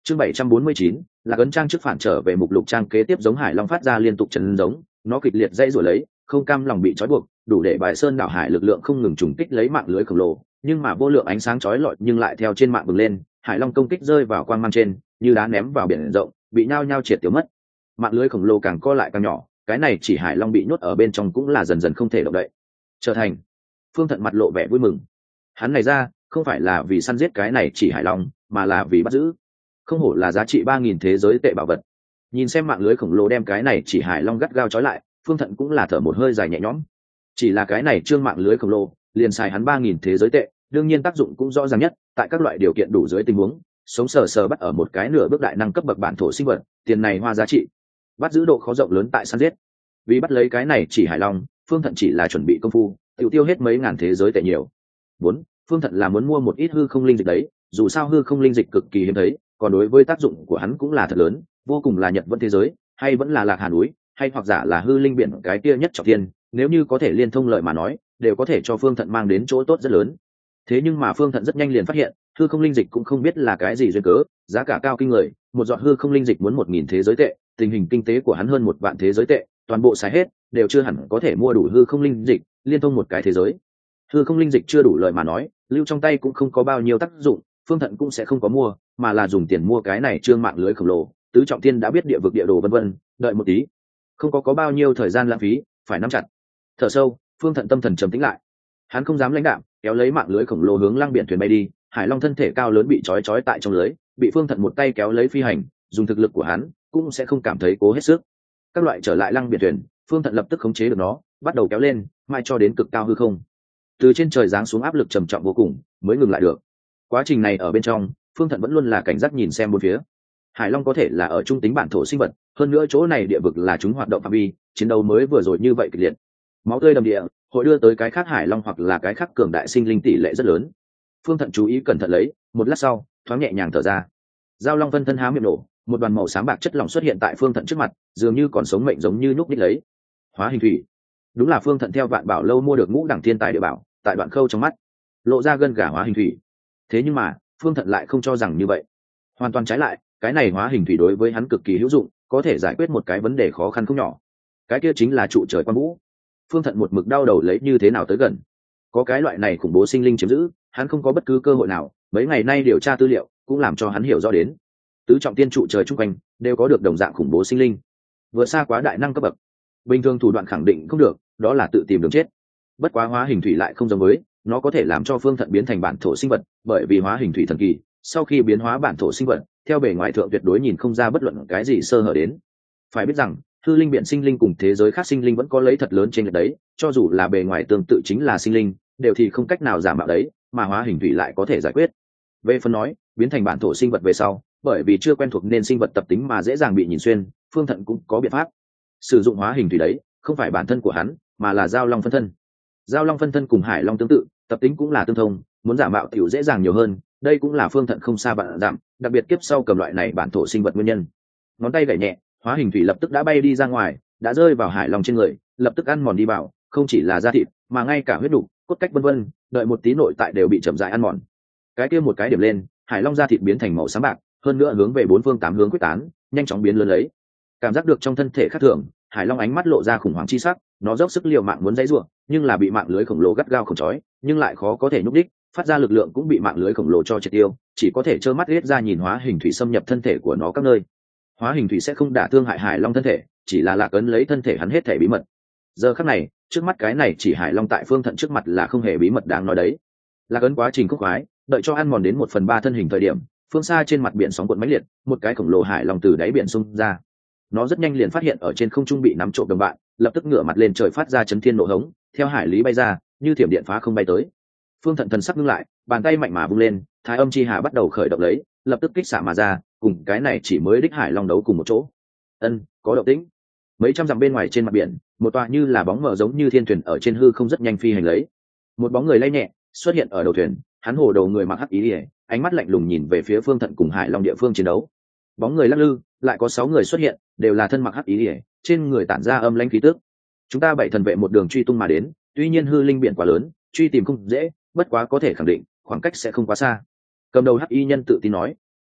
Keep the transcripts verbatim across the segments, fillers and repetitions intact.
chương bảy trăm bốn mươi chín là ấn trang trước phản trở về mục lục trang kế tiếp. Giống hải long phát ra liên tục chấn giống, nó kịch liệt dây rồi lấy, không cam lòng bị trói buộc, đủ để bài sơn đảo hải lực lượng không ngừng trùng kích lấy mạng lưới khổng lồ, nhưng mà vô lượng ánh sáng chói lọi nhưng lại theo trên mạng bừng lên, hải long công kích rơi vào quang mang trên, như đá ném vào biển rộng, bị nhao nhao triệt tiêu mất. Mạng lưới khổng lồ càng co lại càng nhỏ, cái này chỉ hải long bị nhốt ở bên trong cũng là dần dần không thể động đậy. Trở thành Phương Thận mặt lộ vẻ vui mừng. Hắn này ra không phải là vì săn giết cái này chỉ hải long, mà là vì bắt giữ. Không hổ là giá trị ba nghìn thế giới tệ bảo vật. Nhìn xem mạng lưới khổng lồ đem cái này chỉ hải long gắt gao trói lại, Phương Thận cũng là thở một hơi dài nhẹ nhõm. Chỉ là cái này trương mạng lưới khổng lồ liền xài hắn ba nghìn thế giới tệ, đương nhiên tác dụng cũng rõ ràng nhất, tại các loại điều kiện đủ dưới tình huống, sống sờ sờ bắt ở một cái nửa bước đại năng cấp bậc bản thổ sinh vật, tiền này hoa giá trị. Bắt giữ độ khó rộng lớn tại săn giết. Vì bắt lấy cái này chỉ hải long, Phương Thận chỉ là chuẩn bị công phu, tiêu tiêu hết mấy ngàn thế giới tệ nhiều. Bốn, Phương Thận là muốn mua một ít hư không linh dịch đấy, dù sao hư không linh dịch cực kỳ hiếm thấy, còn đối với tác dụng của hắn cũng là thật lớn, vô cùng là Nhật Vân thế giới, hay vẫn là Lạc Hà núi, hay hoặc giả là hư linh biển cái kia nhất trọng thiên, nếu như có thể liên thông lợi mà nói, đều có thể cho Phương Thận mang đến chỗ tốt rất lớn. Thế nhưng mà Phương Thận rất nhanh liền phát hiện, hư không linh dịch cũng không biết là cái gì duyên cớ, giá cả cao kinh người, một giọt hư không linh dịch muốn một nghìn thế giới tệ, tình hình kinh tế của hắn hơn một vạn thế giới tệ, toàn bộ xài hết, đều chưa hẳn có thể mua đủ hư không linh dịch, liên thông một cái thế giới. Hư không linh dịch chưa đủ lợi mà nói, lưu trong tay cũng không có bao nhiêu tác dụng, Phương Thận cũng sẽ không có mua, mà là dùng tiền mua cái này trương mạng lưới khổng lồ, tứ trọng thiên đã biết địa vực địa đồ vân vân, đợi một tí, không có có bao nhiêu thời gian lãng phí, phải nắm chặt. Thở sâu, Phương Thận tâm thần trầm tĩnh lại. Hắn không dám lãnh đạm, kéo lấy mạng lưới khổng lồ hướng lăng biển thuyền bay đi. Hải long thân thể cao lớn bị trói trói tại trong lưới, bị Phương Thận một tay kéo lấy phi hành, dùng thực lực của hắn cũng sẽ không cảm thấy cố hết sức. Các loại trở lại lăng biển thuyền, Phương Thận lập tức khống chế được nó, bắt đầu kéo lên, mai cho đến cực cao hư không. Từ trên trời giáng xuống áp lực trầm trọng vô cùng, mới ngừng lại được. Quá trình này ở bên trong, Phương Thận vẫn luôn là cảnh giác nhìn xem bốn phía. Hải long có thể là ở trung tính bản thổ sinh vật, hơn nữa chỗ này địa vực là chúng hoạt động phạm vi, chiến đấu mới vừa rồi như vậy kịch liệt, máu tươi đầm địa, hội đưa tới cái khác hải long hoặc là cái khác cường đại sinh linh tỷ lệ rất lớn. Phương Thận chú ý cẩn thận lấy, một lát sau, thoáng nhẹ nhàng thở ra. Giao long phân thân há miệng nổ, một đoàn màu xám bạc chất lỏng xuất hiện tại Phương Thận trước mặt, dường như còn sống mệnh giống như nhúc nhích lấy. Hóa hình thủy, đúng là Phương Thận theo Vạn Bảo lâu mua được ngũ đẳng thiên tài địa bảo, tại Đoạn Khâu trong mắt, lộ ra gân gà hóa hình thủy. Thế nhưng mà, Phương Thận lại không cho rằng như vậy. Hoàn toàn trái lại, cái này hóa hình thủy đối với hắn cực kỳ hữu dụng, có thể giải quyết một cái vấn đề khó khăn không nhỏ. Cái kia chính là trụ trời quan vũ. Phương Thận một mực đau đầu lấy như thế nào tới gần. Có cái loại này khủng bố sinh linh chiếm giữ, hắn không có bất cứ cơ hội nào, mấy ngày nay điều tra tư liệu cũng làm cho hắn hiểu rõ đến. Tứ trọng tiên trụ trời chung quanh đều có được đồng dạng khủng bố sinh linh, vừa xa quá đại năng cấp bậc. Bình thường thủ đoạn khẳng định không được, đó là tự tìm đường chết. Bất quá hóa hình thủy lại không giống với, nó có thể làm cho Phương Thận biến thành bản thổ sinh vật, bởi vì hóa hình thủy thần kỳ, sau khi biến hóa bản thổ sinh vật, theo bề ngoài thượng tuyệt đối nhìn không ra bất luận cái gì sơ hở đến. Phải biết rằng, hư linh biện sinh linh cùng thế giới khác sinh linh vẫn có lấy thật lớn trên lệch đấy, cho dù là bề ngoài tương tự chính là sinh linh, đều thì không cách nào giả mạo đấy, mà hóa hình thủy lại có thể giải quyết. Về phần nói, biến thành bản thổ sinh vật về sau, bởi vì chưa quen thuộc nên sinh vật tập tính mà dễ dàng bị nhìn xuyên, Phương Thận cũng có biện pháp. Sử dụng hóa hình thủy đấy, không phải bản thân của hắn, mà là giao long phân thân. Giao long phân thân cùng hải long tương tự, tập tính cũng là tương thông, muốn giả mạo tiểu dễ dàng nhiều hơn, đây cũng là Phương Thận không xa bạn giảm, đặc biệt kiếp sau cầm loại này bản thổ sinh vật nguyên nhân. Ngón tay gảy nhẹ, hóa hình thủy lập tức đã bay đi ra ngoài, đã rơi vào hải long trên người, lập tức ăn mòn đi vào, không chỉ là da thịt, mà ngay cả huyết đủ, cốt cách vân vân, đợi một tí nội tại đều bị chậm rãi ăn mòn. Cái kia một cái điểm lên, hải long da thịt biến thành màu xám bạc, hơn nữa hướng về bốn phương tám hướng quyết tán, nhanh chóng biến lớn lấy. Cảm giác được trong thân thể khác thường, hải long ánh mắt lộ ra khủng hoảng chi sắc, nó dốc sức liều mạng muốn dãy rủa, nhưng là bị mạng lưới khổng lồ gắt gao khổng trói, nhưng lại khó có thể nhúc đích, phát ra lực lượng cũng bị mạng lưới khổng lồ cho triệt tiêu, chỉ có thể trơ mắt ghét ra nhìn hóa hình thủy xâm nhập thân thể của nó các nơi. Hóa hình thủy sẽ không đả thương hại hải long thân thể, chỉ là lạc ấn lấy thân thể hắn hết thể bí mật. Giờ khắc này, trước mắt cái này chỉ hải long tại Phương Thận trước mặt là không hề bí mật đáng nói đấy. Lạc ấn quá trình khúc khoái, đợi cho ăn mòn đến một phần ba thân hình thời điểm, phương xa trên mặt biển sóng cuộn mãnh liệt, một cái khổng lồ hải long từ đáy biển xung ra. Nó rất nhanh liền phát hiện ở trên không trung bị nắm trộm đồng bạn, lập tức ngửa mặt lên trời phát ra chấn thiên nộ hống, theo hải lý bay ra, như thiểm điện phá không bay tới. Phương Thận thần sắc ngưng lại, bàn tay mạnh mà vung lên, thái âm chi hà bắt đầu khởi động lấy, lập tức kích xạ mà ra, cùng cái này chỉ mới đích hải long đấu cùng một chỗ. Ân, có động tĩnh. Mấy trăm dặm bên ngoài trên mặt biển, một tòa như là bóng mờ giống như thiên thuyền ở trên hư không rất nhanh phi hành lấy. Một bóng người lay nhẹ xuất hiện ở đầu thuyền, hắn hồ đầu người mặc hắc ý ỉa, ánh mắt lạnh lùng nhìn về phía Phương Thận cùng hải long địa phương chiến đấu. Bóng người lắc lư, lại có sáu người xuất hiện, đều là thân mặc hắc ý ỉa, trên người tản ra âm lãnh khí tức. Chúng ta bảy thần vệ một đường truy tung mà đến, tuy nhiên hư linh biển quá lớn, truy tìm không dễ, bất quá có thể khẳng định khoảng cách sẽ không quá xa. Cầm đầu hắc y nhân tự tin nói.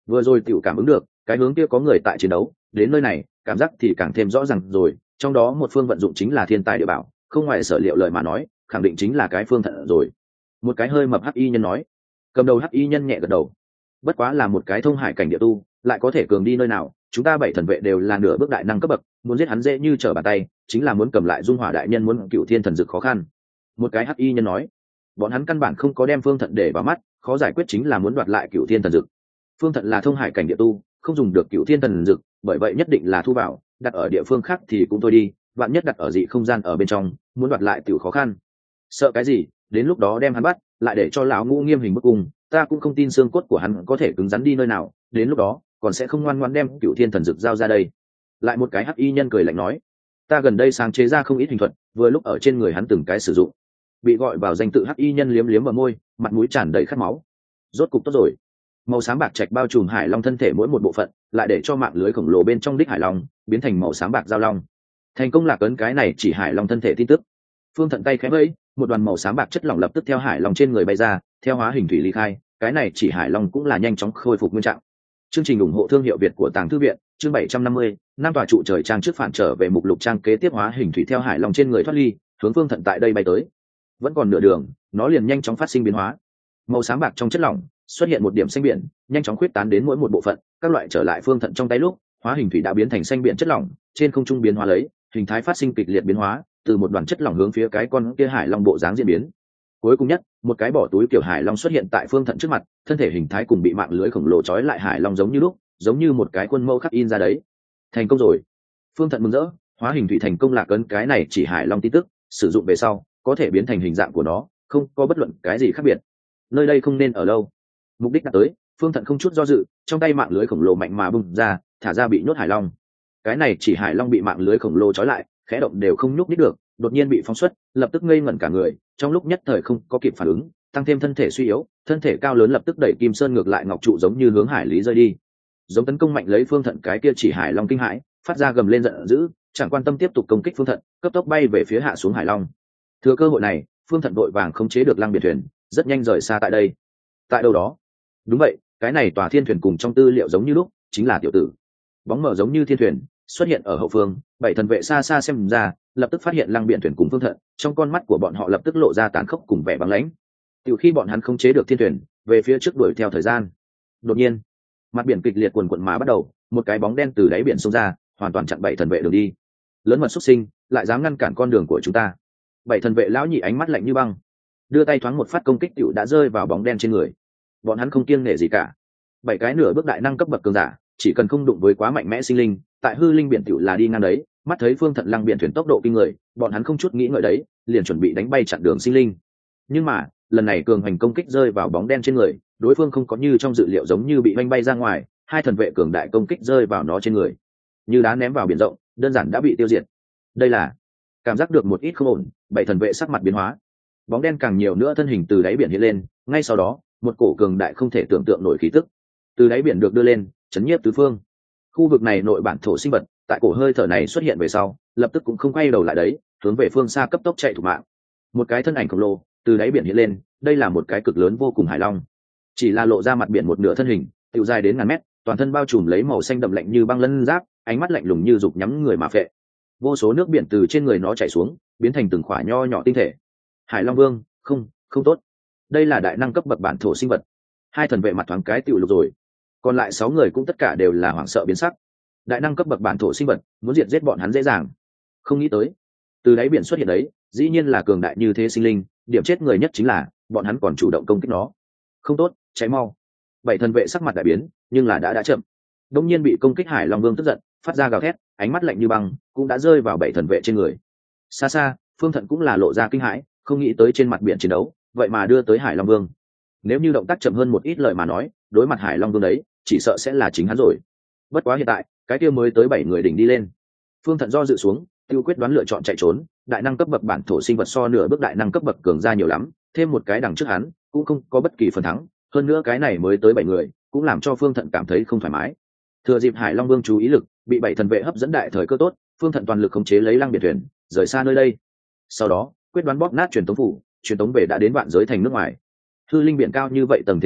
vừa rồi tiểu cảm ứng được cái hướng kia có người tại chiến đấu, đến nơi này cảm giác thì càng thêm rõ ràng rồi, trong đó một phương vận dụng chính là thiên tài địa bảo, không ngoài sở liệu lời mà nói khẳng định chính là cái phương thận rồi. Một cái hơi mập hắc y nhân nói. Cầm đầu hắc y nhân nhẹ gật đầu. Bất quá là một cái thông hải cảnh địa tu, lại có thể cường đi nơi nào, chúng ta bảy thần vệ đều là nửa bước đại năng cấp bậc, muốn giết hắn dễ như trở bàn tay, chính là muốn cầm lại dung hỏa đại nhân muốn cựu thiên thần dực khó khăn. Một cái hắc y nhân nói. Bọn hắn căn bản không có đem phương thận để vào mắt, khó giải quyết chính là muốn đoạt lại cựu thiên thần dực. Phương thận là thông hải cảnh địa tu, không dùng được cựu thiên thần dực, bởi vậy nhất định là thu vào, đặt ở địa phương khác thì cũng thôi đi, bạn nhất đặt ở dị không gian ở bên trong, muốn đoạt lại tiểu khó khăn. Sợ cái gì, đến lúc đó đem hắn bắt, lại để cho lão ngũ nghiêm hình bức cung, ta cũng không tin xương cốt của hắn có thể cứng rắn đi nơi nào, đến lúc đó còn sẽ không ngoan ngoãn đem cựu thiên thần dực giao ra đây. Lại một cái hắc y nhân cười lạnh nói, ta gần đây sáng chế ra không ít hình thuật, vừa lúc ở trên người hắn từng cái sử dụng. Bị gọi vào danh tự hắc y nhân liếm liếm vào môi, mặt mũi tràn đầy khát máu. Rốt cục tốt rồi. Màu xám bạc trạch bao trùm hải long thân thể mỗi một bộ phận, lại để cho mạng lưới khổng lồ bên trong đích hải long biến thành màu xám bạc giao long. Thành công lạc ấn cái này chỉ hải long thân thể tin tức. Phương Thận tay khẽ vẫy, một đoàn màu xám bạc chất lỏng lập tức theo hải long trên người bay ra, theo hóa hình thủy ly khai, cái này chỉ hải long cũng là nhanh chóng khôi phục nguyên trạng. Chương trình ủng hộ thương hiệu Việt của Tàng Thư viện, chương bảy trăm năm mươi, năm tòa trụ trời trang trước phản trở về mục lục trang kế tiếp hóa hình thủy theo hải long trên người thoát ly, hướng Phương Thận tại đây bay tới. Vẫn còn nửa đường, nó liền nhanh chóng phát sinh biến hóa. Màu xám bạc trong chất lỏng xuất hiện một điểm xanh biển, nhanh chóng khuyết tán đến mỗi một bộ phận, các loại trở lại Phương Thận trong tay lúc, hóa hình thủy đã biến thành xanh biển chất lỏng, trên không trung biến hóa lấy, hình thái phát sinh kịch liệt biến hóa, từ một đoàn chất lỏng hướng phía cái con kia hải long bộ dáng diễn biến. Cuối cùng nhất, một cái bỏ túi kiểu hải long xuất hiện tại Phương Thận trước mặt, thân thể hình thái cùng bị mạng lưới khổng lồ trói lại hải long giống như lúc, giống như một cái khuôn mẫu khắc in ra đấy. Thành công rồi. Phương Thận mừng rỡ, hóa hình thủy thành công lạc ấn cái này chỉ hải long tin tức, sử dụng về sau có thể biến thành hình dạng của nó, không có bất luận cái gì khác biệt. Nơi đây không nên ở lâu. Mục đích đã tới, Phương Thận không chút do dự, trong tay mạng lưới khổng lồ mạnh mà bung ra, thả ra bị nhốt hải long. Cái này chỉ hải long bị mạng lưới khổng lồ trói lại, khẽ động đều không nhúc nhích được, đột nhiên bị phóng xuất, lập tức ngây ngẩn cả người, trong lúc nhất thời không có kịp phản ứng, tăng thêm thân thể suy yếu, thân thể cao lớn lập tức đẩy Kim Sơn ngược lại ngọc trụ giống như hướng hải lý rơi đi. Giống tấn công mạnh lấy Phương Thận cái kia chỉ hải long kinh hãi, phát ra gầm lên giận dữ, chẳng quan tâm tiếp tục công kích Phương Thận, cấp tốc bay về phía hạ xuống hải long. Thừa cơ hội này, Phương Thận vội vàng khống chế được lăng biển thuyền, rất nhanh rời xa tại đây. Tại đâu đó? Đúng vậy, cái này tòa thiên thuyền cùng trong tư liệu giống như lúc, chính là tiểu tử. Bóng mờ giống như thiên thuyền xuất hiện ở hậu phương, bảy thần vệ xa xa xem ra, lập tức phát hiện lăng biển thuyền cùng Phương Thận, trong con mắt của bọn họ lập tức lộ ra tàn khốc cùng vẻ băng lãnh. Từ khi bọn hắn khống chế được thiên thuyền, về phía trước đuổi theo thời gian. Đột nhiên, mặt biển kịch liệt cuồn cuộn mà bắt đầu, một cái bóng đen từ đáy biển xông ra, hoàn toàn chặn bảy thần vệ đường đi. Lớn mật xuất sinh, lại dám ngăn cản con đường của chúng ta. Bảy thần vệ lão nhị ánh mắt lạnh như băng, đưa tay thoáng một phát công kích tiểu đã rơi vào bóng đen trên người. Bọn hắn không kiêng nể gì cả. Bảy cái nửa bước đại năng cấp bậc cường giả, chỉ cần không đụng với quá mạnh mẽ sinh linh, tại hư linh biển tiểu là đi ngang đấy. Mắt thấy Phương Thận lăng biển thuyền tốc độ kinh người, bọn hắn không chút nghĩ ngợi đấy, liền chuẩn bị đánh bay chặn đường sinh linh. Nhưng mà, lần này cường hành công kích rơi vào bóng đen trên người, đối phương không có như trong dự liệu giống như bị vanh bay ra ngoài, hai thần vệ cường đại công kích rơi vào nó trên người, như đá ném vào biển rộng, đơn giản đã bị tiêu diệt. Đây là cảm giác được một ít không ổn, bảy thần vệ sắc mặt biến hóa. Bóng đen càng nhiều nữa thân hình từ đáy biển hiện lên, ngay sau đó, một cổ cường đại không thể tưởng tượng nổi khí tức từ đáy biển được đưa lên, chấn nhiếp tứ phương. Khu vực này nội bản thổ sinh vật, tại cổ hơi thở này xuất hiện về sau, lập tức cũng không quay đầu lại đấy, hướng về phương xa cấp tốc chạy thủ mạng. Một cái thân ảnh khổng lồ từ đáy biển hiện lên, đây là một cái cực lớn vô cùng hải long, chỉ là lộ ra mặt biển một nửa thân hình, tiêu dài đến ngàn mét, toàn thân bao trùm lấy màu xanh đậm lạnh như băng lân giáp, ánh mắt lạnh lùng như dục nhắm người mà phệ. Vô số nước biển từ trên người nó chảy xuống, biến thành từng khỏa nho nhỏ tinh thể. Hải Long Vương, không, không tốt. Đây là đại năng cấp bậc bản thổ sinh vật. Hai thần vệ mặt thoáng cái tiểu lục rồi. Còn lại sáu người cũng tất cả đều là hoảng sợ biến sắc. Đại năng cấp bậc bản thổ sinh vật, muốn diệt giết bọn hắn dễ dàng. Không nghĩ tới, từ đáy biển xuất hiện đấy, dĩ nhiên là cường đại như thế sinh linh, điểm chết người nhất chính là bọn hắn còn chủ động công kích nó. Không tốt, cháy mau. Bảy thần vệ sắc mặt đại biến, nhưng là đã đã chậm. Đông nhiên bị công kích Hải Long Vương tức giận, phát ra gào thét, ánh mắt lạnh như băng, cũng đã rơi vào bảy thần vệ trên người. Xa xa, Phương Thận cũng là lộ ra kinh hãi, không nghĩ tới trên mặt biển chiến đấu, vậy mà đưa tới Hải Long Vương. Nếu như động tác chậm hơn một ít lời mà nói, đối mặt Hải Long Vương đấy, chỉ sợ sẽ là chính hắn rồi. Bất quá hiện tại, cái kia mới tới bảy người đỉnh đi lên. Phương Thận do dự xuống, tiêu quyết đoán lựa chọn chạy trốn. Đại năng cấp bậc bản thổ sinh vật so nửa bước đại năng cấp bậc cường ra nhiều lắm, thêm một cái đằng trước hắn, cũng không có bất kỳ phần thắng. Hơn nữa cái này mới tới bảy người, cũng làm cho Phương Thận cảm thấy không thoải mái. Thừa dịp Hải Long Vương chú ý lực bị bảy thần vệ hấp dẫn đại thời cơ tốt, Phương Thận toàn lực khống chế lấy lăng biển thuyền, rời xa nơi đây. Sau đó, quyết đoán bóp nát truyền tống phủ, truyền tống về đã đến vạn giới thành nước ngoài. Hư linh biển cao như vậy tầng thế giới,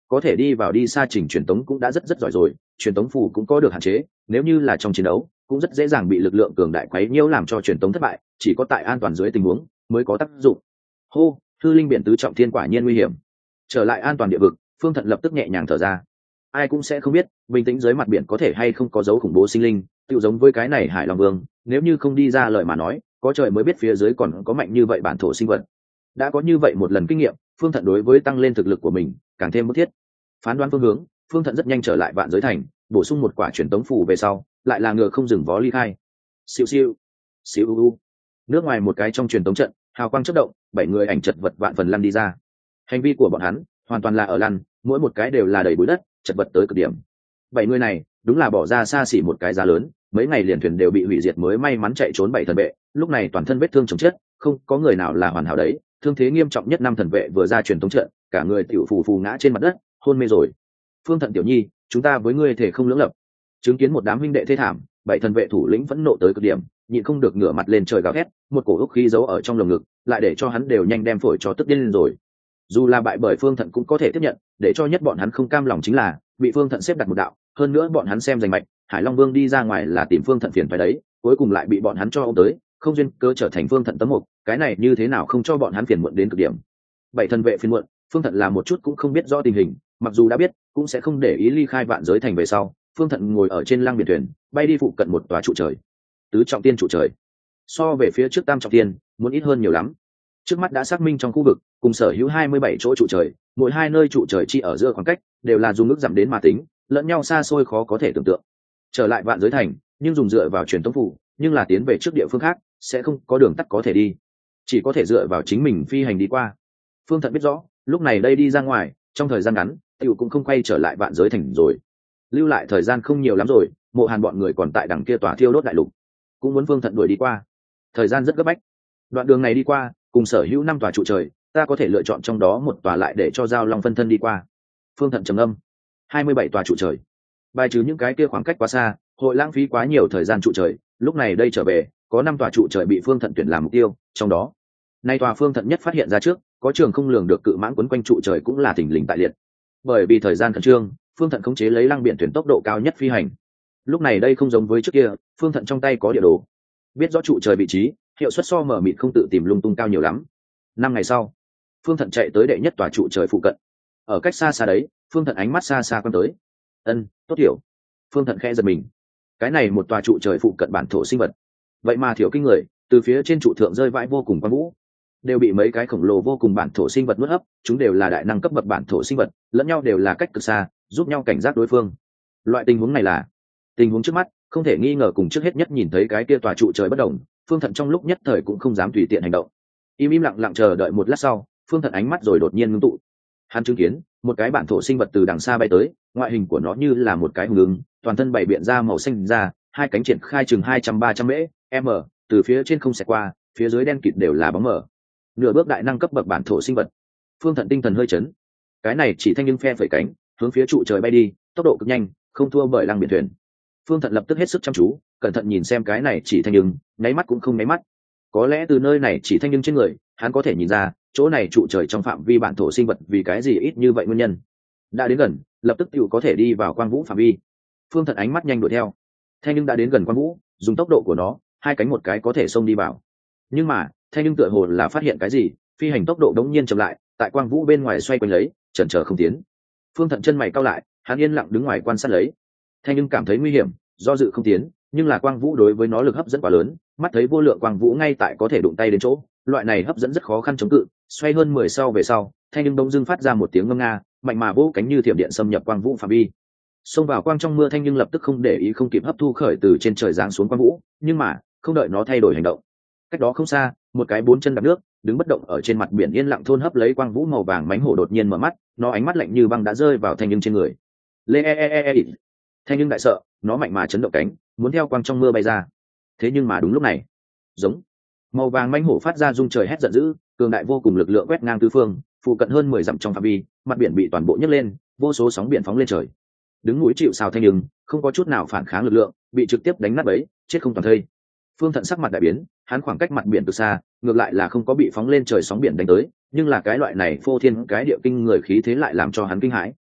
có thể đi vào đi xa trình truyền tống cũng đã rất rất giỏi rồi, truyền tống phù cũng có được hạn chế, nếu như là trong chiến đấu cũng rất dễ dàng bị lực lượng cường đại quấy nhiễu làm cho truyền tống thất bại, chỉ có tại an toàn dưới tình huống mới có tác dụng. Hô, hư linh biển tứ trọng thiên quả nhiên nguy hiểm. Trở lại an toàn địa vực, Phương Thận lập tức nhẹ nhàng thở ra. Ai cũng sẽ không biết bình tĩnh dưới mặt biển có thể hay không có dấu khủng bố sinh linh, tựu giống với cái này Hải Long Vương, nếu như không đi ra lời mà nói, có trời mới biết phía dưới còn có mạnh như vậy bản thổ sinh vật. Đã có như vậy một lần kinh nghiệm, Phương Thận đối với tăng lên thực lực của mình càng thêm bức thiết. Phán đoán phương hướng, Phương Thận rất nhanh trở lại Vạn Giới Thành, bổ sung một quả truyền tống phù về sau, lại là ngựa không dừng vó ly khai. Siêu siêu, siêu u. Nước ngoài một cái trong truyền tống trận, hào quang chớp động, bảy người ảnh chật vật vạn phần lăn đi ra. Hành vi của bọn hắn hoàn toàn là ở lăn, mỗi một cái đều là đầy bụi đất, chật vật tới cực điểm. Bảy người này đúng là bỏ ra xa xỉ một cái giá lớn, mấy ngày liền thuyền đều bị hủy diệt mới may mắn chạy trốn bảy thần vệ, lúc này toàn thân vết thương chồng chất, không có người nào là hoàn hảo đấy, thương thế nghiêm trọng nhất năm thần vệ vừa ra truyền tống trận, cả người tiểu phù phù ngã trên mặt đất, hôn mê rồi. Phương Thận tiểu nhi, chúng ta với ngươi thể không lưỡng lập. Chứng kiến một đám huynh đệ thê thảm, bảy thần vệ thủ lĩnh vẫn nộ tới cực điểm, nhịn không được ngửa mặt lên trời gào thét, một cổ ức khí giấu ở trong lồng ngực, lại để cho hắn đều nhanh đem phổi cho tức điên lên rồi. Dù là bại bởi Phương Thận cũng có thể tiếp nhận, để cho nhất bọn hắn không cam lòng chính là bị Phương Thận xếp đặt một đạo, hơn nữa bọn hắn xem danh mạch, Hải Long Vương đi ra ngoài là tìm Phương Thận phiền phải đấy, cuối cùng lại bị bọn hắn cho ôm tới, không duyên cớ trở thành Phương Thận tấm mục, cái này như thế nào không cho bọn hắn phiền muộn đến cực điểm. Bảy thần vệ phiền muộn, Phương Thận là một chút cũng không biết rõ tình hình, mặc dù đã biết, cũng sẽ không để ý ly khai Vạn Giới Thành về sau. Phương Thận ngồi ở trên lăng biển thuyền, bay đi phụ cận một tòa trụ trời. Tứ trọng tiên trụ trời, so về phía trước tam trọng tiên, muốn ít hơn nhiều lắm. Trước mắt đã xác minh trong khu vực, cùng sở hữu hai mươi bảy chỗ trụ trời, mỗi hai nơi trụ trời chỉ ở giữa khoảng cách, đều là dùng ước giảm đến mà tính, lẫn nhau xa xôi khó có thể tưởng tượng. Trở lại Vạn Giới Thành, nhưng dùng dựa vào truyền tống phủ, nhưng là tiến về trước địa phương khác, sẽ không có đường tắt có thể đi, chỉ có thể dựa vào chính mình phi hành đi qua. Phương Thận biết rõ, lúc này đây đi ra ngoài, trong thời gian ngắn, tiểu cũng không quay trở lại Vạn Giới Thành rồi. Lưu lại thời gian không nhiều lắm rồi, Mộ Hàn bọn người còn tại đằng kia tòa thiêu đốt đại lục, cũng muốn Phương Thận đuổi đi qua. Thời gian rất gấp bách. Đoạn đường này đi qua, cùng sở hữu năm tòa trụ trời, ta có thể lựa chọn trong đó một tòa lại để cho Giao Long phân thân đi qua. Phương Thận trầm âm. hai mươi bảy tòa trụ trời. Bài trừ những cái kia khoảng cách quá xa, hội lãng phí quá nhiều thời gian trụ trời, lúc này đây trở về, có năm tòa trụ trời bị Phương Thận tuyển làm mục tiêu, trong đó, nay tòa Phương Thận nhất phát hiện ra trước, có trường không lường được cự mãng quấn quanh trụ trời cũng là thình lình tại liệt. Bởi vì thời gian khẩn trương, Phương Thận khống chế lấy lăng biển thuyền tốc độ cao nhất phi hành. Lúc này đây không giống với trước kia, Phương Thận trong tay có địa đồ, biết rõ trụ trời vị trí, hiệu suất so mở mịt không tự tìm lung tung cao nhiều lắm. Năm ngày sau, Phương Thận chạy tới đệ nhất tòa trụ trời phụ cận. Ở cách xa xa đấy, Phương Thận ánh mắt xa xa quan tới. Ân, tốt hiểu. Phương Thận khẽ giật mình. Cái này một tòa trụ trời phụ cận bản thổ sinh vật, vậy mà thiểu kinh người, từ phía trên trụ thượng rơi vãi vô cùng quang vũ, đều bị mấy cái khổng lồ vô cùng bản thổ sinh vật nuốt hấp, chúng đều là đại năng cấp bậc bản thổ sinh vật, lẫn nhau đều là cách cực xa, giúp nhau cảnh giác đối phương. Loại tình huống này là tình huống trước mắt, không thể nghi ngờ cùng trước hết nhất nhìn thấy cái kia tòa trụ trời bất động, Phương Thận trong lúc nhất thời cũng không dám tùy tiện hành động. Im im lặng lặng chờ đợi một lát sau, Phương Thận ánh mắt rồi đột nhiên ngưng tụ. Hắn chứng kiến một cái bản thổ sinh vật từ đằng xa bay tới, ngoại hình của nó như là một cái hùng ứng, toàn thân bảy biện ra màu xanh ra, hai cánh triển khai chừng hai trăm ba trăm mễ m, từ phía trên không xẹt qua, phía dưới đen kịt đều là bóng mờ. Nửa bước đại năng cấp bậc bản thổ sinh vật. Phương Thận tinh thần hơi chấn. Cái này chỉ thanh nhưng phe phẩy cánh, hướng phía trụ trời bay đi, tốc độ cực nhanh, không thua bởi lăng biển thuyền. Phương Thận lập tức hết sức chăm chú, cẩn thận nhìn xem cái này chỉ thanh nhưng, nháy mắt cũng không nháy mắt. Có lẽ từ nơi này chỉ thanh nhưng trên người, hắn có thể nhìn ra, chỗ này trụ trời trong phạm vi bản thổ sinh vật vì cái gì ít như vậy nguyên nhân. Đã đến gần, lập tức tiểu có thể đi vào quang vũ phạm vi. Phương Thận ánh mắt nhanh đuổi theo. Thanh nhưng đã đến gần quang vũ, dùng tốc độ của nó, hai cánh một cái có thể xông đi vào. Nhưng mà, thanh nhưng tựa hồ là phát hiện cái gì, phi hành tốc độ đống nhiên chậm lại, tại quang vũ bên ngoài xoay quanh lấy, chần chờ không tiến. Phương Thận chân mày cau lại, hắn yên lặng đứng ngoài quan sát lấy. Thanh nhưng cảm thấy nguy hiểm, do dự không tiến, nhưng là quang vũ đối với nó lực hấp dẫn quá lớn, mắt thấy vô lượng quang vũ ngay tại có thể đụng tay đến chỗ, loại này hấp dẫn rất khó khăn chống cự. Xoay hơn mười sau về sau, thanh nhưng bỗng dưng phát ra một tiếng ngâm nga, mạnh mà vỗ cánh như thiểm điện xâm nhập quang vũ phạm vi. Xông vào quang trong mưa, thanh nhưng lập tức không để ý không kịp hấp thu khởi từ trên trời giáng xuống quang vũ, nhưng mà không đợi nó thay đổi hành động, cách đó không xa, một cái bốn chân đạp nước, đứng bất động ở trên mặt biển yên lặng thôn hấp lấy quang vũ màu vàng mánh hổ đột nhiên mở mắt, nó ánh mắt lạnh như băng đã rơi vào thanh nhưng trên người. Lê e e e e. Thanh nhưng đại sợ, nó mạnh mà chấn động cánh, muốn theo quang trong mưa bay ra. Thế nhưng mà đúng lúc này, giống màu vàng mánh hổ phát ra rung trời hét giận dữ, cường đại vô cùng lực lượng quét ngang tứ phương, phụ cận hơn mười dặm trong phạm vi, mặt biển bị toàn bộ nhấc lên, vô số sóng biển phóng lên trời. Đứng núi chịu sào thanh nhưng, không có chút nào phản kháng lực lượng, bị trực tiếp đánh nát bấy, chết không toàn thây. Phương Thận sắc mặt đại biến, hắn khoảng cách mặt biển từ xa, ngược lại là không có bị phóng lên trời sóng biển đánh tới, nhưng là cái loại này phô thiên cái địa kinh người khí thế lại làm cho hắn kinh hãi.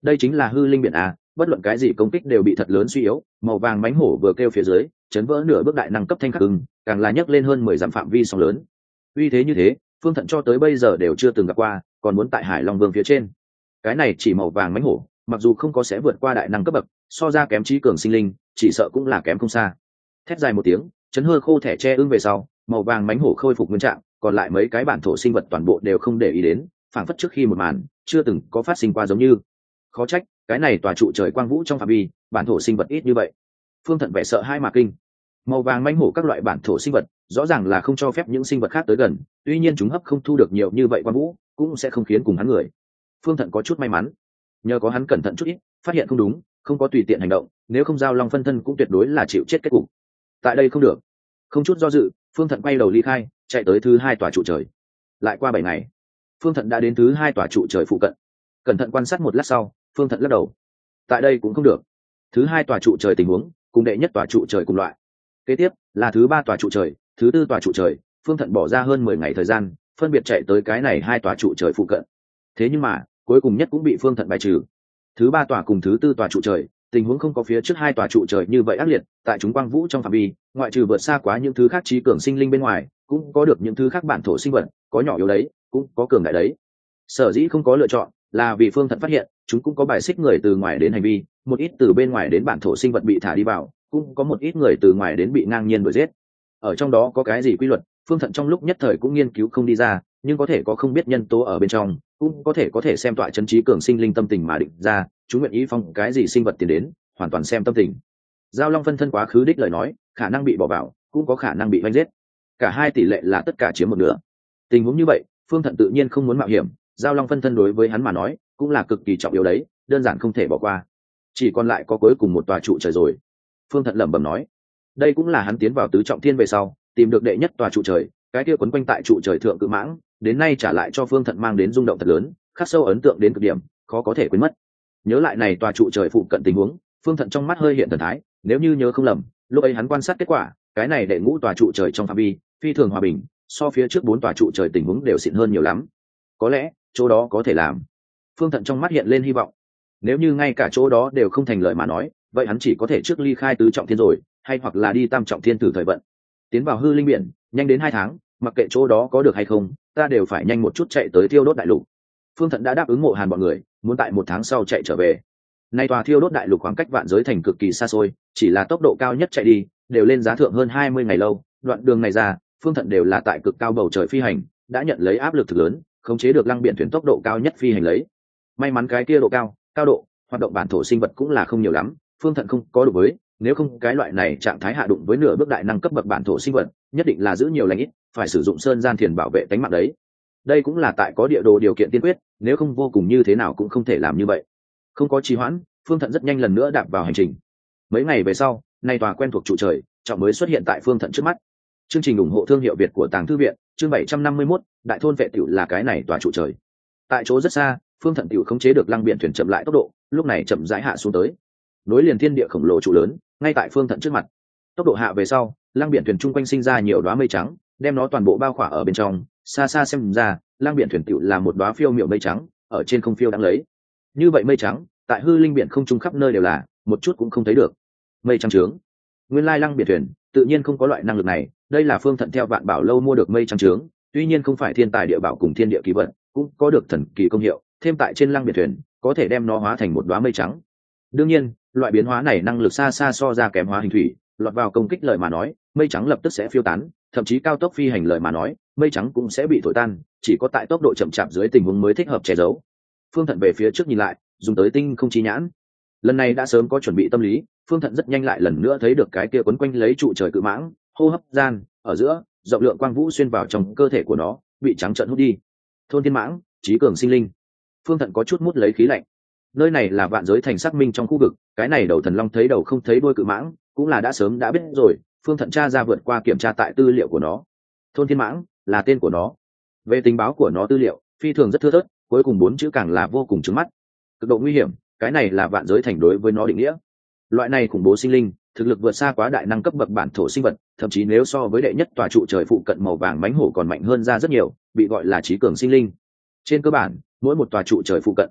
đây chính là hư linh biển a, bất luận cái gì công kích đều bị thật lớn suy yếu. Màu vàng mánh hổ vừa kêu phía dưới chấn vỡ nửa bước đại năng cấp thanh khắc ưng, càng là nhấc lên hơn mười dặm phạm vi sóng lớn. Uy thế như thế, Phương Thận cho tới bây giờ đều chưa từng gặp qua, còn muốn tại Hải Long Vương phía trên. Cái này chỉ màu vàng mánh hổ, mặc dù không có sẽ vượt qua đại năng cấp bậc, so ra kém trí cường sinh linh, chỉ sợ cũng là kém không xa. Thét dài một tiếng, chấn hơ khô thẻ che ưng về sau, màu vàng mánh hổ khôi phục nguyên trạng, còn lại mấy cái bản thổ sinh vật toàn bộ đều không để ý đến, phảng phất trước khi một màn chưa từng có phát sinh qua giống như. Khó trách, cái này tòa trụ trời quang vũ trong phạm vi, bản thổ sinh vật ít như vậy. Phương Thận vẻ sợ hai mà kinh. Màu vàng mánh hổ các loại bản thổ sinh vật, rõ ràng là không cho phép những sinh vật khác tới gần, tuy nhiên chúng hấp không thu được nhiều như vậy quang vũ, cũng sẽ không khiến cùng hắn người. Phương Thận có chút may mắn, nhờ có hắn cẩn thận chút ít, phát hiện không đúng, không có tùy tiện hành động, nếu không giao long phân thân cũng tuyệt đối là chịu chết kết cục. Tại đây không được. Không chút do dự, Phương Thận quay đầu ly khai, chạy tới thứ hai tòa trụ trời. Lại qua bảy ngày, Phương Thận đã đến thứ hai tòa trụ trời phụ cận. Cẩn thận quan sát một lát sau, Phương Thận lắc đầu. Tại đây cũng không được. Thứ hai tòa trụ trời tình huống, cùng đệ nhất tòa trụ trời cùng loại. Kế tiếp là thứ ba tòa trụ trời, thứ tư tòa trụ trời. Phương Thận bỏ ra hơn mười ngày thời gian, phân biệt chạy tới cái này hai tòa trụ trời phụ cận. Thế nhưng mà, cuối cùng nhất cũng bị Phương Thận bài trừ. Thứ ba tòa cùng thứ tư tòa trụ trời, tình huống không có phía trước hai tòa trụ trời như vậy ác liệt. Tại chúng quang vũ trong phạm vi, ngoại trừ vượt xa quá những thứ khác trí cường sinh linh bên ngoài, cũng có được những thứ khác bản thổ sinh vật, có nhỏ yếu đấy, cũng có cường đại đấy. Sở dĩ không có lựa chọn, là vì Phương Thận phát hiện chúng cũng có bài xích người từ ngoài đến hành vi, một ít từ bên ngoài đến bản thổ sinh vật bị thả đi vào, cũng có một ít người từ ngoài đến bị ngang nhiên đuổi giết. Ở trong đó có cái gì quy luật, Phương Thận trong lúc nhất thời cũng nghiên cứu không đi ra, nhưng có thể có không biết nhân tố ở bên trong, cũng có thể có thể xem tọa chân trí cường sinh linh tâm tình mà định ra, chúng nguyện ý phong cái gì sinh vật tiền đến, hoàn toàn xem tâm tình. Giao long phân thân quá khứ đích lời nói, khả năng bị bỏ vào, cũng có khả năng bị vanh giết. Cả hai tỷ lệ là tất cả chiếm một nửa. Tình huống như vậy, Phương Thận tự nhiên không muốn mạo hiểm, giao long phân thân đối với hắn mà nói, cũng là cực kỳ trọng yếu đấy, đơn giản không thể bỏ qua. Chỉ còn lại có cuối cùng một tòa trụ trời rồi. Phương Thận lẩm bẩm nói, đây cũng là hắn tiến vào tứ trọng thiên về sau, tìm được đệ nhất tòa trụ trời, cái kia quấn quanh tại trụ trời thượng cự mãng, đến nay trả lại cho Phương Thận mang đến rung động thật lớn, khắc sâu ấn tượng đến cực điểm, khó có thể quên mất. Nhớ lại này tòa trụ trời phụ cận tình huống, Phương Thận trong mắt hơi hiện thần thái, nếu như nhớ không lầm, lúc ấy hắn quan sát kết quả, cái này đệ ngũ tòa trụ trời trong phạm vi phi thường hòa bình, so phía trước bốn tòa trụ trời tình huống đều xịn hơn nhiều lắm. Có lẽ chỗ đó có thể làm. Phương Thận trong mắt hiện lên hy vọng. Nếu như ngay cả chỗ đó đều không thành lời mà nói, vậy hắn chỉ có thể trước ly khai tứ trọng thiên rồi, hay hoặc là đi tam trọng thiên thử thời vận. Tiến vào hư linh biển, nhanh đến hai tháng, mặc kệ chỗ đó có được hay không, ta đều phải nhanh một chút chạy tới thiêu đốt đại lục. Phương Thận đã đáp ứng Mộ Hàn bọn người, muốn tại một tháng sau chạy trở về. Nay tòa thiêu đốt đại lục khoảng cách vạn giới thành cực kỳ xa xôi, chỉ là tốc độ cao nhất chạy đi, đều lên giá thượng hơn hai mươi ngày lâu, đoạn đường này ra, Phương Thận đều là tại cực cao bầu trời phi hành, đã nhận lấy áp lực thực lớn, khống chế được lăng biển thuyền tốc độ cao nhất phi hành lấy. May mắn cái kia độ cao, cao độ, hoạt động bản thổ sinh vật cũng là không nhiều lắm, Phương Thận không có đối với, nếu không cái loại này trạng thái hạ đụng với nửa bước đại năng cấp bậc bản thổ sinh vật, nhất định là giữ nhiều lành ít, phải sử dụng sơn gian thiền bảo vệ tính mạng đấy. Đây cũng là tại có địa đồ điều kiện tiên quyết, nếu không vô cùng như thế nào cũng không thể làm như vậy. Không có trì hoãn, Phương Thận rất nhanh lần nữa đạp vào hành trình. Mấy ngày về sau, nay tòa quen thuộc trụ trời, trọng mới xuất hiện tại Phương Thận trước mắt. Chương trình ủng hộ thương hiệu Việt của Tàng Thư viện, chương bảy trăm năm mươi mốt, đại thôn vệ tiểu là cái này tòa trụ trời. Tại chỗ rất xa, Phương Thận tiểu khống chế được lăng biển thuyền chậm lại tốc độ, lúc này chậm rãi hạ xuống tới. Nối liền thiên địa khổng lồ trụ lớn, ngay tại Phương Thận trước mặt. Tốc độ hạ về sau, lăng biển thuyền trung quanh sinh ra nhiều đóa mây trắng, đem nó toàn bộ bao khỏa ở bên trong, xa xa xem ra, lăng biển thuyền tiểu là một đóa phiêu miệu mây trắng, ở trên không phiêu đang lấy. Như vậy mây trắng, tại hư linh biển không trung khắp nơi đều là, một chút cũng không thấy được. Mây trắng trướng. Nguyên lai lăng biển thuyền, tự nhiên không có loại năng lực này, đây là Phương Thận theo Vạn Bảo lâu mua được mây trắng trướng, tuy nhiên không phải thiên tài địa bảo cùng thiên địa kỳ vật, cũng có được thần kỳ công hiệu, thêm tại trên lăng biển thuyền, có thể đem nó hóa thành một đóa mây trắng. Đương nhiên, loại biến hóa này năng lực xa xa so ra kém hóa hình thủy, lọt vào công kích lời mà nói, mây trắng lập tức sẽ phiêu tán, thậm chí cao tốc phi hành lời mà nói, mây trắng cũng sẽ bị thổi tan, chỉ có tại tốc độ chậm chạp dưới tình huống mới thích hợp che giấu. Phương Thận về phía trước nhìn lại, dùng tới tinh không chi nhãn. Lần này đã sớm có chuẩn bị tâm lý, Phương Thận rất nhanh lại lần nữa thấy được cái kia quấn quanh lấy trụ trời cự mãng, hô hấp gian, ở giữa, rộng lượng quang vũ xuyên vào trong cơ thể của nó, bị trắng trợn hút đi. Thôn thiên mãng, trí cường sinh linh. Phương Thận có chút mút lấy khí lạnh. Nơi này là vạn giới thành xác minh trong khu vực, cái này đầu thần long thấy đầu không thấy đuôi cự mãng, cũng là đã sớm đã biết rồi. Phương Thận tra ra vượt qua kiểm tra tại tư liệu của nó. Thôn thiên mãng là tên của nó. Về tình báo của nó tư liệu, phi thường rất thưa thớt, cuối cùng bốn chữ càng là vô cùng trứng mắt. Cực độ nguy hiểm, cái này là vạn giới thành đối với nó định nghĩa. Loại này khủng bố sinh linh, thực lực vượt xa quá đại năng cấp bậc bản thổ sinh vật, thậm chí nếu so với đệ nhất tòa trụ trời phụ cận màu vàng mãnh hổ còn mạnh hơn ra rất nhiều, bị gọi là trí cường sinh linh. Trên cơ bản, mỗi một tòa trụ trời phụ cận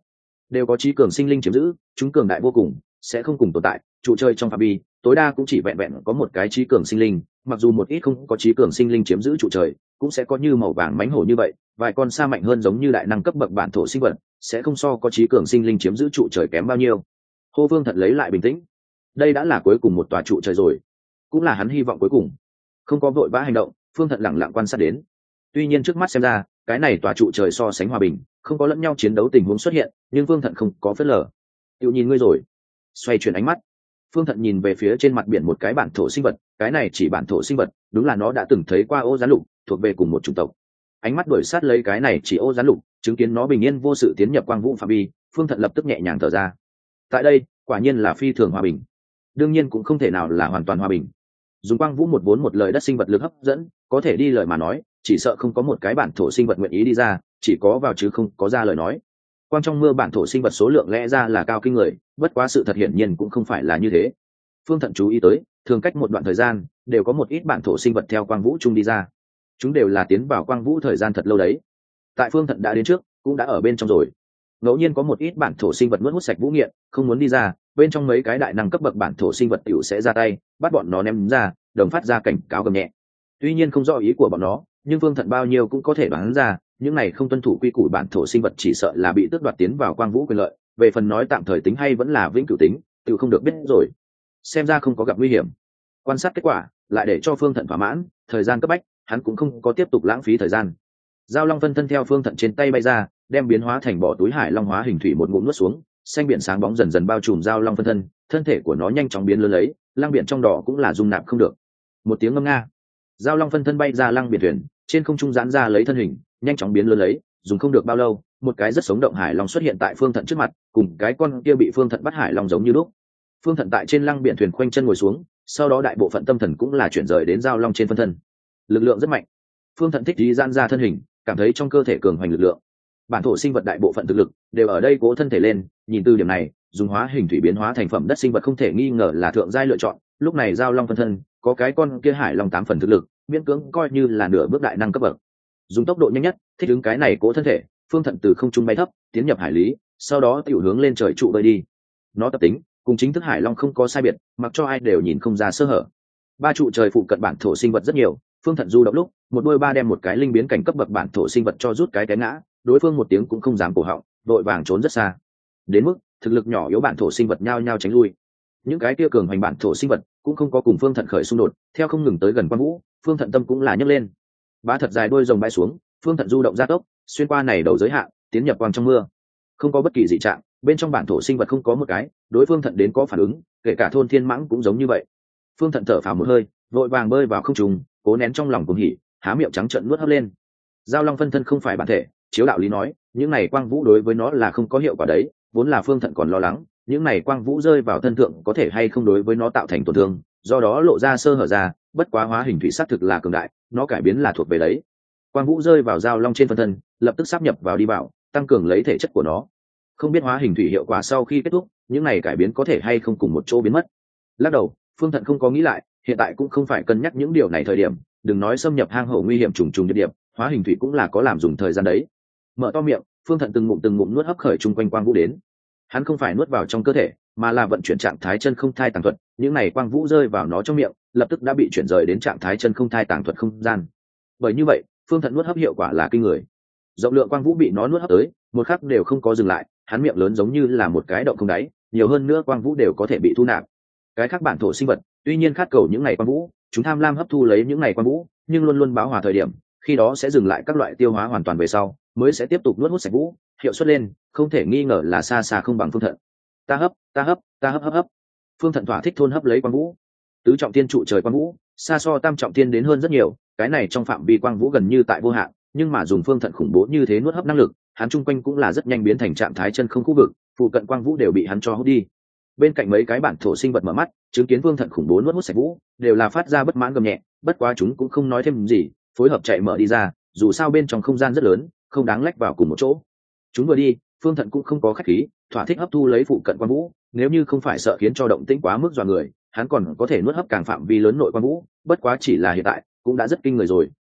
đều có trí cường sinh linh chiếm giữ, chúng cường đại vô cùng, sẽ không cùng tồn tại trụ trời trong phạm vi, tối đa cũng chỉ vẹn vẹn có một cái trí cường sinh linh, mặc dù một ít không có trí cường sinh linh chiếm giữ trụ trời cũng sẽ có như màu vàng mánh hổ như vậy vài con xa mạnh hơn giống như đại năng cấp bậc bản thổ sinh vật, sẽ không so có trí cường sinh linh chiếm giữ trụ trời kém bao nhiêu. Hô Vương Thận lấy lại bình tĩnh, đây đã là cuối cùng một tòa trụ trời rồi, cũng là hắn hy vọng cuối cùng. Không có vội vã hành động, Phương Thận lẳng lặng quan sát đến. Tuy nhiên trước mắt xem ra cái này tòa trụ trời so sánh hòa bình, không có lẫn nhau chiến đấu tình huống xuất hiện, nhưng Phương Thận không có phớt lờ. Tự nhìn ngươi rồi. Xoay chuyển ánh mắt, Phương Thận nhìn về phía trên mặt biển một cái bản thổ sinh vật, cái này chỉ bản thổ sinh vật, đúng là nó đã từng thấy qua ô gián lục, thuộc về cùng một chủng tộc. Ánh mắt đuổi sát lấy cái này chỉ ô gián lục, chứng kiến nó bình yên vô sự tiến nhập quang vũ phạm vi, Phương Thận lập tức nhẹ nhàng thở ra. Tại đây, quả nhiên là phi thường hòa bình. Đương nhiên cũng không thể nào là hoàn toàn hòa bình. Dùng quang vũ một vốn một lời đất sinh vật lực hấp dẫn, có thể đi lời mà nói, chỉ sợ không có một cái bản thổ sinh vật nguyện ý đi ra, chỉ có vào chứ không có ra lời nói. Quang trong mưa bản thổ sinh vật số lượng lẽ ra là cao kinh người, bất quá sự thật hiển nhiên cũng không phải là như thế. Phương Thận chú ý tới, thường cách một đoạn thời gian đều có một ít bản thổ sinh vật theo quang vũ chung đi ra, chúng đều là tiến vào quang vũ thời gian thật lâu đấy. Tại Phương Thận đã đến trước, cũng đã ở bên trong rồi. Ngẫu nhiên có một ít bản thổ sinh vật nuốt hút sạch vũ nghiện, không muốn đi ra, bên trong mấy cái đại năng cấp bậc bản thổ sinh vật tiểu sẽ ra tay, bắt bọn nó ném ra, đồng phát ra cảnh cáo gầm nhẹ. Tuy nhiên không rõ ý của bọn nó, nhưng Phương Thận bao nhiêu cũng có thể đoán ra, những này không tuân thủ quy củ bản thổ sinh vật chỉ sợ là bị tước đoạt tiến vào quang vũ quyền lợi, về phần nói tạm thời tính hay vẫn là vĩnh cửu tính, tự không được biết rồi. Xem ra không có gặp nguy hiểm. Quan sát kết quả, lại để cho Phương Thận thỏa mãn, thời gian cấp bách, hắn cũng không có tiếp tục lãng phí thời gian. Giao long phân thân theo Phương Thận trên tay bay ra, đem biến hóa thành bỏ túi hải long hóa hình thủy một ngụm nuốt xuống, xanh biển sáng bóng dần dần bao trùm giao long phân thân, thân thể của nó nhanh chóng biến lớn lấy, lăng biển trong đỏ cũng là dung nạp không được. Một tiếng ngâm nga, giao long phân thân bay ra lăng biển thuyền, trên không trung giãn ra lấy thân hình, nhanh chóng biến lớn lấy, dùng không được bao lâu, một cái rất sống động hải long xuất hiện tại Phương Thận trước mặt, cùng cái con kia bị Phương Thận bắt hải long giống như lúc. Phương Thận tại trên lăng biển thuyền khoanh chân ngồi xuống, sau đó đại bộ phận tâm thần cũng là chuyển rời đến giao long trên phân thân. Lực lượng rất mạnh. Phương Thận thích trí giãn ra thân hình, cảm thấy trong cơ thể cường hoành lực lượng. Bản thổ sinh vật đại bộ phận thực lực đều ở đây cố thân thể lên, nhìn từ điểm này, dùng hóa hình thủy biến hóa thành phẩm đất sinh vật không thể nghi ngờ là thượng giai lựa chọn. Lúc này giao long phân thân có cái con kia hải long tám phần thực lực, miễn cưỡng coi như là nửa bước đại năng cấp bậc. Dùng tốc độ nhanh nhất thích ứng cái này cố thân thể, Phương Thận từ không trung bay thấp tiến nhập hải lý, sau đó tiểu hướng lên trời trụ bơi đi. Nó tập tính cùng chính thức hải long không có sai biệt, mặc cho ai đều nhìn không ra sơ hở. Ba trụ trời phụ cận bản thổ sinh vật rất nhiều, Phương Thận du động lúc một đôi ba đem một cái linh biến cảnh cấp bậc bản thổ sinh vật cho rút cái té ngã, đối phương một tiếng cũng không dám cổ họng, vội vàng trốn rất xa. Đến mức thực lực nhỏ yếu bản thổ sinh vật nhao nhao tránh lui. Những cái kia cường hoành bản thổ sinh vật cũng không có cùng Phương Thận khởi xung đột, theo không ngừng tới gần quang vũ, Phương Thận tâm cũng là nhấc lên. Bá thật dài đuôi rồng bay xuống, Phương Thận du động gia tốc, xuyên qua này đầu giới hạn, tiến nhập quang trong mưa. Không có bất kỳ dị trạng, bên trong bản thổ sinh vật không có một cái đối Phương Thận đến có phản ứng, kể cả thôn thiên mãng cũng giống như vậy. Phương Thận thở phào một hơi, vội vàng bơi vào không trung, cố nén trong lòng cuồng hỉ, há miệng trắng trợn nuốt hấp lên. Giao long phân thân không phải bản thể, chiếu đạo lý nói, những này quang vũ đối với nó là không có hiệu quả đấy, vốn là Phương Thận còn lo lắng, những này quang vũ rơi vào thân thượng có thể hay không đối với nó tạo thành tổn thương, do đó lộ ra sơ hở ra, bất quá hóa hình thủy sắc thực là cường đại, nó cải biến là thuộc về đấy. Quang vũ rơi vào giao long trên phân thân, lập tức sáp nhập vào đi vào, tăng cường lấy thể chất của nó. Không biết hóa hình thủy hiệu quả sau khi kết thúc, những này cải biến có thể hay không cùng một chỗ biến mất. Lắc đầu, Phương Thận không có nghĩ lại, hiện tại cũng không phải cân nhắc những điều này thời điểm, đừng nói xâm nhập hang hổ nguy hiểm trùng trùng địa điểm, hóa hình thủy cũng là có làm dùng thời gian đấy. Mở to miệng, Phương Thận từng ngụm từng ngụm nuốt hấp khởi chung quanh quang vũ đến. Hắn không phải nuốt vào trong cơ thể, mà là vận chuyển trạng thái chân không thai tàng thuật, những này quang vũ rơi vào nó trong miệng, lập tức đã bị chuyển rời đến trạng thái chân không thai tàng thuật không gian. Bởi như vậy, Phương Thận nuốt hấp hiệu quả là kinh người. Rộng lượng quang vũ bị nó nuốt hấp tới, một khắc đều không có dừng lại, hắn miệng lớn giống như là một cái động không đáy, nhiều hơn nữa quang vũ đều có thể bị thu nạp. Cái khác bản thổ sinh vật, tuy nhiên khát cầu những ngày quang vũ, chúng tham lam hấp thu lấy những ngày quang vũ, nhưng luôn luôn báo hòa thời điểm, khi đó sẽ dừng lại các loại tiêu hóa hoàn toàn về sau, mới sẽ tiếp tục nuốt hút sạch vũ, hiệu suất lên, không thể nghi ngờ là xa xa không bằng Phương Thận. Ta hấp, ta hấp, ta hấp hấp hấp. Phương Thận thỏa thích thôn hấp lấy quang vũ. Tứ trọng thiên trụ trời quang vũ, xa so tam trọng thiên đến hơn rất nhiều, cái này trong phạm vi quang vũ gần như tại vô hạn, nhưng mà dùng Phương Thận khủng bố như thế nuốt hấp năng lực, hắn chung quanh cũng là rất nhanh biến thành trạng thái chân không khu vực, phụ cận quang vũ đều bị hắn cho hút đi. Bên cạnh mấy cái bản thổ sinh vật mở mắt, chứng kiến Phương Thận khủng bố nuốt hút sạch vũ, đều là phát ra bất mãn gầm nhẹ, bất quá chúng cũng không nói thêm gì, phối hợp chạy mở đi ra, dù sao bên trong không gian rất lớn, không đáng lách vào cùng một chỗ. Chúng vừa đi, Phương Thận cũng không có khách khí, thỏa thích hấp thu lấy phụ cận quang vũ, nếu như không phải sợ khiến cho động tĩnh quá mức dọa người, hắn còn có thể nuốt hấp càng phạm vi lớn nội quang vũ, bất quá chỉ là hiện tại cũng đã rất kinh người rồi,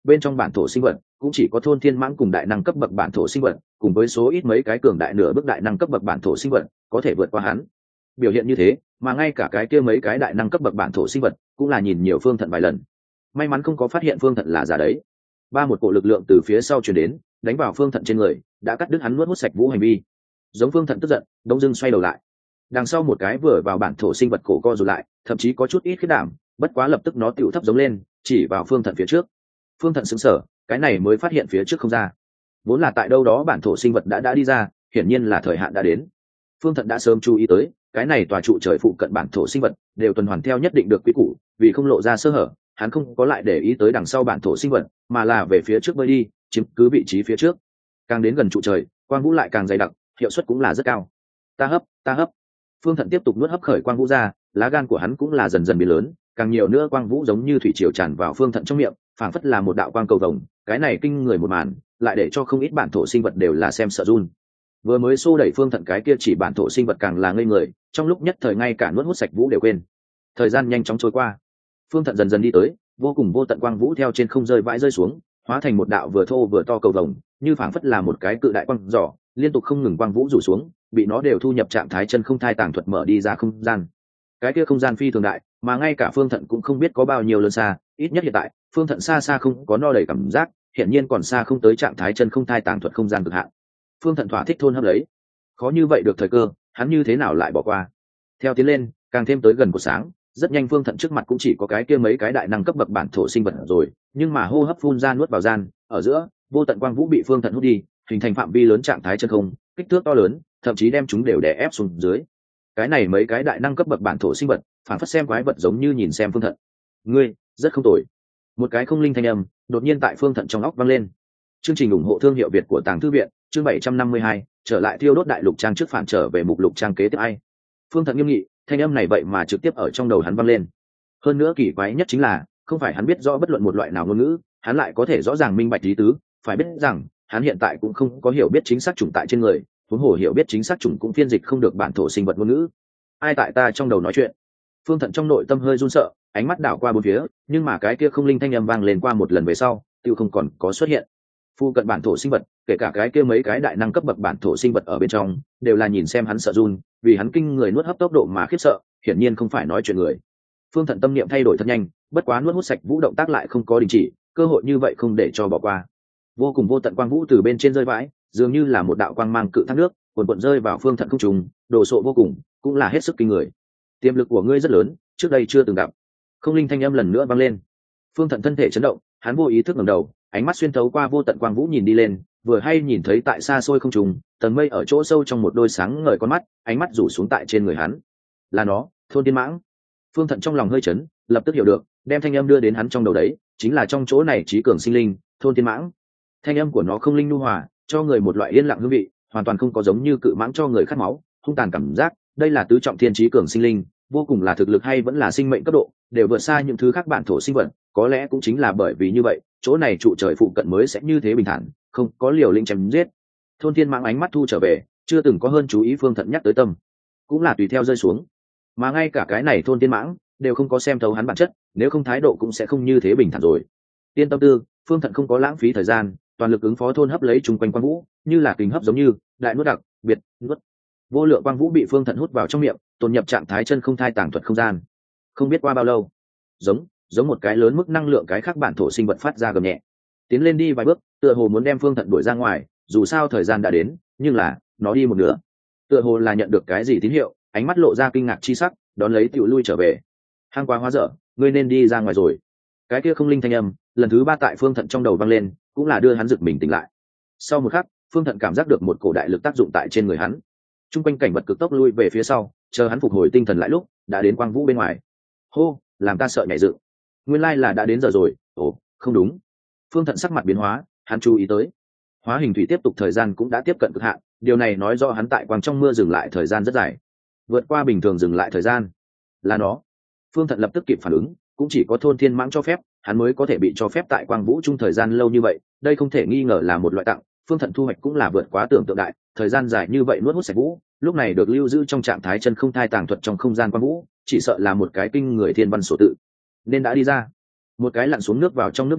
bên trong bản thổ sinh vật cũng chỉ có thôn thiên mãng cùng đại năng cấp bậc bản thổ sinh vật cùng với số ít mấy cái cường đại nửa bước đại năng cấp bậc bản thổ sinh vật có thể vượt qua hắn. Biểu hiện như thế mà ngay cả cái kia mấy cái đại năng cấp bậc bản thổ sinh vật cũng là nhìn nhiều Phương Thận vài lần, may mắn không có phát hiện Phương Thận là giả đấy. Ba một cổ lực lượng từ phía sau truyền đến, đánh vào Phương Thận trên người, đã cắt đứt hắn nuốt hút sạch vũ hành vi. Giống Phương Thận tức giận, đông dưng xoay đầu lại, đằng sau một cái vừa vào bản thổ sinh vật cổ co rụt lại, thậm chí có chút ít khiết đảm, bất quá lập tức nó tựu thấp giống lên, chỉ vào Phương Thận phía trước. Phương Thận sững sờ, cái này mới phát hiện phía trước không ra, vốn là tại đâu đó bản thổ sinh vật đã đã đi ra, hiển nhiên là thời hạn đã đến. Phương Thận đã sớm chú ý tới, cái này tòa trụ trời phụ cận bản thổ sinh vật đều tuần hoàn theo nhất định được quy củ, vì không lộ ra sơ hở, hắn không có lại để ý tới đằng sau bản thổ sinh vật, mà là về phía trước bơi đi, chiếm cứ vị trí phía trước. Càng đến gần trụ trời, quang vũ lại càng dày đặc, hiệu suất cũng là rất cao. Ta hấp, ta hấp. Phương Thận tiếp tục nuốt hấp khởi quang vũ ra, lá gan của hắn cũng là dần dần biến lớn, càng nhiều nữa quang vũ giống như thủy triều tràn vào Phương Thận trong miệng, phảng phất là một đạo quang cầu vồng. Cái này kinh người một màn, lại để cho không ít bản thổ sinh vật đều là xem sợ run. Vừa mới xô đẩy Phương Thận cái kia chỉ bản thổ sinh vật càng là ngây người, trong lúc nhất thời ngay cả nuốt hút sạch vũ đều quên. Thời gian nhanh chóng trôi qua, Phương Thận dần dần đi tới, vô cùng vô tận quang vũ theo trên không rơi vãi rơi xuống, hóa thành một đạo vừa thô vừa to cầu vồng, như phảng phất là một cái cự đại quang giỏ, liên tục không ngừng quang vũ rủ xuống, bị nó đều thu nhập trạng thái chân không thai tàng thuật mở đi ra không gian. Cái kia không gian phi thường đại, mà ngay cả Phương Thận cũng không biết có bao nhiêu lớn xa, ít nhất hiện tại, Phương Thận xa xa không có no đầy cảm giác, hiện nhiên còn xa không tới trạng thái chân không thai tàng thuật không gian cực hạn. Phương Thận thỏa thích thôn hấp lấy, khó như vậy được thời cơ, hắn như thế nào lại bỏ qua. Theo tiến lên, càng thêm tới gần của sáng, rất nhanh Phương Thận trước mặt cũng chỉ có cái kia mấy cái đại năng cấp bậc bản thổ sinh vật rồi, nhưng mà hô hấp phun ra nuốt vào gian, ở giữa, vô tận quang vũ bị Phương Thận hút đi, hình thành phạm vi lớn trạng thái chân không, kích thước to lớn, thậm chí đem chúng đều đè ép xuống dưới. Cái này mấy cái đại năng cấp bậc bản thổ sinh vật, phản phất xem quái vật giống như nhìn xem Phương Thận. Ngươi, rất không tồi. Một cái không linh thanh âm, đột nhiên tại Phương Thận trong óc vang lên. Chương trình ủng hộ thương hiệu Việt của Tàng Thư viện, chương bảy trăm năm mươi hai, trở lại thiêu đốt đại lục trang trước phản trở về mục lục trang kế tiếp ai. Phương Thận nghiêm nghị, thanh âm này vậy mà trực tiếp ở trong đầu hắn vang lên. Hơn nữa kỳ quái nhất chính là, không phải hắn biết rõ bất luận một loại nào ngôn ngữ, hắn lại có thể rõ ràng minh bạch ý tứ, phải biết rằng, hắn hiện tại cũng không có hiểu biết chính xác chủng tại trên người, huống hồ hiểu biết chính xác chủng cũng phiên dịch không được bản thổ sinh vật ngôn ngữ. Ai tại ta trong đầu nói chuyện? Phương Thận trong nội tâm hơi run sợ, ánh mắt đảo qua bốn phía, nhưng mà cái kia không linh thanh âm vang lên qua một lần về sau, tiêu không còn có xuất hiện. Phu cận bản thổ sinh vật, kể cả cái kia mấy cái đại năng cấp bậc bản thổ sinh vật ở bên trong, đều là nhìn xem hắn sợ run, vì hắn kinh người nuốt hấp tốc độ mà khiếp sợ, hiển nhiên không phải nói chuyện người. Phương Thận tâm niệm thay đổi thật nhanh, bất quá nuốt hút sạch vũ động tác lại không có đình chỉ, cơ hội như vậy không để cho bỏ qua. Vô cùng vô tận quang vũ từ bên trên rơi vãi, dường như là một đạo quang mang cự thác nước, cuồn cuộn rơi vào Phương Thận không trùng, đồ sộ vô cùng, cũng là hết sức kinh người. Tiềm lực của ngươi rất lớn, trước đây chưa từng gặp. Không linh thanh âm lần nữa vang lên. Phương Thận thân thể chấn động, hắn vô ý thức ngẩng đầu, ánh mắt xuyên thấu qua vô tận quang vũ nhìn đi lên, vừa hay nhìn thấy tại xa xôi không trùng, tầng mây ở chỗ sâu trong một đôi sáng ngời con mắt, ánh mắt rủ xuống tại trên người hắn. Là nó, thôn tiên mãng. Phương Thận trong lòng hơi chấn, lập tức hiểu được, đem thanh âm đưa đến hắn trong đầu đấy, chính là trong chỗ này trí cường sinh linh, thôn tiên mãng. Thanh âm của nó không linh nhu hòa, cho người một loại yên lặng hương vị, hoàn toàn không có giống như cự mãng cho người khát máu, hung tàn cảm giác. Đây là tứ trọng thiên trí cường sinh linh, vô cùng là thực lực hay vẫn là sinh mệnh cấp độ, đều vượt xa những thứ khác bản thổ sinh vật. Có lẽ cũng chính là bởi vì như vậy, chỗ này trụ trời phụ cận mới sẽ như thế bình thản, không có liều lĩnh chém giết. Thôn thiên mãng ánh mắt thu trở về, chưa từng có hơn chú ý Phương Thận nhắc tới tâm, cũng là tùy theo rơi xuống. Mà ngay cả cái này thôn thiên mãng đều không có xem thấu hắn bản chất, nếu không thái độ cũng sẽ không như thế bình thản rồi. Tiên tâm tư, Phương Thận không có lãng phí thời gian, toàn lực ứng phó thôn hấp lấy chung quanh quang vũ, như là kính hấp giống như đại nuốt đặc biệt nuốt. Vô lượng quang vũ bị Phương Thận hút vào trong miệng, tồn nhập trạng thái chân không thai tàng thuật không gian. Không biết qua bao lâu, giống giống một cái lớn mức năng lượng cái khác bản thổ sinh vật phát ra gầm nhẹ, tiến lên đi vài bước, tựa hồ muốn đem Phương Thận đuổi ra ngoài, dù sao thời gian đã đến, nhưng là nó đi một nửa, tựa hồ là nhận được cái gì tín hiệu, ánh mắt lộ ra kinh ngạc chi sắc, đón lấy tiểu lui trở về. Hang quá hóa dở, ngươi nên đi ra ngoài rồi. Cái kia không linh thanh âm lần thứ ba tại Phương Thận trong đầu vang lên, cũng là đưa hắn giật mình tỉnh lại. Sau một khắc, Phương Thận cảm giác được một cổ đại lực tác dụng tại trên người hắn, trung quanh cảnh vật cực tốc lui về phía sau, chờ hắn phục hồi tinh thần lại lúc đã đến quang vũ bên ngoài. Hô, làm ta sợ nhảy dựng. Nguyên lai là đã đến giờ rồi. Ồ, không đúng. Phương Thận sắc mặt biến hóa, hắn chú ý tới, hóa hình thủy tiếp tục thời gian cũng đã tiếp cận cực hạn, điều này nói rõ hắn tại quang trong mưa dừng lại thời gian rất dài, vượt qua bình thường dừng lại thời gian. Là nó. Phương Thận lập tức kịp phản ứng, cũng chỉ có thôn thiên mãng cho phép hắn mới có thể bị cho phép tại quang vũ chung thời gian lâu như vậy, đây không thể nghi ngờ là một loại tặng. Phương Thận thu hoạch cũng là vượt quá tưởng tượng đại, thời gian dài như vậy nuốt hút sạch vũ, lúc này được lưu giữ trong trạng thái chân không thai tàng thuật trong không gian quang vũ, chỉ sợ là một cái kinh người thiên văn sổ tự. Nên đã đi ra. Một cái lặn xuống nước vào trong nước biển,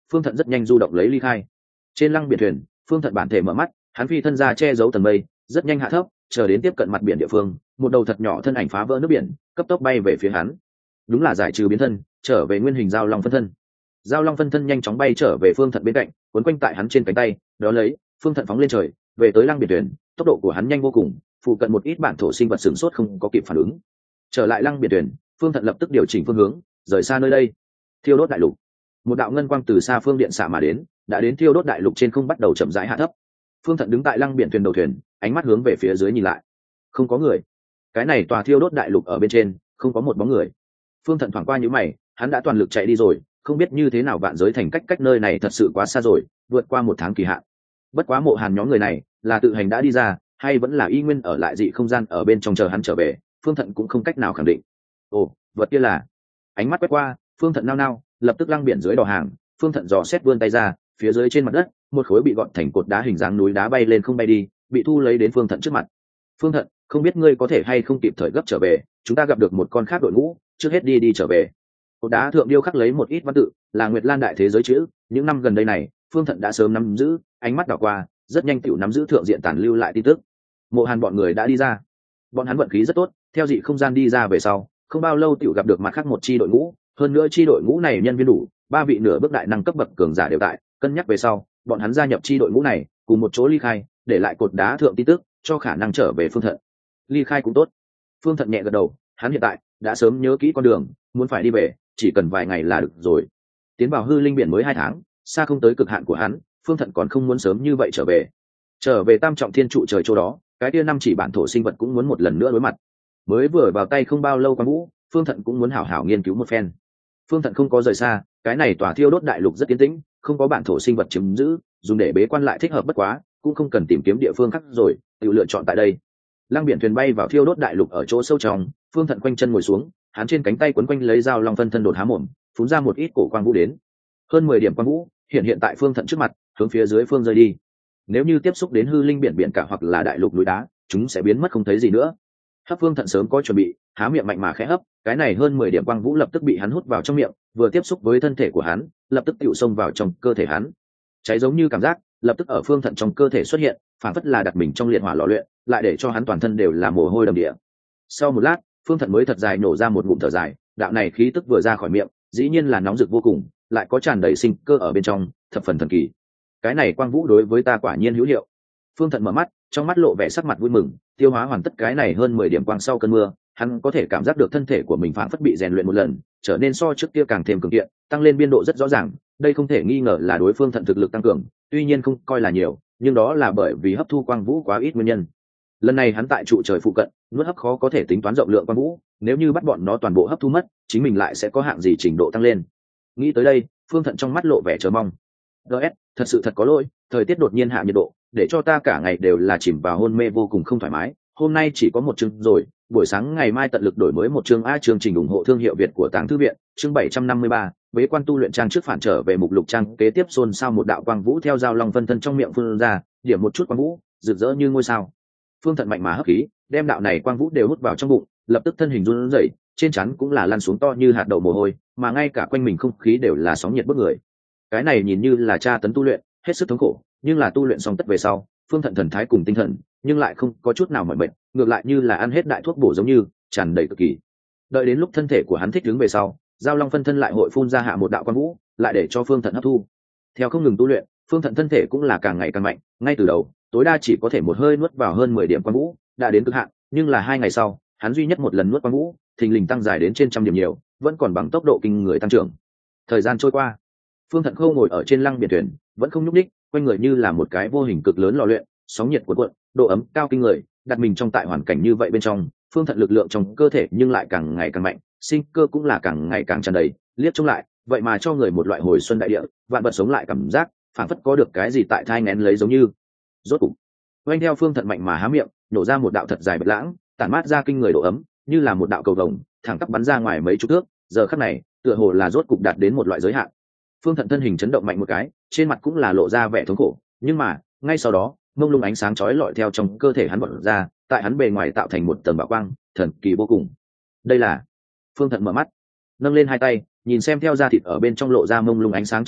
Phương Thận rất nhanh du động lấy ly khai. Trên lăng biển thuyền, Phương Thận bản thể mở mắt, hắn phi thân ra che giấu tầng mây, rất nhanh hạ thấp, chờ đến tiếp cận mặt biển địa phương, một đầu thật nhỏ thân ảnh phá vỡ nước biển, cấp tốc bay về phía hắn. Đúng là giải trừ biến thân, trở về nguyên hình giao long phân thân. Giao long phân thân nhanh chóng bay trở về Phương Thận bên cạnh, quấn quanh tại hắn trên cánh tay, đó lấy, Phương Thận phóng lên trời, về tới lăng biển thuyền, tốc độ của hắn nhanh vô cùng, phụ cận một ít bản thổ sinh vật sửng sốt không có kịp phản ứng. Trở lại lăng biển thuyền, Phương Thận lập tức điều chỉnh phương hướng, rời xa nơi đây. Thiêu đốt đại lục. Một đạo ngân quang từ xa phương điện xạ mà đến, đã đến thiêu đốt đại lục trên không bắt đầu chậm rãi hạ thấp. Phương Thận đứng tại lăng biển thuyền đầu thuyền, ánh mắt hướng về phía dưới nhìn lại. Không có người. Cái này tòa thiêu đốt đại lục ở bên trên, không có một bóng người. Phương Thận thoảng qua những mày, hắn đã toàn lực chạy đi rồi, không biết như thế nào vạn giới thành cách cách nơi này thật sự quá xa rồi, vượt qua một tháng kỳ hạn. Bất quá Mộ Hàn nhóm người này, là tự hành đã đi ra, hay vẫn là y nguyên ở lại dị không gian ở bên trong chờ hắn trở về, Phương Thận cũng không cách nào khẳng định. Ồ, vật kia là. Ánh mắt quét qua, Phương Thận nao nao, lập tức lăng biển dưới đò hàng, Phương Thận dò xét vươn tay ra, phía dưới trên mặt đất, một khối bị gọn thành cột đá hình dáng núi đá bay lên không bay đi, bị thu lấy đến Phương Thận trước mặt. Phương Thận, không biết ngươi có thể hay không kịp thời gấp trở về, chúng ta gặp được một con khác đội ngũ, trước hết đi đi trở về. Cột đá thượng điêu khắc lấy một ít văn tự, là Nguyệt Lan đại thế giới chữ, những năm gần đây này, Phương Thận đã sớm nắm giữ, ánh mắt đảo qua, rất nhanh tiểu nắm giữ thượng diện tản lưu lại tin tức. Mộ Hàn bọn người đã đi ra. Bọn hắn vận khí rất tốt, theo dị không gian đi ra về sau, không bao lâu tiểu gặp được mặt khác một chi đội ngũ, hơn nữa chi đội ngũ này nhân viên đủ, ba vị nửa bước đại năng cấp bậc cường giả đều tại, cân nhắc về sau, bọn hắn gia nhập chi đội ngũ này, cùng một chỗ ly khai, để lại cột đá thượng tin tức, cho khả năng trở về Phương Thận. Ly khai cũng tốt. Phương Thận nhẹ gật đầu, hắn hiện tại đã sớm nhớ kỹ con đường, muốn phải đi về, chỉ cần vài ngày là được rồi. Tiến vào hư linh biển mới hai tháng, xa không tới cực hạn của hắn, Phương Thận còn không muốn sớm như vậy trở về. Trở về Tam Trọng Thiên trụ trời chỗ đó, cái kia năm chỉ bản thổ sinh vật cũng muốn một lần nữa đối mặt. Mới vừa vào tay không bao lâu Quan Vũ, Phương Thận cũng muốn hảo hảo nghiên cứu một phen. Phương Thận không có rời xa, cái này tòa thiêu đốt đại lục rất tiến tĩnh, không có bản thổ sinh vật chiếm giữ, dùng để bế quan lại thích hợp bất quá, cũng không cần tìm kiếm địa phương khác rồi, tự lựa chọn tại đây. Lăng biển thuyền bay vào thiêu đốt đại lục ở chỗ sâu trong, Phương Thận quanh chân ngồi xuống, hắn trên cánh tay quấn quanh lấy dao long phân thân đột há mồm, phun ra một ít cổ quang vũ đến. Hơn mười điểm quang vũ hiện hiện tại Phương Thận trước mặt, hướng phía dưới phương rơi đi. Nếu như tiếp xúc đến hư linh biển biển cả hoặc là đại lục núi đá, chúng sẽ biến mất không thấy gì nữa. Hấp Phương Thận sớm có chuẩn bị, há miệng mạnh mà khẽ hấp, cái này hơn mười điểm quang vũ lập tức bị hắn hút vào trong miệng, vừa tiếp xúc với thân thể của hắn, lập tức tựu xông vào trong cơ thể hắn. Cháy giống như cảm giác, lập tức ở Phương Thận trong cơ thể xuất hiện, phản phất là đặt mình trong liệt hỏa lò luyện, lại để cho hắn toàn thân đều là mồ hôi đầm địa. Sau một lát, Phương Thận mới thật dài nổ ra một ngụm thở dài, đạo này khí tức vừa ra khỏi miệng, dĩ nhiên là nóng rực vô cùng, lại có tràn đầy sinh cơ ở bên trong, thập phần thần kỳ. Cái này quang vũ đối với ta quả nhiên hữu hiệu. Phương Thận mở mắt, trong mắt lộ vẻ sắc mặt vui mừng, tiêu hóa hoàn tất cái này hơn mười điểm quang sau cơn mưa, hắn có thể cảm giác được thân thể của mình phản phất bị rèn luyện một lần, trở nên so trước kia càng thêm cường kiện, tăng lên biên độ rất rõ ràng, đây không thể nghi ngờ là đối phương Thận thực lực tăng cường, tuy nhiên không coi là nhiều, nhưng đó là bởi vì hấp thu quang vũ quá ít nguyên nhân. Lần này hắn tại trụ trời phụ cận, nuốt hấp khó có thể tính toán rộng lượng quang vũ, nếu như bắt bọn nó toàn bộ hấp thu mất, chính mình lại sẽ có hạng gì trình độ tăng lên. Nghĩ tới đây, Phương Thận trong mắt lộ vẻ chờ mong. gs thật sự thật có lỗi, thời tiết đột nhiên hạ nhiệt độ, để cho ta cả ngày đều là chìm vào hôn mê vô cùng không thoải mái, hôm nay chỉ có một chương rồi, buổi sáng ngày mai tận lực đổi mới một chương. A chương trình ủng hộ thương hiệu Việt của Tàng Thư viện, chương bảy trăm năm mươi ba, bế quan tu luyện trang trước phản trở về mục lục trang kế tiếp xôn xao một đạo quang vũ theo dao long phân thân trong miệng phun ra, điểm một chút quang vũ, rực rỡ như ngôi sao. Phương Thận mạnh mà hấp khí, đem đạo này quang vũ đều hút vào trong bụng, lập tức thân hình run rẩy, trên trán cũng là lăn xuống to như hạt đậu mồ hôi, mà ngay cả quanh mình không khí đều là sóng nhiệt bức người. Cái này nhìn như là tra tấn tu luyện, hết sức thống khổ, nhưng là tu luyện xong tất về sau, Phương Thận thần thái cùng tinh thần, nhưng lại không có chút nào mỏi mệt, ngược lại như là ăn hết đại thuốc bổ giống như, tràn đầy cực kỳ. Đợi đến lúc thân thể của hắn thích ứng về sau, giao long phân thân lại hội phun ra hạ một đạo quang vũ, lại để cho Phương Thận hấp thu. Theo không ngừng tu luyện, Phương Thận thân thể cũng là càng ngày càng mạnh, ngay từ đầu, tối đa chỉ có thể một hơi nuốt vào hơn mười điểm quang vũ, đã đến cực hạn, nhưng là hai ngày sau, hắn duy nhất một lần nuốt quang vũ, thình lình tăng dài đến trên trăm điểm nhiều, vẫn còn bằng tốc độ kinh người tăng trưởng. Thời gian trôi qua, Phương Thận Khâu ngồi ở trên lăng biển thuyền, vẫn không nhúc nhích, quanh người như là một cái vô hình cực lớn lò luyện, sóng nhiệt cuộn cuộn, độ ấm cao kinh người, đặt mình trong tại hoàn cảnh như vậy bên trong, Phương Thận lực lượng trong cơ thể nhưng lại càng ngày càng mạnh, sinh cơ cũng là càng ngày càng tràn đầy, liếc trông lại, vậy mà cho người một loại hồi xuân đại địa, vạn vật sống lại cảm giác, phảng phất có được cái gì tại thai nghén lấy giống như. Rốt cục, quanh theo Phương Thận mạnh mà há miệng, nổ ra một đạo thật dài bạch lãng, tản mát ra kinh người độ ấm, như là một đạo cầu vồng, thẳng tắp bắn ra ngoài mấy chục thước, giờ khắc này, tựa hồ là rốt cục đạt đến một loại giới hạn. Phương Thận thân hình chấn động mạnh một cái, trên mặt cũng là lộ ra vẻ thống khổ, nhưng mà, ngay sau đó, mông lung ánh sáng chói lọi theo trong cơ thể hắn bật ra, tại hắn bề ngoài tạo thành một tầng bảo quang, thần kỳ vô cùng. Đây là. Phương Thận mở mắt, nâng lên hai tay, nhìn xem theo da thịt ở bên trong lộ ra mông lung ánh sáng chói lọi,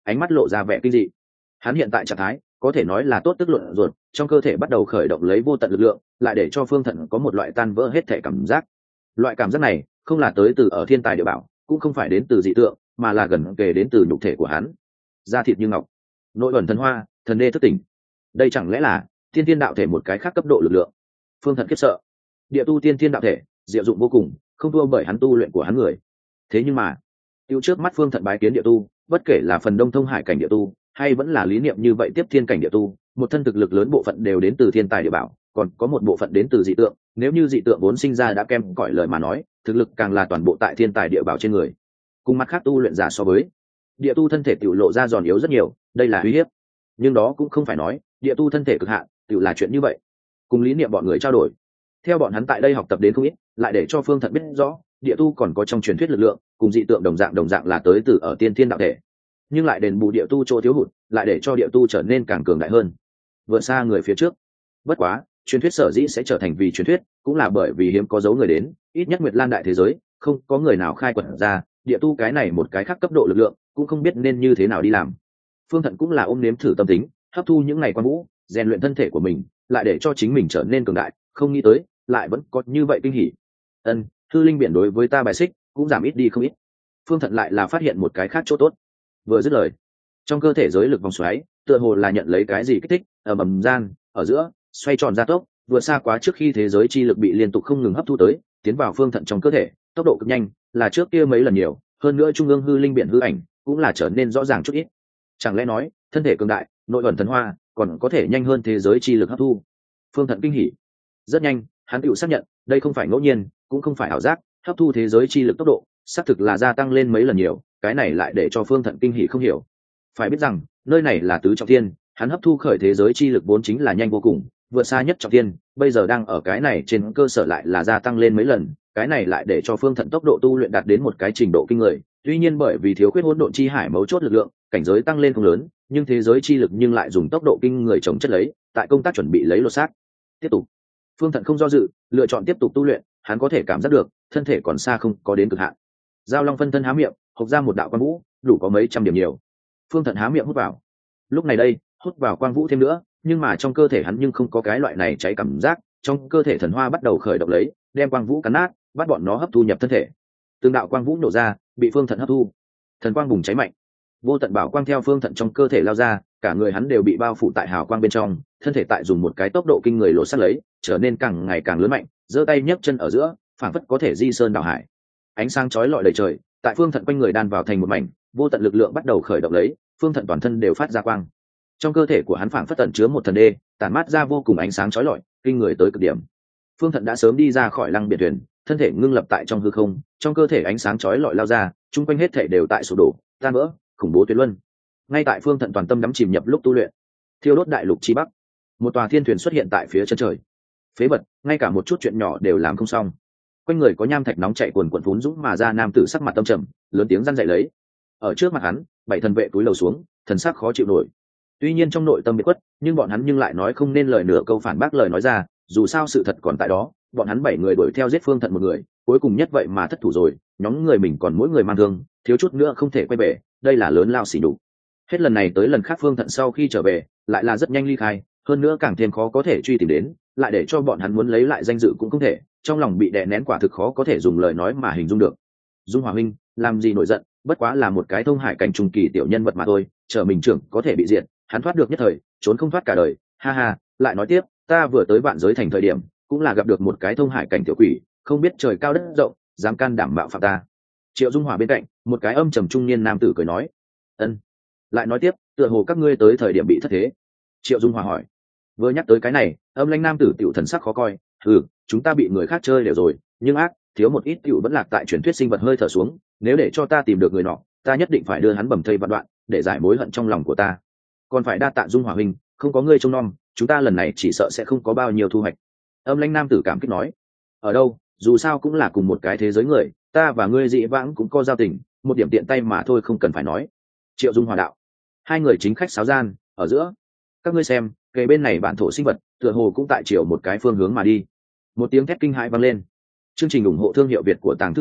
ánh mắt lộ ra vẻ kinh dị. Hắn hiện tại trạng thái có thể nói là tốt tức luận ruột, trong cơ thể bắt đầu khởi động lấy vô tận lực lượng, lại để cho Phương Thận có một loại tan vỡ hết thể cảm giác. Loại cảm giác này không là tới từ ở thiên tài địa bảo, cũng không phải đến từ dị tượng, mà là gần kề đến từ nhục thể của hắn. Da thịt như ngọc, nội ẩn thần hoa, thần đê thức tỉnh. Đây chẳng lẽ là tiên thiên đạo thể một cái khác cấp độ lực lượng? Phương Thận khiếp sợ. Địa tu tiên thiên đạo thể diệu dụng vô cùng, không thua bởi hắn tu luyện của hắn người. Thế nhưng mà tiêu trước mắt Phương Thận bái kiến địa tu, bất kể là phần đông thông hải cảnh địa tu hay vẫn là lý niệm như vậy tiếp thiên cảnh địa tu, một thân thực lực lớn bộ phận đều đến từ thiên tài địa bảo, còn có một bộ phận đến từ dị tượng. Nếu như dị tượng vốn sinh ra đã kem cỏi lời mà nói, thực lực càng là toàn bộ tại thiên tài địa bảo trên người. Cùng mặt khác tu luyện giả so với, địa tu thân thể tiểu lộ ra giòn yếu rất nhiều, đây là uy hiếp. Nhưng đó cũng không phải nói địa tu thân thể cực hạn tiểu là chuyện như vậy. Cùng lý niệm bọn người trao đổi, theo bọn hắn tại đây học tập đến không ít, lại để cho Phương Thận biết rõ địa tu còn có trong truyền thuyết lực lượng cùng dị tượng đồng dạng đồng dạng là tới từ ở tiên thiên đạo thể, nhưng lại đền bù địa tu chỗ thiếu hụt, lại để cho địa tu trở nên càng cường đại hơn, vượt xa người phía trước. Bất quá truyền thuyết sở dĩ sẽ trở thành vì truyền thuyết, cũng là bởi vì hiếm có dấu người đến, ít nhất Nguyệt Lan đại thế giới không có người nào khai quật ra địa tu cái này một cái khác cấp độ lực lượng, cũng không biết nên như thế nào đi làm. Phương Thận cũng là ôm nếm thử tâm tính, hấp thu những ngày quan vũ, rèn luyện thân thể của mình, lại để cho chính mình trở nên cường đại. Không nghĩ tới lại vẫn có như vậy kinh hỉ. Ân, hư linh biển đối với ta bài xích cũng giảm ít đi không ít. Phương Thận lại là phát hiện một cái khác chỗ tốt. Vừa dứt lời, trong cơ thể giới lực vòng xoáy tựa hồ là nhận lấy cái gì kích thích, ở ầm gian ở giữa xoay tròn gia tốc, vượt xa quá trước khi thế giới chi lực bị liên tục không ngừng hấp thu tới, tiến vào Phương Thận trong cơ thể, tốc độ cực nhanh, là trước kia mấy lần nhiều. Hơn nữa trung ương hư linh biển hư ảnh cũng là trở nên rõ ràng chút ít. Chẳng lẽ nói thân thể cường đại, nội ẩn thần hoa còn có thể nhanh hơn thế giới chi lực hấp thu? Phương Thận kinh hỉ. Rất nhanh hắn tự xác nhận đây không phải ngẫu nhiên, cũng không phải ảo giác, hấp thu thế giới chi lực tốc độ xác thực là gia tăng lên mấy lần nhiều. Cái này lại để cho Phương Thận kinh hỉ không hiểu. Phải biết rằng nơi này là tứ trọng thiên, hắn hấp thu khởi thế giới chi lực vốn chính là nhanh vô cùng, vượt xa nhất trọng thiên, bây giờ đang ở cái này trên cơ sở lại là gia tăng lên mấy lần. Cái này lại để cho Phương Thận tốc độ tu luyện đạt đến một cái trình độ kinh người. Tuy nhiên bởi vì thiếu khuyết hỗn độn chi hải mấu chốt lực lượng, cảnh giới tăng lên không lớn, nhưng thế giới chi lực nhưng lại dùng tốc độ kinh người chống chất lấy, tại công tác chuẩn bị lấy lột xác. Tiếp tục, Phương Thận không do dự, lựa chọn tiếp tục tu luyện. Hắn có thể cảm giác được thân thể còn xa không có đến cực hạn. Giao Long phân thân há miệng, hộc ra một đạo quang vũ, đủ có mấy trăm điểm nhiều. Phương Thận há miệng hút vào. Lúc này đây, hút vào quang vũ thêm nữa, nhưng mà trong cơ thể hắn nhưng không có cái loại này cháy cảm giác. Trong cơ thể thần hoa bắt đầu khởi động lấy, đem quang vũ cắn nát, bắt bọn nó hấp thu nhập thân thể. Từng đạo quang vũ nổ ra, bị Phương Thận hấp thu. Thần quang bùng cháy mạnh, vô tận bảo quang theo Phương Thận trong cơ thể lao ra, cả người hắn đều bị bao phủ tại hào quang bên trong, thân thể tại dùng một cái tốc độ kinh người lột xác lấy, trở nên càng ngày càng lớn mạnh, giơ tay nhấc chân ở giữa, phảng phất có thể di sơn đảo hải. Ánh sáng chói lọi đầy trời, tại Phương Thận quanh người đan vào thành một mảnh, vô tận lực lượng bắt đầu khởi động lấy, Phương Thận toàn thân đều phát ra quang. Trong cơ thể của hắn phảng phất tẩn chứa một thần đê, tản mát ra vô cùng ánh sáng chói lọi, kinh người tới cực điểm. Phương Thận đã sớm đi ra khỏi lăng biển thuyền, thân thể ngưng lập tại trong hư không, trong cơ thể ánh sáng chói lọi lao ra, chung quanh hết thể đều tại sụp đổ, tan vỡ, khủng bố tuyệt luân. Ngay tại Phương Thận toàn tâm đắm chìm nhập lúc tu luyện, thiêu đốt đại lục chi bắc, một tòa thiên thuyền xuất hiện tại phía chân trời. Phế vật, ngay cả một chút chuyện nhỏ đều làm không xong. Quanh người có nham thạch nóng chảy cuồn cuộn phún dũng mà ra, nam tử sắc mặt tâm trầm, lớn tiếng răn dạy lấy. Ở trước mặt hắn, bảy thần vệ cúi đầu xuống, thần sắc khó chịu nổi. Tuy nhiên trong nội tâm bị quất, nhưng bọn hắn nhưng lại nói không nên lời nửa câu phản bác lời nói ra, dù sao sự thật còn tại đó. Bọn hắn bảy người đuổi theo giết Phương Thận một người, cuối cùng nhất vậy mà thất thủ rồi, nhóm người mình còn mỗi người mang thương, thiếu chút nữa không thể quay về, đây là lớn lao xỉ nhục. Hết lần này tới lần khác Phương Thận sau khi trở về lại là rất nhanh ly khai, hơn nữa càng thêm khó có thể truy tìm đến, lại để cho bọn hắn muốn lấy lại danh dự cũng không thể, trong lòng bị đè nén quả thực khó có thể dùng lời nói mà hình dung được. Dung Hòa huynh, làm gì nổi giận, bất quá là một cái thông hải cảnh trung kỳ tiểu nhân vật mà thôi, chờ mình trưởng có thể bị diệt, hắn thoát được nhất thời, trốn không thoát cả đời. Ha ha, lại nói tiếp, ta vừa tới Vạn Giới Thành thời điểm, cũng là gặp được một cái thông hải cảnh tiểu quỷ, không biết trời cao đất rộng, dám can đảm mạo phạm ta. Triệu Dung Hòa bên cạnh, một cái âm trầm trung niên nam tử cười nói. Ân. Lại nói tiếp, tựa hồ các ngươi tới thời điểm bị thất thế. Triệu Dung Hòa hỏi. Vừa nhắc tới cái này, âm lãnh nam tử tiểu thần sắc khó coi. Ừ, chúng ta bị người khác chơi đều rồi, nhưng ác thiếu một ít tiểu vẫn lạc tại truyền thuyết sinh vật hơi thở xuống. Nếu để cho ta tìm được người nọ, ta nhất định phải đưa hắn bầm thây vạn đoạn, để giải mối hận trong lòng của ta. Còn phải đa tạ Dung Hòa huynh, không có ngươi trông nom, chúng ta lần này chỉ sợ sẽ không có bao nhiêu thu hoạch. Âm lãnh nam tử cảm kích nói. Ở đâu, dù sao cũng là cùng một cái thế giới người, ta và ngươi dị vãng cũng có giao tình, một điểm tiện tay mà thôi không cần phải nói. Triệu Dung Hòa đạo. Hai người chính khách sáo gian ở giữa, các ngươi xem, kề bên này bản thổ sinh vật tựa hồ cũng tại chiều một cái phương hướng mà đi. Một tiếng thét kinh hãi vang lên. Chương trình ủng hộ thương hiệu Việt của Tàng Thư viện,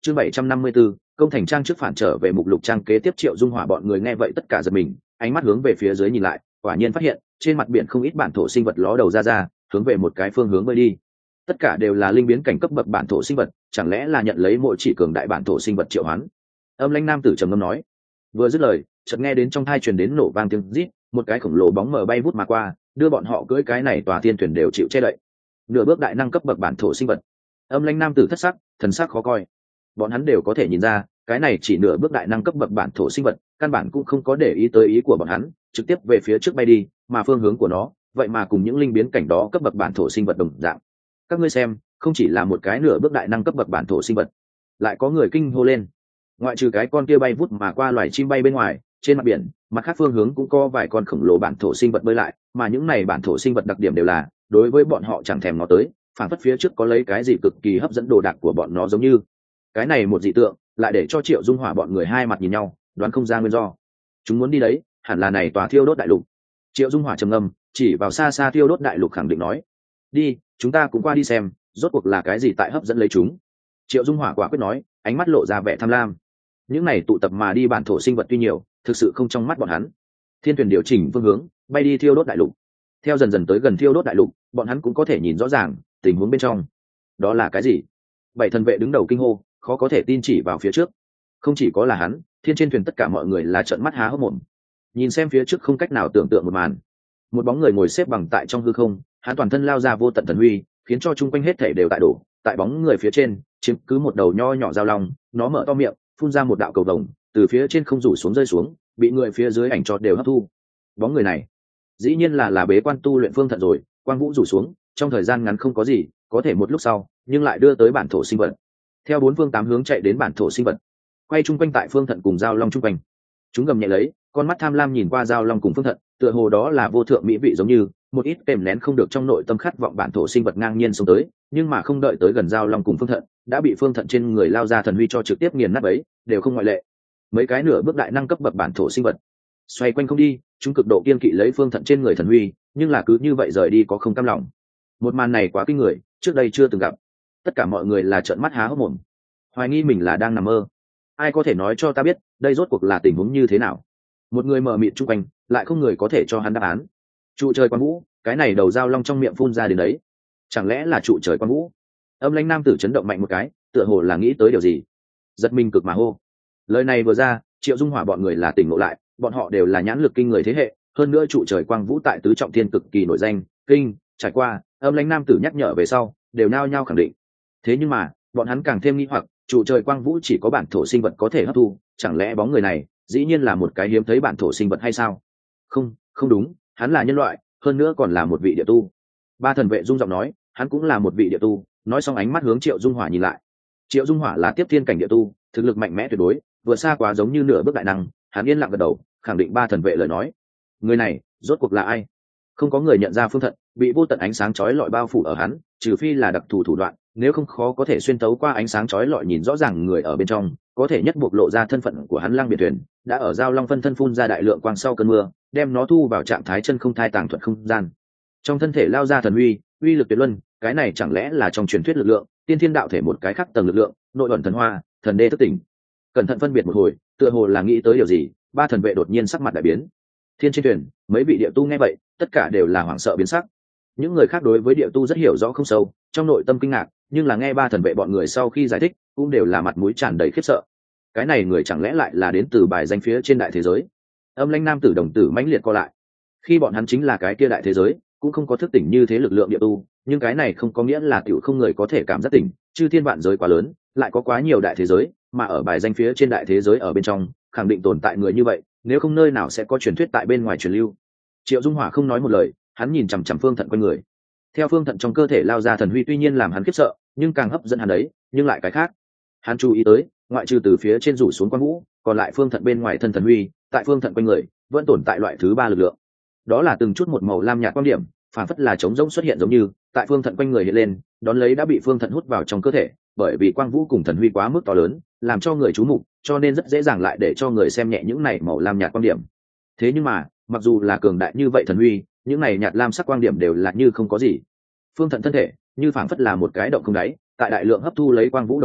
chương bảy trăm năm mươi 754, công thành trang trước phản trở về mục lục trang kế tiếp. Triệu Dung Hỏa bọn người nghe vậy tất cả giật mình, ánh mắt hướng về phía dưới nhìn lại, quả nhiên phát hiện trên mặt biển không ít bản thổ sinh vật ló đầu ra ra, hướng về một cái phương hướng bơi đi. Tất cả đều là linh biến cảnh cấp bậc bản thổ sinh vật, chẳng lẽ là nhận lấy mỗi chỉ cường đại bản thổ sinh vật triệu hoán? Âm Lãnh nam tử trầm ngâm nói. Vừa dứt lời, chợt nghe đến trong tai truyền đến nổ vang tiếng rít, một cái khổng lồ bóng mờ bay vút mà qua, đưa bọn họ cưỡi cái này tòa thiên thuyền đều chịu che đậy. Nửa bước đại năng cấp bậc bản thổ sinh vật. Âm Lãnh nam tử thất sắc, thần sắc khó coi. Bọn hắn đều có thể nhìn ra, cái này chỉ nửa bước đại năng cấp bậc bản thổ sinh vật, căn bản cũng không có để ý tới ý của bọn hắn, trực tiếp về phía trước bay đi, mà phương hướng của nó, vậy mà cùng những linh biến cảnh đó cấp bậc bản thổ sinh vật đồng dạng. Các ngươi xem, không chỉ là một cái nửa bước đại năng cấp bậc bản thổ sinh vật, lại có người kinh hô lên. Ngoại trừ cái con kia bay vút mà qua loài chim bay bên ngoài, trên mặt biển, mặt khác phương hướng cũng có vài con khổng lồ bản thổ sinh vật bơi lại, mà những này bản thổ sinh vật đặc điểm đều là, đối với bọn họ chẳng thèm nó tới, phản phất phía trước có lấy cái gì cực kỳ hấp dẫn đồ đạc của bọn nó giống như. Cái này một dị tượng, lại để cho Triệu Dung Hỏa bọn người hai mặt nhìn nhau, đoán không ra nguyên do. Chúng muốn đi đấy, hẳn là này tòa thiêu đốt đại lục. Triệu Dung Hỏa trầm ngâm, chỉ vào xa xa thiêu đốt đại lục khẳng định nói: "Đi, chúng ta cũng qua đi xem, rốt cuộc là cái gì tại hấp dẫn lấy chúng." Triệu Dung Hỏa quả quyết nói, ánh mắt lộ ra vẻ tham lam. Những này tụ tập mà đi bản thổ sinh vật tuy nhiều, thực sự không trong mắt bọn hắn. Thiên thuyền điều chỉnh phương hướng, bay đi thiêu đốt đại lục. Theo dần dần tới gần thiêu đốt đại lục, bọn hắn cũng có thể nhìn rõ ràng tình huống bên trong. Đó là cái gì? Bảy thần vệ đứng đầu kinh hô, khó có thể tin chỉ vào phía trước. Không chỉ có là hắn, thiên trên thuyền tất cả mọi người là trợn mắt há hốc mồm, nhìn xem phía trước không cách nào tưởng tượng một màn. Một bóng người ngồi xếp bằng tại trong hư không, hắn toàn thân lao ra vô tận thần huy, khiến cho chung quanh hết thảy đều tại đổ. Tại bóng người phía trên, chiếm cứ một đầu nho nhỏ dao long, nó mở to miệng, phun ra một đạo cầu vồng, từ phía trên không rủ xuống rơi xuống, bị người phía dưới ảnh chọt đều hấp thu. Bóng người này, dĩ nhiên là là bế quan tu luyện Phương Thận rồi. Quang vũ rủ xuống, trong thời gian ngắn không có gì, có thể một lúc sau, nhưng lại đưa tới bản thổ sinh vật. Theo bốn phương tám hướng chạy đến bản thổ sinh vật, quay chung quanh tại Phương Thận cùng dao long chung quanh. Chúng gầm nhẹ lấy, con mắt tham lam nhìn qua dao long cùng Phương Thận, tựa hồ đó là vô thượng mỹ vị giống như, một ít kèm nén không được trong nội tâm khát vọng bản thổ sinh vật ngang nhiên xông tới, nhưng mà không đợi tới gần dao long cùng Phương Thận, đã bị Phương Thận trên người lao ra thần huy cho trực tiếp nghiền nát ấy, đều không ngoại lệ. Mấy cái nửa bước đại năng cấp bậc bản thổ sinh vật xoay quanh không đi, chúng cực độ kiên kỵ lấy Phương Thận trên người thần huy, nhưng là cứ như vậy rời đi có không cam lòng. Một màn này quá kinh người, trước đây chưa từng gặp. Tất cả mọi người là trợn mắt há hốc mồm, hoài nghi mình là đang nằm mơ. Ai có thể nói cho ta biết, đây rốt cuộc là tình huống như thế nào? Một người mờ mịt chung quanh, lại không người có thể cho hắn đáp án. Trụ trời Quan Vũ, cái này đầu dao long trong miệng phun ra đến đấy, chẳng lẽ là trụ trời Quan Vũ? Âm Lãnh nam tử chấn động mạnh một cái, tựa hồ là nghĩ tới điều gì, giật mình cực mà hô. Lời này vừa ra, Triệu Dung Hỏa bọn người là tỉnh ngộ lại, bọn họ đều là nhãn lực kinh người thế hệ, hơn nữa trụ trời Quang Vũ tại tứ trọng thiên cực kỳ nổi danh, kinh trải qua. Âm Lãnh nam tử nhắc nhở về sau, đều nao nhao khẳng định. Thế nhưng mà, bọn hắn càng thêm nghi hoặc, trụ trời Quang Vũ chỉ có bản thổ sinh vật có thể hấp thu, chẳng lẽ bóng người này dĩ nhiên là một cái hiếm thấy bản thổ sinh vật hay sao? Không, không đúng, hắn là nhân loại, hơn nữa còn là một vị địa tu. Ba thần vệ rung giọng nói, hắn cũng là một vị địa tu. Nói xong ánh mắt hướng Triệu Dung Hỏa nhìn lại. Triệu Dung Hỏa là tiếp thiên cảnh địa tu, thực lực mạnh mẽ tuyệt đối, vừa xa quá giống như nửa bước đại năng. Hắn yên lặng gật đầu, khẳng định ba thần vệ lời nói. Người này rốt cuộc là ai? Không có người nhận ra Phương Thận, bị vô tận ánh sáng chói lọi bao phủ ở hắn, trừ phi là đặc thù thủ đoạn, nếu không khó có thể xuyên tấu qua ánh sáng chói lọi nhìn rõ ràng người ở bên trong, có thể nhất bộc lộ ra thân phận của hắn. Lăng Biệt Thuyền đã ở giao long phân thân phun ra đại lượng quang sau cơn mưa, đem nó thu vào trạng thái chân không thai tàng thuật không gian. Trong thân thể lao ra thần uy, uy lực tuyệt luân, cái này chẳng lẽ là trong truyền thuyết lực lượng, tiên thiên đạo thể một cái khác tầng lực lượng, nội ẩn thần hoa, thần đê thức tỉnh. Cẩn thận phân biệt một hồi, tựa hồ là nghĩ tới điều gì, ba thần vệ đột nhiên sắc mặt đại biến. Thiên trên thuyền, mấy vị địa tu nghe vậy, tất cả đều là hoảng sợ biến sắc. Những người khác đối với địa tu rất hiểu rõ không sâu, trong nội tâm kinh ngạc, nhưng là nghe ba thần vệ bọn người sau khi giải thích, cũng đều là mặt mũi tràn đầy khiếp sợ. Cái này người chẳng lẽ lại là đến từ bài danh phía trên đại thế giới? Âm Lãnh nam tử đồng tử mãnh liệt co lại. Khi bọn hắn chính là cái kia đại thế giới, cũng không có thức tỉnh như thế lực lượng địa tu, nhưng cái này không có nghĩa là tiểu không người có thể cảm giác tỉnh, chư thiên vạn giới quá lớn, lại có quá nhiều đại thế giới, mà ở bài danh phía trên đại thế giới ở bên trong, khẳng định tồn tại người như vậy, nếu không nơi nào sẽ có truyền thuyết tại bên ngoài truyền lưu. Triệu Dung Hỏa không nói một lời, hắn nhìn chằm chằm Phương Thận quanh người. Theo Phương Thận trong cơ thể lao ra thần huy tuy nhiên làm hắn khiếp sợ, nhưng càng hấp dẫn hắn đấy, nhưng lại cái khác. Hắn chú ý tới, ngoại trừ từ phía trên rủ xuống Quang Vũ, còn lại Phương Thận bên ngoài thân thần huy, tại Phương Thận quanh người, vẫn tồn tại loại thứ ba lực lượng. Đó là từng chút một màu lam nhạt quan điểm, phản phất là trống rỗng xuất hiện giống như, tại Phương Thận quanh người hiện lên, đón lấy đã bị Phương Thận hút vào trong cơ thể, bởi vì Quang Vũ cùng thần huy quá mức to lớn, làm cho người chú mục, cho nên rất dễ dàng lại để cho người xem nhẹ những này màu lam nhạt quan điểm. Thế nhưng mà, mặc dù là cường đại như vậy thần huy, những này nhạt lam sắc quang điểm đều là như không có gì. Phương Thận thân thể như phảng phất là một cái động không đáy, tại đại lượng hấp thu lấy Quang Vũ đồng thời,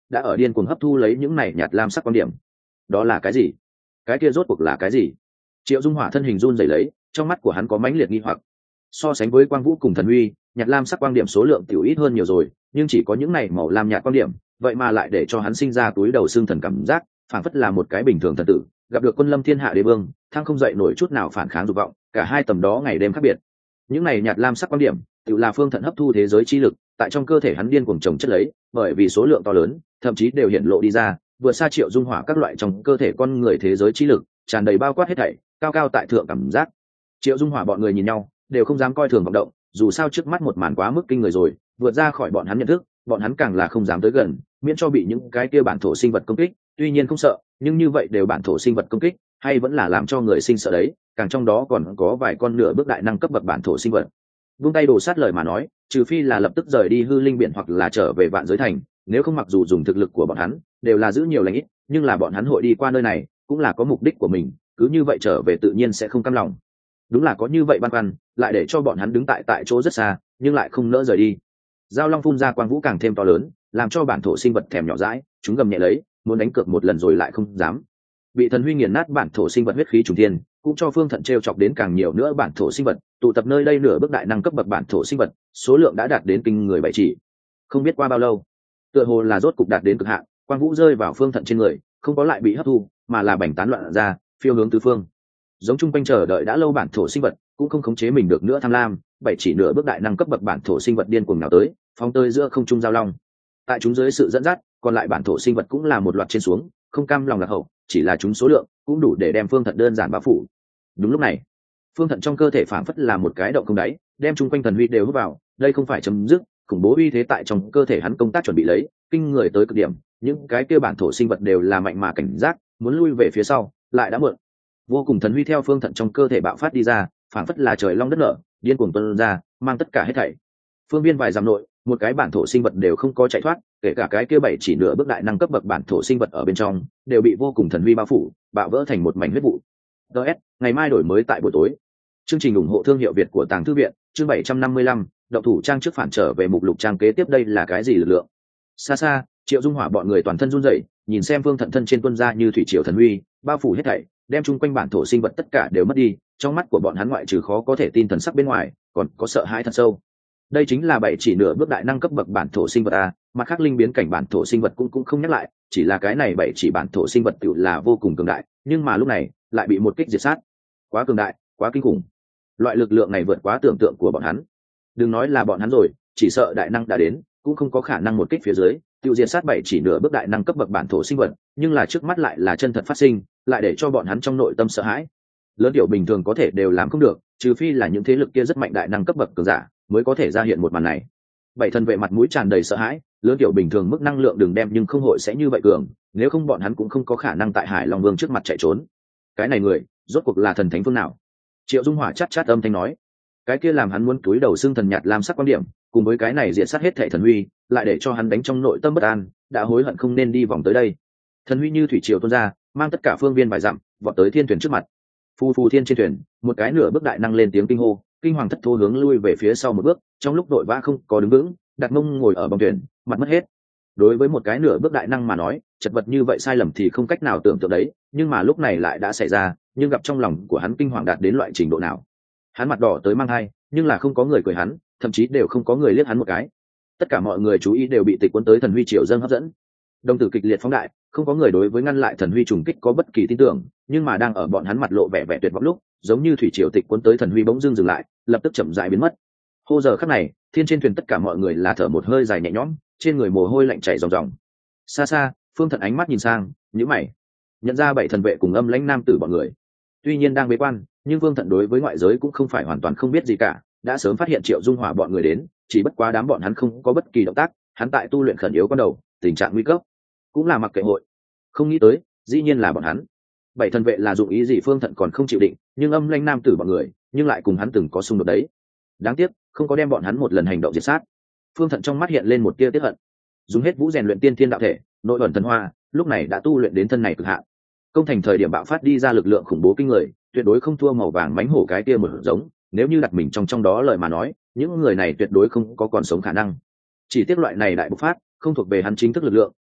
đã ở điên cuồng hấp thu lấy những này nhạt lam sắc quan điểm. Đó là cái gì? Cái kia rốt cuộc là cái gì? Triệu Dung Hỏa thân hình run rẩy lấy, trong mắt của hắn có mãnh liệt nghi hoặc. So sánh với quang vũ cùng thần uy, nhạt lam sắc quang điểm số lượng tiểu ít hơn nhiều rồi, nhưng chỉ có những này màu lam nhạt quang điểm, vậy mà lại để cho hắn sinh ra túi đầu xương thần cảm giác, phảng phất là một cái bình thường thần tử, gặp được quân lâm thiên hạ đế vương, thăng không dậy nổi chút nào phản kháng dục vọng, cả hai tầm đó ngày đêm khác biệt. Những này nhạt lam sắc quang điểm, tự là phương thận hấp thu thế giới chi lực, tại trong cơ thể hắn điên cuồng trồng chất lấy, bởi vì số lượng to lớn, thậm chí đều hiện lộ đi ra, vừa xa Triệu Dung Hỏa các loại trong cơ thể con người thế giới chi lực, tràn đầy bao quát hết thảy, cao cao tại thượng cảm giác. Triệu Dung Hỏa bọn người nhìn nhau, đều không dám coi thường vọng động, dù sao trước mắt một màn quá mức kinh người rồi, vượt ra khỏi bọn hắn nhận thức, bọn hắn càng là không dám tới gần, miễn cho bị những cái kia bản thổ sinh vật công kích. Tuy nhiên không sợ, nhưng như vậy đều bản thổ sinh vật công kích, hay vẫn là làm cho người sinh sợ đấy, càng trong đó còn có vài con nửa bước đại năng cấp bậc bản thổ sinh vật. Vung tay đổ sát lời mà nói, trừ phi là lập tức rời đi hư linh biển hoặc là trở về vạn giới thành, nếu không mặc dù dùng thực lực của bọn hắn, đều là giữ nhiều lành ít, nhưng là bọn hắn hội đi qua nơi này, cũng là có mục đích của mình, cứ như vậy trở về tự nhiên sẽ không cam lòng. Đúng là có như vậy băn khoăn, lại để cho bọn hắn đứng tại tại chỗ rất xa, nhưng lại không nỡ rời đi. Giao long phun ra quang vũ càng thêm to lớn, làm cho bản thổ sinh vật thèm nhỏ dãi, chúng gầm nhẹ lấy, muốn đánh cược một lần rồi lại không dám. Bị thần huy nghiền nát bản thổ sinh vật huyết khí trùng thiên, cũng cho phương thận trêu chọc đến càng nhiều nữa bản thổ sinh vật, tụ tập nơi đây nửa bước đại năng cấp bậc bản thổ sinh vật, số lượng đã đạt đến kinh người bảy chỉ. Không biết qua bao lâu, tựa hồ là rốt cục đạt đến cực hạn, quang vũ rơi vào phương thận trên người, không có lại bị hấp thu, mà là bành tán loạn ra, phiêu hướng tứ phương. Giống chung quanh chờ đợi đã lâu bản thổ sinh vật, cũng không khống chế mình được nữa tham lam, bảy chỉ nửa bước đại năng cấp bậc bản thổ sinh vật điên cuồng nào tới, phóng tới giữa không trung giao long. Tại chúng dưới sự dẫn dắt, còn lại bản thổ sinh vật cũng là một loạt trên xuống, không cam lòng lạc hậu, chỉ là chúng số lượng cũng đủ để đem phương thận đơn giản bao phủ. Đúng lúc này, phương thận trong cơ thể phảng phất là một cái động không đáy, đem chung quanh thần huy đều hút vào, đây không phải chấm dứt, khủng bố uy thế tại trong cơ thể hắn công tác chuẩn bị lấy, kinh người tới cực điểm, những cái kia bản thổ sinh vật đều là mạnh mà cảnh giác, muốn lui về phía sau, lại đã muộn. Vô cùng thần huy theo phương thận trong cơ thể bạo phát đi ra, phảng phất là trời long đất nở, điên cuồng tuôn ra, mang tất cả hết thảy. Phương viên vài dặm nội, một cái bản thổ sinh vật đều không có chạy thoát, kể cả cái kia bảy chỉ nửa bước đại năng cấp bậc bản thổ sinh vật ở bên trong, đều bị vô cùng thần huy bao phủ, bạo vỡ thành một mảnh huyết vụ. ds ngày mai đổi mới tại buổi tối. Chương trình ủng hộ thương hiệu Việt của Tàng Thư viện, chương bảy trăm năm mươi lăm, động thủ trang trước phản trở về mục lục trang kế tiếp. Đây là cái gì lực lượng? Xa xa, Triệu Dung Hỏa bọn người toàn thân run rẩy, nhìn xem phương thận thân trên tuôn ra như thủy triều thần huy, bao phủ hết thảy, đem chung quanh bản thổ sinh vật tất cả đều mất đi, trong mắt của bọn hắn ngoại trừ khó có thể tin thần sắc bên ngoài, còn có sợ hãi thật sâu. Đây chính là bảy chỉ nửa bước đại năng cấp bậc bản thổ sinh vật a, mặt khác linh biến cảnh bản thổ sinh vật cũng cũng không nhắc lại, chỉ là cái này bảy chỉ bản thổ sinh vật tự là vô cùng cường đại, nhưng mà lúc này lại bị một kích diệt sát. Quá cường đại, quá kinh khủng. Loại lực lượng này vượt quá tưởng tượng của bọn hắn. Đừng nói là bọn hắn rồi, chỉ sợ đại năng đã đến, cũng không có khả năng một kích phía dưới, tiêu diệt sát bảy chỉ nửa bước đại năng cấp bậc bản thổ sinh vật, nhưng là trước mắt lại là chân thật phát sinh, lại để cho bọn hắn trong nội tâm sợ hãi. Lớn tiểu bình thường có thể đều làm không được, trừ phi là những thế lực kia rất mạnh đại năng cấp bậc cường giả mới có thể ra hiện một màn này. Bảy thần vệ mặt mũi tràn đầy sợ hãi, lớn tiểu bình thường mức năng lượng đừng đem nhưng không hội sẽ như vậy cường, nếu không bọn hắn cũng không có khả năng tại Hải Long Vương trước mặt chạy trốn. Cái này người, rốt cuộc là thần thánh phương nào? Triệu Dung Hỏa chát chát âm thanh nói. Cái kia làm hắn muốn túi đầu xương thần nhạt lam sắc quan điểm, cùng với cái này diệt sát hết thảy thần huy, lại để cho hắn đánh trong nội tâm bất an, đã hối hận không nên đi vòng tới đây. Thần huy như thủy triều tuôn ra, mang tất cả phương viên vài dặm, vọt tới thiên thuyền trước mặt. Phu phù thiên trên thuyền, một cái nửa bước đại năng lên tiếng kinh hô, kinh hoàng thất thố hướng lui về phía sau một bước, trong lúc đội vã không có đứng vững, đặt mông ngồi ở bong thuyền, mặt mất hết. Đối với một cái nửa bước đại năng mà nói, chật vật như vậy sai lầm thì không cách nào tưởng tượng đấy, nhưng mà lúc này lại đã xảy ra, nhưng gặp trong lòng của hắn kinh hoàng đạt đến loại trình độ nào. Hắn mặt đỏ tới mang hai, nhưng là không có người cười hắn, thậm chí đều không có người liếc hắn một cái. Tất cả mọi người chú ý đều bị tịch cuốn tới thần huy triều dâng hấp dẫn. Đồng tử kịch liệt phóng đại, không có người đối với ngăn lại thần huy trùng kích có bất kỳ tin tưởng, nhưng mà đang ở bọn hắn mặt lộ vẻ vẻ tuyệt vọng lúc, giống như thủy triều tịch cuốn tới thần huy bỗng dưng dừng lại, lập tức chậm rãi biến mất. Hô giờ khắc này, thiên trên thuyền tất cả mọi người là thở một hơi dài nhẹ nhõm, trên người mồ hôi lạnh chảy ròng ròng. Xa xa, Phương Thận ánh mắt nhìn sang, nhíu mày, nhận ra bảy thần vệ cùng âm lãnh nam tử bọn người. Tuy nhiên đang bế quan, nhưng Phương Thận đối với ngoại giới cũng không phải hoàn toàn không biết gì cả, đã sớm phát hiện Triệu Dung Hỏa bọn người đến, chỉ bất quá đám bọn hắn không có bất kỳ động tác, hắn tại tu luyện khẩn yếu con đầu, tình trạng nguy cấp, cũng là mặc kệ hội. Không nghĩ tới, dĩ nhiên là bọn hắn. Bảy thần vệ là dụng ý gì Phương Thận còn không chịu định, nhưng âm lãnh nam tử bọn người, nhưng lại cùng hắn từng có xung đột đấy. Đáng tiếc, không có đem bọn hắn một lần hành động diệt sát. Phương Thận trong mắt hiện lên một tia tiếc hận. Dùng hết vũ rèn luyện tiên thiên đạo thể, nội ẩn thần hoa, lúc này đã tu luyện đến thân này cực hạn. Công thành thời điểm bạo phát đi ra lực lượng khủng bố kinh người, tuyệt đối không thua màu vàng mánh hổ cái kia một giống, nếu như đặt mình trong trong đó lời mà nói, những người này tuyệt đối không có còn sống khả năng. Chỉ tiếc loại này đại bộc phát, không thuộc về hắn chính thức lực lượng,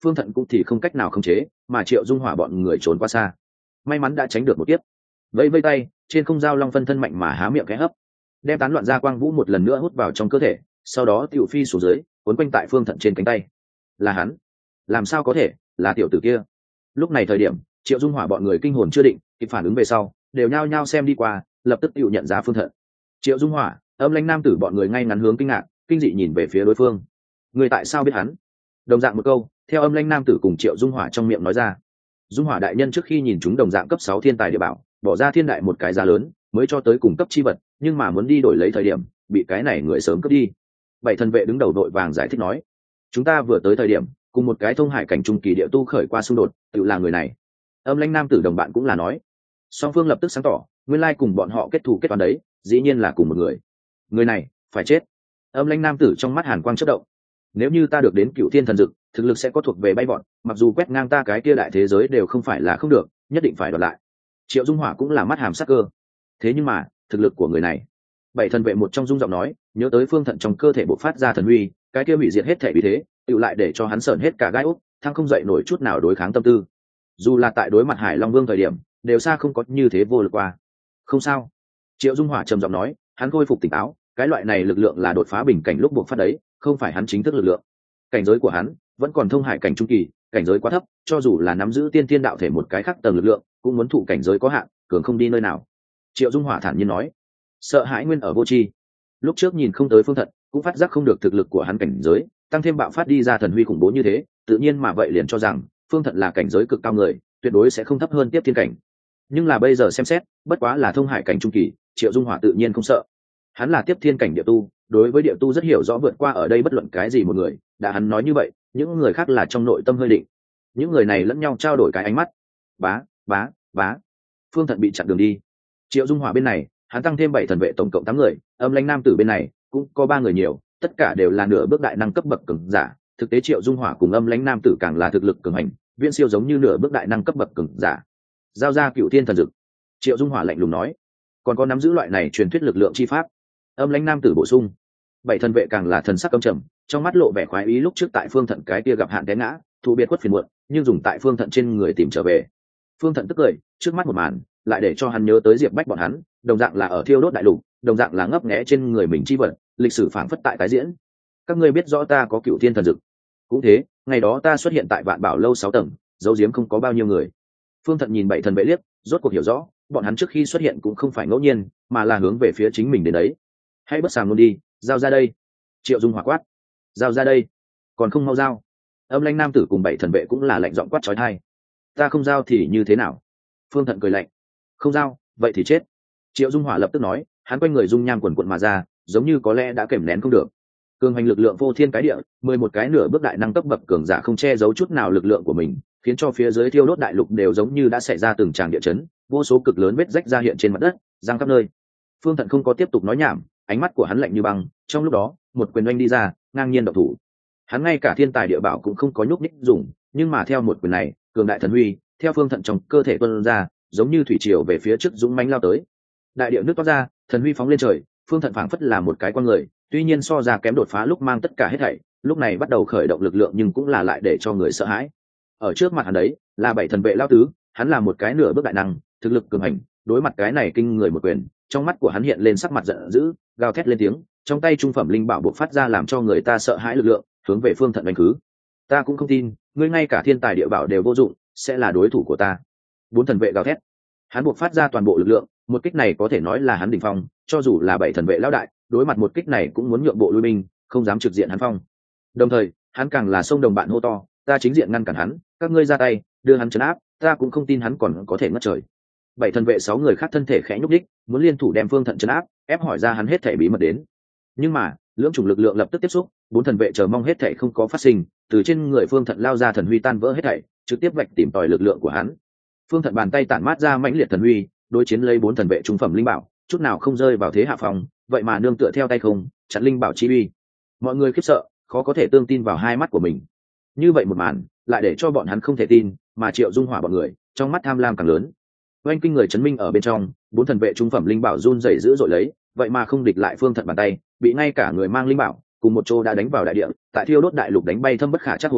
phương thận cũng thì không cách nào khống chế, mà Triệu Dung Hỏa bọn người trốn qua xa, may mắn đã tránh được một kiếp. Vẫy vây tay, trên không giao long phân thân mạnh mà há miệng khẽ hấp, đem tán loạn ra quang vũ một lần nữa hút vào trong cơ thể, sau đó tiểu phi xuống dưới, cuốn quanh tại phương thận trên cánh tay. Là hắn? Làm sao có thể, là tiểu tử kia? Lúc này thời điểm, Triệu Dung Hỏa bọn người kinh hồn chưa định, kịp phản ứng về sau, đều nhao nhao xem đi qua, lập tức tiểu nhận ra phương thận. Triệu Dung Hỏa, Âm Lãnh nam tử bọn người ngay ngắn hướng kinh ngạc, kinh dị nhìn về phía đối phương. Người tại sao biết hắn? Đồng dạng một câu, theo Âm Lãnh nam tử cùng Triệu Dung Hỏa trong miệng nói ra. Dung Hỏa đại nhân trước khi nhìn chúng đồng dạng cấp sáu thiên tài địa bảo, bỏ ra thiên đại một cái giá lớn, mới cho tới cùng cấp chi vật, nhưng mà muốn đi đổi lấy thời điểm, bị cái này người sớm cướp đi. Bảy thần vệ đứng đầu đội vàng giải thích nói, chúng ta vừa tới thời điểm, cùng một cái thông hải cảnh trung kỳ địa tu khởi qua xung đột, tự là người này. Âm Lãnh nam tử đồng bạn cũng là nói. Song phương lập tức sáng tỏ, nguyên lai cùng bọn họ kết thù kết toán đấy, dĩ nhiên là cùng một người. Người này phải chết. Âm Lãnh nam tử trong mắt hàn quang chớp động. Nếu như ta được đến Cựu Thiên thần dực, thực lực sẽ có thuộc về bay bọn, mặc dù quét ngang ta cái kia đại thế giới đều không phải là không được, nhất định phải đoạt lại. Triệu Dung Hỏa cũng là mắt hàm sắc cơ. Thế nhưng mà, thực lực của người này, bảy thần vệ một trong dung giọng nói, nhớ tới phương thận trong cơ thể bộc phát ra thần uy, cái kia hủy diệt hết thể vì thế, tựu lại để cho hắn sởn hết cả gai ốc, thăng không dậy nổi chút nào đối kháng tâm tư. Dù là tại đối mặt Hải Long Vương thời điểm, đều xa không có như thế vô lực qua. Không sao. Triệu Dung Hỏa trầm giọng nói, hắn khôi phục tỉnh táo, cái loại này lực lượng là đột phá bình cảnh lúc buộc phát đấy, không phải hắn chính thức lực lượng. Cảnh giới của hắn vẫn còn thông hải cảnh trung kỳ, cảnh giới quá thấp, cho dù là nắm giữ tiên tiên đạo thể một cái khác tầng lực lượng, cũng muốn thụ cảnh giới có hạn, cường không đi nơi nào. Triệu Dung Hỏa thản nhiên nói, sợ hãi nguyên ở vô tri. Lúc trước nhìn không tới phương thận, cũng phát giác không được thực lực của hắn cảnh giới, tăng thêm bạo phát đi ra thần huy khủng bố như thế, tự nhiên mà vậy liền cho rằng phương thận là cảnh giới cực cao người, tuyệt đối sẽ không thấp hơn tiếp thiên cảnh. Nhưng là bây giờ xem xét, bất quá là thông hải cảnh trung kỳ, Triệu Dung Hỏa tự nhiên không sợ. Hắn là tiếp thiên cảnh địa tu, đối với địa tu rất hiểu rõ, vượt qua ở đây bất luận cái gì một người. Đã hắn nói như vậy, những người khác là trong nội tâm hơi định. Những người này lẫn nhau trao đổi cái ánh mắt. Bá, bá, bá. Phương thận bị chặn đường đi. Triệu Dung Hỏa bên này, hắn tăng thêm bảy thần vệ tổng cộng tám người, Âm Lãnh nam tử bên này cũng có ba người nhiều, tất cả đều là nửa bước đại năng cấp bậc cường giả. Thực tế Triệu Dung Hỏa cùng Âm Lãnh nam tử càng là thực lực cường hành, viễn siêu giống như nửa bước đại năng cấp bậc cường giả. Giao ra Cựu Thiên thần dực. Triệu Dung Hỏa lạnh lùng nói, còn có nắm giữ loại này truyền thuyết lực lượng chi pháp. Âm Lãnh nam tử bổ sung. Bảy thần vệ càng là thần sắc căm trầm, trong mắt lộ vẻ khoái ý, lúc trước tại phương thận cái kia gặp hạn té ngã, thụ biệt quất phiền muộn, nhưng dùng tại phương thận trên người tìm trở về. Phương thận tức cười, trước mắt một màn lại để cho hắn nhớ tới Diệp Bách bọn hắn, đồng dạng là ở thiêu đốt đại lục, đồng dạng là ngấp nghé trên người mình chi vật, lịch sử phảng phất tại tái diễn. Các ngươi biết rõ ta có Cựu Thiên thần dực, cũng thế, ngày đó ta xuất hiện tại Vạn Bảo lâu sáu tầng, dấu diếm không có bao nhiêu người. Phương thận nhìn bảy thần vệ liếc, rốt cuộc hiểu rõ, bọn hắn trước khi xuất hiện cũng không phải ngẫu nhiên, mà là hướng về phía chính mình đến đấy. Hãy bất sàm luôn đi, giao ra đây. Triệu Dung Hỏa quát, giao ra đây, còn không mau giao. Âm Lãnh nam tử cùng bảy thần vệ cũng là lạnh giọng quát chói tai. Ta không giao thì như thế nào? Phương thận cười lạnh, không giao vậy thì chết. Triệu Dung Hỏa lập tức nói, hắn quanh người dung nham quần quận mà ra, giống như có lẽ đã kềm nén không được. Cường hành lực lượng vô thiên cái địa, mười một cái nửa bước đại năng cấp bậc cường giả không che giấu chút nào lực lượng của mình, khiến cho phía dưới thiêu đốt đại lục đều giống như đã xảy ra từng tràng địa chấn, vô số cực lớn vết rách ra hiện trên mặt đất, giăng khắp nơi. Phương thận không có tiếp tục nói nhảm, ánh mắt của hắn lạnh như băng, trong lúc đó một quyền oanh đi ra, ngang nhiên động thủ. Hắn ngay cả thiên tài địa bảo cũng không có nhúc nhích dùng, nhưng mà theo một quyền này, cường đại thần huy theo phương thận trong cơ thể tuôn ra, giống như thủy triều về phía trước dũng mãnh lao tới. Đại địa nước toát ra, thần huy phóng lên trời, phương thận phảng phất là một cái con người, tuy nhiên so ra kém đột phá lúc mang tất cả hết thảy, lúc này bắt đầu khởi động lực lượng nhưng cũng là lại để cho người sợ hãi. Ở trước mặt hắn đấy là bảy thần vệ lao tứ, hắn là một cái nửa bước đại năng, thực lực cường hành, đối mặt cái này kinh người một quyền, trong mắt của hắn hiện lên sắc mặt giận dữ, gào thét lên tiếng, trong tay trung phẩm linh bảo bộc phát ra làm cho người ta sợ hãi lực lượng, hướng về phương thận đánh cứ. Ta cũng không tin, ngươi ngay cả thiên tài địa bảo đều vô dụng, sẽ là đối thủ của ta. Bốn thần vệ gào thét, hắn bộc phát ra toàn bộ lực lượng, một kích này có thể nói là hắn đỉnh phong, cho dù là bảy thần vệ lão đại, đối mặt một kích này cũng muốn nhượng bộ lui binh, không dám trực diện hắn phong. Đồng thời, hắn càng là sông đồng bạn hô to, ta chính diện ngăn cản hắn, các ngươi ra tay, đưa hắn trấn áp, ta cũng không tin hắn còn có thể ngất trời. Bảy thần vệ sáu người khác thân thể khẽ nhúc đích, muốn liên thủ đem phương thận trấn áp, ép hỏi ra hắn hết thảy bí mật đến. Nhưng mà, lưỡng chủng lực lượng lập tức tiếp xúc, bốn thần vệ chờ mong hết thảy không có phát sinh, từ trên người phương thận lao ra thần huy tan vỡ hết thảy, trực tiếp vạch tìm tòi lực lượng của hắn. Phương thận bàn tay tản mát ra mãnh liệt thần huy, đối chiến lấy bốn thần vệ trung phẩm linh bảo, chút nào không rơi vào thế hạ phòng, vậy mà nương tựa theo tay không, chặn linh bảo chi uy. Mọi người khiếp sợ, khó có thể tương tin vào hai mắt của mình. Như vậy một màn, lại để cho bọn hắn không thể tin, mà Triệu Dung Hỏa bọn người, trong mắt tham lam càng lớn. Oanh kinh người chấn minh ở bên trong, bốn thần vệ trung phẩm linh bảo run rẩy dữ dội lấy, vậy mà không địch lại phương thận bàn tay, bị ngay cả người mang linh bảo cùng một chỗ đã đánh vào đại địa, tại thiêu đốt đại lục đánh bay thâm bất khả chắc hô to,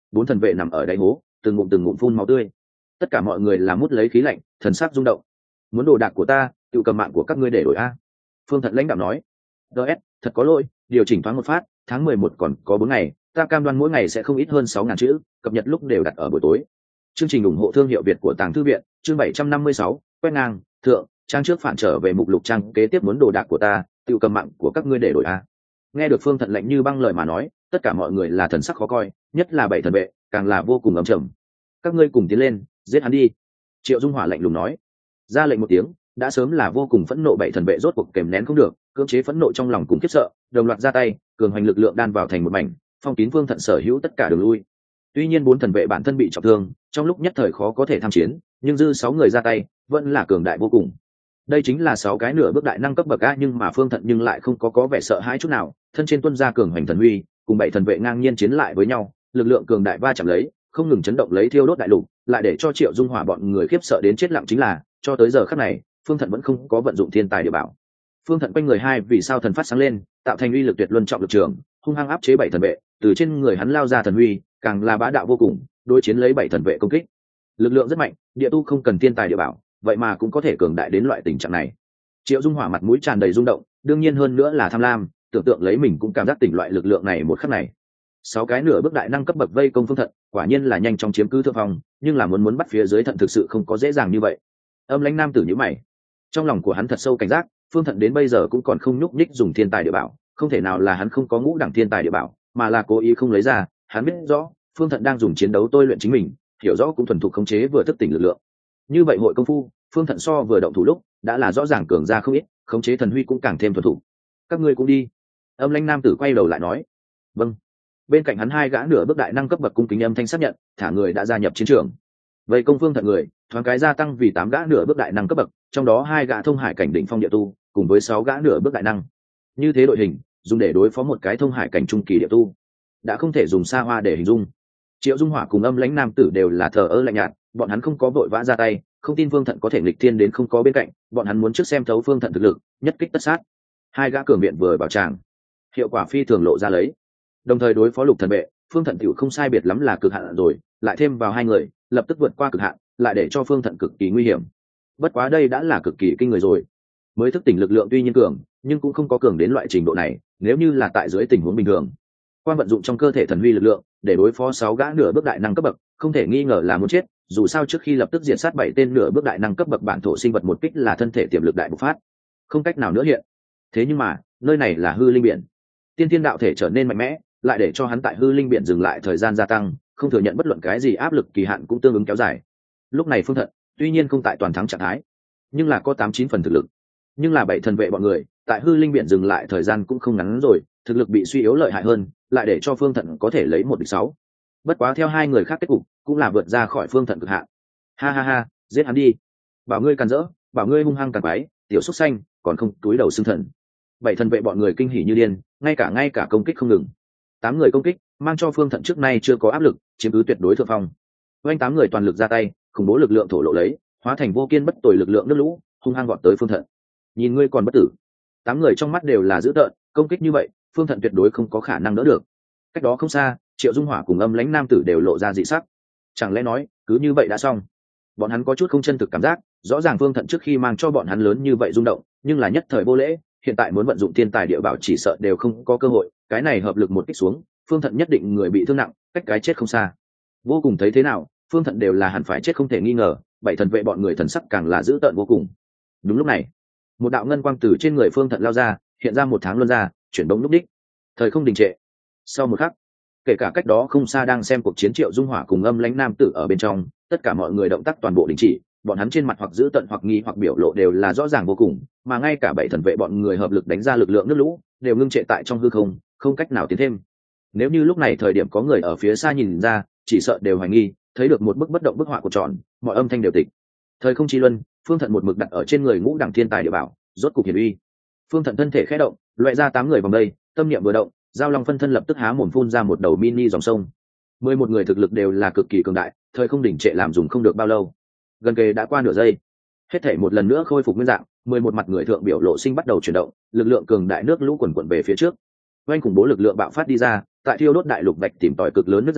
bốn thần vệ nằm ở đáy hố, từng ngụm từng ngụm phun máu tươi. Tất cả mọi người làm mút lấy khí lạnh, thần sắc rung động. Muốn đồ đạc của ta, tự cầm mạng của các ngươi để đổi a. Phương Thận lãnh đạo nói. ds thật có lỗi, điều chỉnh thoáng một phát, tháng mười một còn có bốn ngày, ta cam đoan mỗi ngày sẽ không ít hơn sáu ngàn chữ, cập nhật lúc đều đặt ở buổi tối. Chương trình ủng hộ thương hiệu Việt của Tàng Thư viện, chương bảy trăm năm mươi sáu, quét ngang, thượng, trang trước phản trở về mục lục trang kế tiếp muốn đồ đạc của ta, tự cầm mạng của các ngươi để đổi a. Nghe được Phương Thận lạnh như băng lời mà nói, tất cả mọi người là thần sắc khó coi, nhất là bảy thần vệ, càng là vô cùng ấm trầm. Các ngươi cùng tiến lên, giết hắn đi. Triệu Dung Hỏa lạnh lùng nói. Ra lệnh một tiếng, đã sớm là vô cùng phẫn nộ bảy thần vệ rốt cuộc kềm nén không được, cưỡng chế phẫn nộ trong lòng cùng khiếp sợ, đồng loạt ra tay, cường hành lực lượng đan vào thành một mảnh, phong kín Phương Thận sở hữu tất cả đường lui. Tuy nhiên bốn thần vệ bản thân bị trọng thương, trong lúc nhất thời khó có thể tham chiến, nhưng dư sáu người ra tay, vẫn là cường đại vô cùng. Đây chính là sáu cái nửa bước đại năng cấp bậc a, nhưng mà Phương Thận nhưng lại không có có vẻ sợ hãi chút nào, thân trên tuân ra cường hành thần uy, cùng bảy thần vệ ngang nhiên chiến lại với nhau, lực lượng cường đại va chạm lấy, không ngừng chấn động lấy thiêu đốt đại lục, lại để cho Triệu Dung Hỏa bọn người khiếp sợ đến chết lặng chính là, cho tới giờ khắc này, Phương Thận vẫn không có vận dụng thiên tài địa bảo. Phương Thận quanh người hai vì sao thần phát sáng lên, tạo thành uy lực tuyệt luân trọng lực trường, hung hăng áp chế bảy thần vệ, từ trên người hắn lao ra thần uy, càng là bá đạo vô cùng, đối chiến lấy bảy thần vệ công kích. Lực lượng rất mạnh, địa tu không cần thiên tài địa bảo, vậy mà cũng có thể cường đại đến loại tình trạng này. Triệu Dung Hỏa mặt mũi tràn đầy rung động, đương nhiên hơn nữa là tham lam, tưởng tượng lấy mình cũng cảm giác tỉnh loại lực lượng này một khắc này. Sáu cái nửa bước đại năng cấp bậc vây công Phương Thận, quả nhiên là nhanh chóng chiếm cứ thượng phong, nhưng là muốn muốn bắt phía dưới Thận thực sự không có dễ dàng như vậy. Âm Lãnh nam tử nhíu mày, trong lòng của hắn thật sâu cảnh giác, Phương Thận đến bây giờ cũng còn không nhúc nhích dùng thiên tài địa bảo, không thể nào là hắn không có ngũ đẳng thiên tài địa bảo, mà là cố ý không lấy ra. Hắn biết rõ, Phương Thận đang dùng chiến đấu tôi luyện chính mình, hiểu rõ cũng thuần thục khống chế vừa thức tỉnh lực lượng. Như vậy hội công phu, Phương Thận so vừa động thủ lúc đã là rõ ràng cường ra không ít, khống chế thần huy cũng càng thêm thuần thục. Các ngươi cũng đi. Âm Lãnh nam tử quay đầu lại nói. Vâng. Bên cạnh hắn hai gã nửa bước đại năng cấp bậc cung kính âm thanh xác nhận, thả người đã gia nhập chiến trường. Vậy công Phương Thận người, thoáng cái gia tăng vì tám gã nửa bước đại năng cấp bậc, trong đó hai gã thông hải cảnh đỉnh phong địa tu, cùng với sáu gã nửa bước đại năng. Như thế đội hình, dùng để đối phó một cái thông hải cảnh trung kỳ địa tu, đã không thể dùng xa hoa để hình dung. Triệu Dung Hỏa cùng Âm Lãnh nam tử đều là thờ ơ lạnh nhạt, bọn hắn không có vội vã ra tay, không tin Phương Thận có thể nghịch thiên đến không có bên cạnh, bọn hắn muốn trước xem thấu Phương Thận thực lực, nhất kích tất sát. Hai gã cường viện vừa bảo tràng, hiệu quả phi thường lộ ra lấy. Đồng thời đối phó Lục thần vệ, Phương Thận tiểu không sai biệt lắm là cực hạn rồi, lại thêm vào hai người, lập tức vượt qua cực hạn, lại để cho Phương Thận cực kỳ nguy hiểm. Bất quá đây đã là cực kỳ kinh người rồi. Mới thức tỉnh lực lượng tuy nhiên cường, nhưng cũng không có cường đến loại trình độ này, nếu như là tại dưới tình huống bình thường, quan vận dụng trong cơ thể thần huy lực lượng để đối phó sáu gã nửa bước đại năng cấp bậc, không thể nghi ngờ là muốn chết, dù sao trước khi lập tức diệt sát bảy tên nửa bước đại năng cấp bậc bản thổ sinh vật một kích là thân thể tiềm lực đại bộc phát, không cách nào nữa hiện. Thế nhưng mà, nơi này là hư linh biển, tiên thiên đạo thể trở nên mạnh mẽ, lại để cho hắn tại hư linh biển dừng lại thời gian gia tăng, không thừa nhận bất luận cái gì áp lực kỳ hạn cũng tương ứng kéo dài. Lúc này Phương Thận tuy nhiên không tại toàn thắng trạng thái, nhưng là có tám chín phần thực lực. Nhưng là bảy thần vệ bọn người tại hư linh biển dừng lại thời gian cũng không ngắn rồi, thực lực bị suy yếu lợi hại hơn, lại để cho Phương Thận có thể lấy một địch sáu. Bất quá theo hai người khác kết cục cũng là vượt ra khỏi Phương Thận cực hạn. Ha ha ha, giết hắn đi. Bảo ngươi càn rỡ, bảo ngươi hung hăng càn quái, tiểu xúc xanh, còn không túi đầu xương thần. Bảy thần vệ bọn người kinh hỉ như điên, ngay cả ngay cả công kích không ngừng. Tám người công kích, mang cho Phương Thận trước nay chưa có áp lực, chiếm cứ tuyệt đối thượng phong. Oanh tám người toàn lực ra tay, khủng bố lực lượng thổ lộ lấy, hóa thành vô kiên bất tồi lực lượng nước lũ, hung hăng vọt tới Phương Thận. Nhìn ngươi còn bất tử. Tám người trong mắt đều là dữ tợn, công kích như vậy, Phương Thận tuyệt đối không có khả năng đỡ được. Cách đó không xa, Triệu Dung Hỏa cùng Âm Lãnh nam tử đều lộ ra dị sắc. Chẳng lẽ nói, cứ như vậy đã xong? Bọn hắn có chút không chân thực cảm giác, rõ ràng Phương Thận trước khi mang cho bọn hắn lớn như vậy rung động, nhưng là nhất thời vô lễ, hiện tại muốn vận dụng thiên tài địa bảo chỉ sợ đều không có cơ hội, cái này hợp lực một kích xuống, Phương Thận nhất định người bị thương nặng, cách cái chết không xa. Vô cùng thấy thế nào, Phương Thận đều là hẳn phải chết không thể nghi ngờ, bảy thần vệ bọn người thần sắc càng là dữ tợn vô cùng. Đúng lúc này, một đạo ngân quang từ trên người Phương Thận lao ra, hiện ra một tháng luân ra, chuyển bóng lúc đích. Thời không đình trệ. Sau một khắc, kể cả cách đó không xa đang xem cuộc chiến Triệu Dung Hỏa cùng Âm Lãnh nam tử ở bên trong, tất cả mọi người động tác toàn bộ đình chỉ, bọn hắn trên mặt hoặc dữ tợn hoặc nghi hoặc biểu lộ đều là rõ ràng vô cùng, mà ngay cả bảy thần vệ bọn người hợp lực đánh ra lực lượng nước lũ, đều ngưng trệ tại trong hư không, không cách nào tiến thêm. Nếu như lúc này thời điểm có người ở phía xa nhìn ra, chỉ sợ đều hoài nghi, thấy được một bức bất động bức họa của tròn, mọi âm thanh đều tịch. Thời không chi luân, Phương Thận một mực đặt ở trên người ngũ đẳng thiên tài địa bảo, rốt cục hiển uy. Phương Thận thân thể khẽ động, loại ra tám người vòng đây, tâm niệm vừa động, giao long phân thân lập tức há mồm phun ra một đầu mini dòng sông. Mười một người thực lực đều là cực kỳ cường đại, thời không đỉnh trệ làm dùng không được bao lâu, gần kề đã qua nửa giây, hết thể một lần nữa khôi phục nguyên dạng. Mười một mặt người thượng biểu lộ sinh bắt đầu chuyển động, lực lượng cường đại nước lũ quần quần về phía trước, oanh khủng bố lực lượng bạo phát đi ra, tại thiêu đốt đại lục bạch tìm tòi cực lớn nước ra,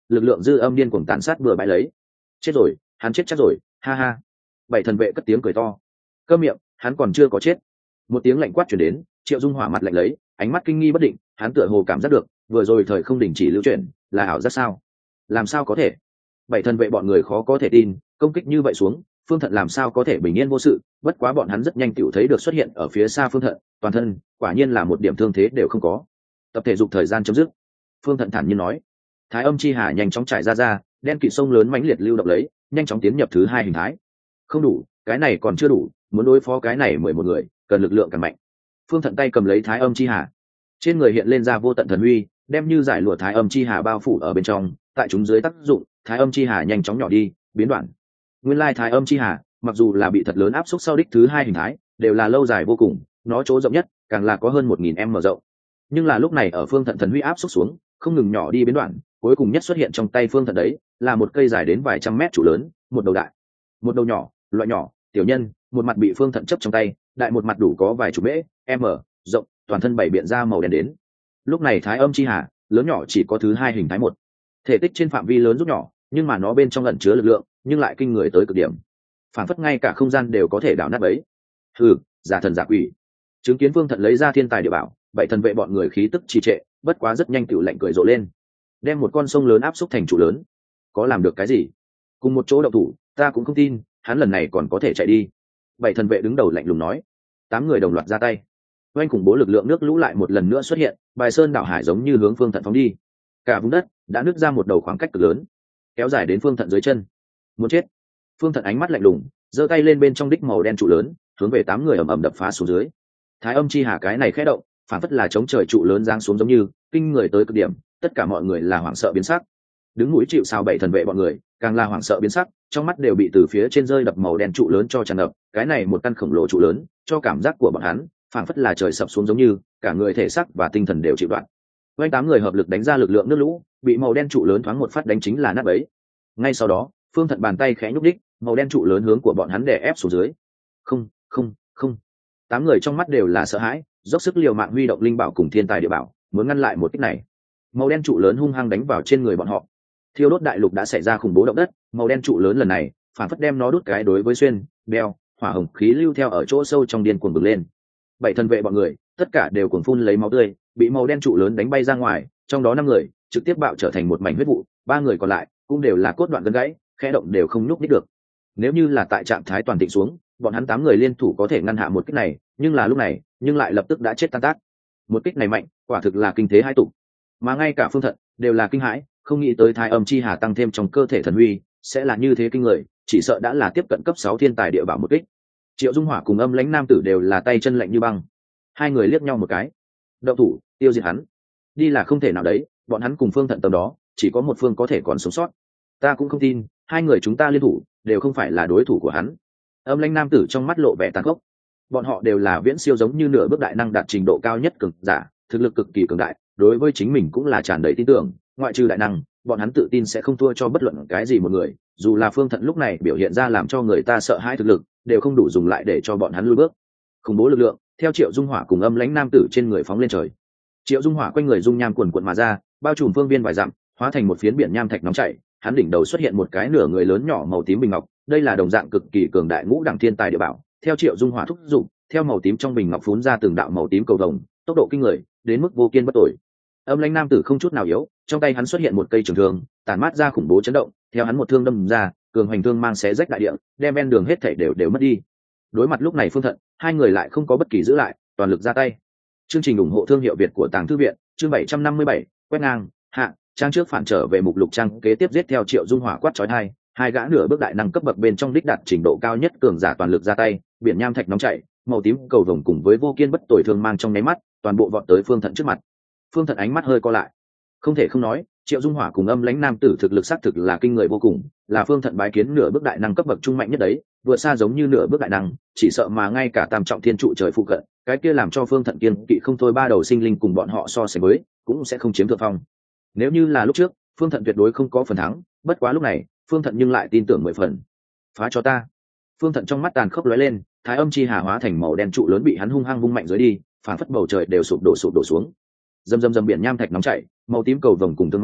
lực lượng dư âm điên cuồng tàn sát bừa bãi lấy. Chết rồi, hắn chết chắc rồi, ha ha. Bảy thần vệ cất tiếng cười to. Câm miệng, hắn còn chưa có chết. Một tiếng lạnh quát truyền đến, Triệu Dung Hỏa mặt lạnh lấy, ánh mắt kinh nghi bất định, hắn tựa hồ cảm giác được, vừa rồi thời không đình chỉ lưu chuyển, là ảo giác sao? Làm sao có thể? Bảy thần vệ bọn người khó có thể tin, công kích như vậy xuống, Phương Thận làm sao có thể bình yên vô sự? Bất quá bọn hắn rất nhanh tựu thấy được xuất hiện ở phía xa Phương Thận, toàn thân, quả nhiên là một điểm thương thế đều không có. Tập thể dục thời gian chấm dứt. Phương Thận thản nhiên nói. Thái âm chi hà nhanh chóng trải ra ra, đen kịt sông lớn mãnh liệt lưu động lấy, nhanh chóng tiến nhập thứ hai hình thái. Không đủ, cái này còn chưa đủ, muốn đối phó cái này mười một người, cần lực lượng càng mạnh. Phương Thận tay cầm lấy thái âm chi hà, trên người hiện lên ra vô tận thần uy, đem như giải lụa thái âm chi hà bao phủ ở bên trong, tại chúng dưới tác dụng, thái âm chi hà nhanh chóng nhỏ đi, biến đoạn. Nguyên lai thái âm chi hà, mặc dù là bị thật lớn áp suất sau đích thứ hai hình thái, đều là lâu dài vô cùng, nó chỗ rộng nhất, càng là có hơn một nghìn m rộng. Nhưng là lúc này ở Phương Thận thần uy áp suất xuống, không ngừng nhỏ đi biến đoạn, cuối cùng nhất xuất hiện trong tay Phương Thận đấy, là một cây dài đến vài trăm mét trụ lớn, một đầu đại, một đầu nhỏ, loại nhỏ, tiểu nhân, một mặt bị Phương Thận chấp trong tay, đại một mặt đủ có vài chục mễ, m rộng, toàn thân bảy biện ra màu đen đến. Lúc này thái âm chi hà, lớn nhỏ chỉ có thứ hai hình thái một, thể tích trên phạm vi lớn rút nhỏ, nhưng mà nó bên trong ẩn chứa lực lượng, nhưng lại kinh người tới cực điểm, phản phất ngay cả không gian đều có thể đảo nát bấy. Hừ, giả thần giả quỷ. Chứng kiến Phương Thận lấy ra thiên tài địa bảo, bảy thần vệ bọn người khí tức trì trệ, bất quá rất nhanh tựu lạnh cười rộ lên, đem một con sông lớn áp xúc thành trụ lớn. Có làm được cái gì? Cùng một chỗ động thủ, ta cũng không tin hắn lần này còn có thể chạy đi. Bảy thần vệ đứng đầu lạnh lùng nói. Tám người đồng loạt ra tay, oanh khủng bố lực lượng nước lũ lại một lần nữa xuất hiện, bài sơn đảo hải giống như hướng Phương Thận phóng đi. Cả vùng đất đã nứt ra một đầu khoảng cách cực lớn, kéo dài đến Phương Thận dưới chân. Muốn chết. Phương Thận ánh mắt lạnh lùng, giơ tay lên bên trong đích màu đen trụ lớn, hướng về tám người ầm ầm đập phá xuống dưới. Thái âm chi hà cái này khẽ động, phản phất là chống trời trụ lớn giáng xuống giống như, kinh người tới cực điểm, tất cả mọi người là hoảng sợ biến sắc. Đứng mũi chịu sào bảy thần vệ bọn người, càng là hoảng sợ biến sắc, trong mắt đều bị từ phía trên rơi đập màu đen trụ lớn cho tràn ngập, cái này một căn khổng lồ trụ lớn, cho cảm giác của bọn hắn, phản phất là trời sập xuống giống như, cả người thể xác và tinh thần đều chịu đoạn. Vây tám người hợp lực đánh ra lực lượng nước lũ, bị màu đen trụ lớn thoáng một phát đánh chính là nát bấy. Ngay sau đó, Phương Thận bàn tay khẽ nhúc đích, màu đen trụ lớn hướng của bọn hắn đè ép xuống dưới. Không, không, không. Tám người trong mắt đều là sợ hãi, dốc sức liều mạng huy động linh bảo cùng thiên tài địa bảo, muốn ngăn lại một kích này. Màu đen trụ lớn hung hăng đánh vào trên người bọn họ. Thiêu đốt đại lục đã xảy ra khủng bố động đất, màu đen trụ lớn lần này, phản phất đem nó đốt cái đối với xuyên, beo, hỏa hồng khí lưu theo ở chỗ sâu trong điên cuồng bừng lên. Bảy thần vệ bọn người, tất cả đều cuồng phun lấy máu tươi, bị màu đen trụ lớn đánh bay ra ngoài, trong đó năm người trực tiếp bạo trở thành một mảnh huyết vụ, ba người còn lại cũng đều là cốt đoạn gân gãy, khẽ động đều không nhúc nhích được. Nếu như là tại trạng thái toàn thịnh xuống, bọn hắn tám người liên thủ có thể ngăn hạ một kích này, nhưng là lúc này, nhưng lại lập tức đã chết tan tác. Một kích này mạnh, quả thực là kinh thế hai tụ. Mà ngay cả Phương Thận đều là kinh hãi, không nghĩ tới thái âm chi hà tăng thêm trong cơ thể thần huy, sẽ là như thế kinh người, chỉ sợ đã là tiếp cận cấp sáu thiên tài địa bảo một kích. Triệu Dung Hỏa cùng Âm Lãnh nam tử đều là tay chân lạnh như băng. Hai người liếc nhau một cái. Động thủ, tiêu diệt hắn. Đi là không thể nào đấy, bọn hắn cùng Phương Thận tầm đó, chỉ có một phương có thể còn sống sót. Ta cũng không tin, hai người chúng ta liên thủ, đều không phải là đối thủ của hắn. Âm Lãnh nam tử trong mắt lộ vẻ tàn khốc. Bọn họ đều là viễn siêu giống như nửa bước đại năng đạt trình độ cao nhất cường giả, thực lực cực kỳ cường đại, đối với chính mình cũng là tràn đầy tin tưởng, ngoại trừ đại năng, bọn hắn tự tin sẽ không thua cho bất luận cái gì một người, dù là Phương Thận lúc này biểu hiện ra làm cho người ta sợ hãi thực lực, đều không đủ dùng lại để cho bọn hắn lùi bước. Khủng bố lực lượng theo Triệu Dung Hỏa cùng Âm Lãnh nam tử trên người phóng lên trời. Triệu Dung Hỏa quanh người dung nham cuồn cuộn mà ra, bao trùm phương viên vài dặm, hóa thành một phiến biển nham thạch nóng chảy, hắn đỉnh đầu xuất hiện một cái nửa người lớn nhỏ màu tím bình ngọc, đây là đồng dạng cực kỳ cường đại ngũ đẳng thiên tài địa bảo, theo Triệu Dung Hỏa thúc dụng, theo màu tím trong bình ngọc phún ra từng đạo màu tím cầu vồng, tốc độ kinh người, đến mức vô kiên bất tồi. Âm Lãnh nam tử không chút nào yếu, trong tay hắn xuất hiện một cây trường thương, tản mát ra khủng bố chấn động, theo hắn một thương đâm ra, cường hoành thương mang xé rách đại địa, đem ven đường hết thảy đều đều mất đi. Đối mặt lúc này Phương Thận, hai người lại không có bất kỳ giữ lại, toàn lực ra tay. Chương trình ủng hộ thương hiệu Việt của Tàng Thư viện, chương bảy trăm năm mươi bảy, quét ngang, hạ, trang trước phản trở về mục lục trang kế tiếp giết theo Triệu Dung Hỏa quát chói tai, hai gã nửa bước đại năng cấp bậc bên trong đích đạt trình độ cao nhất cường giả toàn lực ra tay, biển nham thạch nóng chảy, màu tím cầu vồng cùng với vô kiên bất tồi thương mang trong nháy mắt, toàn bộ vọt tới Phương Thận trước mặt. Phương Thận ánh mắt hơi co lại, không thể không nói, Triệu Dung Hỏa cùng Âm Lãnh nam tử thực lực xác thực là kinh người vô cùng, là Phương Thận bái kiến nửa bước đại năng cấp bậc trung mạnh nhất đấy, vượt xa giống như nửa bước đại năng, chỉ sợ mà ngay cả tam trọng thiên trụ trời phụ cận, cái kia làm cho Phương Thận kiên kỵ không thôi ba đầu sinh linh cùng bọn họ so sánh với, cũng sẽ không chiếm thượng phong. Nếu như là lúc trước, Phương Thận tuyệt đối không có phần thắng, bất quá lúc này, Phương Thận nhưng lại tin tưởng mười phần. Phá cho ta. Phương Thận trong mắt tàn khốc lóe lên, thái âm chi hà hóa thành màu đen trụ lớn bị hắn hung hăng vung mạnh dưới đi, phản phất bầu trời đều sụp đổ sụp đổ xuống. Dầm dầm dầm biển nham thạch nóng chảy, màu tím cầu vồng cùng tương mang,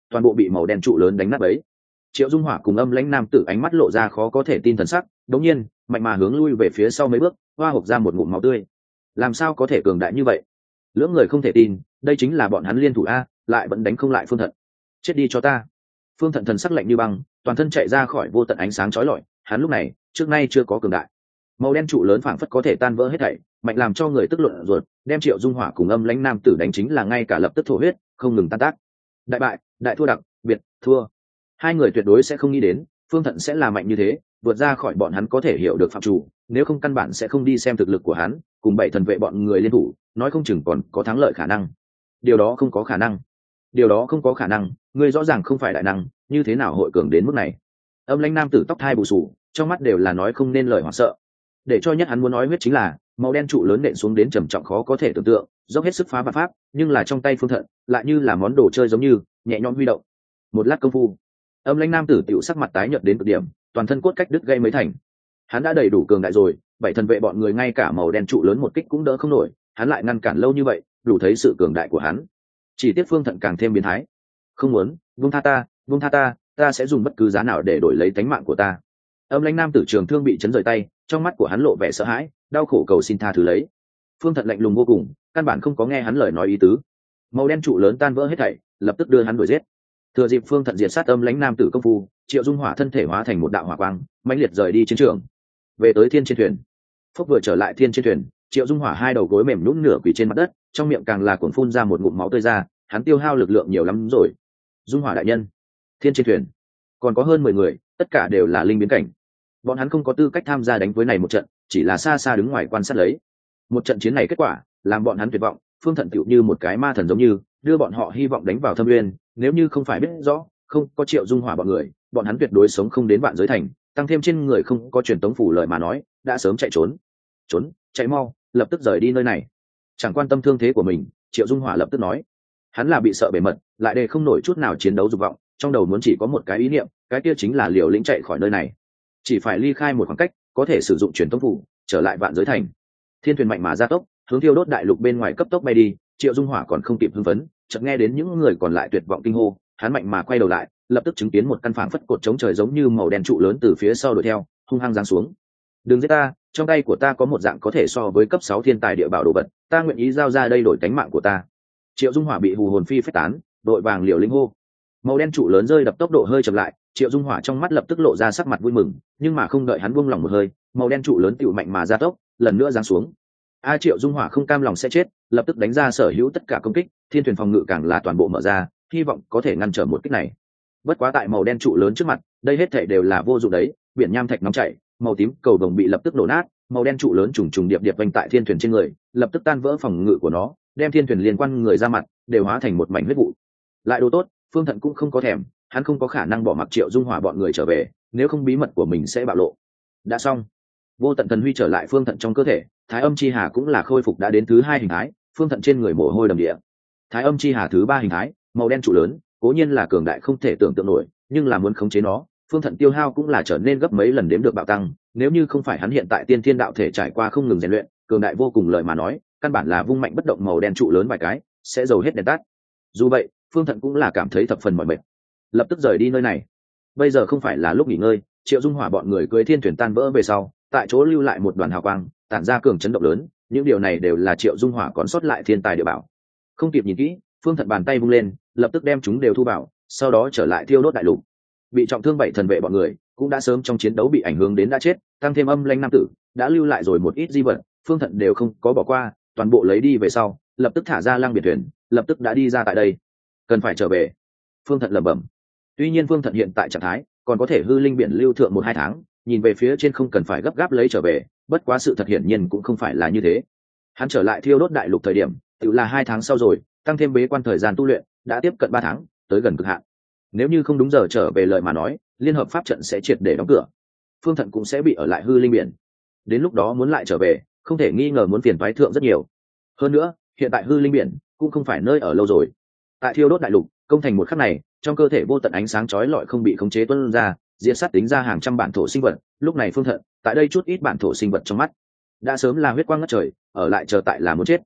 toàn bộ bị màu đen trụ lớn đánh nát bấy. Triệu Dung Hỏa cùng Âm Lãnh Nam Tử ánh mắt lộ ra khó có thể tin thần sắc, đống nhiên mạnh mà hướng lui về phía sau mấy bước, hoa hộc ra một ngụm máu tươi. Làm sao có thể cường đại như vậy? Lưỡng người không thể tin, đây chính là bọn hắn liên thủ a, lại vẫn đánh không lại Phương Thận. Chết đi cho ta! Phương Thận thần sắc lạnh như băng, toàn thân chạy ra khỏi vô tận ánh sáng chói lọi. Hắn lúc này trước nay chưa có cường đại. Màu đen trụ lớn phảng phất có thể tan vỡ hết thảy, mạnh làm cho người tức luận ruột, đem Triệu Dung Hỏa cùng Âm Lãnh Nam Tử đánh chính là ngay cả lập tức thổ huyết, không ngừng tan tác. Đại bại, đại thua đặc biệt thua. Hai người tuyệt đối sẽ không nghĩ đến Phương Thận sẽ là mạnh như thế, vượt ra khỏi bọn hắn có thể hiểu được phạm chủ, nếu không căn bản sẽ không đi xem thực lực của hắn, cùng bảy thần vệ bọn người liên thủ, nói không chừng còn có thắng lợi khả năng. Điều đó không có khả năng. Điều đó không có khả năng, ngươi rõ ràng không phải đại năng, như thế nào hội cường đến mức này? Âm Lãnh Nam Tử tóc thai bù xù, trong mắt đều là nói không nên lời hoảng sợ. Để cho nhất hắn muốn nói huyết chính là màu đen trụ lớn nện xuống đến trầm trọng khó có thể tưởng tượng, dốc hết sức phá vạn pháp, nhưng là trong tay Phương Thận lại như là món đồ chơi giống như nhẹ nhõm huy động. Một lát công phu, Âm Lãnh Nam Tử tiểu sắc mặt tái nhợt đến cực điểm, toàn thân cốt cách đứt gây mấy thành. Hắn đã đầy đủ cường đại rồi, bảy thần vệ bọn người ngay cả màu đen trụ lớn một kích cũng đỡ không nổi, hắn lại ngăn cản lâu như vậy, đủ thấy sự cường đại của hắn. Chỉ tiếc Phương Thận càng thêm biến thái. Không muốn, buông tha ta, buông tha ta, ta sẽ dùng bất cứ giá nào để đổi lấy tánh mạng của ta. Âm Lãnh Nam Tử trường thương bị chấn rời tay, trong mắt của hắn lộ vẻ sợ hãi, đau khổ cầu xin tha thứ lấy. Phương Thận lạnh lùng vô cùng, căn bản không có nghe hắn lời nói ý tứ. Màu đen trụ lớn tan vỡ hết thảy, lập tức đưa hắn đuổi giết. Thừa dịp Phương Thận diệt sát Âm Lãnh Nam Tử công phu, Triệu Dung Hỏa thân thể hóa thành một đạo hỏa quang, mãnh liệt rời đi chiến trường, về tới thiên trên thuyền. Phúc vừa trở lại thiên trên thuyền, Triệu Dung Hỏa hai đầu gối mềm nhũn nửa quỳ trên mặt đất, trong miệng càng là cuồng phun ra một ngụm máu tươi ra, hắn tiêu hao lực lượng nhiều lắm rồi. Dung Hỏa đại nhân, thiên trên thuyền còn có hơn mười người, tất cả đều là linh biến cảnh. Bọn hắn không có tư cách tham gia đánh với này một trận, chỉ là xa xa đứng ngoài quan sát lấy. Một trận chiến này kết quả làm bọn hắn tuyệt vọng, Phương Thận tựu như một cái ma thần giống như đưa bọn họ hy vọng đánh vào thâm nguyên, nếu như không phải biết rõ không có Triệu Dung Hỏa bọn người, bọn hắn tuyệt đối sống không đến vạn giới thành, tăng thêm trên người không có truyền tống phủ lời mà nói, đã sớm chạy trốn. Trốn, chạy mau, lập tức rời đi nơi này. Chẳng quan tâm thương thế của mình, Triệu Dung Hỏa lập tức nói. Hắn là bị sợ bề mật, lại đề không nổi chút nào chiến đấu dục vọng, trong đầu muốn chỉ có một cái ý niệm, cái kia chính là liều lĩnh chạy khỏi nơi này. Chỉ phải ly khai một khoảng cách, có thể sử dụng truyền tống phủ, trở lại vạn giới thành. Thiên thuyền mạnh mà gia tốc, hướng Thiêu Đốt đại lục bên ngoài cấp tốc bay đi. Triệu Dung Hỏa còn không kịp hưng phấn, chợt nghe đến những người còn lại tuyệt vọng kinh hô, hắn mạnh mà quay đầu lại, lập tức chứng kiến một căn phảng phất cột chống trời giống như màu đen trụ lớn từ phía sau đuổi theo, hung hăng giáng xuống. Đừng giết ta, trong tay của ta có một dạng có thể so với cấp sáu thiên tài địa bảo đồ vật, ta nguyện ý giao ra đây đổi cánh mạng của ta. Triệu Dung Hỏa bị hù hồn phi phách tán, đội vàng liều lĩnh hô. Màu đen trụ lớn rơi đập tốc độ hơi chậm lại, Triệu Dung Hỏa trong mắt lập tức lộ ra sắc mặt vui mừng, nhưng mà không đợi hắn buông lòng một hơi, màu đen trụ lớn tựu mạnh mà gia tốc, lần nữa giáng xuống. A Triệu Dung Hỏa không cam lòng sẽ chết, lập tức đánh ra sở hữu tất cả công kích, thiên thuyền phòng ngự càng là toàn bộ mở ra, hy vọng có thể ngăn trở một kích này. Bất quá tại màu đen trụ lớn trước mặt, đây hết thảy đều là vô dụng đấy, biển nham thạch nóng chảy, màu tím cầu đồng bị lập tức nổ nát, màu đen trụ lớn trùng trùng điệp điệp vành tại thiên thuyền trên người, lập tức tan vỡ phòng ngự của nó, đem thiên thuyền liên quan người ra mặt đều hóa thành một mảnh huyết vụ. Lại đồ tốt, Phương Thận cũng không có thèm, hắn không có khả năng bỏ mặc Triệu Dung Hỏa bọn người trở về, nếu không bí mật của mình sẽ bạo lộ. Đã xong, vô tận thần huy trở lại Phương Thận trong cơ thể, Thái Âm chi hà cũng là khôi phục đã đến thứ hai hình thái, Phương Thận trên người mồ hôi đầm địa. Thái Âm chi hà thứ ba hình thái, màu đen trụ lớn, cố nhiên là cường đại không thể tưởng tượng nổi, nhưng là muốn khống chế nó, Phương Thận tiêu hao cũng là trở nên gấp mấy lần đếm được bạo tăng, nếu như không phải hắn hiện tại tiên thiên đạo thể trải qua không ngừng rèn luyện, cường đại vô cùng lợi mà nói, căn bản là vung mạnh bất động màu đen trụ lớn vài cái, sẽ dầu hết đèn tắt. Dù vậy, Phương Thận cũng là cảm thấy thập phần mỏi mệt, lập tức rời đi nơi này. Bây giờ không phải là lúc nghỉ ngơi, Triệu Dung Hỏa bọn người cưỡi thiên thuyền tan vỡ về sau, tại chỗ lưu lại một đoàn hào quang, tản ra cường chấn động lớn, những điều này đều là Triệu Dung Hỏa còn sót lại thiên tài địa bảo. Không kịp nhìn kỹ, Phương Thận bàn tay vung lên, lập tức đem chúng đều thu vào, sau đó trở lại Thiêu Đốt đại lục. Bị trọng thương bảy thần vệ bọn người cũng đã sớm trong chiến đấu bị ảnh hưởng đến đã chết, tăng thêm Âm Lãnh Nam Tử đã lưu lại rồi một ít di vật, Phương Thận đều không có bỏ qua, toàn bộ lấy đi về sau, lập tức thả ra Lăng Biệt thuyền, lập tức đã đi ra tại đây. Cần phải trở về. Phương Thận lẩm bẩm. Tuy nhiên Phương Thận hiện tại trạng thái còn có thể hư linh biển lưu thượng một hai tháng, nhìn về phía trên không cần phải gấp gáp lấy trở về, bất quá sự thật hiển nhiên cũng không phải là như thế. Hắn trở lại Thiêu Đốt đại lục thời điểm, tự là hai tháng sau rồi, tăng thêm bế quan thời gian tu luyện, đã tiếp cận ba tháng, tới gần cực hạn. Nếu như không đúng giờ trở về lời mà nói, liên hợp pháp trận sẽ triệt để đóng cửa, Phương Thận cũng sẽ bị ở lại hư linh biển. Đến lúc đó muốn lại trở về, không thể nghi ngờ muốn phiền toái thượng rất nhiều. Hơn nữa, hiện tại hư linh biển cũng không phải nơi ở lâu rồi. Tại Thiêu Đốt đại lục, công thành một khắc này, trong cơ thể vô tận ánh sáng chói lọi không bị khống chế tuôn ra, diệt sát tính ra hàng trăm bản thổ sinh vật. Lúc này Phương Thận, tại đây chút ít bản thổ sinh vật trong mắt, đã sớm là huyết quang ngất trời, ở lại chờ tại là muốn chết.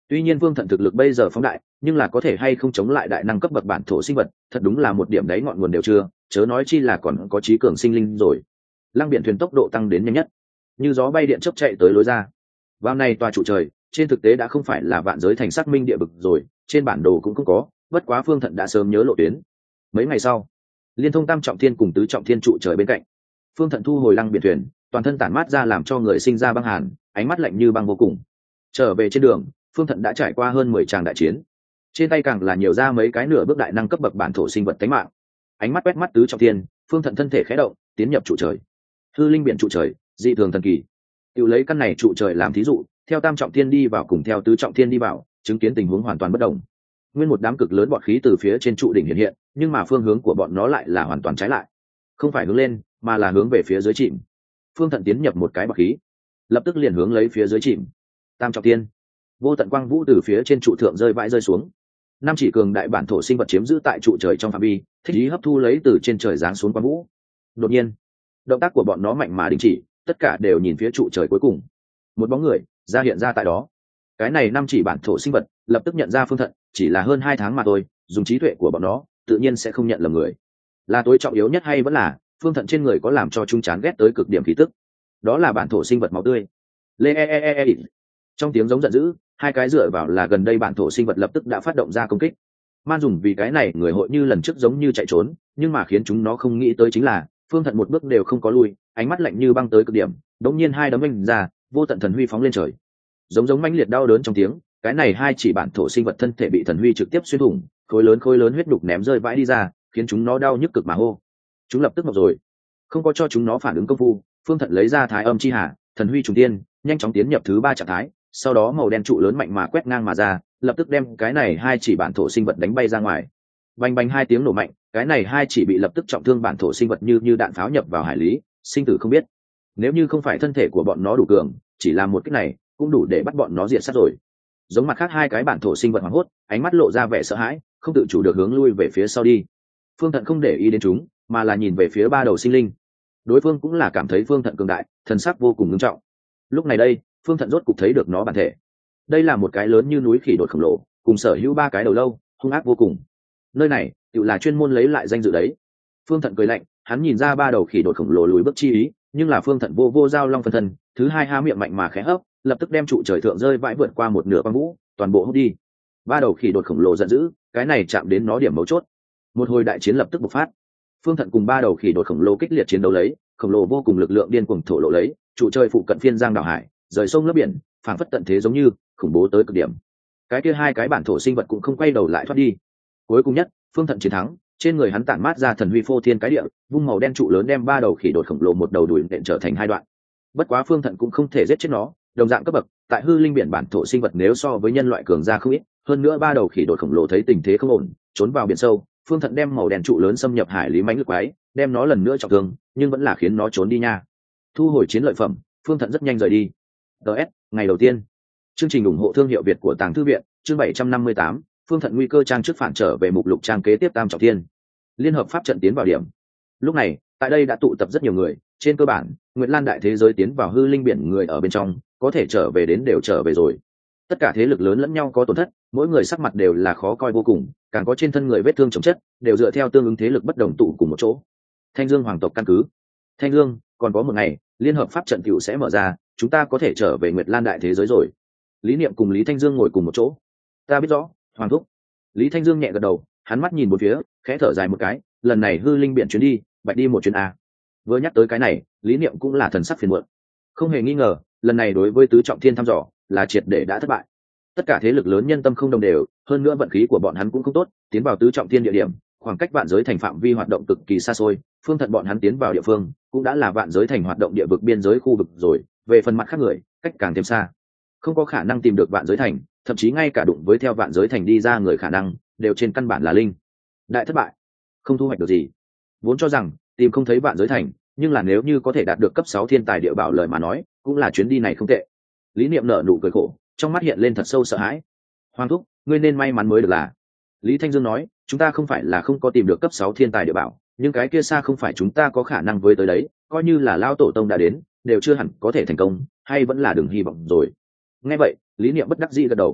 Tuy nhiên Vương Thận thực lực bây giờ phóng đại, nhưng là có thể hay không chống lại đại năng cấp bậc bản thổ sinh vật, thật đúng là một điểm đấy ngọn nguồn đều chưa, chớ nói chi là còn có trí cường sinh linh rồi. Lăng biển thuyền tốc độ tăng đến nhanh nhất, như gió bay điện chớp chạy tới lối ra. Vào này tòa trụ trời, trên thực tế đã không phải là vạn giới thành xác minh địa vực rồi, trên bản đồ cũng không có, bất quá Phương Thận đã sớm nhớ lộ tuyến. Mấy ngày sau, liên thông tam trọng thiên cùng tứ trọng thiên trụ trời bên cạnh, Phương Thận thu hồi lăng biển thuyền, toàn thân tản mát ra làm cho người sinh ra băng hàn, ánh mắt lạnh như băng vô cùng. Trở về trên đường, Phương Thận đã trải qua hơn mười tràng đại chiến, trên tay càng là nhiều ra mấy cái nửa bước đại năng cấp bậc bản thổ sinh vật tánh mạng. Ánh mắt quét mắt tứ trọng thiên, Phương Thận thân thể khẽ động, tiến nhập trụ trời. Hư linh biển trụ trời, dị thường thần kỳ. Tự lấy căn này trụ trời làm thí dụ, theo tam trọng thiên đi vào cùng theo tứ trọng thiên đi vào, chứng kiến tình huống hoàn toàn bất đồng. Nguyên một đám cực lớn bọt khí từ phía trên trụ đỉnh hiện hiện, nhưng mà phương hướng của bọn nó lại là hoàn toàn trái lại, không phải hướng lên mà là hướng về phía dưới chìm. Phương Thận tiến nhập một cái bọt khí, lập tức liền hướng lấy phía dưới chìm. Tam trọng thiên, vô tận quang vũ từ phía trên trụ thượng rơi vãi rơi xuống. Năm chỉ cường đại bản thổ sinh vật chiếm giữ tại trụ trời trong phạm vi, thích ý hấp thu lấy từ trên trời giáng xuống quang vũ. Đột nhiên, động tác của bọn nó mạnh mà đình chỉ, tất cả đều nhìn phía trụ trời cuối cùng. Một bóng người ra hiện ra tại đó. Cái này năm chỉ bản thổ sinh vật lập tức nhận ra Phương Thận, chỉ là hơn hai tháng mà thôi, dùng trí tuệ của bọn nó tự nhiên sẽ không nhận lầm người. Là tối trọng yếu nhất hay vẫn là Phương Thận trên người có làm cho chúng chán ghét tới cực điểm khí tức? Đó là bản thổ sinh vật máu tươi. Lê e e e e. Trong tiếng giống giận dữ, hai cái dựa vào là gần đây bản thổ sinh vật lập tức đã phát động ra công kích. Man dùng vì cái này người hội như lần trước giống như chạy trốn, nhưng mà khiến chúng nó không nghĩ tới chính là Phương Thận một bước đều không có lui, ánh mắt lạnh như băng tới cực điểm, đống nhiên hai đấm vung ra, vô tận thần huy phóng lên trời. Giống giống mãnh liệt đau đớn trong tiếng, cái này hai chỉ bản thổ sinh vật thân thể bị thần huy trực tiếp xuyên thủng, khối lớn khối lớn huyết đục ném rơi vãi đi ra, khiến chúng nó đau nhức cực mà hô. Chúng lập tức ngọc rồi, không có cho chúng nó phản ứng công phu, Phương Thận lấy ra Thái Âm chi hà, thần huy trùng tiên, nhanh chóng tiến nhập thứ ba trạng thái, sau đó màu đen trụ lớn mạnh mà quét ngang mà ra, lập tức đem cái này hai chỉ bản thổ sinh vật đánh bay ra ngoài. Bành bành hai tiếng nổ mạnh, cái này hai chỉ bị lập tức trọng thương bản thổ sinh vật như như đạn pháo nhập vào hải lý, sinh tử không biết. Nếu như không phải thân thể của bọn nó đủ cường, chỉ làm một cái này cũng đủ để bắt bọn nó diệt sát rồi. Giống mặt khác hai cái bản thổ sinh vật hoảng hốt, ánh mắt lộ ra vẻ sợ hãi, không tự chủ được hướng lui về phía sau đi. Phương Thận không để ý đến chúng, mà là nhìn về phía ba đầu sinh linh. Đối phương cũng là cảm thấy Phương Thận cường đại, thần sắc vô cùng nghiêm trọng. Lúc này đây, Phương Thận rốt cục thấy được nó bản thể. Đây là một cái lớn như núi khỉ đột khổng lồ, cùng sở hữu ba cái đầu lâu, hung ác vô cùng. Nơi này, tự là chuyên môn lấy lại danh dự đấy. Phương Thận cười lạnh, hắn nhìn ra ba đầu khỉ đột khổng lồ lùi bước chi ý, nhưng là Phương Thận vô vô giao long phân thân, thứ hai há miệng mạnh mà khẽ hấp, lập tức đem trụ trời thượng rơi vãi vượt qua một nửa quang vũ, toàn bộ hút đi. Ba đầu khỉ đột khổng lồ giận dữ, cái này chạm đến nó điểm mấu chốt. Một hồi đại chiến lập tức bộc phát. Phương Thận cùng ba đầu khỉ đột khổng lồ kích liệt chiến đấu lấy, khổng lồ vô cùng lực lượng điên cuồng thổ lộ lấy, trụ trời phụ cận phiên giang đảo hải, rời sông lấp biển, phảng phất tận thế giống như khủng bố tới cực điểm. Cái kia hai cái bản thổ sinh vật cũng không quay đầu lại thoát đi. Cuối cùng nhất, Phương Thận chiến thắng, trên người hắn tản mát ra thần huy phô thiên cái địa, vung màu đen trụ lớn đem ba đầu khỉ đột khổng lồ một đầu đuổi nện trở thành hai đoạn. Bất quá Phương Thận cũng không thể giết chết nó, đồng dạng cấp bậc, tại hư linh biển bản thổ sinh vật nếu so với nhân loại cường gia không ít, hơn nữa ba đầu khỉ đột khổng lồ thấy tình thế không ổn, trốn vào biển sâu. Phương Thận đem màu đen trụ lớn xâm nhập hải lý mãnh lực quái, đem nó lần nữa trọng thương, nhưng vẫn là khiến nó trốn đi nha. Thu hồi chiến lợi phẩm, Phương Thận rất nhanh rời đi. đê ét, ngày đầu tiên. Chương trình ủng hộ thương hiệu Việt của Tàng Thư viện, chương bảy trăm năm mươi tám, Phương Thận nguy cơ trang trước phản trở về mục lục trang kế tiếp tam trọng thiên. Liên hợp pháp trận tiến vào điểm. Lúc này, tại đây đã tụ tập rất nhiều người, trên cơ bản, Nguyệt Lan đại thế giới tiến vào hư linh biển người ở bên trong, có thể trở về đến đều trở về rồi. Tất cả thế lực lớn lẫn nhau có tổn thất, mỗi người sắc mặt đều là khó coi vô cùng, càng có trên thân người vết thương chồng chất, đều dựa theo tương ứng thế lực bất đồng tụ cùng một chỗ. Thanh Dương hoàng tộc căn cứ. Thanh Dương, còn có một ngày, liên hợp pháp trận tiểu sẽ mở ra, chúng ta có thể trở về Nguyệt Lan đại thế giới rồi. Lý Niệm cùng Lý Thanh Dương ngồi cùng một chỗ. Ta biết rõ, hoàng thúc. Lý Thanh Dương nhẹ gật đầu, hắn mắt nhìn bốn phía, khẽ thở dài một cái, lần này hư linh biển chuyến đi, bạch đi một chuyến a. Vừa nhắc tới cái này, Lý Niệm cũng là thần sắc phiền muộn. Không hề nghi ngờ, lần này đối với tứ trọng thiên thăm dò, là triệt để đã thất bại. Tất cả thế lực lớn nhân tâm không đồng đều, hơn nữa vận khí của bọn hắn cũng không tốt, tiến vào tứ trọng thiên địa điểm, khoảng cách vạn giới thành phạm vi hoạt động cực kỳ xa xôi. Phương Thận bọn hắn tiến vào địa phương, cũng đã là vạn giới thành hoạt động địa vực biên giới khu vực rồi, về phần mặt khác người, cách càng thêm xa, không có khả năng tìm được vạn giới thành, thậm chí ngay cả đụng với theo vạn giới thành đi ra người khả năng, đều trên căn bản là linh. Đại thất bại, không thu hoạch được gì. Vốn cho rằng tìm không thấy vạn giới thành, nhưng là nếu như có thể đạt được cấp sáu thiên tài địa bảo lời mà nói, cũng là chuyến đi này không tệ. Lý Niệm nở nụ cười khổ, trong mắt hiện lên thật sâu sợ hãi. Hoàng thúc, ngươi nên may mắn mới được là. Lý Thanh Dương nói, chúng ta không phải là không có tìm được cấp sáu thiên tài địa bảo, nhưng cái kia xa không phải chúng ta có khả năng với tới đấy, coi như là lao tổ tông đã đến, đều chưa hẳn có thể thành công, hay vẫn là đường hy vọng rồi. Nghe vậy, Lý Niệm bất đắc dĩ gật đầu.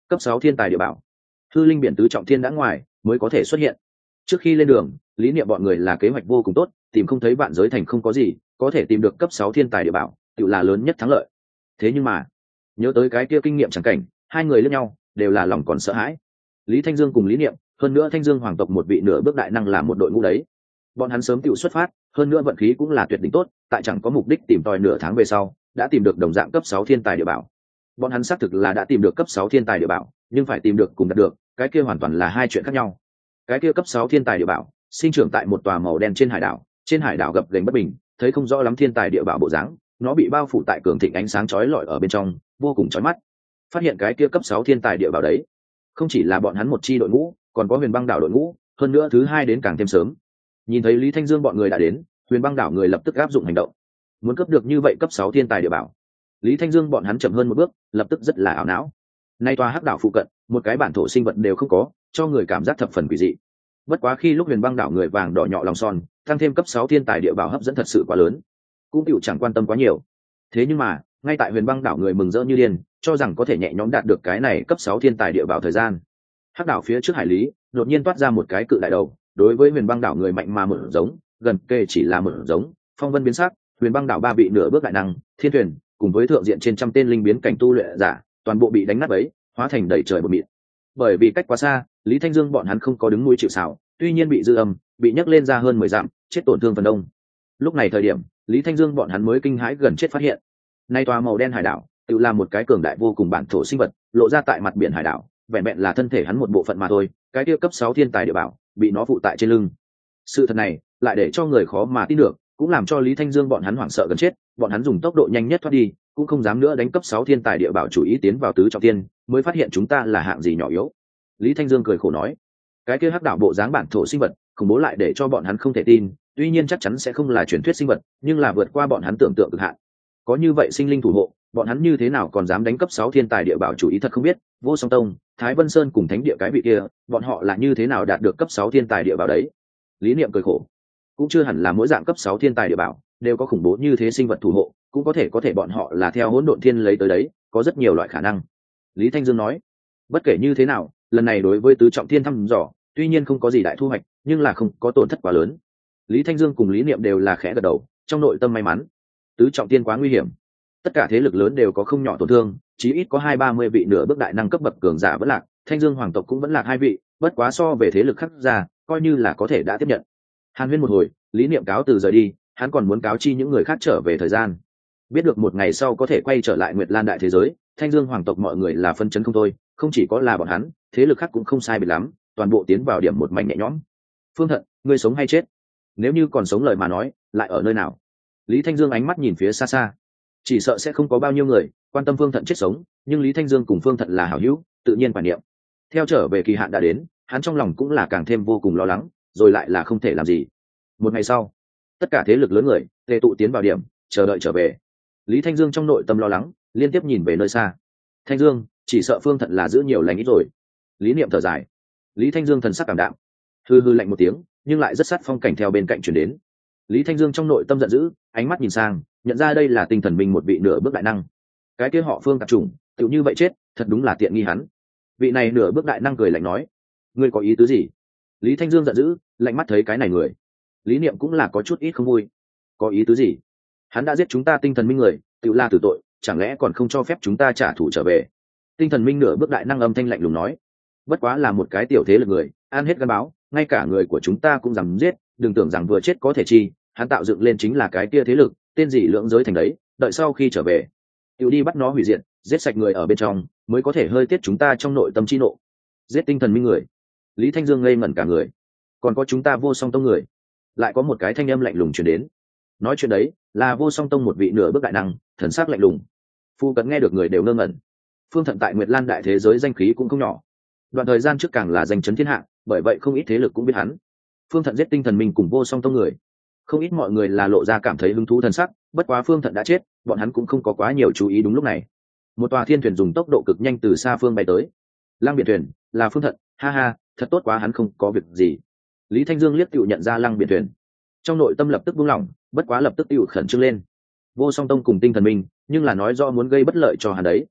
cấp sáu thiên tài địa bảo. Hư linh biển tứ trọng thiên đã ngoài mới có thể xuất hiện. Trước khi lên đường, lý niệm bọn người là kế hoạch vô cùng tốt, tìm không thấy vạn giới thành không có gì, có thể tìm được cấp sáu thiên tài địa bảo, tự là lớn nhất thắng lợi. Thế nhưng mà, nhớ tới cái kia kinh nghiệm chẳng cảnh, hai người lẫn nhau đều là lòng còn sợ hãi. Lý Thanh Dương cùng lý niệm, hơn nữa Thanh Dương hoàng tộc một vị nửa bước đại năng là một đội ngũ đấy. Bọn hắn sớm tự xuất phát, hơn nữa vận khí cũng là tuyệt đỉnh tốt, tại chẳng có mục đích tìm tòi nửa tháng về sau, đã tìm được đồng dạng cấp sáu thiên tài địa bảo. Bọn hắn xác thực là đã tìm được cấp sáu thiên tài địa bảo, nhưng phải tìm được cùng đạt được, cái kia hoàn toàn là hai chuyện khác nhau. Cái kia cấp sáu thiên tài địa bảo, sinh trưởng tại một tòa màu đen trên hải đảo, trên hải đảo gập ghềnh bất bình, thấy không rõ lắm thiên tài địa bảo bộ dáng, nó bị bao phủ tại cường thịnh ánh sáng chói lọi ở bên trong, vô cùng chói mắt. Phát hiện cái kia cấp sáu thiên tài địa bảo đấy, không chỉ là bọn hắn một chi đội ngũ, còn có Huyền Băng đảo đội ngũ, hơn nữa thứ hai đến càng thêm sớm. Nhìn thấy Lý Thanh Dương bọn người đã đến, Huyền Băng đảo người lập tức áp dụng hành động, muốn cấp được như vậy cấp sáu thiên tài địa bảo. Lý Thanh Dương bọn hắn chậm hơn một bước, lập tức rất là ảo não. Nay tòa hắc đảo phụ cận, một cái bản thổ sinh vật đều không có, cho người cảm giác thập phần quỷ dị. Bất quá khi lúc Huyền Băng đảo người vàng đỏ nhọ lòng son, tăng thêm cấp sáu thiên tài địa bảo hấp dẫn thật sự quá lớn, cũng tiểu chẳng quan tâm quá nhiều. Thế nhưng mà, ngay tại Huyền Băng đảo người mừng rỡ như điên, cho rằng có thể nhẹ nhõm đạt được cái này cấp sáu thiên tài địa bảo thời gian. Hắc đảo phía trước hải lý, đột nhiên toát ra một cái cự đại đầu, đối với Huyền Băng đảo người mạnh mà mở giống, gần kề chỉ là mở giống, phong vân biến sắc, Huyền Băng đảo ba vị nửa bước đại năng, thiên thuyền, cùng với thượng diện trên trăm tên linh biến cảnh tu luyện giả, toàn bộ bị đánh nát bấy, hóa thành đầy trời bột mịn. Bởi vì cách quá xa, Lý Thanh Dương bọn hắn không có đứng mũi chịu sào, tuy nhiên bị dư âm, bị nhấc lên ra hơn mười dặm, chết tổn thương phần đông. Lúc này thời điểm, Lý Thanh Dương bọn hắn mới kinh hãi gần chết phát hiện, nay tòa màu đen hải đảo, tự là một cái cường đại vô cùng bản thổ sinh vật, lộ ra tại mặt biển hải đảo, vẹn vẹn là thân thể hắn một bộ phận mà thôi, cái kia cấp sáu thiên tài địa bảo, bị nó phụ tại trên lưng. Sự thật này, lại để cho người khó mà tin được, cũng làm cho Lý Thanh Dương bọn hắn hoảng sợ gần chết, bọn hắn dùng tốc độ nhanh nhất thoát đi, cũng không dám nữa đánh cấp sáu thiên tài địa bảo chủ ý tiến vào tứ trọng thiên, mới phát hiện chúng ta là hạng gì nhỏ yếu. Lý Thanh Dương cười khổ nói, cái kia hắc đảo bộ dáng bản thổ sinh vật, khủng bố lại để cho bọn hắn không thể tin, tuy nhiên chắc chắn sẽ không là truyền thuyết sinh vật, nhưng là vượt qua bọn hắn tưởng tượng cực hạn. Có như vậy sinh linh thủ hộ, bọn hắn như thế nào còn dám đánh cấp sáu thiên tài địa bảo chủ ý thật không biết, Vô Song Tông, Thái Vân Sơn cùng thánh địa cái vị kia, bọn họ là như thế nào đạt được cấp sáu thiên tài địa bảo đấy? Lý Niệm cười khổ, cũng chưa hẳn là mỗi dạng cấp sáu thiên tài địa bảo đều có khủng bố như thế sinh vật thủ hộ, cũng có thể có thể bọn họ là theo hỗn độn thiên lấy tới đấy, có rất nhiều loại khả năng. Lý Thanh Dương nói, bất kể như thế nào, lần này đối với tứ trọng thiên thăm dò, tuy nhiên không có gì đại thu hoạch, nhưng là không có tổn thất quá lớn. Lý Thanh Dương cùng Lý Niệm đều là khẽ gật đầu, trong nội tâm may mắn. Tứ trọng thiên quá nguy hiểm, tất cả thế lực lớn đều có không nhỏ tổn thương, chí ít có hai ba mươi vị nửa bước đại năng cấp bậc cường giả vẫn lạc, Thanh Dương hoàng tộc cũng vẫn lạc hai vị, bất quá so về thế lực khác ra, coi như là có thể đã tiếp nhận. Hàn huyên một hồi, Lý Niệm cáo từ rời đi, hắn còn muốn cáo chi những người khác trở về thời gian. Biết được một ngày sau có thể quay trở lại Nguyệt Lan đại thế giới, Thanh Dương hoàng tộc mọi người là phân chấn không thôi, không chỉ có là bọn hắn, thế lực khác cũng không sai biệt lắm, toàn bộ tiến vào điểm một mảnh nhẹ nhõm. Phương Thận, ngươi sống hay chết? Nếu như còn sống lời mà nói, lại ở nơi nào? Lý Thanh Dương ánh mắt nhìn phía xa xa, chỉ sợ sẽ không có bao nhiêu người quan tâm Phương Thận chết sống, nhưng Lý Thanh Dương cùng Phương Thận là hảo hữu, tự nhiên quan niệm. Theo trở về kỳ hạn đã đến, hắn trong lòng cũng là càng thêm vô cùng lo lắng, rồi lại là không thể làm gì. Một ngày sau, tất cả thế lực lớn người tề tụ tiến vào điểm, chờ đợi trở về. Lý Thanh Dương trong nội tâm lo lắng, liên tiếp nhìn về nơi xa. Thanh Dương, chỉ sợ Phương Thận là giữ nhiều lành ít rồi. Lý Niệm thở dài. Lý Thanh Dương thần sắc cảm đạm, hư hư lạnh một tiếng, nhưng lại rất sát phong cảnh theo bên cạnh truyền đến. Lý Thanh Dương trong nội tâm giận dữ, ánh mắt nhìn sang, nhận ra đây là Tinh Thần Minh một vị nửa bước đại năng. Cái kia họ Phương tạp chủng, tựu như vậy chết, thật đúng là tiện nghi hắn. Vị này nửa bước đại năng cười lạnh nói, ngươi có ý tứ gì? Lý Thanh Dương giận dữ, lạnh mắt thấy cái này người. Lý Niệm cũng là có chút ít không vui. Có ý tứ gì? Hắn đã giết chúng ta Tinh Thần Minh người, tựu la tử tội, chẳng lẽ còn không cho phép chúng ta trả thù trở về? Tinh Thần Minh nửa bước đại năng âm thanh lạnh lùng nói, bất quá là một cái tiểu thế lực người, ăn hết gan báo, ngay cả người của chúng ta cũng dám giết, đừng tưởng rằng vừa chết có thể chi, hắn tạo dựng lên chính là cái kia thế lực, tên gì lưỡng giới thành đấy, đợi sau khi trở về, tiểu đi bắt nó hủy diệt, giết sạch người ở bên trong, mới có thể hơi tiết chúng ta trong nội tâm chi nộ. Giết Tinh Thần Minh người? Lý Thanh Dương ngây ngẩn cả người. Còn có chúng ta Vô Song Tông người? Lại có một cái thanh âm lạnh lùng truyền đến. Nói chuyện đấy là Vô Song Tông một vị nửa bước đại năng, thần sắc lạnh lùng. Phu cận nghe được người đều ngơ ngẩn. Phương Thận tại Nguyệt Lan đại thế giới danh khí cũng không nhỏ. Đoạn thời gian trước càng là danh chấn thiên hạ, bởi vậy không ít thế lực cũng biết hắn. Phương Thận giết Tinh Thần Minh cùng Vô Song Tông người, không ít mọi người là lộ ra cảm thấy hứng thú thần sắc, bất quá Phương Thận đã chết, bọn hắn cũng không có quá nhiều chú ý. Đúng lúc này, một tòa thiên thuyền dùng tốc độ cực nhanh từ xa phương bay tới. Lăng Biển thuyền, là Phương Thận, ha ha, thật tốt quá, hắn không có việc gì. Lý Thanh Dương liếc tựu nhận ra Lăng Biển thuyền, trong nội tâm lập tức buông lỏng, bất quá lập tức tựu khẩn trương lên. Vô Song Tông cùng Tinh Thần Minh, nhưng là nói rõ muốn gây bất lợi cho hắn đấy.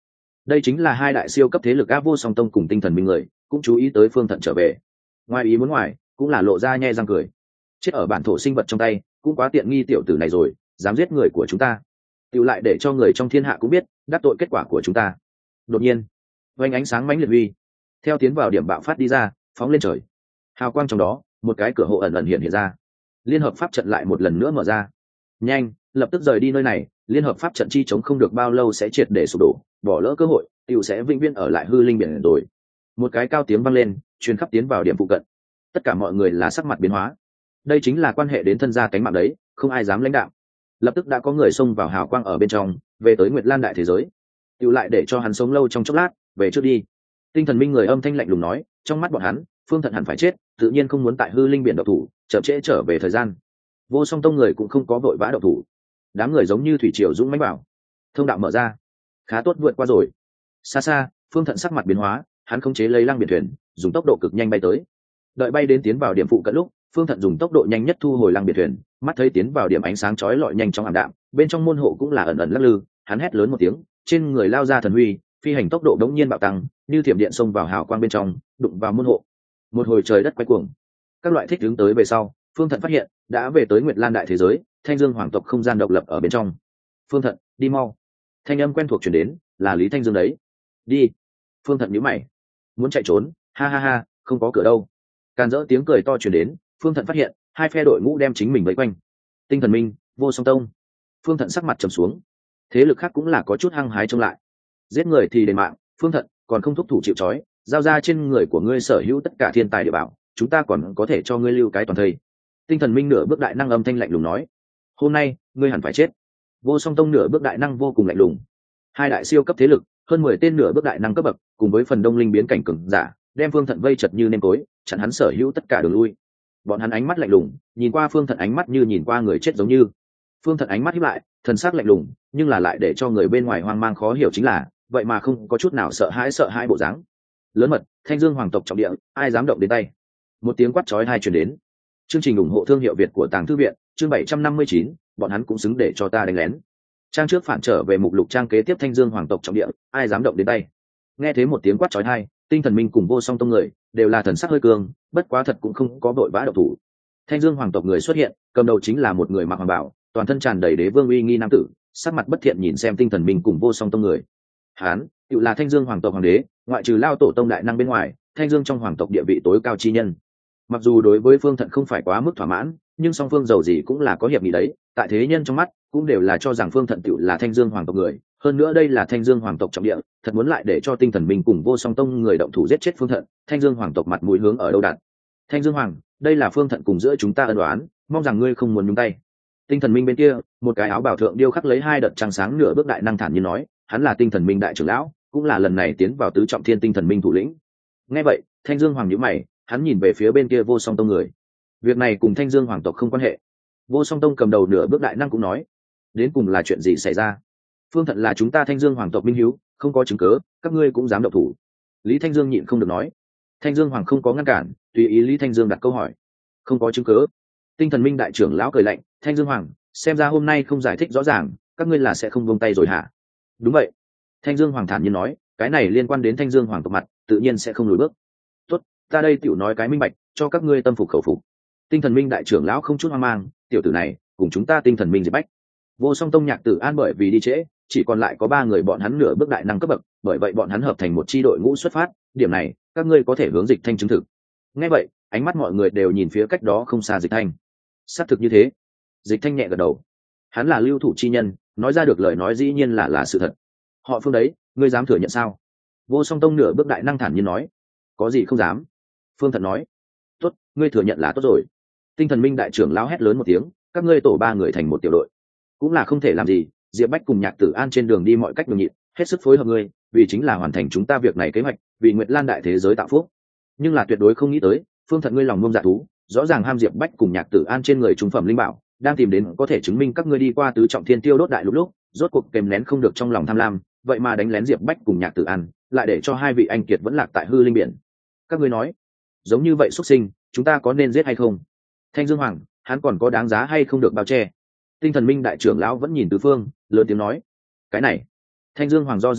đây chính là hai đại siêu cấp thế lực áp vô song tông cùng tinh thần minh người cũng chú ý tới phương thận trở về. Ngoài ý muốn ngoài cũng là lộ ra nhe răng cười, chết ở bản thổ sinh vật trong tay cũng quá tiện nghi tiểu tử này rồi, dám giết người của chúng ta, tự lại để cho người trong thiên hạ cũng biết đắc tội kết quả của chúng ta. Đột nhiên vành ánh sáng mãnh liệt huy theo tiến vào điểm bạo phát đi ra, phóng lên trời, hào quang trong đó một cái cửa hộ ẩn ẩn hiện hiện ra, liên hợp pháp trận lại một lần nữa mở ra. Nhanh lập tức rời đi nơi này, liên hợp pháp trận chi chống không được bao lâu sẽ triệt để sụp đổ, bỏ lỡ cơ hội tiểu sẽ vĩnh viễn ở lại hư linh biển rồi. Một cái cao tiếng vang lên truyền khắp tiến vào điểm phụ cận, tất cả mọi người là sắc mặt biến hóa. Đây chính là quan hệ đến thân gia cánh mạng đấy, không ai dám lãnh đạo. Lập tức đã có người xông vào hào quang ở bên trong, về tới Nguyệt Lan đại thế giới, tiểu lại để cho hắn sống lâu trong chốc lát, về trước đi. Tinh thần minh người âm thanh lạnh lùng nói, trong mắt bọn hắn phương thận hẳn phải chết, tự nhiên không muốn tại hư linh biển độc thủ, chậm trễ trở về thời gian. Vô song tông người cũng không có vội vã độc thủ, đám người giống như thủy triều dũng mãnh bảo, thông đạo mở ra, khá tốt vượt qua rồi. Xa xa phương thận sắc mặt biến hóa, hắn khống chế lấy lăng biển thuyền dùng tốc độ cực nhanh bay tới. Đợi bay đến tiến vào điểm phụ cận lúc, phương thận dùng tốc độ nhanh nhất thu hồi lăng biển thuyền, mắt thấy tiến vào điểm ánh sáng chói lọi nhanh trong ảm đạm, bên trong môn hộ cũng là ẩn ẩn lắc lư, hắn hét lớn một tiếng, trên người lao ra thần huy, phi hành tốc độ đống nhiên bạo tăng, như thiểm điện xông vào hào quang bên trong, đụng vào môn hộ. Một hồi trời đất quay cuồng, các loại thích ứng tới về sau, phương thận phát hiện đã về tới Nguyệt Lan đại thế giới, Thanh Dương hoàng tộc không gian độc lập ở bên trong. Phương thận, đi mau. Thanh âm quen thuộc truyền đến, là Lý Thanh Dương đấy. Đi. Phương thận nhíu mày, muốn chạy trốn, ha ha ha, không có cửa đâu. Càn rỡ tiếng cười to truyền đến, phương thận phát hiện hai phe đội ngũ đem chính mình vây quanh. Tinh thần minh, vô song tông. Phương thận sắc mặt trầm xuống, thế lực khác cũng là có chút hăng hái trông lại. Giết người thì đền mạng, phương thận còn không thúc thủ chịu trói, giao ra trên người của ngươi sở hữu tất cả thiên tài địa bảo, chúng ta còn có thể cho ngươi lưu cái toàn thây. Tinh thần minh nửa bước đại năng âm thanh lạnh lùng nói, hôm nay ngươi hẳn phải chết. Vô song tông nửa bước đại năng vô cùng lạnh lùng, hai đại siêu cấp thế lực hơn mười tên nửa bước đại năng cấp bậc cùng với phần đông linh biến cảnh cường giả đem phương thận vây chật như nêm tối, chặn hắn sở hữu tất cả đường lui. Bọn hắn ánh mắt lạnh lùng nhìn qua phương thận, ánh mắt như nhìn qua người chết giống như. Phương thận ánh mắt híp lại, thần sắc lạnh lùng, nhưng là lại để cho người bên ngoài hoang mang khó hiểu chính là vậy mà không có chút nào sợ hãi sợ hãi bộ dáng. Lớn mật, Thanh Dương hoàng tộc trọng địa, ai dám động đến tay. Một tiếng quát chói tai truyền đến. Chương trình ủng hộ thương hiệu Việt của Tàng Thư viện, chương bảy trăm năm mươi chín, bọn hắn cũng xứng để cho ta đánh lén. Trang trước phản trở về mục lục trang kế tiếp, Thanh Dương hoàng tộc trọng địa, ai dám động đến tay. Nghe thấy một tiếng quát chói tai, Tinh thần minh cùng vô song tông người đều là thần sắc hơi cường, bất quá thật cũng không có vội vã động thủ. Thanh Dương hoàng tộc người xuất hiện, cầm đầu chính là một người mặc hoàng bào, toàn thân tràn đầy đế vương uy nghi nam tử, sắc mặt bất thiện nhìn xem Tinh thần minh cùng vô song tông người. Hán, tự là Thanh Dương hoàng tộc hoàng đế, ngoại trừ lao tổ tông đại năng bên ngoài, Thanh Dương trong hoàng tộc địa vị tối cao chi nhân. Mặc dù đối với phương thận không phải quá mức thỏa mãn, nhưng song phương giàu gì cũng là có hiệp nghị đấy, tại thế nhân trong mắt cũng đều là cho rằng phương thận tự là Thanh Dương hoàng tộc người. Hơn nữa đây là Thanh Dương hoàng tộc trọng địa, thật muốn lại để cho Tinh thần minh cùng vô song tông người động thủ giết chết phương thận, Thanh Dương hoàng tộc mặt mũi hướng ở đâu đặt? Thanh Dương hoàng, đây là phương thận cùng giữa chúng ta ân oán, mong rằng ngươi không muốn nhúng tay. Tinh thần minh bên kia, một cái áo bào thượng điêu khắc lấy hai đợt trăng sáng nửa bước đại năng thản nhiên nói, hắn là Tinh thần minh đại trưởng lão, cũng là lần này tiến vào tứ trọng thiên Tinh thần minh thủ lĩnh. Nghe vậy, Thanh Dương hoàng nhíu mày, hắn nhìn về phía bên kia vô song tông người. Việc này cùng Thanh Dương hoàng tộc không quan hệ. Vô song tông cầm đầu nửa bước đại năng cũng nói, đến cùng là chuyện gì xảy ra? Phương thận là chúng ta Thanh Dương hoàng tộc minh hiếu, không có chứng cớ, các ngươi cũng dám động thủ. Lý Thanh Dương nhịn không được nói. Thanh Dương hoàng không có ngăn cản, tùy ý Lý Thanh Dương đặt câu hỏi. Không có chứng cớ. Tinh thần minh đại trưởng lão cười lạnh, Thanh Dương hoàng, xem ra hôm nay không giải thích rõ ràng, các ngươi là sẽ không buông tay rồi hả? Đúng vậy. Thanh Dương hoàng thản nhiên nói, cái này liên quan đến Thanh Dương hoàng tộc mặt, tự nhiên sẽ không lùi bước. Tốt, ta đây tiểu nói cái minh bạch, cho các ngươi tâm phục khẩu phục. Tinh thần minh đại trưởng lão không chút hoang mang, tiểu tử này cùng chúng ta Tinh thần minh diệt bách. Vô song tông nhạc tử an bởi vì đi trễ, chỉ còn lại có ba người bọn hắn nửa bước đại năng cấp bậc, bởi vậy bọn hắn hợp thành một chi đội ngũ xuất phát, điểm này các ngươi có thể hướng Dịch Thanh chứng thực. Nghe vậy, ánh mắt mọi người đều nhìn phía cách đó không xa Dịch Thanh. Xác thực như thế. Dịch Thanh nhẹ gật đầu. Hắn là lưu thủ chi nhân, nói ra được lời nói dĩ nhiên là là sự thật. Họ Phương đấy, ngươi dám thừa nhận sao? Vô song tông nửa bước đại năng thản nhiên nói. Có gì không dám? Phương Thận nói. Tốt, ngươi thừa nhận là tốt rồi. Tinh thần minh đại trưởng lão hét lớn một tiếng, các ngươi tổ ba người thành một tiểu đội, cũng là không thể làm gì. Diệp Bách cùng Nhạc Tử An trên đường đi mọi cách nhường nhịn, hết sức phối hợp ngươi, vì chính là hoàn thành chúng ta việc này kế hoạch, vì Nguyệt Lan đại thế giới tạo phúc. Nhưng là tuyệt đối không nghĩ tới, Phương Thận ngươi lòng ngông dạ thú, rõ ràng ham Diệp Bách cùng Nhạc Tử An trên người trung phẩm linh bảo, đang tìm đến có thể chứng minh các ngươi đi qua tứ trọng thiên tiêu đốt đại lúc lúc, rốt cuộc kềm nén không được trong lòng tham lam, vậy mà đánh lén Diệp Bách cùng Nhạc Tử An, lại để cho hai vị anh kiệt vẫn lạc tại hư linh biển. Các ngươi nói, giống như vậy xuất sinh, chúng ta có nên giết hay không? Thanh Dương Hoàng, hắn còn có đáng giá hay không được bao che? Tinh thần minh đại trưởng lão vẫn nhìn tứ phương, lớn tiếng nói. Cái này, Thanh Dương Hoàng do dự hạ,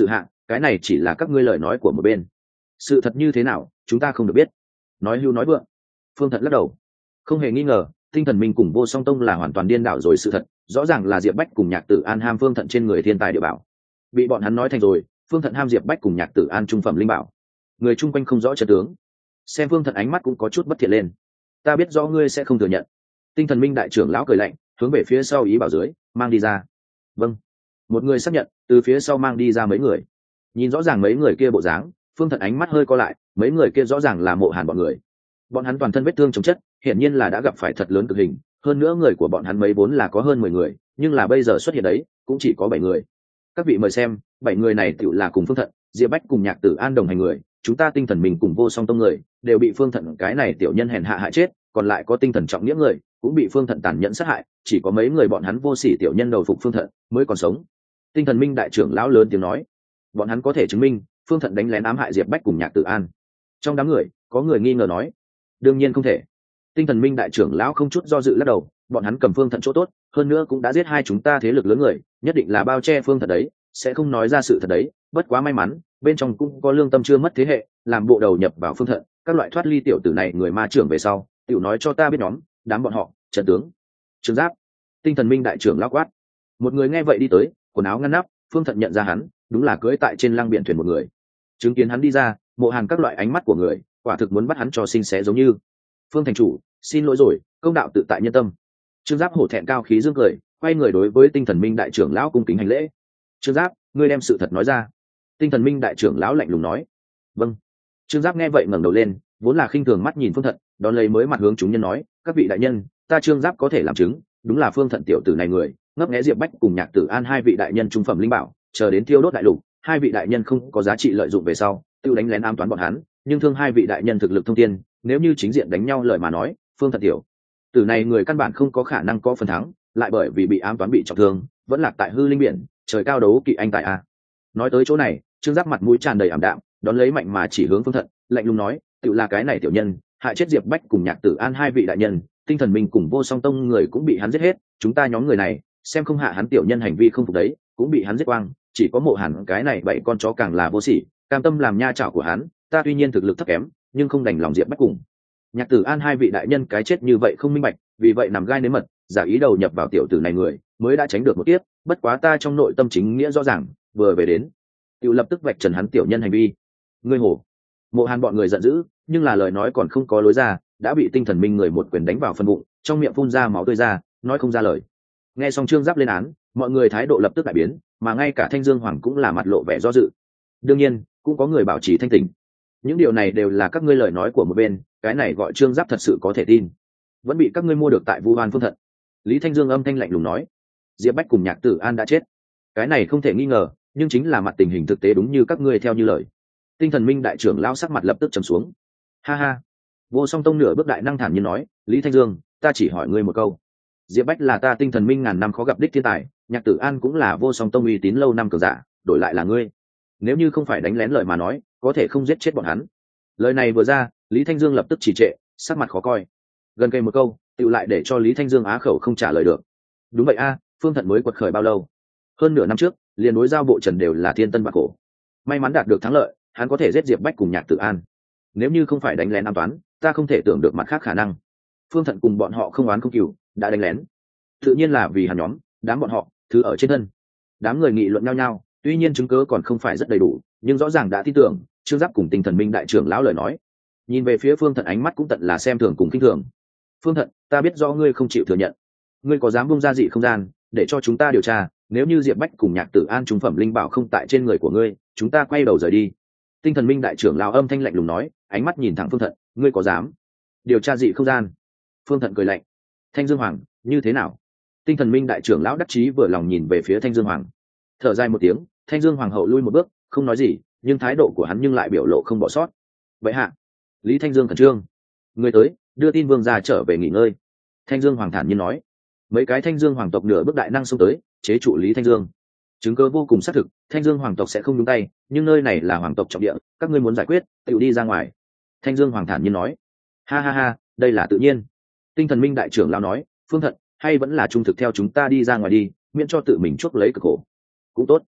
cái này chỉ là các ngươi lời nói của một bên, sự thật như thế nào chúng ta không được biết. Nói hưu nói vượng. Phương Thận lắc đầu. Không hề nghi ngờ, Tinh Thần Minh cùng Vô Song Tông là hoàn toàn điên đảo rồi sự thật, rõ ràng là Diệp Bách cùng Nhạc Tử An ham Phương Thận trên người thiên tài địa bảo. Bị bọn hắn nói thành rồi, Phương Thận ham Diệp Bách cùng Nhạc Tử An trung phẩm linh bảo. Người chung quanh không rõ trận tướng. Xem Phương Thận ánh mắt cũng có chút bất thiện lên. Ta biết rõ ngươi sẽ không thừa nhận. Tinh Thần Minh đại trưởng lão cười lạnh, hướng về phía sau ý bảo dưới, mang đi ra. Vâng. Một người xác nhận, từ phía sau mang đi ra mấy người. Nhìn rõ ràng mấy người kia bộ dáng, Phương Thận ánh mắt hơi co lại, mấy người kia rõ ràng là Mộ Hàn bọn người. Bọn hắn toàn thân vết thương chồng chất, hiển nhiên là đã gặp phải thật lớn cực hình, hơn nữa người của bọn hắn mấy vốn là có hơn mười người, nhưng là bây giờ xuất hiện đấy, cũng chỉ có bảy người. Các vị mời xem, bảy người này tựu là cùng Phương Thận, Diệp Bách cùng Nhạc Tử An đồng hành người, chúng ta Tinh Thần Minh cùng Vô Song Tông người, đều bị Phương Thận cái này tiểu nhân hèn hạ hại chết, còn lại có tinh thần trọng nghĩa người, cũng bị Phương Thận tàn nhẫn sát hại, chỉ có mấy người bọn hắn vô sỉ tiểu nhân đầu phục Phương Thận, mới còn sống. Tinh Thần Minh đại trưởng lão lớn tiếng nói, bọn hắn có thể chứng minh, Phương Thận đánh lén ám hại Diệp Bách cùng Nhạc Tử An. Trong đám người, có người nghi ngờ nói, đương nhiên không thể. Tinh Thần Minh đại trưởng lão không chút do dự lắc đầu, bọn hắn cầm Phương Thận chỗ tốt, hơn nữa cũng đã giết hai chúng ta thế lực lớn người, nhất định là bao che Phương Thận đấy, sẽ không nói ra sự thật đấy. Bất quá may mắn, bên trong cũng có lương tâm chưa mất thế hệ, làm bộ đầu nhập vào Phương Thận, các loại thoát ly tiểu tử này người ma trưởng về sau, tiểu nói cho ta biết nhóm, đám bọn họ, trận tướng, Trương Giáp. Tinh Thần Minh đại trưởng lão quát. Một người nghe vậy đi tới, quần áo ngăn nắp, Phương Thận nhận ra hắn, đúng là cưỡi tại trên lăng biển thuyền một người. Chứng kiến hắn đi ra, Mộ Hàn các loại ánh mắt của người, quả thực muốn bắt hắn cho sinh xé giống như. Phương thành chủ, xin lỗi rồi, công đạo tự tại nhân tâm. Trương Giáp hổ thẹn cao khí dương cười, quay người đối với Tinh Thần Minh đại trưởng lão cung kính hành lễ. Trương Giáp, ngươi đem sự thật nói ra. Tinh Thần Minh đại trưởng lão lạnh lùng nói. Vâng. Trương Giáp nghe vậy ngẩng đầu lên, vốn là khinh thường mắt nhìn Phương Thận, đón lấy mới mặt hướng chúng nhân nói, các vị đại nhân, ta Trương Giáp có thể làm chứng, đúng là Phương Thận tiểu tử này người, ngấp nghé Diệp Bách cùng Nhạc Tử An hai vị đại nhân trung phẩm linh bảo, chờ đến thiêu đốt đại lục, hai vị đại nhân không có giá trị lợi dụng về sau, tiêu đánh lén ám toán bọn hắn, nhưng thương hai vị đại nhân thực lực thông thiên, nếu như chính diện đánh nhau lời mà nói, Phương Thận tiểu tử này người căn bản không có khả năng có phần thắng, lại bởi vì bị ám toán bị trọng thương, vẫn lạc tại hư linh biển, trời cao đấu kỵ anh tại a. Nói tới chỗ này, Trương Giáp mặt mũi tràn đầy ảm đạm, đón lấy mạnh mà chỉ hướng Phương Thận, lạnh lùng nói, tự là cái này tiểu nhân, hại chết Diệp Bách cùng Nhạc Tử An hai vị đại nhân, Tinh Thần Minh cùng Vô Song Tông người cũng bị hắn giết hết, chúng ta nhóm người này, xem không hạ hắn tiểu nhân hành vi không phục đấy, cũng bị hắn giết quang, chỉ có Mộ Hàn cái này bảy con chó càng là vô sỉ, cam tâm làm nha chảo của hắn, ta tuy nhiên thực lực thấp kém, nhưng không đành lòng Diệp Bách cùng Nhạc Tử An hai vị đại nhân cái chết như vậy không minh bạch, vì vậy nằm gai nếm mật, giả ý đầu nhập vào tiểu tử này người, mới đã tránh được một kiếp, bất quá ta trong nội tâm chính nghĩa rõ ràng, vừa về đến, tiểu lập tức vạch trần hắn tiểu nhân hành vi. Ngươi hổ. Mộ Hàn bọn người giận dữ, nhưng là lời nói còn không có lối ra, đã bị Tinh Thần Minh người một quyền đánh vào phân bụng, trong miệng phun ra máu tươi ra, nói không ra lời. Nghe xong Trương Giáp lên án, mọi người thái độ lập tức đại biến, mà ngay cả Thanh Dương Hoàng cũng là mặt lộ vẻ do dự. Đương nhiên, cũng có người bảo trì thanh tỉnh. Những điều này đều là các ngươi lời nói của một bên, cái này gọi Trương Giáp thật sự có thể tin. Vẫn bị các ngươi mua được tại Vu Hoan Phương Thận. Lý Thanh Dương âm thanh lạnh lùng nói, Diệp Bách cùng Nhạc Tử An đã chết. Cái này không thể nghi ngờ, nhưng chính là mặt tình hình thực tế đúng như các ngươi theo như lời. Tinh Thần Minh đại trưởng lão sắc mặt lập tức trầm xuống. Ha ha. Vô Song Tông nửa bước đại năng thản nhiên nói, Lý Thanh Dương, ta chỉ hỏi ngươi một câu. Diệp Bách là ta Tinh Thần Minh ngàn năm khó gặp đích thiên tài, Nhạc Tử An cũng là Vô Song Tông uy tín lâu năm cường giả, đổi lại là ngươi. Nếu như không phải đánh lén lời mà nói, có thể không giết chết bọn hắn. Lời này vừa ra, Lý Thanh Dương lập tức trì trệ, sắc mặt khó coi. Gần cây một câu, tựu lại để cho Lý Thanh Dương á khẩu không trả lời được. Đúng vậy a, Phương Thận mới quật khởi bao lâu? Hơn nửa năm trước, liền đối giao bộ trần đều là thiên tân bạc cổ. May mắn đạt được thắng lợi, hắn có thể giết Diệp Bách cùng Nhạc Tử An. Nếu như không phải đánh lén an toán, ta không thể tưởng được mặt khác khả năng. Phương Thận cùng bọn họ không oán không cừu, đã đánh lén. Tự nhiên là vì hắn nhóm, đám bọn họ, thứ ở trên thân. Đám người nghị luận nhau nhau, tuy nhiên chứng cứ còn không phải rất đầy đủ, nhưng rõ ràng đã tin tưởng, Trương Giáp cùng Tinh Thần Minh đại trưởng lão lời nói. Nhìn về phía Phương Thận ánh mắt cũng tận là xem thường cùng khinh thường. Phương Thận, ta biết rõ ngươi không chịu thừa nhận, ngươi có dám bung ra dị không gian để cho chúng ta điều tra, nếu như Diệp Bách cùng Nhạc Tử An trung phẩm linh bảo không tại trên người của ngươi, chúng ta quay đầu rời đi. Tinh Thần Minh đại trưởng lão âm thanh lạnh lùng nói, ánh mắt nhìn thẳng Phương Thận, ngươi có dám điều tra dị không gian? Phương Thận cười lạnh, Thanh Dương Hoàng, như thế nào? Tinh Thần Minh đại trưởng lão đắc chí vừa lòng nhìn về phía Thanh Dương Hoàng, thở dài một tiếng, Thanh Dương Hoàng hậu lui một bước, không nói gì, nhưng thái độ của hắn nhưng lại biểu lộ không bỏ sót. Vậy hạ, Lý Thanh Dương khẩn trương, người tới, đưa tin vương gia trở về nghỉ ngơi. Thanh Dương Hoàng thản nhiên nói. Mấy cái Thanh Dương hoàng tộc nửa bước đại năng xông tới, chế trụ Lý Thanh Dương. Chứng cứ vô cùng xác thực, Thanh Dương hoàng tộc sẽ không nhúng tay, nhưng nơi này là hoàng tộc trọng địa, các ngươi muốn giải quyết, tự đi ra ngoài. Thanh Dương hoàng thản nhiên nói. Ha ha ha, đây là tự nhiên. Tinh Thần Minh đại trưởng lão nói, Phương Thận, hay vẫn là trung thực theo chúng ta đi ra ngoài đi, miễn cho tự mình chuốc lấy cực khổ. Cũng tốt.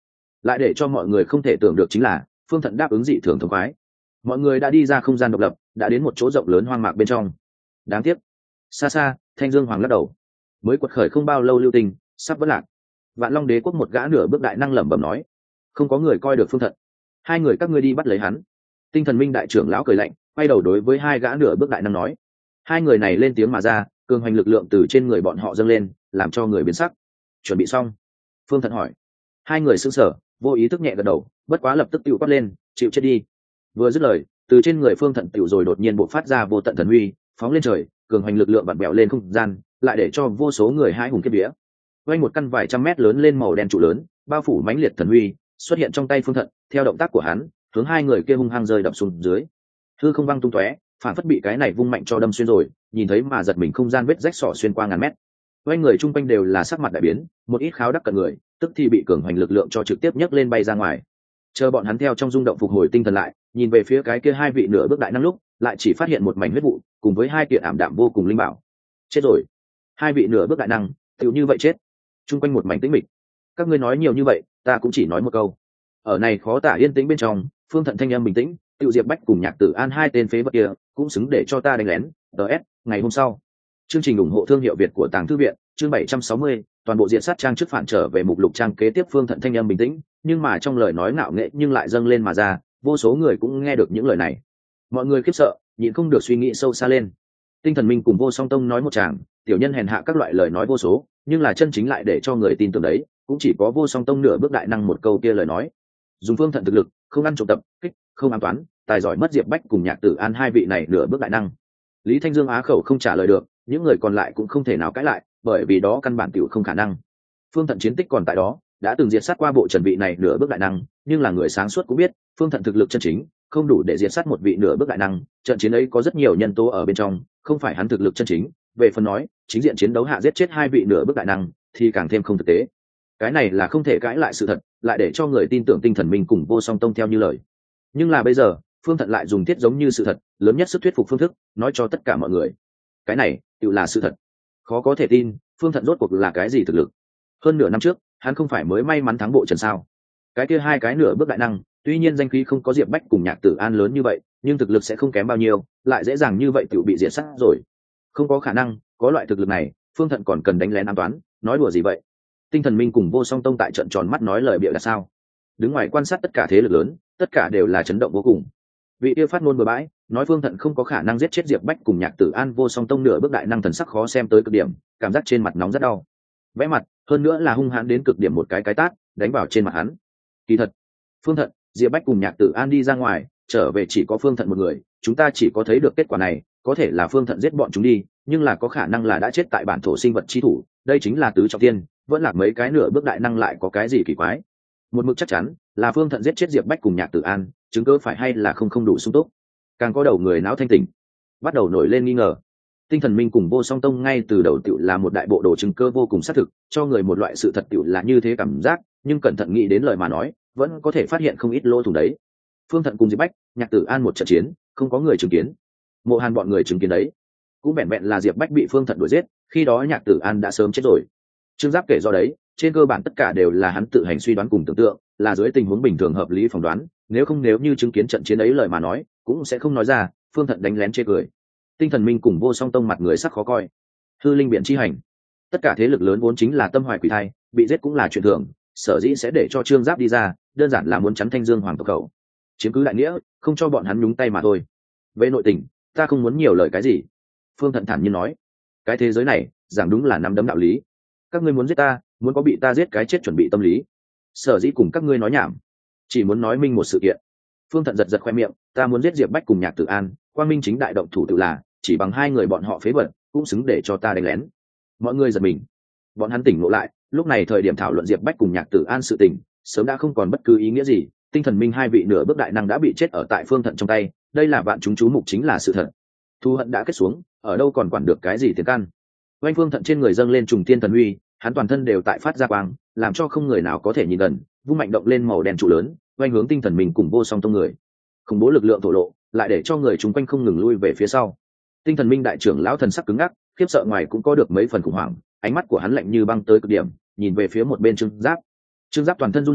lại để cho mọi người không thể tưởng được chính là Phương Thận đáp ứng dị thường thống khoái. Mọi người đã đi ra không gian độc lập, đã đến một chỗ rộng lớn hoang mạc bên trong. Đáng tiếc, xa xa Thanh Dương Hoàng lắc đầu, mới quật khởi không bao lâu lưu tình sắp vỡ lạc. Vạn Long Đế quốc một gã nửa bước đại năng lẩm bẩm nói, không có người coi được Phương Thận, hai người các ngươi đi bắt lấy hắn. Tinh Thần Minh đại trưởng lão cười lạnh, quay đầu đối với hai gã nửa bước đại năng nói. Hai người này lên tiếng mà ra, cường hoành lực lượng từ trên người bọn họ dâng lên, làm cho người biến sắc. Chuẩn bị xong? Phương Thận hỏi. Hai người sững sờ, vô ý thức nhẹ gật đầu, bất quá lập tức tự quát lên, chịu chết đi. Vừa dứt lời, từ trên người Phương Thận tiểu rồi đột nhiên bộc phát ra vô tận thần uy, phóng lên trời, cường hoành lực lượng vặn bẹo lên không gian, lại để cho vô số người hai hùng kiếp vía. Quanh một căn vài trăm mét lớn lên màu đen trụ lớn, bao phủ mãnh liệt thần uy, xuất hiện trong tay Phương Thận, theo động tác của hắn, hướng hai người kia hung hăng rơi đập xuống dưới. Hư không văng tung tóe, phản phất bị cái này vung mạnh cho đâm xuyên rồi, nhìn thấy mà giật mình, không gian vết rách sỏ xuyên qua ngàn mét. Quanh người chung quanh đều là sắc mặt đại biến, một ít kháo đắc cận người, tức thì bị cường hoành lực lượng cho trực tiếp nhấc lên bay ra ngoài. Chờ bọn hắn theo trong rung động phục hồi tinh thần lại, nhìn về phía cái kia hai vị nửa bước đại năng lúc, lại chỉ phát hiện một mảnh huyết vụ, cùng với hai kiện ảm đạm vô cùng linh bảo. Chết rồi, hai vị nửa bước đại năng, tựu như vậy chết. Chung quanh một mảnh tĩnh mịch. Các ngươi nói nhiều như vậy, ta cũng chỉ nói một câu. Ở này khó tả yên tĩnh bên trong, Phương Thận thanh âm bình tĩnh, Tiêu Diệp Bách cùng Nhạc Tử An hai tên phế vật kia cũng xứng để cho ta đánh lén. ds ngày hôm sau, chương trình ủng hộ thương hiệu Việt của Tàng Thư viện, chương bảy trăm sáu mươi, toàn bộ diện sát trang trước phản trở về mục lục trang kế tiếp. Phương Thận thanh âm bình tĩnh, nhưng mà trong lời nói ngạo nghệ nhưng lại dâng lên mà ra, vô số người cũng nghe được những lời này. Mọi người khiếp sợ, nhịn không được suy nghĩ sâu xa lên. Tinh Thần Minh cùng Vô Song Tông nói một tràng, tiểu nhân hèn hạ các loại lời nói vô số, nhưng là chân chính lại để cho người tin tưởng đấy, cũng chỉ có Vô Song Tông nửa bước đại năng một câu kia lời nói. Dùng Phương Thận thực lực, không ăn trộm tập kích, không an toán, tài giỏi mất Diệp Bách cùng Nhạc Tử An hai vị này nửa bước đại năng. Lý Thanh Dương á khẩu không trả lời được, những người còn lại cũng không thể nào cãi lại, bởi vì đó căn bản tiểu không khả năng. Phương Thận chiến tích còn tại đó, đã từng diệt sát qua bộ trần vị này nửa bước đại năng, nhưng là người sáng suốt cũng biết, Phương Thận thực lực chân chính không đủ để diệt sát một vị nửa bước đại năng, trận chiến ấy có rất nhiều nhân tố ở bên trong, không phải hắn thực lực chân chính. Về phần nói, chính diện chiến đấu hạ giết chết hai vị nửa bước đại năng thì càng thêm không thực tế. Cái này là không thể cãi lại sự thật, lại để cho người tin tưởng Tinh Thần Minh cùng Vô Song Tông theo như lời. Nhưng là bây giờ, Phương Thận lại dùng thiết giống như sự thật, lớn nhất sức thuyết phục phương thức, nói cho tất cả mọi người. Cái này, tự là sự thật. Khó có thể tin, Phương Thận rốt cuộc là cái gì thực lực? Hơn nửa năm trước, hắn không phải mới may mắn thắng bộ trần sao? Cái kia hai cái nửa bước đại năng, tuy nhiên danh khí không có Diệp Bách cùng Nhạc Tử An lớn như vậy, nhưng thực lực sẽ không kém bao nhiêu, lại dễ dàng như vậy tự bị diệt sát rồi. Không có khả năng, có loại thực lực này, Phương Thận còn cần đánh lén ám toán, nói đùa gì vậy? Tinh Thần Minh cùng Vô Song Tông tại trận tròn mắt nói lời bịa là sao? Đứng ngoài quan sát tất cả thế lực lớn, tất cả đều là chấn động vô cùng. Vị yêu phát ngôn bừa bãi, nói Phương Thận không có khả năng giết chết Diệp Bách cùng Nhạc Tử An. Vô Song Tông nửa bước đại năng thần sắc khó xem tới cực điểm, cảm giác trên mặt nóng rất đau. Vẽ mặt, hơn nữa là hung hãn đến cực điểm một cái cái tát, đánh vào trên mặt hắn. Kỳ thật, Phương Thận, Diệp Bách cùng Nhạc Tử An đi ra ngoài, trở về chỉ có Phương Thận một người, chúng ta chỉ có thấy được kết quả này, có thể là Phương Thận giết bọn chúng đi, nhưng là có khả năng là đã chết tại bản thổ sinh vật chi thủ, đây chính là tứ trọng thiên, vẫn là mấy cái nửa bước đại năng lại có cái gì kỳ quái. Một mực chắc chắn là Phương Thận giết chết Diệp Bách cùng Nhạc Tử An, chứng cứ phải hay là không không đủ sung túc. Càng có đầu người não thanh tỉnh, bắt đầu nổi lên nghi ngờ. Tinh Thần Minh cùng Vô Song Tông ngay từ đầu tiểu là một đại bộ đồ chứng cơ vô cùng xác thực, cho người một loại sự thật tiểu là như thế cảm giác, nhưng cẩn thận nghĩ đến lời mà nói, vẫn có thể phát hiện không ít lỗ thủng đấy. Phương Thận cùng Diệp Bách, Nhạc Tử An một trận chiến, không có người chứng kiến. Mộ Hàn bọn người chứng kiến đấy, cũng vẹn vẹn là Diệp Bách bị Phương Thận đuổi giết, khi đó Nhạc Tử An đã sớm chết rồi. Trương Giáp kể do đấy, trên cơ bản tất cả đều là hắn tự hành suy đoán cùng tưởng tượng, là dưới tình huống bình thường hợp lý phỏng đoán, nếu không nếu như chứng kiến trận chiến ấy lời mà nói, cũng sẽ không nói ra. Phương Thận đánh lén chê cười. Tinh Thần Minh cùng Vô Song Tông mặt người sắc khó coi. Hư linh biện chi hành, tất cả thế lực lớn vốn chính là tâm hoài quỷ thai, bị giết cũng là chuyện thường, sở dĩ sẽ để cho Trương Giáp đi ra, đơn giản là muốn chắn Thanh Dương Hoàng tộc khẩu, chiếm cứ đại nghĩa, không cho bọn hắn nhúng tay mà thôi. Về nội tình, ta không muốn nhiều lời cái gì. Phương Thận thản nhiên nói, cái thế giới này giảng đúng là nắm đấm đạo lý, các ngươi muốn giết ta, muốn có bị ta giết cái chết chuẩn bị tâm lý, sở dĩ cùng các ngươi nói nhảm, chỉ muốn nói minh một sự kiện. Phương Thận giật giật khoe miệng, ta muốn giết Diệp Bách cùng Nhạc Tử An, quang minh chính đại động thủ tự là, chỉ bằng hai người bọn họ phế vật, cũng xứng để cho ta đánh lén. Mọi người giật mình, bọn hắn tỉnh ngộ lại, lúc này thời điểm thảo luận Diệp Bách cùng Nhạc Tử An sự tình, sớm đã không còn bất cứ ý nghĩa gì. Tinh Thần Minh hai vị nửa bước đại năng đã bị chết ở tại Phương Thận trong tay, đây là vạn chúng chú mục, chính là sự thật. Thu hận đã kết xuống, ở đâu còn quản được cái gì tiền căn. Oanh Phương Thận trên người dâng lên trùng tiên thần uy, hắn toàn thân đều tại phát ra quang, làm cho không người nào có thể nhìn gần, vung mạnh động lên màu đen trụ lớn, oanh hướng Tinh Thần Minh cùng Vô Song Tông người. Khủng bố lực lượng thổ lộ, lại để cho người chúng quanh không ngừng lui về phía sau. Tinh Thần Minh đại trưởng lão thần sắc cứng ngắc, khiếp sợ ngoài cũng có được mấy phần khủng hoảng, ánh mắt của hắn lạnh như băng tới cực điểm, nhìn về phía một bên Trương Giáp. Trương Giáp toàn thân run rẩy,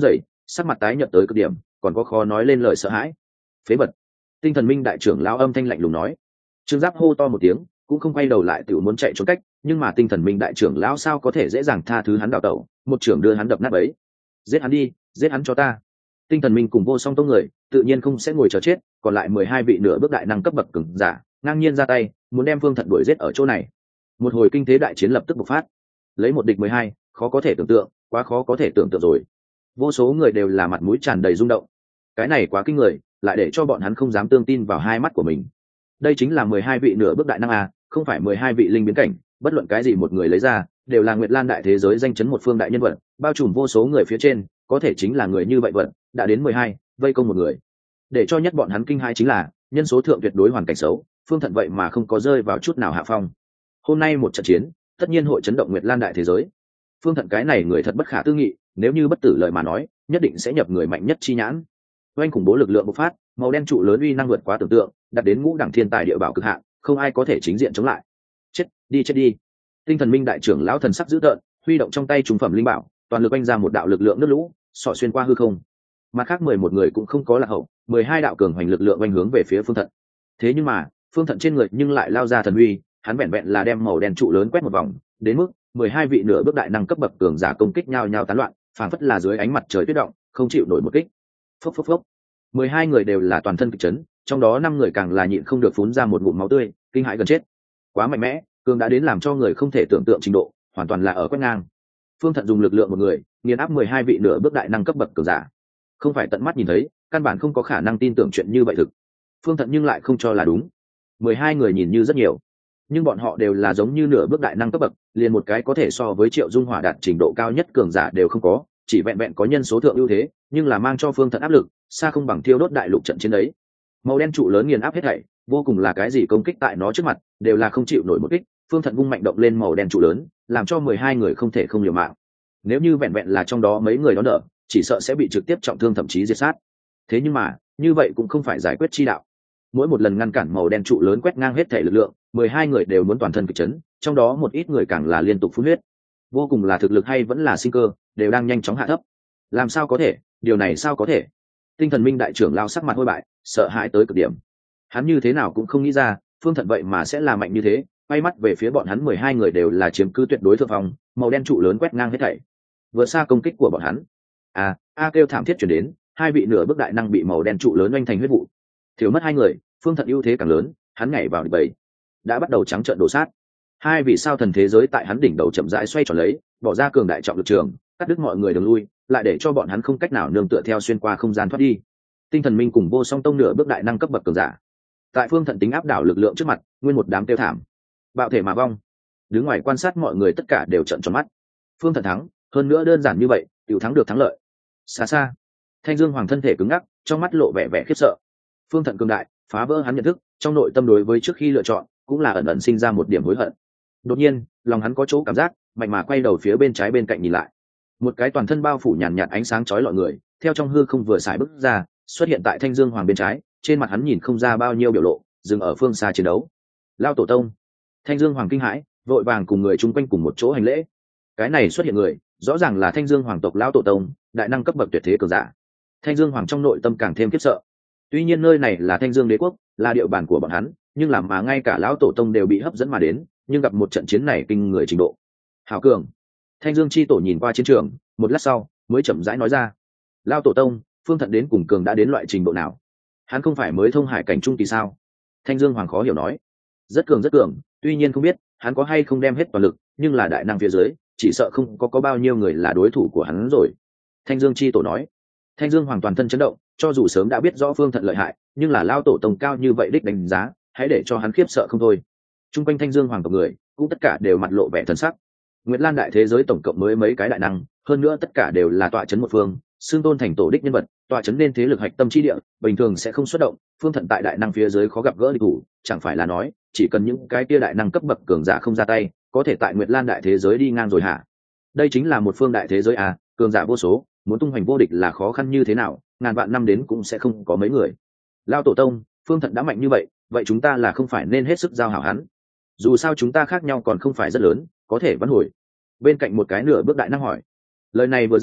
sắc mặt tái nhợt tới cực điểm, còn có khó nói lên lời sợ hãi. Phế vật. Tinh thần minh đại trưởng lão âm thanh lạnh lùng nói. Trương Giáp hô to một tiếng, cũng không quay đầu lại tự muốn chạy trốn cách, nhưng mà tinh thần minh đại trưởng lão sao có thể dễ dàng tha thứ hắn đào tẩu, một trưởng đưa hắn đập nát bấy. Giết hắn đi, giết hắn cho ta. Tinh thần minh cùng vô song tông người tự nhiên không sẽ ngồi chờ chết, còn lại mười hai vị nửa bước đại năng cấp bậc cường giả ngang nhiên ra tay, muốn đem Phương Thận đuổi giết ở chỗ này. Một hồi kinh thế đại chiến lập tức bộc phát, lấy một địch mười hai, khó có thể tưởng tượng, quá khó có thể tưởng tượng rồi. Vô số người đều là mặt mũi tràn đầy rung động. Cái này quá kinh người, lại để cho bọn hắn không dám tương tin vào hai mắt của mình. Đây chính là mười hai vị nửa bước đại năng à, không phải mười hai vị linh biến cảnh, bất luận cái gì một người lấy ra, đều là Nguyệt Lan đại thế giới danh chấn một phương đại nhân vật, bao trùm vô số người phía trên, có thể chính là người như vậy vật, đã đến mười hai, vây công một người. Để cho nhất bọn hắn kinh hai chính là, nhân số thượng tuyệt đối hoàn cảnh xấu, Phương Thận vậy mà không có rơi vào chút nào hạ phong. Hôm nay một trận chiến, tất nhiên hội chấn động Nguyệt Lan đại thế giới. Phương Thận cái này người thật bất khả tư nghị, nếu như bất tử lời mà nói, nhất định sẽ nhập người mạnh nhất chi nhãn. Oanh khủng bố lực lượng bộc phát, màu đen trụ lớn uy năng vượt quá tưởng tượng, đạt đến ngũ đẳng thiên tài địa bảo cực hạn, không ai có thể chính diện chống lại. Chết, đi chết đi. Tinh thần minh đại trưởng lão thần sắc dữ tợn, huy động trong tay trung phẩm linh bảo, toàn lực oanh ra một đạo lực lượng nước lũ, xỏ xuyên qua hư không. Mặt khác mười một người cũng không có lạc hậu, mười hai đạo cường hoành lực lượng oanh hướng về phía Phương Thận. Thế nhưng mà, Phương Thận trên người nhưng lại lao ra thần uy, hắn vẹn vẹn là đem màu đen trụ lớn quét một vòng, đến mức mười hai vị nửa bước đại năng cấp bậc cường giả công kích nhau nhau tán loạn, phảng phất là dưới ánh mặt trời tuyết động, không chịu nổi một kích. Phốc phốc phốc. mười hai người đều là toàn thân kịch chấn, trong đó năm người càng là nhịn không được phun ra một ngụm máu tươi, kinh hãi gần chết. Quá mạnh mẽ, cường đã đến làm cho người không thể tưởng tượng trình độ, hoàn toàn là ở quét ngang. Phương Thận dùng lực lượng một người, nghiền áp mười hai vị nửa bước đại năng cấp bậc cường giả. Không phải tận mắt nhìn thấy, căn bản không có khả năng tin tưởng chuyện như vậy thực. Phương Thận nhưng lại không cho là đúng. mười hai người nhìn như rất nhiều, nhưng bọn họ đều là giống như nửa bước đại năng cấp bậc, liền một cái có thể so với Triệu Dung Hỏa đạt trình độ cao nhất cường giả đều không có, chỉ vẹn vẹn có nhân số thượng ưu thế, nhưng là mang cho Phương Thận áp lực, xa không bằng thiêu đốt đại lục trận chiến đấy. Màu đen trụ lớn nghiền áp hết thảy, vô cùng là cái gì công kích tại nó trước mặt, đều là không chịu nổi một kích. Phương Thận vung mạnh động lên màu đen trụ lớn, làm cho mười hai người không thể không liều mạng. Nếu như vẹn vẹn là trong đó mấy người đó đỡ, chỉ sợ sẽ bị trực tiếp trọng thương thậm chí diệt sát. Thế nhưng mà, như vậy cũng không phải giải quyết chi đạo. Mỗi một lần ngăn cản màu đen trụ lớn quét ngang hết thể lực lượng, mười hai người đều muốn toàn thân kịch chấn, trong đó một ít người càng là liên tục phun huyết. Vô cùng là thực lực hay vẫn là sinh cơ, đều đang nhanh chóng hạ thấp. Làm sao có thể, điều này sao có thể? Tinh thần minh đại trưởng lao sắc mặt hôi bại, sợ hãi tới cực điểm. Hắn như thế nào cũng không nghĩ ra, Phương Thận vậy mà sẽ là mạnh như thế. Quay mắt về phía bọn hắn mười hai người đều là chiếm cứ tuyệt đối thượng phong, màu đen trụ lớn quét ngang hết thảy, vượt xa công kích của bọn hắn. À, a kêu thảm thiết truyền đến, hai vị nửa bước đại năng bị màu đen trụ lớn oanh thành huyết vụ. Thiếu mất hai người, Phương Thận ưu thế càng lớn, hắn nhảy vào địch bầy, đã bắt đầu trắng trợn đổ sát. Hai vị sao thần thế giới tại hắn đỉnh đầu chậm rãi xoay tròn lấy, bỏ ra cường đại trọng lực trường, cắt đứt mọi người đường lui, lại để cho bọn hắn không cách nào nương tựa theo xuyên qua không gian thoát đi. Tinh thần minh cùng vô song tông nửa bước đại năng cấp bậc cường giả, tại Phương Thận tính áp đảo lực lượng trước mặt, nguyên một đám tiêu thảm, bạo thể mà vong. Đứng ngoài quan sát mọi người tất cả đều trợn tròn mắt. Phương Thận thắng, hơn nữa đơn giản như vậy, tiểu thắng được thắng lợi. Xa xa, Thanh Dương Hoàng thân thể cứng ngắc, trong mắt lộ vẻ vẻ khiếp sợ. Phương Thận cường đại, phá vỡ hắn nhận thức, trong nội tâm đối với trước khi lựa chọn, cũng là ẩn ẩn sinh ra một điểm hối hận. Đột nhiên, lòng hắn có chỗ cảm giác, mạnh mà quay đầu phía bên trái bên cạnh nhìn lại. Một cái toàn thân bao phủ nhàn nhạt ánh sáng chói lọi người, theo trong hư không vừa xài bước ra, xuất hiện tại Thanh Dương Hoàng bên trái, trên mặt hắn nhìn không ra bao nhiêu biểu lộ, dừng ở phương xa chiến đấu. Lao tổ tông. Thanh Dương Hoàng kinh hãi, vội vàng cùng người chung quanh cùng một chỗ hành lễ. Cái này xuất hiện người, rõ ràng là Thanh Dương Hoàng tộc lão tổ tông, đại năng cấp bậc tuyệt thế cường giả. Thanh Dương Hoàng trong nội tâm càng thêm khiếp sợ. Tuy nhiên nơi này là Thanh Dương Đế quốc, là địa bàn của bọn hắn, nhưng làm mà ngay cả lão tổ tông đều bị hấp dẫn mà đến, nhưng gặp một trận chiến này kinh người trình độ. Hảo cường. Thanh Dương chi tổ nhìn qua chiến trường, một lát sau, mới chậm rãi nói ra: "Lão tổ tông, Phương Thận đến cùng cường đã đến loại trình độ nào? Hắn không phải mới thông hải cảnh trung kỳ sao?" Thanh Dương Hoàng khó hiểu nói: "Rất cường rất cường, tuy nhiên không biết hắn có hay không đem hết toàn lực, nhưng là đại năng phía dưới, chỉ sợ không có có bao nhiêu người là đối thủ của hắn rồi." Thanh Dương chi tổ nói. Thanh Dương Hoàng toàn thân chấn động, cho dù sớm đã biết rõ Phương Thận lợi hại, nhưng là lao tổ tông cao như vậy đích đánh giá, hãy để cho hắn khiếp sợ không thôi. Trung quanh Thanh Dương Hoàng tộc người, cũng tất cả đều mặt lộ vẻ thần sắc. Nguyệt Lan đại thế giới tổng cộng mới mấy cái đại năng, hơn nữa tất cả đều là tọa chấn một phương, xương tôn thành tổ đích nhân vật, tọa chấn nên thế lực hạch tâm chi địa, bình thường sẽ không xuất động. Phương Thận tại đại năng phía dưới khó gặp gỡ địch thủ, chẳng phải là nói, chỉ cần những cái kia đại năng cấp bậc cường giả không ra tay, có thể tại Nguyệt Lan đại thế giới đi ngang rồi hả? Đây chính là một phương đại thế giới à, cường giả vô số, muốn tung hoành vô địch là khó khăn như thế nào, ngàn vạn năm đến cũng sẽ không có mấy người. Lao tổ tông, Phương Thận đã mạnh như vậy, vậy chúng ta là không phải nên hết sức giao hảo hắn? Dù sao chúng ta khác nhau còn không phải rất lớn, có thể vãn hồi. Bên cạnh một cái nửa bước đại năng hỏi. Lời này vừa ra,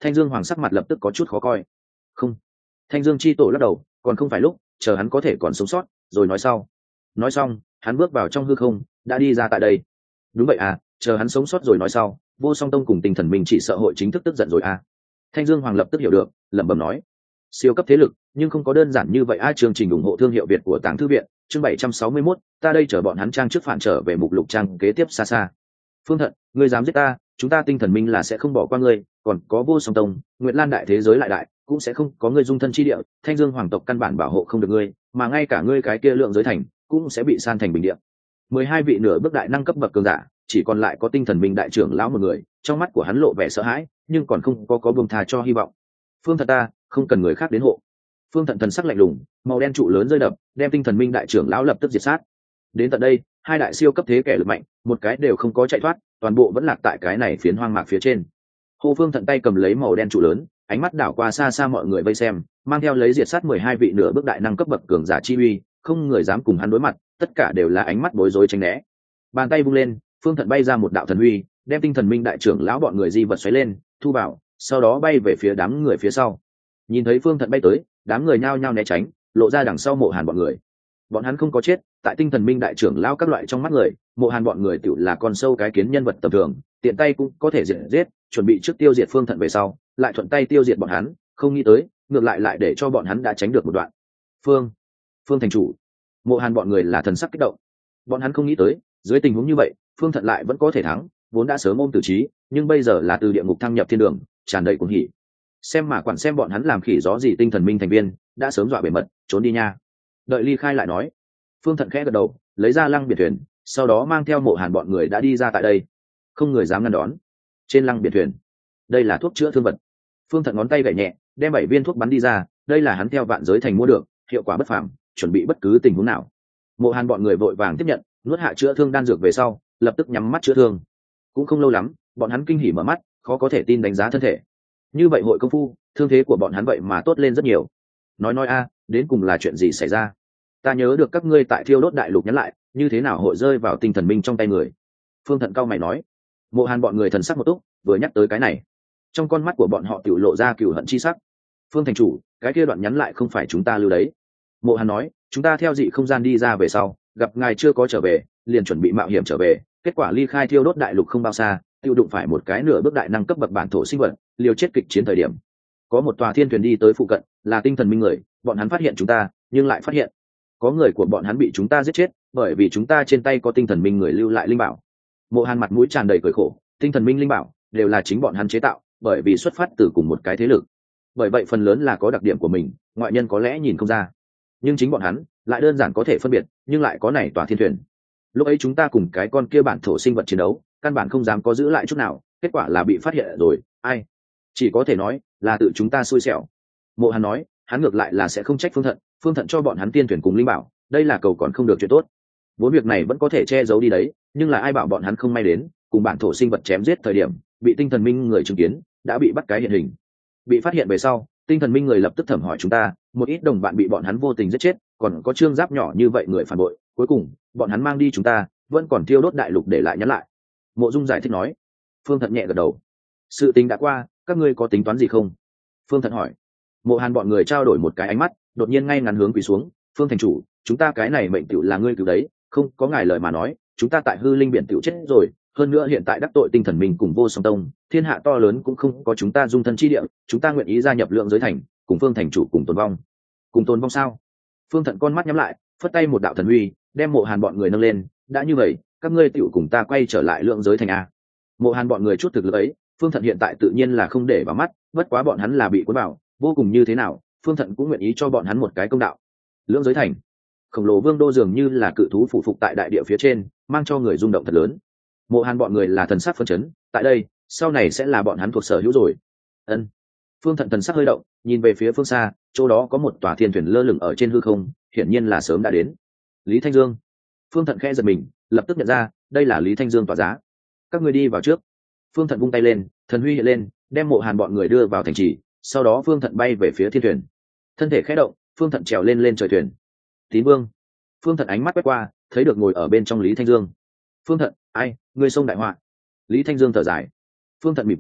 Thanh Dương Hoàng sắc mặt lập tức có chút khó coi. Không. Thanh Dương chi tổ lắc đầu, còn không phải lúc, chờ hắn có thể còn sống sót, rồi nói sau. Nói xong, hắn bước vào trong hư không, đã đi ra tại đây. Đúng vậy à, chờ hắn sống sót rồi nói sau. Vô Song Tông cùng Tinh Thần Minh chỉ sợ hội chính thức tức giận rồi à. Thanh Dương Hoàng lập tức hiểu được, lẩm bẩm nói: siêu cấp thế lực, nhưng không có đơn giản như vậy a. À, chương trình ủng hộ thương hiệu Việt của Tàng Thư viện, chương bảy trăm sáu mươi mốt, ta đây chờ bọn hắn trang trước phản trở về mục lục trang kế tiếp xa xa. Phương Thận, ngươi dám giết ta, chúng ta Tinh Thần Minh là sẽ không bỏ qua ngươi, còn có Vô Song Tông, Nguyệt Lan đại thế giới lại đại, cũng sẽ không có ngươi dung thân chi địa, Thanh Dương hoàng tộc căn bản bảo hộ không được ngươi, mà ngay cả ngươi cái kia lượng giới thành cũng sẽ bị san thành bình địa. Mười hai vị nửa bước đại năng cấp bậc cường giả, chỉ còn lại có Tinh Thần Minh đại trưởng lão một người, trong mắt của hắn lộ vẻ sợ hãi, nhưng còn không có có buông tha cho hy vọng. Phương Thận ta, không cần người khác đến hộ. Phương Thận thần sắc lạnh lùng, màu đen trụ lớn rơi đập, đem Tinh Thần Minh đại trưởng lão lập tức diệt sát. Đến tận đây, hai đại siêu cấp thế kẻ lực mạnh, một cái đều không có chạy thoát, toàn bộ vẫn lạc tại cái này phiến hoang mạc phía trên. Hồ Phương Thận tay cầm lấy màu đen trụ lớn, ánh mắt đảo qua xa xa mọi người vây xem, mang theo lấy diệt sát mười hai vị nửa bước đại năng cấp bậc cường giả chi uy, không người dám cùng hắn đối mặt, tất cả đều là ánh mắt bối rối tránh né. Bàn tay vung lên, Phương Thận bay ra một đạo thần uy, đem Tinh Thần Minh đại trưởng lão bọn người di vật xoáy lên, thu vào, sau đó bay về phía đám người phía sau. Nhìn thấy Phương Thận bay tới, đám người nhao nhao né tránh, lộ ra đằng sau Mộ Hàn bọn người. Bọn hắn không có chết, tại Tinh Thần Minh đại trưởng lão các loại trong mắt người, Mộ Hàn bọn người tựu là con sâu cái kiến nhân vật tầm thường, tiện tay cũng có thể diệt giết, chuẩn bị trước tiêu diệt Phương Thận về sau, lại thuận tay tiêu diệt bọn hắn, không nghĩ tới, ngược lại lại để cho bọn hắn đã tránh được một đoạn. Phương, Phương thành chủ, Mộ Hàn bọn người là thần sắc kích động. Bọn hắn không nghĩ tới, dưới tình huống như vậy, Phương Thận lại vẫn có thể thắng, vốn đã sớm ôm tử trí, nhưng bây giờ là từ địa ngục thăng nhập thiên đường, tràn đầy cuồng hỉ. Xem mà quản xem bọn hắn làm khỉ gió gì Tinh Thần Minh thành viên, đã sớm dọa bể mật, trốn đi nha. Đợi ly khai lại nói. Phương Thận khẽ gật đầu, lấy ra lăng biển thuyền, sau đó mang theo Mộ Hàn bọn người đã đi ra tại đây. Không người dám ngăn đón. Trên lăng biển thuyền, đây là thuốc chữa thương vật. Phương Thận ngón tay gảy nhẹ, đem bảy viên thuốc bắn đi ra, đây là hắn theo Vạn Giới Thành mua được, hiệu quả bất phàm, chuẩn bị bất cứ tình huống nào. Mộ Hàn bọn người vội vàng tiếp nhận, nuốt hạ chữa thương đan dược về sau, lập tức nhắm mắt chữa thương. Cũng không lâu lắm, bọn hắn kinh hỉ mở mắt, khó có thể tin đánh giá thân thể. Như vậy hội công phu, thương thế của bọn hắn vậy mà tốt lên rất nhiều. Nói nói a, đến cùng là chuyện gì xảy ra? Ta nhớ được các ngươi tại Thiêu Đốt Đại Lục nhắn lại, như thế nào hội rơi vào Tinh Thần Minh trong tay người? Phương Thận cao mày nói. Mộ Hàn bọn người thần sắc một túc, vừa nhắc tới cái này, trong con mắt của bọn họ tiểu lộ ra cừu hận chi sắc. Phương thành chủ, cái kia đoạn nhắn lại không phải chúng ta lưu đấy. Mộ Hàn nói, chúng ta theo dị không gian đi ra về sau, gặp ngài chưa có trở về, liền chuẩn bị mạo hiểm trở về, kết quả ly khai Thiêu Đốt Đại Lục không bao xa, tiêu đụng phải một cái nửa bước đại năng cấp bậc bản thổ sinh vật, liều chết kịch chiến thời điểm. Có một tòa thiên thuyền đi tới phụ cận, là Tinh Thần Minh người, bọn hắn phát hiện chúng ta, nhưng lại phát hiện có người của bọn hắn bị chúng ta giết chết, bởi vì chúng ta trên tay có Tinh Thần Minh người lưu lại linh bảo. Mộ Hàn mặt mũi tràn đầy cười khổ, Tinh Thần Minh linh bảo đều là chính bọn hắn chế tạo, bởi vì xuất phát từ cùng một cái thế lực, bởi vậy phần lớn là có đặc điểm của mình, ngoại nhân có lẽ nhìn không ra, nhưng chính bọn hắn lại đơn giản có thể phân biệt, nhưng lại có này tòa thiên thuyền. Lúc ấy chúng ta cùng cái con kia bản thổ sinh vật chiến đấu, căn bản không dám có giữ lại chút nào, kết quả là bị phát hiện rồi, ai chỉ có thể nói là tự chúng ta xui xẻo. Mộ Hàn nói, hắn ngược lại là sẽ không trách Phương Thận, Phương Thận cho bọn hắn tiên thuyền cùng linh bảo, đây là cầu còn không được chuyện tốt. Vốn việc này vẫn có thể che giấu đi đấy, nhưng là ai bảo bọn hắn không may đến cùng bản thổ sinh vật chém giết thời điểm, bị Tinh Thần Minh người chứng kiến, đã bị bắt cái hiện hình. Bị phát hiện về sau, Tinh Thần Minh người lập tức thẩm hỏi chúng ta, một ít đồng bạn bị bọn hắn vô tình giết chết, còn có trương giáp nhỏ như vậy người phản bội, cuối cùng bọn hắn mang đi chúng ta, vẫn còn Thiêu Đốt Đại Lục để lại nhắn lại. Mộ Dung giải thích nói. Phương Thận nhẹ gật đầu. Sự tình đã qua, các ngươi có tính toán gì không? Phương Thận hỏi. Mộ Hàn bọn người trao đổi một cái ánh mắt, đột nhiên ngay ngắn hướng quỳ xuống. Phương thành chủ, chúng ta cái này mệnh tiểu là ngươi cứu đấy, không có ngài lời mà nói, chúng ta tại hư linh biển tiểu chết rồi, hơn nữa hiện tại đắc tội Tinh Thần Minh cùng Vô Song Tông, thiên hạ to lớn cũng không có chúng ta dung thân chi địa, chúng ta nguyện ý gia nhập Lượng Giới Thành, cùng Phương thành chủ cùng tồn vong. Cùng tồn vong sao? Phương Thận con mắt nhắm lại, phất tay một đạo thần uy, đem Mộ Hàn bọn người nâng lên, đã như vậy, các ngươi tiểu cùng ta quay trở lại Lượng Giới Thành a. Mộ Hàn bọn người chút thực lực ấy, Phương Thận hiện tại tự nhiên là không để vào mắt, bất quá bọn hắn là bị cuốn vào, vô cùng như thế nào, Phương Thận cũng nguyện ý cho bọn hắn một cái công đạo. Lượng Giới Thành, khổng lồ vương đô dường như là cự thú phủ phục tại đại địa phía trên, mang cho người rung động thật lớn. Mộ Hàn bọn người là thần sắc phấn chấn, tại đây, sau này sẽ là bọn hắn thuộc sở hữu rồi. Ân. Phương Thận thần sắc hơi động, nhìn về phía phương xa, chỗ đó có một tòa thiên thuyền lơ lửng ở trên hư không, hiển nhiên là sớm đã đến. Lý Thanh Dương. Phương Thận khẽ giật mình, lập tức nhận ra, đây là Lý Thanh Dương tỏa giá. Các ngươi đi vào trước. Phương Thận vung tay lên, thần huy hiện lên, đem Mộ Hàn bọn người đưa vào thành trì, sau đó Phương Thận bay về phía thiên thuyền. Thân thể khẽ động, Phương Thận trèo lên lên trời thuyền. Tín Vương. Phương Thận ánh mắt quét qua, thấy được ngồi ở bên trong Lý Thanh Dương. Phương Thận, ai, ngươi xông đại họa. Lý Thanh Dương thở dài. Phương Thận mỉm cười,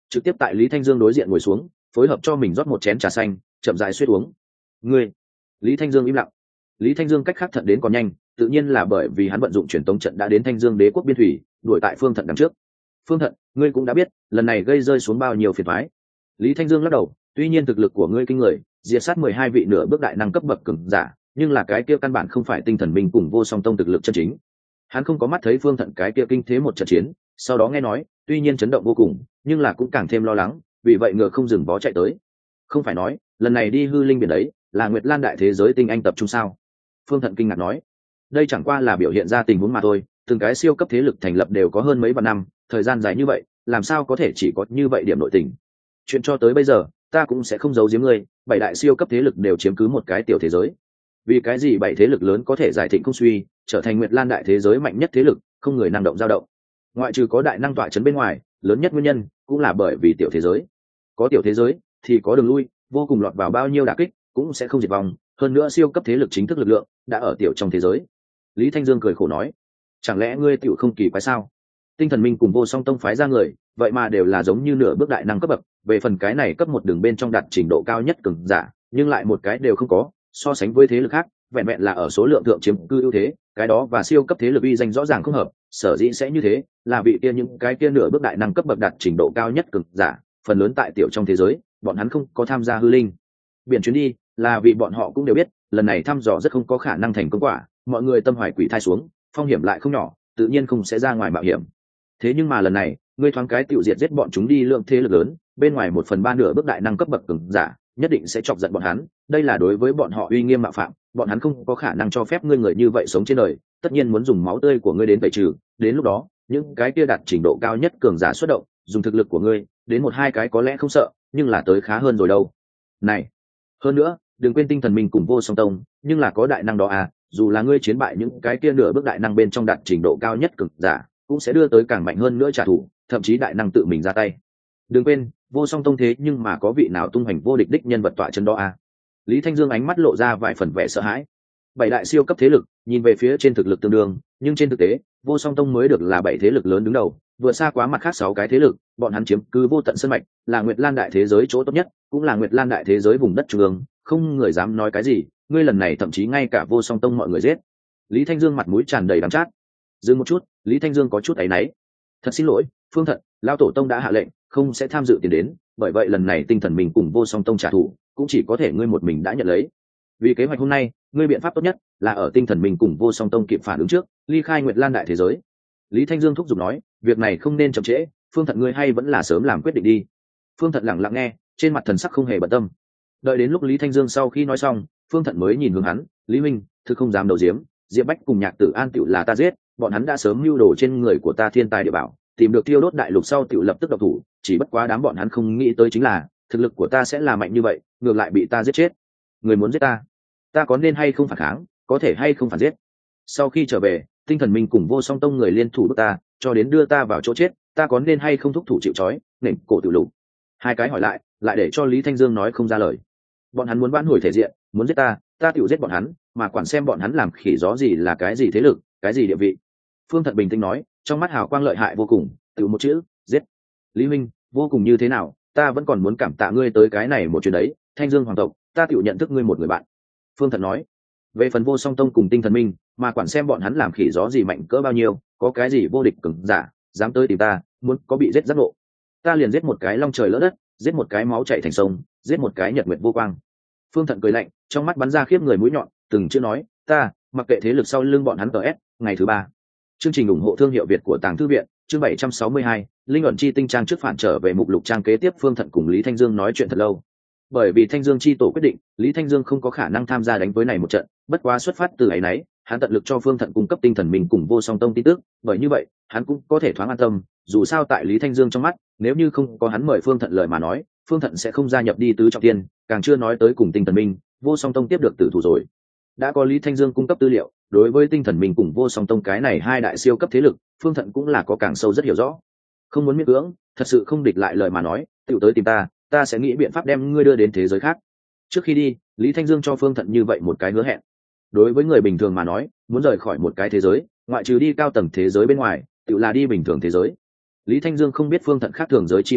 trực tiếp tại Lý Thanh Dương đối diện ngồi xuống, phối hợp cho mình rót một chén trà xanh, chậm rãi suýt uống. Ngươi. Lý Thanh Dương im lặng. Lý Thanh Dương cách khác thận đến còn nhanh, tự nhiên là bởi vì hắn vận dụng truyền tống trận đã đến Thanh Dương Đế quốc biên thủy, đuổi tại Phương Thận đằng trước. Phương Thận, ngươi cũng đã biết, lần này gây rơi xuống bao nhiêu phiền toái. Lý Thanh Dương lắc đầu, tuy nhiên thực lực của ngươi kinh người, diệt sát mười hai vị nửa bước đại năng cấp bậc cường giả, nhưng là cái kia căn bản không phải tinh thần minh cùng vô song tông thực lực chân chính. Hắn không có mắt thấy Phương Thận cái kia kinh thế một trận chiến, sau đó nghe nói, tuy nhiên chấn động vô cùng, nhưng là cũng càng thêm lo lắng, vì vậy ngựa không dừng bó chạy tới. Không phải nói, lần này đi hư linh biển đấy, là Nguyệt Lan đại thế giới tinh anh tập trung sao? Phương Thận kinh ngạc nói, đây chẳng qua là biểu hiện ra tình huống mà thôi, từng cái siêu cấp thế lực thành lập đều có hơn mấy vạn năm, thời gian dài như vậy, làm sao có thể chỉ có như vậy điểm nội tình. Chuyện cho tới bây giờ, ta cũng sẽ không giấu giếm ngươi, bảy đại siêu cấp thế lực đều chiếm cứ một cái tiểu thế giới. Vì cái gì bảy thế lực lớn có thể giải thịnh không suy, trở thành Nguyệt Lan đại thế giới mạnh nhất thế lực, không người năng động dao động. Ngoại trừ có đại năng tọa chấn bên ngoài, lớn nhất nguyên nhân cũng là bởi vì tiểu thế giới. Có tiểu thế giới thì có đường lui, vô cùng lọt vào bao nhiêu đả kích cũng sẽ không diệt vong, hơn nữa siêu cấp thế lực chính thức lực lượng đã ở tiểu trong thế giới. Lý Thanh Dương cười khổ nói, chẳng lẽ ngươi tiểu không kỳ quái sao? Tinh thần minh cùng vô song tông phái ra người, vậy mà đều là giống như nửa bước đại năng cấp bậc, về phần cái này cấp một đường bên trong đạt trình độ cao nhất cường giả, nhưng lại một cái đều không có, so sánh với thế lực khác, vẹn vẹn là ở số lượng thượng chiếm cư ưu thế, cái đó và siêu cấp thế lực uy danh rõ ràng không hợp, sở dĩ sẽ như thế, là vị kia những cái kia nửa bước đại năng cấp bậc đạt trình độ cao nhất cường giả, phần lớn tại tiểu trong thế giới, bọn hắn không có tham gia hư linh biển chuyến đi, là vì bọn họ cũng đều biết, lần này thăm dò rất không có khả năng thành công quả, mọi người tâm hoài quỷ thai xuống, phong hiểm lại không nhỏ, tự nhiên không sẽ ra ngoài mạo hiểm. Thế nhưng mà lần này, ngươi thoáng cái tiểu diệt giết bọn chúng đi lượng thế lực lớn, bên ngoài một phần ba nửa bước đại năng cấp bậc cường giả, nhất định sẽ chọc giận bọn hắn, đây là đối với bọn họ uy nghiêm mạo phạm, bọn hắn không có khả năng cho phép ngươi người như vậy sống trên đời, tất nhiên muốn dùng máu tươi của ngươi đến tẩy trừ, đến lúc đó, những cái kia đạt trình độ cao nhất cường giả xuất động, dùng thực lực của ngươi, đến một hai cái có lẽ không sợ, nhưng là tới khá hơn rồi đâu. Này, hơn nữa, đừng quên tinh thần mình cùng vô song tông, nhưng là có đại năng đó à, dù là ngươi chiến bại những cái kia nửa bước đại năng bên trong đạt trình độ cao nhất cường giả, cũng sẽ đưa tới càng mạnh hơn nữa trả thù, thậm chí đại năng tự mình ra tay. Đừng quên, vô song tông thế nhưng mà có vị nào tung hoành vô địch đích nhân vật tọa chân đó à. Lý Thanh Dương ánh mắt lộ ra vài phần vẻ sợ hãi. Bảy đại siêu cấp thế lực, nhìn về phía trên thực lực tương đương, nhưng trên thực tế, vô song tông mới được là bảy thế lực lớn đứng đầu, vừa xa quá mặt khác sáu cái thế lực, bọn hắn chiếm cứ vô tận sơn mạch, là Nguyệt Lan đại thế giới chỗ tốt nhất, cũng là Nguyệt Lan đại thế giới vùng đất trung ương, không người dám nói cái gì, ngươi lần này thậm chí ngay cả vô song tông mọi người giết. Lý Thanh Dương mặt mũi tràn đầy đắng chát. Dừng một chút, Lý Thanh Dương có chút áy náy. Thật xin lỗi, Phương Thận, lão tổ tông đã hạ lệnh, không sẽ tham dự tiền đến, bởi vậy lần này tinh thần mình cùng vô song tông trả thù, cũng chỉ có thể ngươi một mình đã nhận lấy. Vì kế hoạch hôm nay, ngươi biện pháp tốt nhất là ở tinh thần mình cùng vô song tông kịp phản ứng trước, ly khai Nguyệt Lan đại thế giới. Lý Thanh Dương thúc giục nói, việc này không nên chậm trễ, Phương Thận ngươi hay vẫn là sớm làm quyết định đi. Phương Thận lặng lặng nghe, trên mặt thần sắc không hề bận tâm. Đợi đến lúc Lý Thanh Dương sau khi nói xong, Phương Thận mới nhìn hướng hắn, Lý Minh, thực không dám đầu diếm, Diệp Bách cùng Nhạc Tử An tiểu là ta giết, bọn hắn đã sớm mưu đồ trên người của ta thiên tài địa bảo, tìm được tiêu đốt đại lục sau tiểu lập tức độc thủ, chỉ bất quá đám bọn hắn không nghĩ tới chính là thực lực của ta sẽ là mạnh như vậy, ngược lại bị ta giết chết. Người muốn giết ta, ta có nên hay không phản kháng, có thể hay không phản giết. Sau khi trở về, tinh thần minh cùng vô song tông người liên thủ bức ta, cho đến đưa ta vào chỗ chết, ta có nên hay không thúc thủ chịu trói, nện cổ tự lục. Hai cái hỏi lại, lại để cho Lý Thanh Dương nói không ra lời. Bọn hắn muốn vãn hồi thể diện, muốn giết ta, ta tiểu giết bọn hắn, mà quản xem bọn hắn làm khỉ gió gì là cái gì thế lực, cái gì địa vị. Phương Thận bình tĩnh nói, trong mắt hào quang lợi hại vô cùng, tiểu một chữ, giết. Lý Minh, vô cùng như thế nào, ta vẫn còn muốn cảm tạ ngươi tới cái này một chuyện đấy, Thanh Dương hoàng tộc, ta tiểu nhận thức ngươi một người bạn. Phương Thận nói, về phần vô song tông cùng tinh thần minh, mà quản xem bọn hắn làm khỉ gió gì mạnh cỡ bao nhiêu, có cái gì vô địch cường giả, dám tới tìm ta, muốn có bị giết giác ngộ, ta liền giết một cái long trời lỡ đất, giết một cái máu chảy thành sông, giết một cái nhật nguyệt vô quang. Phương Thận cười lạnh, trong mắt bắn ra khiếp người mũi nhọn, từng chữ nói, ta mặc kệ thế lực sau lưng bọn hắn tờ s. Ngày thứ ba, chương trình ủng hộ thương hiệu Việt của Tàng Thư viện, chương bảy trăm sáu mươi hai, linh ẩn chi tinh trang trước phản trở về mục lục trang kế tiếp. Phương Thận cùng Lý Thanh Dương nói chuyện thật lâu, bởi vì Thanh Dương chi tổ quyết định, Lý Thanh Dương không có khả năng tham gia đánh với này một trận, bất quá xuất phát từ ấy nấy, hắn tận lực cho Phương Thận cung cấp tinh thần mình cùng vô song tông tin tức, bởi như vậy, hắn cũng có thể thoáng an tâm, dù sao tại Lý Thanh Dương trong mắt, nếu như không có hắn mời Phương Thận lời mà nói, Phương Thận sẽ không gia nhập đi tứ trọng thiên, càng chưa nói tới cùng tinh thần minh, vô song tông tiếp được tử thủ rồi. Đã có Lý Thanh Dương cung cấp tư liệu, đối với tinh thần minh cùng vô song tông cái này hai đại siêu cấp thế lực, Phương Thận cũng là có càng sâu rất hiểu rõ. Không muốn miễn cưỡng, thật sự không địch lại lời mà nói, tiểu tới tìm ta, ta sẽ nghĩ biện pháp đem ngươi đưa đến thế giới khác. Trước khi đi, Lý Thanh Dương cho Phương Thận như vậy một cái hứa hẹn. Đối với người bình thường mà nói, muốn rời khỏi một cái thế giới, ngoại trừ đi cao tầng thế giới bên ngoài, tự là đi bình thường thế giới. Lý Thanh Dương không biết Phương Thận khác thường giới chi môn,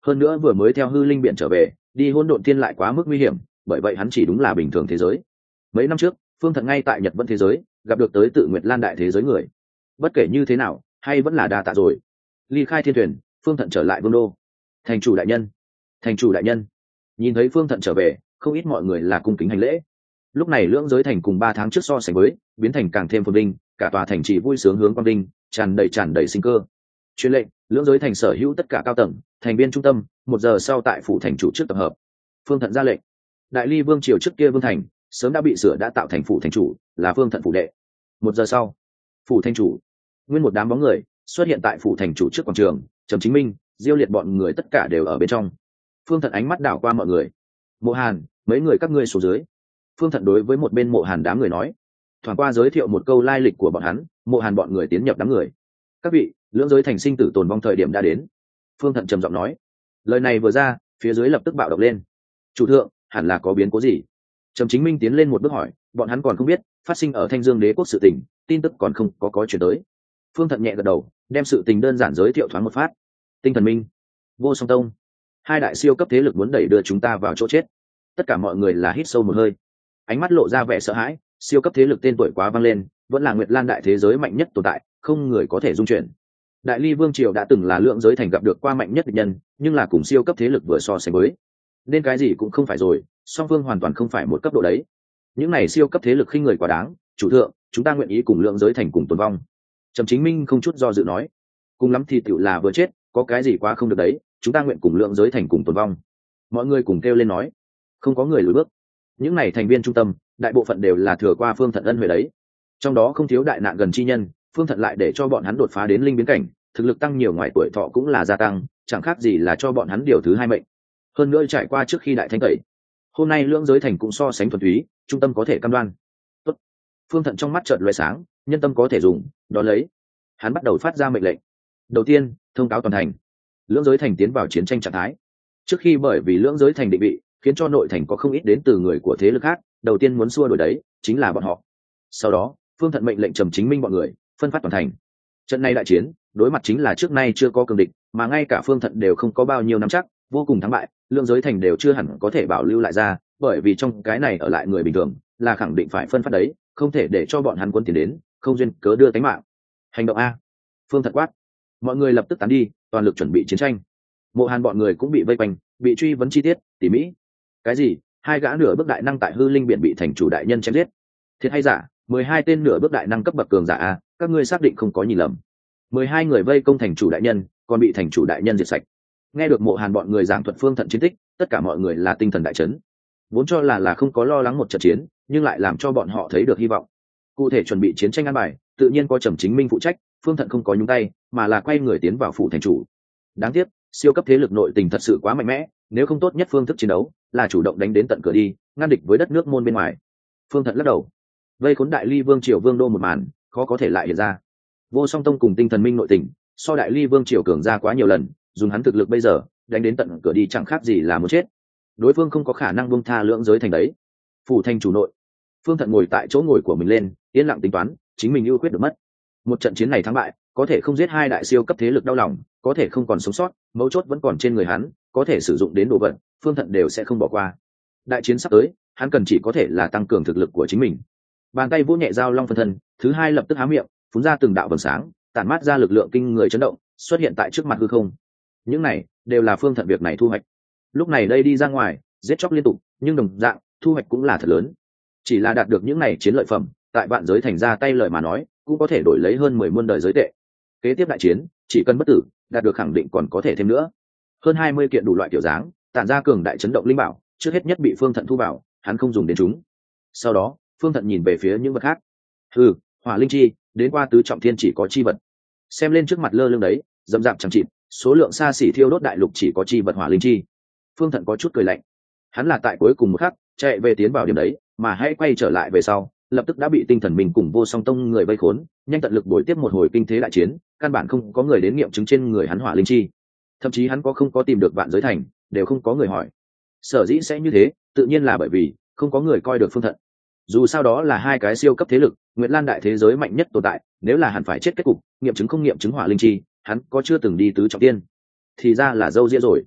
hơn nữa vừa mới theo hư linh biển trở về, đi hỗn độn thiên lại quá mức nguy hiểm, bởi vậy hắn chỉ đúng là bình thường thế giới. Mấy năm trước phương thận ngay tại Nhật Vân thế giới gặp được tới tự Nguyệt Lan đại thế giới người. Bất kể như thế nào hay vẫn là đa tạ rồi. Ly khai thiên thuyền, phương thận trở lại vương đô. Thành chủ đại nhân, thành chủ đại nhân. Nhìn thấy phương thận trở về, không ít mọi người là cung kính hành lễ. Lúc này lưỡng giới thành cùng ba tháng trước so sánh với biến thành càng thêm phồn vinh, cả tòa thành trì vui sướng hướng quang vinh, tràn đầy tràn đầy sinh cơ. Truyền lệnh, lưỡng giới thành sở hữu tất cả cao tầng thành viên trung tâm, một giờ sau tại phủ thành chủ trước tập hợp. Phương thận ra lệnh. Đại ly vương triều trước kia vương thành sớm đã bị sửa đã tạo thành phủ thành chủ, là phương thận phủ đệ. Một giờ sau, phủ thành chủ, nguyên một đám bóng người xuất hiện tại phủ thành chủ trước quảng trường. Trầm Chính Minh, Diêu Liệt bọn người tất cả đều ở bên trong. Phương thận ánh mắt đảo qua mọi người. Mộ Hàn, mấy người các ngươi xuống dưới. Phương thận đối với một bên Mộ Hàn đám người nói. Thoảng qua giới thiệu một câu lai lịch của bọn hắn, Mộ Hàn bọn người tiến nhập đám người. Các vị, lưỡng giới thành sinh tử tồn vong thời điểm đã đến. Phương thận trầm giọng nói. Lời này vừa ra, phía dưới lập tức bạo động lên. Chủ thượng, hẳn là có biến cố gì? Trầm Chính Minh tiến lên một bước hỏi. Bọn hắn còn không biết phát sinh ở Thanh Dương Đế quốc sự tình, tin tức còn không có có chuyển tới. Phương thận nhẹ gật đầu, đem sự tình đơn giản giới thiệu thoáng một phát. Tinh Thần Minh, Vô Song Tông, hai đại siêu cấp thế lực muốn đẩy đưa chúng ta vào chỗ chết. Tất cả mọi người là hít sâu một hơi, ánh mắt lộ ra vẻ sợ hãi. Siêu cấp thế lực tên tuổi quá vang lên, vẫn là Nguyệt Lan đại thế giới mạnh nhất tồn tại, không người có thể dung chuyển. Đại ly vương triều đã từng là lượng giới thành gặp được qua mạnh nhất địch nhân, nhưng là cùng siêu cấp thế lực vừa so sánh với, nên cái gì cũng không phải rồi, song phương hoàn toàn không phải một cấp độ đấy. Những này siêu cấp thế lực khinh người quá đáng. Chủ thượng, chúng ta nguyện ý cùng lượng giới thành cùng tồn vong. Trầm Chính Minh không chút do dự nói. Cùng lắm thì tựu là vừa chết, có cái gì quá không được đấy, chúng ta nguyện cùng lượng giới thành cùng tồn vong. Mọi người cùng kêu lên nói. Không có người lùi bước. Những này thành viên trung tâm, đại bộ phận đều là thừa qua phương thận ân huệ đấy. Trong đó không thiếu đại nạn gần chi nhân, phương thận lại để cho bọn hắn đột phá đến linh biến cảnh, thực lực tăng nhiều, ngoài tuổi thọ cũng là gia tăng, chẳng khác gì là cho bọn hắn điều thứ hai mệnh. Hơn nữa trải qua trước khi đại thanh tẩy, hôm nay lưỡng giới thành cũng so sánh thuần túy, trung tâm có thể cam đoan. Tốt. Phương thận trong mắt chợt lóe sáng, nhân tâm có thể dùng, đó lấy. Hắn bắt đầu phát ra mệnh lệnh. Đầu tiên, thông cáo toàn thành, lưỡng giới thành tiến vào chiến tranh trạng thái. Trước khi bởi vì lưỡng giới thành định vị, khiến cho nội thành có không ít đến từ người của thế lực khác, đầu tiên muốn xua đuổi đấy chính là bọn họ. Sau đó, phương thận mệnh lệnh Trầm Chính Minh bọn người phân phát toàn thành. Trận này đại chiến, đối mặt chính là trước nay chưa có cường địch, mà ngay cả phương thận đều không có bao nhiêu nắm chắc, vô cùng thắng bại, lưỡng giới thành đều chưa hẳn có thể bảo lưu lại ra, bởi vì trong cái này ở lại người bình thường là khẳng định phải phân phát đấy, không thể để cho bọn hắn quân tiền đến, không duyên cớ đưa tính mạng. Hành động a! Phương thận quát. Mọi người lập tức tán đi, toàn lực chuẩn bị chiến tranh. Mộ Hàn bọn người cũng bị vây quanh, bị truy vấn chi tiết tỉ mỉ. Cái gì? Hai gã nửa bước đại năng tại hư linh biển bị thành chủ đại nhân chém giết? Thiệt hay giả? Mười hai tên nửa bước đại năng cấp bậc cường giả a, các ngươi xác định không có nhìn lầm. Mười hai người vây công thành chủ đại nhân, còn bị thành chủ đại nhân diệt sạch. Nghe được Mộ Hàn bọn người giảng thuật phương thận chiến tích, tất cả mọi người là tinh thần đại chấn. Vốn cho là là không có lo lắng một trận chiến, nhưng lại làm cho bọn họ thấy được hy vọng. Cụ thể chuẩn bị chiến tranh an bài, tự nhiên có Trầm Chính Minh phụ trách, phương thận không có nhúng tay, mà là quay người tiến vào phủ thành chủ. Đáng tiếc, siêu cấp thế lực nội tình thật sự quá mạnh mẽ, nếu không tốt nhất phương thức chiến đấu là chủ động đánh đến tận cửa đi, ngăn địch với đất nước môn bên ngoài. Phương thận lắc đầu. Vây khốn đại ly vương triều vương đô một màn, khó có thể lại hiện ra. Vô Song Tông cùng Tinh Thần Minh nội tình, so đại ly vương triều cường ra quá nhiều lần, dùng hắn thực lực bây giờ, đánh đến tận cửa đi chẳng khác gì là muốn chết. Đối phương không có khả năng buông tha lưỡng giới thành đấy. Phủ thành chủ nội, phương thận ngồi tại chỗ ngồi của mình lên, yên lặng tính toán, chính mình ưu quyết được mất. Một trận chiến này thắng bại, có thể không giết hai đại siêu cấp thế lực đau lòng, có thể không còn sống sót, mấu chốt vẫn còn trên người hắn, có thể sử dụng đến đồ vật, phương thận đều sẽ không bỏ qua. Đại chiến sắp tới, hắn cần chỉ có thể là tăng cường thực lực của chính mình. Bàn tay vỗ nhẹ dao long phân thân, thứ hai lập tức há miệng, phun ra từng đạo vầng sáng, tản mát ra lực lượng kinh người chấn động, xuất hiện tại trước mặt hư không. Những này đều là phương thận việc này thu hoạch. Lúc này đây đi ra ngoài, giết chóc liên tục, nhưng đồng dạng thu hoạch cũng là thật lớn. Chỉ là đạt được những này chiến lợi phẩm, tại vạn giới thành ra tay lợi mà nói, cũng có thể đổi lấy hơn mười muôn đời giới tệ. Kế tiếp đại chiến, chỉ cần bất tử, đạt được khẳng định còn có thể thêm nữa. Hơn hai mươi kiện đủ loại kiểu dáng, tản ra cường đại chấn động linh bảo, trước hết nhất bị phương thận thu vào, hắn không dùng đến chúng. Sau đó, phương thận nhìn về phía những vật khác. Ừ, hỏa linh chi, đến qua tứ trọng thiên chỉ có chi vật. Xem lên trước mặt lơ lưng đấy, dầm dạp chẳng chịt, số lượng xa xỉ thiêu đốt đại lục chỉ có chi vật hỏa linh chi. Phương thận có chút cười lạnh. Hắn là tại cuối cùng một khắc chạy về tiến vào điểm đấy, mà hãy quay trở lại về sau, lập tức đã bị Tinh Thần Minh cùng Vô Song Tông người vây khốn, nhanh tận lực bồi tiếp một hồi kinh thế đại chiến, căn bản không có người đến nghiệm chứng trên người hắn hỏa linh chi. Thậm chí hắn có không có tìm được vạn giới thành, đều không có người hỏi. Sở dĩ sẽ như thế, tự nhiên là bởi vì không có người coi được phương thận. Dù sao đó là hai cái siêu cấp thế lực, Nguyệt Lan đại thế giới mạnh nhất tồn tại, nếu là hắn phải chết kết cục, nghiệm chứng không nghiệm chứng hỏa linh chi, hắn có chưa từng đi tứ trọng tiên, thì ra là dâu dĩa rồi.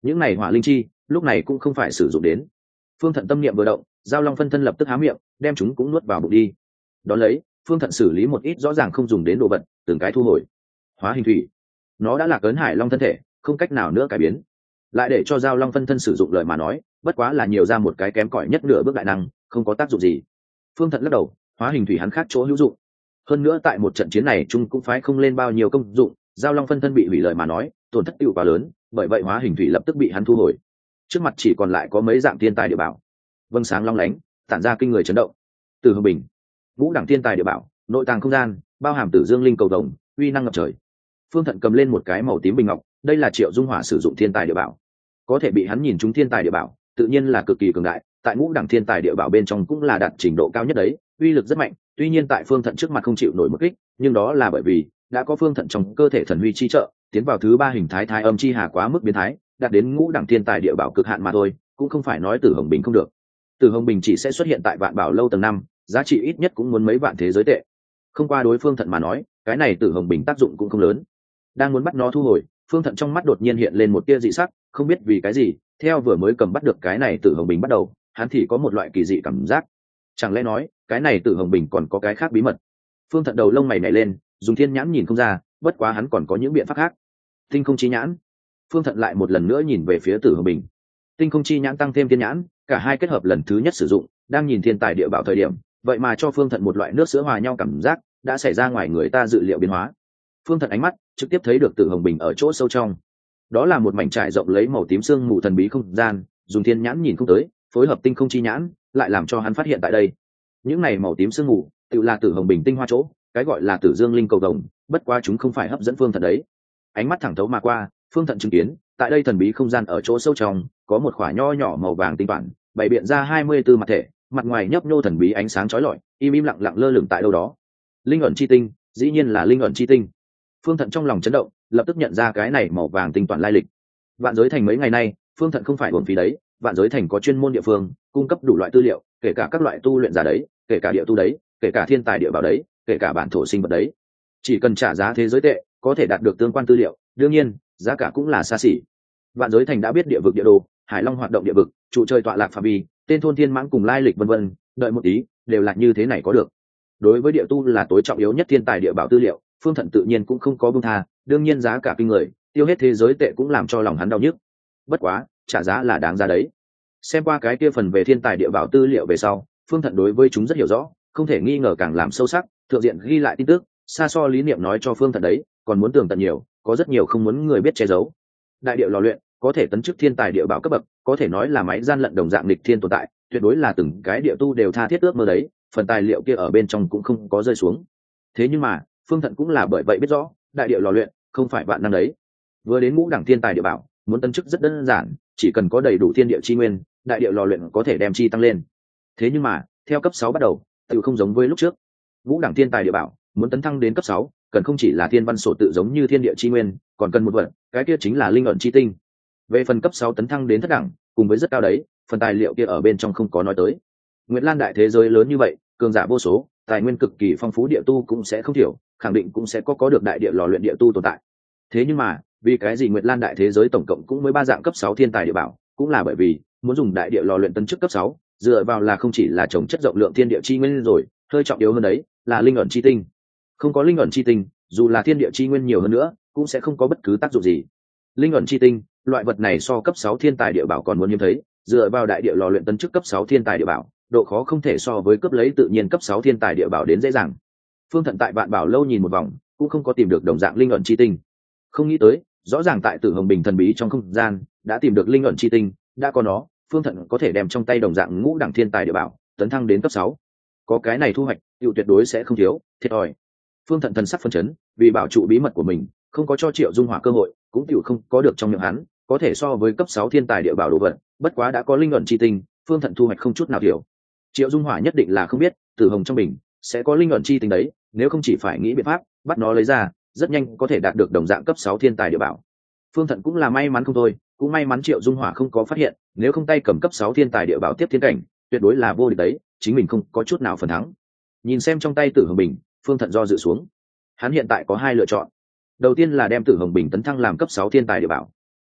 những này hỏa linh chi lúc này cũng không phải sử dụng đến. Phương Thận tâm niệm vừa động, giao long phân thân lập tức há miệng đem chúng cũng nuốt vào bụng đi. Đón lấy Phương Thận xử lý một ít rõ ràng không dùng đến đồ vật, từng cái thu hồi. Hóa hình thủy, nó đã lạc ấn hải long thân thể, không cách nào nữa cải biến. Lại để cho giao long phân thân sử dụng lời mà nói, bất quá là nhiều ra một cái kém cỏi nhất nửa bước đại năng, không có tác dụng gì. Phương Thận lắc đầu, hóa hình thủy hắn khác chỗ hữu dụng. Hơn nữa tại một trận chiến này chung cũng phái không lên bao nhiêu công dụng, giao long phân thân bị hủy lời mà nói, tổn thất tiêu quá lớn, bởi vậy hóa hình thủy lập tức bị hắn thu hồi. Trước mặt chỉ còn lại có mấy dạng thiên tài địa bảo, vâng sáng long lánh, tản ra kinh người chấn động. Từ Hồng Bình, ngũ đẳng thiên tài địa bảo, nội tàng không gian, bao hàm tử dương linh cầu đồng, uy năng ngập trời. Phương Thận cầm lên một cái màu tím bình ngọc, đây là Triệu Dung Hỏa sử dụng thiên tài địa bảo, có thể bị hắn nhìn trúng thiên tài địa bảo, tự nhiên là cực kỳ cường đại, tại ngũ đẳng thiên tài địa bảo bên trong cũng là đạt trình độ cao nhất đấy, uy lực rất mạnh. Tuy nhiên tại Phương Thận trước mặt không chịu nổi một kích, nhưng đó là bởi vì đã có Phương Thận trong cơ thể thần huy chi trợ, tiến vào thứ ba hình thái thái âm chi hà quá mức biến thái, đạt đến ngũ đẳng thiên tài địa bảo cực hạn mà thôi, cũng không phải nói Tử Hồng Bình không được. Tử Hồng Bình chỉ sẽ xuất hiện tại Vạn Bảo lâu tầng năm, giá trị ít nhất cũng muốn mấy vạn thế giới tệ. Không qua đối Phương Thận mà nói, cái này Tử Hồng Bình tác dụng cũng không lớn. Đang muốn bắt nó thu hồi, Phương Thận trong mắt đột nhiên hiện lên một tia dị sắc, không biết vì cái gì, theo vừa mới cầm bắt được cái này Tử Hồng Bình bắt đầu, hắn thì có một loại kỳ dị cảm giác. Chẳng lẽ nói, cái này Tử Hồng Bình còn có cái khác bí mật? Phương Thận đầu lông mày nhảy lên, dùng thiên nhãn nhìn không ra, bất quá hắn còn có những biện pháp khác. Tinh không chi nhãn. Phương Thận lại một lần nữa nhìn về phía Tử Hồng Bình. Tinh không chi nhãn tăng thêm thiên nhãn, cả hai kết hợp lần thứ nhất sử dụng, đang nhìn thiên tài địa bảo thời điểm, vậy mà cho Phương Thận một loại nước sữa hòa nhau cảm giác, đã xảy ra ngoài người ta dự liệu biến hóa. Phương Thận ánh mắt trực tiếp thấy được Tử Hồng Bình ở chỗ sâu trong, đó là một mảnh trải rộng lấy màu tím sương mù thần bí không gian, dùng thiên nhãn nhìn không tới, phối hợp tinh không chi nhãn, lại làm cho hắn phát hiện tại đây những này màu tím sương mù tự là Tử Hồng Bình tinh hoa chỗ, cái gọi là Tử Dương linh cầu đồng, bất quá chúng không phải hấp dẫn Phương Thận đấy. Ánh mắt thẳng thấu mà qua, Phương Thận chứng kiến tại đây thần bí không gian ở chỗ sâu trong có một khỏa nho nhỏ màu vàng tinh bản, bày biện ra hai mươi tư mặt thể, mặt ngoài nhấp nhô thần bí ánh sáng chói lọi, im im lặng lặng lơ lửng tại đâu đó. Linh ẩn chi tinh, dĩ nhiên là linh ẩn chi tinh. Phương Thận trong lòng chấn động, lập tức nhận ra cái này màu vàng tinh toàn lai lịch. Vạn Giới Thành mấy ngày nay, Phương Thận không phải uổng phí đấy, Vạn Giới Thành có chuyên môn địa phương cung cấp đủ loại tư liệu, kể cả các loại tu luyện giả đấy, kể cả địa tu đấy, kể cả thiên tài địa bảo đấy, kể cả bản thổ sinh vật đấy. Chỉ cần trả giá thế giới tệ, có thể đạt được tương quan tư liệu, đương nhiên, giá cả cũng là xa xỉ. Vạn Giới Thành đã biết địa vực địa đồ, Hải Long hoạt động địa vực, trụ trời tọa lạc phạm vi, tên thôn thiên mãng cùng lai lịch vân vân, đợi một tí, đều là như thế này có được. Đối với địa tu là tối trọng yếu nhất thiên tài địa bảo tư liệu, Phương Thận tự nhiên cũng không có buông tha, đương nhiên giá cả kinh người, tiêu hết thế giới tệ cũng làm cho lòng hắn đau nhức. Bất quá, trả giá là đáng giá đấy. Xem qua cái kia phần về thiên tài địa bảo tư liệu về sau, Phương Thận đối với chúng rất hiểu rõ, không thể nghi ngờ càng làm sâu sắc, thượng diện ghi lại tin tức, xa so lý niệm nói cho Phương Thận đấy, còn muốn tường tận nhiều, có rất nhiều không muốn người biết che giấu. Đại địa lò luyện, có thể tấn chức thiên tài địa bảo cấp bậc, có thể nói là máy gian lận đồng dạng nghịch thiên tồn tại, tuyệt đối là từng cái địa tu đều tha thiết ước mơ đấy, phần tài liệu kia ở bên trong cũng không có rơi xuống. Thế nhưng mà, Phương Thận cũng là bởi vậy biết rõ, đại địa lò luyện không phải vạn năng đấy. Vừa đến ngũ đẳng thiên tài địa bảo, muốn tấn chức rất đơn giản, chỉ cần có đầy đủ thiên địa chi nguyên, đại địa lò luyện có thể đem chi tăng lên. Thế nhưng mà, theo cấp sáu bắt đầu, tự không giống với lúc trước. Ngũ đẳng thiên tài địa bảo, muốn tấn thăng đến cấp sáu, cần không chỉ là thiên văn sổ tự giống như thiên địa chi nguyên, còn cần một vật, cái kia chính là linh ẩn chi tinh. Về phần cấp sáu tấn thăng đến thất đẳng, cùng với rất cao đấy, phần tài liệu kia ở bên trong không có nói tới. Nguyệt Lan đại thế giới lớn như vậy, cường giả vô số, tài nguyên cực kỳ phong phú, địa tu cũng sẽ không thiểu, khẳng định cũng sẽ có có được đại địa lò luyện địa tu tồn tại. Thế nhưng mà, vì cái gì Nguyệt Lan đại thế giới tổng cộng cũng mới ba dạng cấp sáu thiên tài địa bảo, cũng là bởi vì muốn dùng đại địa lò luyện tấn chức cấp sáu, dựa vào là không chỉ là trồng chất rộng lượng thiên địa chi nguyên rồi, hơi trọng yếu hơn đấy là linh ẩn chi tinh. Không có linh ẩn chi tinh, dù là thiên địa chi nguyên nhiều hơn nữa, cũng sẽ không có bất cứ tác dụng gì. Linh ẩn chi tinh, loại vật này so cấp sáu thiên tài địa bảo còn muốn hiếm thấy, dựa vào đại địa lò luyện tấn chức cấp sáu thiên tài địa bảo, độ khó không thể so với cấp lấy tự nhiên cấp sáu thiên tài địa bảo đến dễ dàng. Phương Thận tại Vạn Bảo lâu nhìn một vòng, cũng không có tìm được đồng dạng linh ẩn chi tinh. Không nghĩ tới, rõ ràng tại Tử Hồng Bình thần bí trong không gian, đã tìm được linh ẩn chi tinh, đã có nó, Phương Thận có thể đem trong tay đồng dạng ngũ đẳng thiên tài địa bảo, tấn thăng đến cấp sáu. Có cái này thu hoạch, hiệu tuyệt đối sẽ không thiếu, thiệt thòi. Phương Thận thần sắc phân chấn, vì bảo trụ bí mật của mình, không có cho Triệu Dung Hỏa cơ hội, cũng tiểu không có được trong miệng hắn, có thể so với cấp sáu thiên tài địa bảo đồ vật, bất quá đã có linh ẩn chi tinh, Phương Thận thu hoạch không chút nào thiểu. Triệu Dung Hỏa nhất định là không biết, Tử Hồng trong bình sẽ có linh ẩn chi tinh đấy, nếu không chỉ phải nghĩ biện pháp bắt nó lấy ra, rất nhanh có thể đạt được đồng dạng cấp sáu thiên tài địa bảo. Phương Thận cũng là may mắn không thôi, cũng may mắn Triệu Dung Hỏa không có phát hiện, nếu không tay cầm cấp sáu thiên tài địa bảo tiếp thiên cảnh, tuyệt đối là vô địch đấy, chính mình không có chút nào phần thắng. Nhìn xem trong tay Tử Hồng bình, Phương Thận do dự xuống. Hắn hiện tại có hai lựa chọn. Đầu tiên là đem Tử Hồng bình tấn thăng làm cấp sáu thiên tài địa bảo.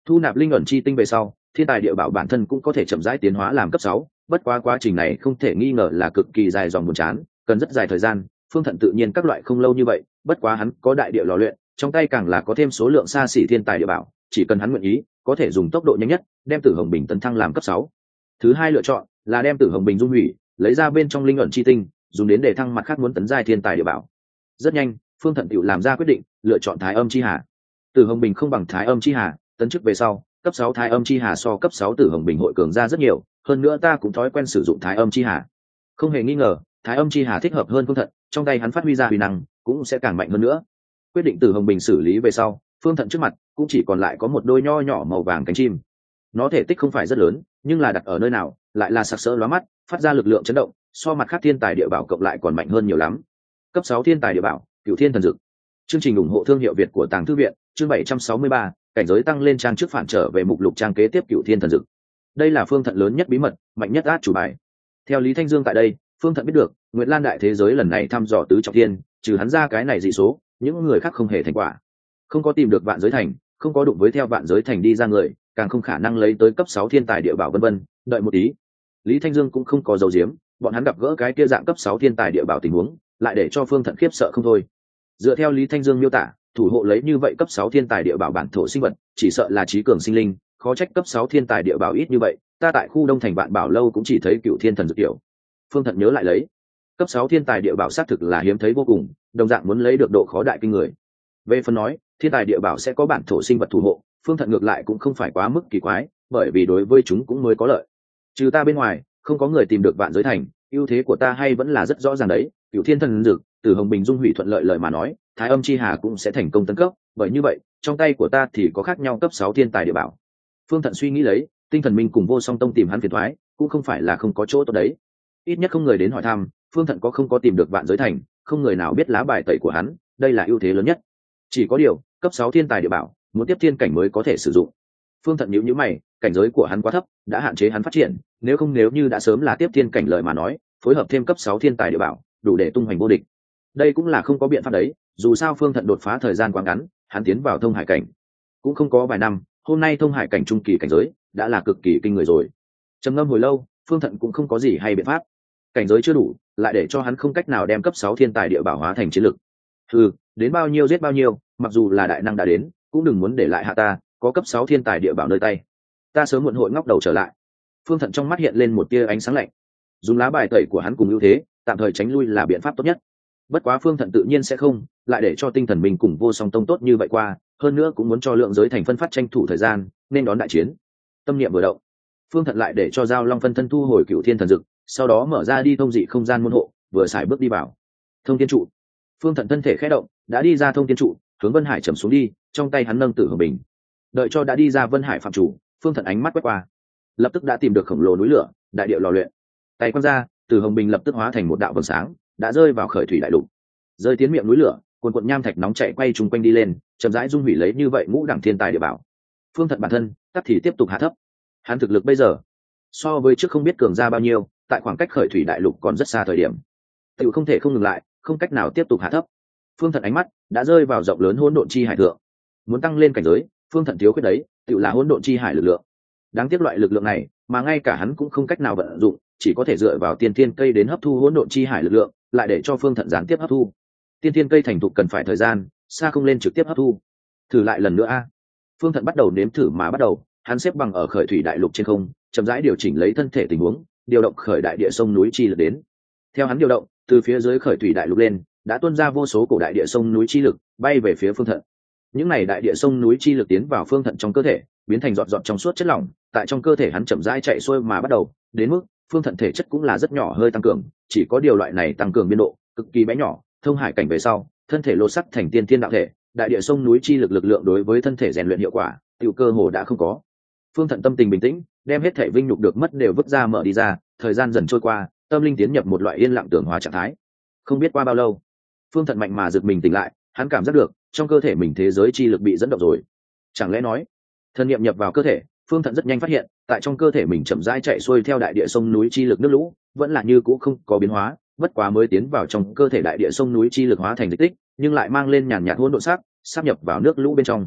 thu nạp linh ẩn chi tinh về sau, thiên tài địa bảo bản thân cũng có thể chậm rãi tiến hóa làm cấp sáu, bất quá quá trình này không thể nghi ngờ là cực kỳ dài dòng buồn chán, cần rất dài thời gian. Phương Thận tự nhiên các loại không lâu như vậy, bất quá hắn có đại địa lò luyện, trong tay càng là có thêm số lượng xa xỉ thiên tài địa bảo, chỉ cần hắn nguyện ý, có thể dùng tốc độ nhanh nhất đem Tử Hồng Bình tấn thăng làm cấp sáu. Thứ hai lựa chọn là đem Tử Hồng Bình dung hủy, lấy ra bên trong linh ẩn chi tinh, dùng đến để thăng mặt khác muốn tấn giai thiên tài địa bảo. Rất nhanh, Phương Thận tự làm ra quyết định, lựa chọn Thái Âm chi hà. Tử Hồng Bình không bằng Thái Âm chi hà, tấn chức về sau, cấp sáu Thái Âm chi hà so cấp sáu Tử Hồng Bình hội cường ra rất nhiều, hơn nữa ta cũng thói quen sử dụng Thái Âm chi hà. Không hề nghi ngờ, Thái Âm chi hà thích hợp hơn Phương Thận, trong tay hắn phát huy ra uy năng cũng sẽ càng mạnh hơn nữa. Quyết định Tử Hồng Bình xử lý về sau, Phương Thận trước mặt cũng chỉ còn lại có một đôi nho nhỏ màu vàng cánh chim. Nó thể tích không phải rất lớn, nhưng là đặt ở nơi nào lại là sặc sỡ lóa mắt, phát ra lực lượng chấn động, so mặt khác thiên tài địa bảo cộng lại còn mạnh hơn nhiều lắm. Cấp sáu thiên tài địa bảo, Cửu Thiên Thần Dực. Chương trình ủng hộ thương hiệu Việt của Tàng Thư viện, chương bảy trăm sáu mươi ba, cảnh giới tăng lên trang trước phản trở về mục lục trang kế tiếp Cửu Thiên Thần Dực. Đây là Phương Thận lớn nhất bí mật, mạnh nhất át chủ bài. Theo Lý Thanh Dương tại đây, Phương Thận biết được, Nguyệt Lan đại thế giới lần này thăm dò tứ trọng thiên, trừ hắn ra cái này dị số, những người khác không hề thành quả. Không có tìm được Vạn Giới Thành, không có đụng với theo Vạn Giới Thành đi ra người, càng không khả năng lấy tới cấp sáu thiên tài địa bảo vân vân, đợi một tí. Lý Thanh Dương cũng không có dấu diếm, bọn hắn gặp gỡ cái kia dạng cấp sáu thiên tài địa bảo tình huống, lại để cho Phương Thận khiếp sợ không thôi. Dựa theo Lý Thanh Dương miêu tả, thủ hộ lấy như vậy cấp sáu thiên tài địa bảo bản thổ sinh vật, chỉ sợ là trí cường sinh linh, khó trách cấp sáu thiên tài địa bảo ít như vậy, ta tại khu Đông Thành Vạn Bảo lâu cũng chỉ thấy Cửu Thiên Thần Dực tiểu. Phương Thận nhớ lại lấy, cấp sáu thiên tài địa bảo xác thực là hiếm thấy vô cùng, đồng dạng muốn lấy được độ khó đại kinh người. Về phần nói, thiên tài địa bảo sẽ có bản thổ sinh vật thủ hộ, Phương Thận ngược lại cũng không phải quá mức kỳ quái, bởi vì đối với chúng cũng mới có lợi. Trừ ta bên ngoài, không có người tìm được Vạn Giới Thành, ưu thế của ta hay vẫn là rất rõ ràng đấy. Cửu Thiên Thần Dực, Tử Hồng Bình dung hủy thuận lợi lời mà nói, Thái Âm chi hà cũng sẽ thành công tấn cấp, bởi như vậy, trong tay của ta thì có khác nhau cấp sáu thiên tài địa bảo. Phương Thận suy nghĩ lấy, Tinh Thần Minh cùng Vô Song Tông tìm hắn phiền toái, cũng không phải là không có chỗ tốt đấy. Ít nhất không người đến hỏi thăm, Phương Thận có không có tìm được Vạn Giới Thành, không người nào biết lá bài tẩy của hắn, đây là ưu thế lớn nhất. Chỉ có điều, cấp sáu thiên tài địa bảo, muốn tiếp thiên cảnh mới có thể sử dụng. Phương Thận nhíu nhíu mày, cảnh giới của hắn quá thấp, đã hạn chế hắn phát triển, nếu không nếu như đã sớm là tiếp thiên cảnh lời mà nói, phối hợp thêm cấp sáu thiên tài địa bảo, đủ để tung hoành vô địch. Đây cũng là không có biện pháp đấy, dù sao Phương Thận đột phá thời gian quá ngắn, hắn tiến vào thông hải cảnh cũng không có vài năm, hôm nay thông hải cảnh trung kỳ cảnh giới đã là cực kỳ kinh người rồi. Trầm ngâm hồi lâu, Phương Thận cũng không có gì hay biện pháp. Cảnh giới chưa đủ, lại để cho hắn không cách nào đem cấp sáu thiên tài địa bảo hóa thành chiến lực. Ừ, đến bao nhiêu giết bao nhiêu, mặc dù là đại năng đã đến, cũng đừng muốn để lại hạ ta, có cấp sáu thiên tài địa bảo nơi tay. Ta sớm muộn hội ngóc đầu trở lại. Phương Thận trong mắt hiện lên một tia ánh sáng lạnh. Dùng lá bài tẩy của hắn cùng ưu thế, tạm thời tránh lui là biện pháp tốt nhất. Bất quá Phương Thận tự nhiên sẽ không lại để cho Tinh Thần Minh cùng Vô Song Tông tốt như vậy qua, hơn nữa cũng muốn cho Lượng Giới Thành phân phát tranh thủ thời gian, nên đón đại chiến. Tâm niệm vừa động, Phương Thận lại để cho Giao Long phân thân thu hồi Cửu Thiên Thần Dực, sau đó mở ra đi thông dị không gian môn hộ, vừa xài bước đi vào thông thiên trụ. Phương Thận thân thể khẽ động, đã đi ra thông thiên trụ, hướng Vân Hải trầm xuống đi, trong tay hắn nâng Tử Hồng Bình. Đợi cho đã đi ra Vân Hải phạm chủ, Phương Thận ánh mắt quét qua, lập tức đã tìm được khổng lồ núi lửa, đại địa lò luyện. Tay quăng ra, Tử Hồng Bình lập tức hóa thành một đạo vầng sáng, đã rơi vào khởi thủy đại lục. Rơi tiến miệng núi lửa, cuồn cuộn nham thạch nóng chảy quay chung quanh đi lên, chậm rãi dung hủy lấy như vậy ngũ đẳng thiên tài địa bảo. Phương Thận bản thân, tắc thì tiếp tục hạ thấp. Hắn thực lực bây giờ, so với trước không biết cường ra bao nhiêu, tại khoảng cách khởi thủy đại lục còn rất xa thời điểm, tự không thể không ngừng lại, không cách nào tiếp tục hạ thấp. Phương Thận ánh mắt đã rơi vào rộng lớn hỗn độn chi hải thượng. Muốn tăng lên cảnh giới, Phương Thận thiếu khuyết đấy, tự là hỗn độn chi hải lực lượng. Đáng tiếc loại lực lượng này, mà ngay cả hắn cũng không cách nào vận dụng, chỉ có thể dựa vào tiên thiên cây đến hấp thu hỗn độn chi hải lực lượng, lại để cho Phương Thận gián tiếp hấp thu. Tiên thiên cây thành thục cần phải thời gian, xa không lên trực tiếp hấp thu. Thử lại lần nữa a. Phương Thận bắt đầu nếm thử mà bắt đầu, hắn xếp bằng ở khởi thủy đại lục trên không, chậm rãi điều chỉnh lấy thân thể tình huống, điều động khởi đại địa sông núi chi lực đến. Theo hắn điều động, từ phía dưới khởi thủy đại lục lên, đã tuôn ra vô số cổ đại địa sông núi chi lực, bay về phía Phương Thận. Những này đại địa sông núi chi lực tiến vào Phương Thận trong cơ thể, biến thành giọt giọt trong suốt chất lỏng, tại trong cơ thể hắn chậm rãi chạy xuôi mà bắt đầu, đến mức Phương Thận thể chất cũng là rất nhỏ hơi tăng cường, chỉ có điều loại này tăng cường biên độ cực kỳ bé nhỏ, thông hải cảnh về sau, thân thể lột sắc thành tiên thiên đạo thể, đại địa sông núi chi lực lực lượng đối với thân thể rèn luyện hiệu quả, tiểu cơ hồ đã không có. Phương Thận tâm tình bình tĩnh, đem hết thể vinh nhục được mất đều vứt ra mở đi ra, thời gian dần trôi qua, tâm linh tiến nhập một loại yên lặng tưởng hóa trạng thái. Không biết qua bao lâu, Phương Thận mạnh mà giật mình tỉnh lại, hắn cảm giác được trong cơ thể mình thế giới chi lực bị dẫn động rồi. Chẳng lẽ nói, thần niệm nhập vào cơ thể, Phương Thận rất nhanh phát hiện, tại trong cơ thể mình chậm rãi chạy xuôi theo đại địa sông núi chi lực nước lũ, vẫn là như cũ không có biến hóa, bất quá mới tiến vào trong cơ thể đại địa sông núi chi lực hóa thành dịch tích, nhưng lại mang lên nhàn nhạt hỗn độn sắc, sáp nhập vào nước lũ bên trong.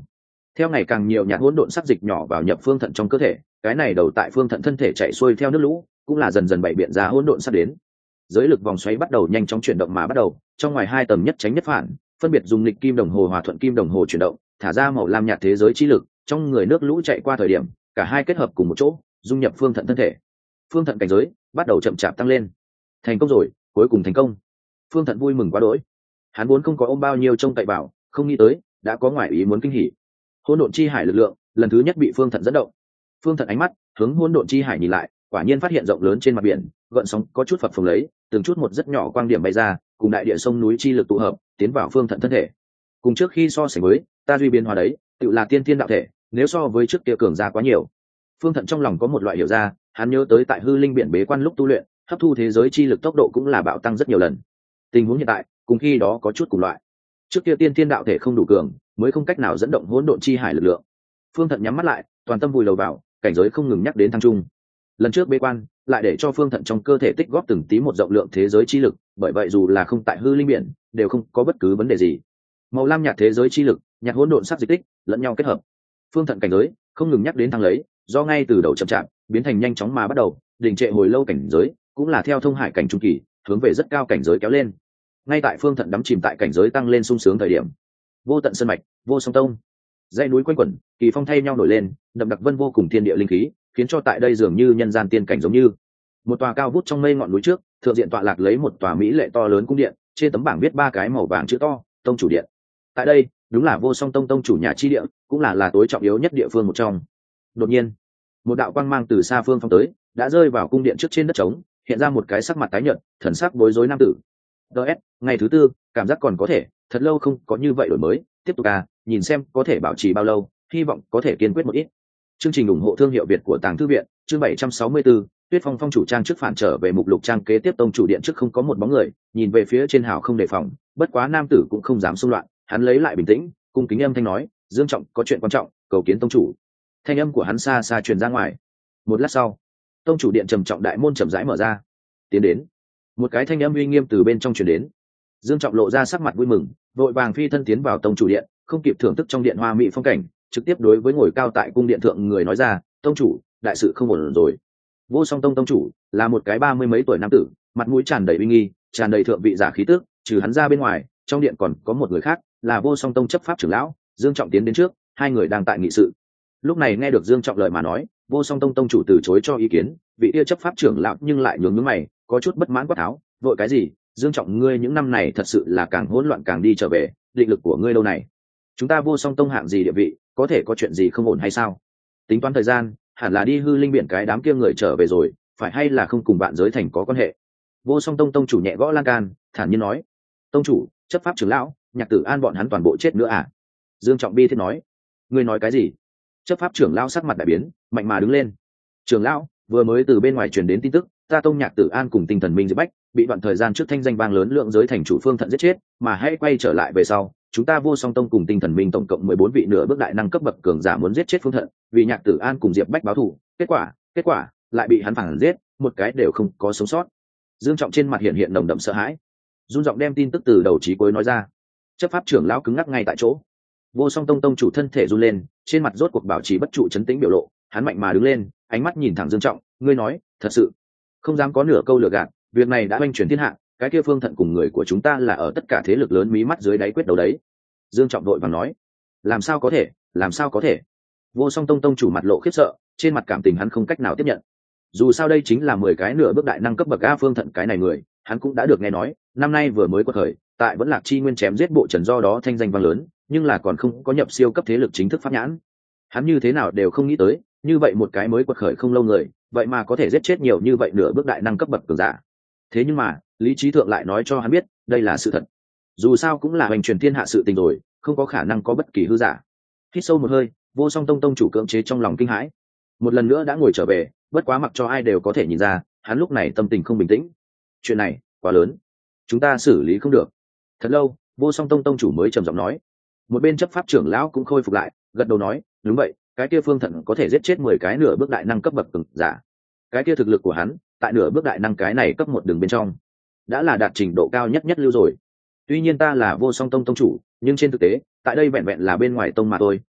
Theo ngày càng nhiều nhạt hỗn độn sắc dịch nhỏ vào nhập phương thận trong cơ thể, cái này đầu tại phương thận thân thể chạy xuôi theo nước lũ, cũng là dần dần bày biện ra hỗn độn sắp đến. Giới lực vòng xoáy bắt đầu nhanh chóng chuyển động mà bắt đầu, trong ngoài hai tầng nhất tránh nhất phản, phân biệt dùng nghịch kim đồng hồ hòa thuận kim đồng hồ chuyển động, thả ra màu lam nhạt thế giới chi lực, trong người nước lũ chạy qua thời điểm, cả hai kết hợp cùng một chỗ, dung nhập phương thận thân thể. Phương thận cảnh giới bắt đầu chậm chạp tăng lên. Thành công rồi, cuối cùng thành công. Phương thận vui mừng quá đỗi. Hắn vốn không có ôm bao nhiêu trông cậy bảo, không nghĩ tới đã có ngoại ý muốn kinh hỉ. Hỗn độn chi hải lực lượng lần thứ nhất bị phương thận dẫn động. Phương thận ánh mắt hướng hỗn độn chi hải nhìn lại, quả nhiên phát hiện rộng lớn trên mặt biển, gợn sóng có chút phập phồng lấy, từng chút một rất nhỏ quang điểm bay ra, cùng đại địa sông núi chi lực tụ hợp, tiến vào phương thận thân thể. Cùng trước khi so sánh với, ta duy biến hóa đấy, tự là tiên thiên đạo thể, nếu so với trước kia cường ra quá nhiều. Phương thận trong lòng có một loại hiểu ra, hắn nhớ tới tại hư linh biển bế quan lúc tu luyện, hấp thu thế giới chi lực tốc độ cũng là bạo tăng rất nhiều lần. Tình huống hiện tại, cùng khi đó có chút cùng loại. Trước kia tiên thiên đạo thể không đủ cường, mới không cách nào dẫn động hỗn độn chi hải lực lượng. Phương thận nhắm mắt lại, toàn tâm vùi lầu vào, cảnh giới không ngừng nhắc đến thăng trung. Lần trước bế quan lại để cho phương thận trong cơ thể tích góp từng tí một rộng lượng thế giới chi lực, bởi vậy dù là không tại hư linh biển đều không có bất cứ vấn đề gì. Màu lam nhạt thế giới chi lực, nhạt hỗn độn sắc dịch tích lẫn nhau kết hợp, phương thận cảnh giới không ngừng nhắc đến thăng lấy, do ngay từ đầu chậm chạp biến thành nhanh chóng mà bắt đầu đình trệ hồi lâu cảnh giới, cũng là theo thông hải cảnh trung kỳ hướng về rất cao cảnh giới kéo lên. Ngay tại phương thận đắm chìm tại cảnh giới tăng lên sung sướng thời điểm, vô tận sơn mạch, vô song tông, dãy núi quanh quẩn, kỳ phong thay nhau nổi lên, đậm đặc vân vô cùng thiên địa linh khí, khiến cho tại đây dường như nhân gian tiên cảnh giống như. Một tòa cao vút trong mây ngọn núi trước, thượng diện tọa lạc lấy một tòa mỹ lệ to lớn cung điện, trên tấm bảng viết ba cái màu vàng chữ to, tông chủ điện. Tại đây, đúng là vô song tông tông chủ nhà chi địa, cũng là là tối trọng yếu nhất địa phương một trong. Đột nhiên, một đạo quang mang từ xa phương phong tới, đã rơi vào cung điện trước trên đất trống, hiện ra một cái sắc mặt tái nhợt, thần sắc bối rối nam tử. ds ngày thứ tư, cảm giác còn có thể, thật lâu không có như vậy đổi mới, tiếp tục à, nhìn xem có thể bảo trì bao lâu, hy vọng có thể kiên quyết một ít. Chương trình ủng hộ thương hiệu Việt của Tàng Thư viện, chương bảy trăm sáu mươi tư, Tuyết Phong phong chủ trang trước phản trở về mục lục trang kế tiếp tông chủ điện trước không có một bóng người, nhìn về phía trên hào không đề phòng, bất quá nam tử cũng không dám xung loạn, hắn lấy lại bình tĩnh, cung kính âm thanh nói, Dương Trọng có chuyện quan trọng, cầu kiến tông chủ. Thanh âm của hắn xa xa truyền ra ngoài. Một lát sau, tông chủ điện trầm trọng đại môn chậm rãi mở ra. Tiến đến. Một cái thanh âm uy nghiêm từ bên trong truyền đến. Dương Trọng lộ ra sắc mặt vui mừng, vội vàng phi thân tiến vào tông chủ điện, không kịp thưởng thức trong điện hoa mỹ phong cảnh, trực tiếp đối với ngồi cao tại cung điện thượng người nói ra, tông chủ, đại sự không ổn rồi. Vô Song tông tông chủ là một cái ba mươi mấy tuổi nam tử, mặt mũi tràn đầy uy nghi, tràn đầy thượng vị giả khí tước, trừ hắn ra bên ngoài, trong điện còn có một người khác, là Vô Song tông chấp pháp trưởng lão. Dương Trọng tiến đến trước, hai người đang tại nghị sự. Lúc này nghe được Dương Trọng lời mà nói, Vô Song tông tông chủ từ chối cho ý kiến, vị kia chấp pháp trưởng lão nhưng lại nhướng nhướng mày, có chút bất mãn quát tháo, vội cái gì? Dương Trọng ngươi những năm này thật sự là càng hỗn loạn càng đi trở về, định lực của ngươi lâu này. Chúng ta Vô Song tông hạng gì địa vị, có thể có chuyện gì không ổn hay sao? Tính toán thời gian, hẳn là đi hư linh biển cái đám kia người trở về rồi, phải hay là không cùng bạn giới thành có quan hệ? Vô Song tông tông chủ nhẹ gõ lan can, thản nhiên nói, tông chủ, chấp pháp trưởng lão, Nhạc Tử An bọn hắn toàn bộ chết nữa à? Dương Trọng bi thiết nói, ngươi nói cái gì? Chấp pháp trưởng lão sắc mặt đại biến, mạnh mà đứng lên. Trưởng lão, vừa mới từ bên ngoài truyền đến tin tức, ta tông Nhạc Tử An cùng Tinh Thần Minh Diệp Bách bị đoạn thời gian trước thanh danh vang lớn lượng giới thành chủ phương thận giết chết, mà hãy quay trở lại về sau, chúng ta Vô Song tông cùng Tinh Thần Minh tổng cộng mười bốn vị nửa bước đại năng cấp bậc cường giả muốn giết chết phương thận, vì Nhạc Tử An cùng Diệp Bách báo thù, kết quả, kết quả lại bị hắn phản giết, một cái đều không có sống sót. Dương Trọng trên mặt hiện hiện nồng đậm sợ hãi, run giọng đem tin tức từ đầu chí cuối nói ra. Chấp pháp trưởng lão cứng ngắc ngay tại chỗ. Vô Song tông tông chủ thân thể run lên, trên mặt rốt cuộc bảo trì bất trụ chấn tĩnh biểu lộ, hắn mạnh mà đứng lên, ánh mắt nhìn thẳng Dương Trọng, ngươi nói, thật sự không dám có nửa câu lừa gạt, việc này đã oanh chuyển thiên hạ, cái kia phương thận cùng người của chúng ta là ở tất cả thế lực lớn mí mắt dưới đáy quyết đấu đấy. Dương Trọng đội vàng nói, làm sao có thể, làm sao có thể? Vô Song tông tông chủ mặt lộ khiếp sợ, trên mặt cảm tình hắn không cách nào tiếp nhận. Dù sao đây chính là mười cái nửa bước đại năng cấp bậc a, phương thận cái này người, hắn cũng đã được nghe nói, năm nay vừa mới quật khởi, tại vẫn lạc chi nguyên chém giết bộ trần do đó thanh danh vang lớn, nhưng là còn không có nhập siêu cấp thế lực chính thức pháp nhãn. Hắn như thế nào đều không nghĩ tới, như vậy một cái mới quật khởi không lâu người, vậy mà có thể giết chết nhiều như vậy nửa bước đại năng cấp bậc cường giả. Thế nhưng mà, lý trí thượng lại nói cho hắn biết, đây là sự thật. Dù sao cũng là hành truyền thiên hạ sự tình rồi, không có khả năng có bất kỳ hư giả. Hít sâu một hơi, Vô Song tông tông chủ cưỡng chế trong lòng kinh hãi. Một lần nữa đã ngồi trở về, bất quá mặc cho ai đều có thể nhìn ra, hắn lúc này tâm tình không bình tĩnh. Chuyện này quá lớn, chúng ta xử lý không được. Thật lâu, Vô Song tông tông chủ mới trầm giọng nói. Một bên chấp pháp trưởng lão cũng khôi phục lại, gật đầu nói, đúng vậy, cái kia phương thận có thể giết chết mười cái nửa bước đại năng cấp bậc cường giả. Cái kia thực lực của hắn, tại nửa bước đại năng cái này cấp một đường bên trong, đã là đạt trình độ cao nhất nhất lưu rồi. Tuy nhiên ta là Vô Song tông tông chủ, nhưng trên thực tế, tại đây vẹn vẹn là bên ngoài tông mà thôi,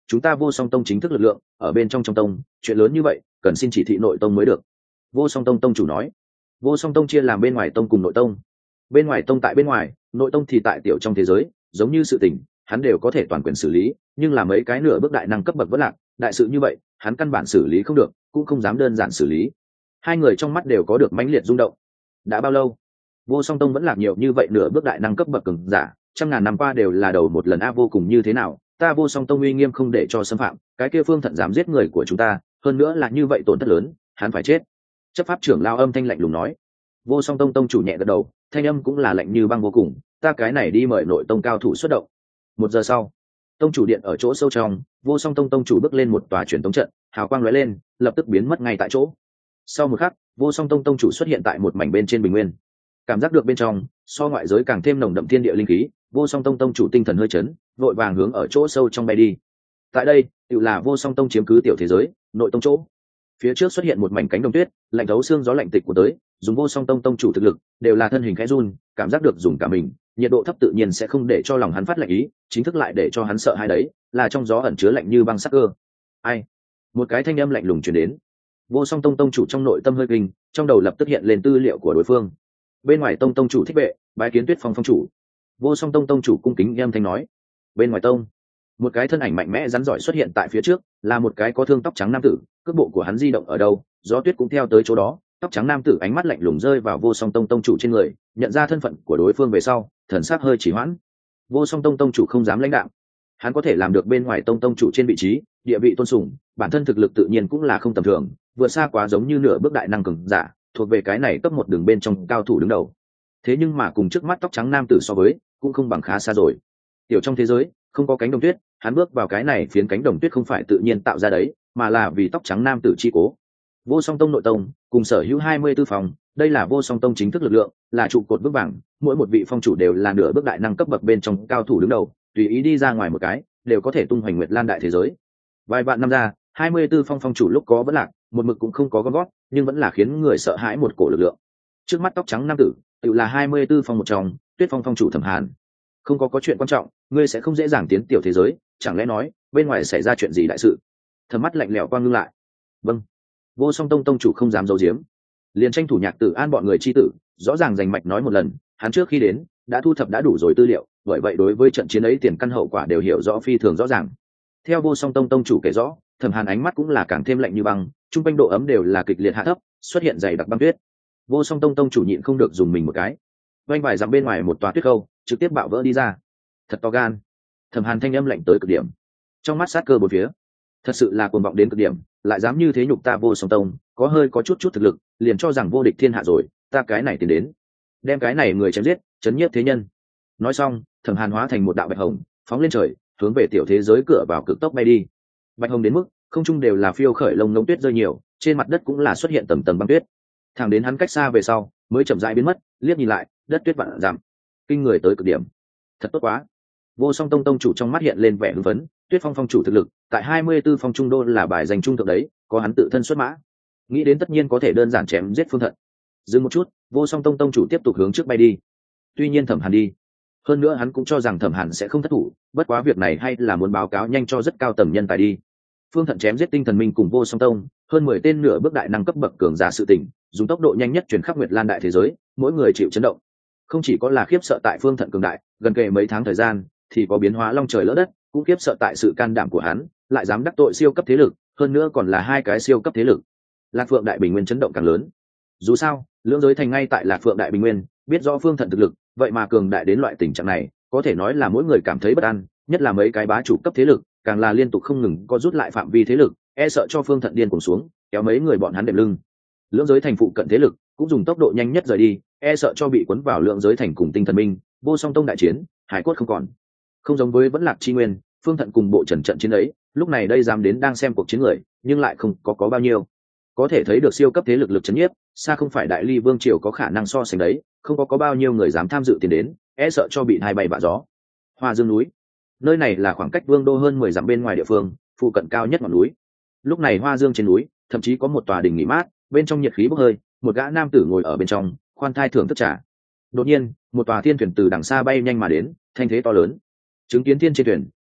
chúng ta Vô Song Tông chính thức lực lượng ở bên trong trong tông, chuyện lớn như vậy cần xin chỉ thị nội tông mới được. Vô Song Tông tông chủ nói. Vô Song Tông chia làm bên ngoài tông cùng nội tông. Bên ngoài tông tại bên ngoài, nội tông thì tại tiểu trong thế giới, giống như sự tình hắn đều có thể toàn quyền xử lý, nhưng là mấy cái nửa bước đại năng cấp bậc vẫn lạc, đại sự như vậy hắn căn bản xử lý không được, cũng không dám đơn giản xử lý. Hai người trong mắt đều có được mãnh liệt rung động. Đã bao lâu Vô Song Tông vẫn lạc nhiều như vậy nửa bước đại năng cấp bậc cường giả, trăm ngàn năm qua đều là đầu một lần a vô cùng như thế nào, ta Vô Song Tông uy nghiêm không để cho xâm phạm, cái kia Phương Thận dám giết người của chúng ta, hơn nữa là như vậy tổn thất lớn, hắn phải chết. Chấp pháp trưởng lao âm thanh lạnh lùng nói. Vô Song Tông tông chủ nhẹ gật đầu, thanh âm cũng là lạnh như băng vô cùng, ta cái này đi mời nội tông cao thủ xuất động. Một giờ sau, tông chủ điện ở chỗ sâu trong, Vô Song Tông tông chủ bước lên một tòa truyền tống trận, hào quang lóe lên, lập tức biến mất ngay tại chỗ. Sau một khắc, Vô Song Tông tông chủ xuất hiện tại một mảnh bên trên bình nguyên. Cảm giác được bên trong so ngoại giới càng thêm nồng đậm thiên địa linh khí, Vô Song Tông tông chủ tinh thần hơi chấn, vội vàng hướng ở chỗ sâu trong bay đi. Tại đây tự là Vô Song Tông chiếm cứ tiểu thế giới nội tông chỗ. Phía trước xuất hiện một mảnh cánh đồng tuyết, lạnh thấu xương gió lạnh tịch của tới, dùng Vô Song Tông tông chủ thực lực đều là thân hình khẽ run, cảm giác được dùng cả mình, nhiệt độ thấp tự nhiên sẽ không để cho lòng hắn phát lạnh ý, chính thức lại để cho hắn sợ hai đấy, là trong gió ẩn chứa lạnh như băng sắc cơ. Ai? Một cái thanh âm lạnh lùng truyền đến. Vô Song Tông tông chủ trong nội tâm hơi kinh, trong đầu lập tức hiện lên tư liệu của đối phương. Bên ngoài tông tông chủ thích vệ, bái kiến Tuyết Phong phong chủ. Vô Song Tông tông chủ cung kính âm thanh nói. Bên ngoài tông, một cái thân ảnh mạnh mẽ rắn giỏi xuất hiện tại phía trước, là một cái có thương tóc trắng nam tử, cước bộ của hắn di động ở đâu, gió tuyết cũng theo tới chỗ đó. Tóc trắng nam tử ánh mắt lạnh lùng rơi vào Vô Song Tông tông chủ trên người, nhận ra thân phận của đối phương về sau, thần sắc hơi chỉ hoãn. Vô Song Tông tông chủ không dám lãnh đạm, hắn có thể làm được bên ngoài tông tông chủ trên vị trí, địa vị tôn sùng, bản thân thực lực tự nhiên cũng là không tầm thường, vượt xa quá giống như nửa bước đại năng cường giả, thuộc về cái này cấp một đường bên trong cao thủ đứng đầu. Thế nhưng mà cùng trước mắt tóc trắng nam tử so với, cũng không bằng khá xa rồi. Tiểu trong thế giới không có cánh đồng tuyết, hắn bước vào cái này phiến cánh đồng tuyết không phải tự nhiên tạo ra đấy, mà là vì tóc trắng nam tử chi cố. Vô Song Tông nội tông cùng sở hữu hai mươi tư phòng, đây là Vô Song Tông chính thức lực lượng, là trụ cột vững vàng, mỗi một vị phong chủ đều là nửa bước đại năng cấp bậc bên trong cao thủ đứng đầu, tùy ý đi ra ngoài một cái, đều có thể tung hoành Nguyệt Lan đại thế giới. Vài vạn năm ra, hai mươi tư phong phong chủ lúc có vẫn lạc, một mực cũng không có gom gót, nhưng vẫn là khiến người sợ hãi một cổ lực lượng. Trước mắt tóc trắng nam tử, tự là hai mươi tư phong một trong, Tuyết Phong phong chủ Thẩm Hàn. Không có có chuyện quan trọng, ngươi sẽ không dễ dàng tiến tiểu thế giới, chẳng lẽ nói bên ngoài xảy ra chuyện gì đại sự? Thẩm mắt lạnh lẽo quang ngưng lại. Vâng. Vô Song Tông tông chủ không dám giấu giếm, liền tranh thủ Nhạc Tử An bọn người chi tử, rõ ràng rành mạch nói một lần, hắn trước khi đến đã thu thập đã đủ rồi tư liệu, bởi vậy đối với trận chiến ấy tiền căn hậu quả đều hiểu rõ phi thường rõ ràng. Theo Vô Song Tông tông chủ kể rõ, Thẩm Hàn ánh mắt cũng là càng thêm lạnh như băng, trung quanh độ ấm đều là kịch liệt hạ thấp, xuất hiện dày đặc băng tuyết. Vô Song Tông tông chủ nhịn không được dùng mình một cái, vanh vài dặm bên ngoài một tòa tuyết khâu trực tiếp bạo vỡ đi ra. Thật to gan. Thẩm Hàn thanh âm lạnh tới cực điểm, trong mắt sát cơ bốn phía, thật sự là cuồng vọng đến cực điểm, lại dám như thế nhục ta Vô Song Tông, có hơi có chút chút thực lực, liền cho rằng vô địch thiên hạ rồi, ta cái này tiến đến, đem cái này người chém giết, chấn nhiếp thế nhân. Nói xong, Thẩm Hàn hóa thành một đạo bạch hồng, phóng lên trời, hướng về tiểu thế giới cửa vào cực tốc bay đi. Bạch hồng đến mức không trung đều là phiêu khởi lông ngỗng tuyết rơi nhiều, trên mặt đất cũng là xuất hiện tầng tầng băng tuyết. Thẳng đến hắn cách xa về sau, mới chậm rãi biến mất, liếc nhìn lại, đất tuyết vạn dặm, kinh người tới cực điểm. Thật tốt quá. Vô Song Tông tông chủ trong mắt hiện lên vẻ hưng phấn, Tuyết Phong phong chủ thực lực, tại hai mươi tư phong trung đô là bài danh trung thượng đấy, có hắn tự thân xuất mã, nghĩ đến tất nhiên có thể đơn giản chém giết Phương Thận. Dừng một chút, Vô Song Tông tông chủ tiếp tục hướng trước bay đi. Tuy nhiên Thẩm Hàn đi, hơn nữa hắn cũng cho rằng Thẩm Hàn sẽ không thất thủ, bất quá việc này hay là muốn báo cáo nhanh cho rất cao tầng nhân tài đi. Phương Thận chém giết Tinh Thần Minh cùng Vô Song Tông, hơn mười tên nửa bước đại năng cấp bậc cường giả sự tình, dùng tốc độ nhanh nhất truyền khắp Nguyệt Lan đại thế giới, mỗi người chịu chấn động. Không chỉ có là khiếp sợ tại Phương Thận cường đại, gần kề mấy tháng thời gian, thì có biến hóa long trời lỡ đất, cũng khiếp sợ tại sự can đảm của hắn, lại dám đắc tội siêu cấp thế lực, hơn nữa còn là hai cái siêu cấp thế lực. Lạc Phượng Đại Bình Nguyên chấn động càng lớn. Dù sao, lưỡng giới thành ngay tại Lạc Phượng Đại Bình Nguyên, biết rõ Phương Thận thực lực, vậy mà cường đại đến loại tình trạng này, có thể nói là mỗi người cảm thấy bất an, nhất là mấy cái bá chủ cấp thế lực, càng là liên tục không ngừng có rút lại phạm vi thế lực, e sợ cho Phương Thận điên cuồng xuống, kéo mấy người bọn hắn đệm lưng. Lưỡng giới thành phụ cận thế lực cũng dùng tốc độ nhanh nhất rời đi, e sợ cho bị cuốn vào lưỡng giới thành cùng Tinh Thần Minh, Vô Song Tông đại chiến, hải cốt không còn. Không giống với vẫn Lạc Chi Nguyên, Phương Thận cùng bộ trần trận chiến ấy, lúc này đây dám đến đang xem cuộc chiến người, nhưng lại không có có bao nhiêu. Có thể thấy được siêu cấp thế lực lực chấn nhiếp, xa không phải Đại Ly Vương triều có khả năng so sánh đấy, không có có bao nhiêu người dám tham dự tiền đến, e sợ cho bị hai bay vạ gió. Hoa Dương núi, nơi này là khoảng cách Vương đô hơn mười dặm bên ngoài địa phương, phụ cận cao nhất ngọn núi. Lúc này Hoa Dương trên núi, thậm chí có một tòa đình nghỉ mát, bên trong nhiệt khí bốc hơi, một gã nam tử ngồi ở bên trong, khoan thai thưởng thức trà. Đột nhiên, một tòa thiên thuyền từ đằng xa bay nhanh mà đến, thanh thế to lớn. Chứng kiến thiên trên thuyền,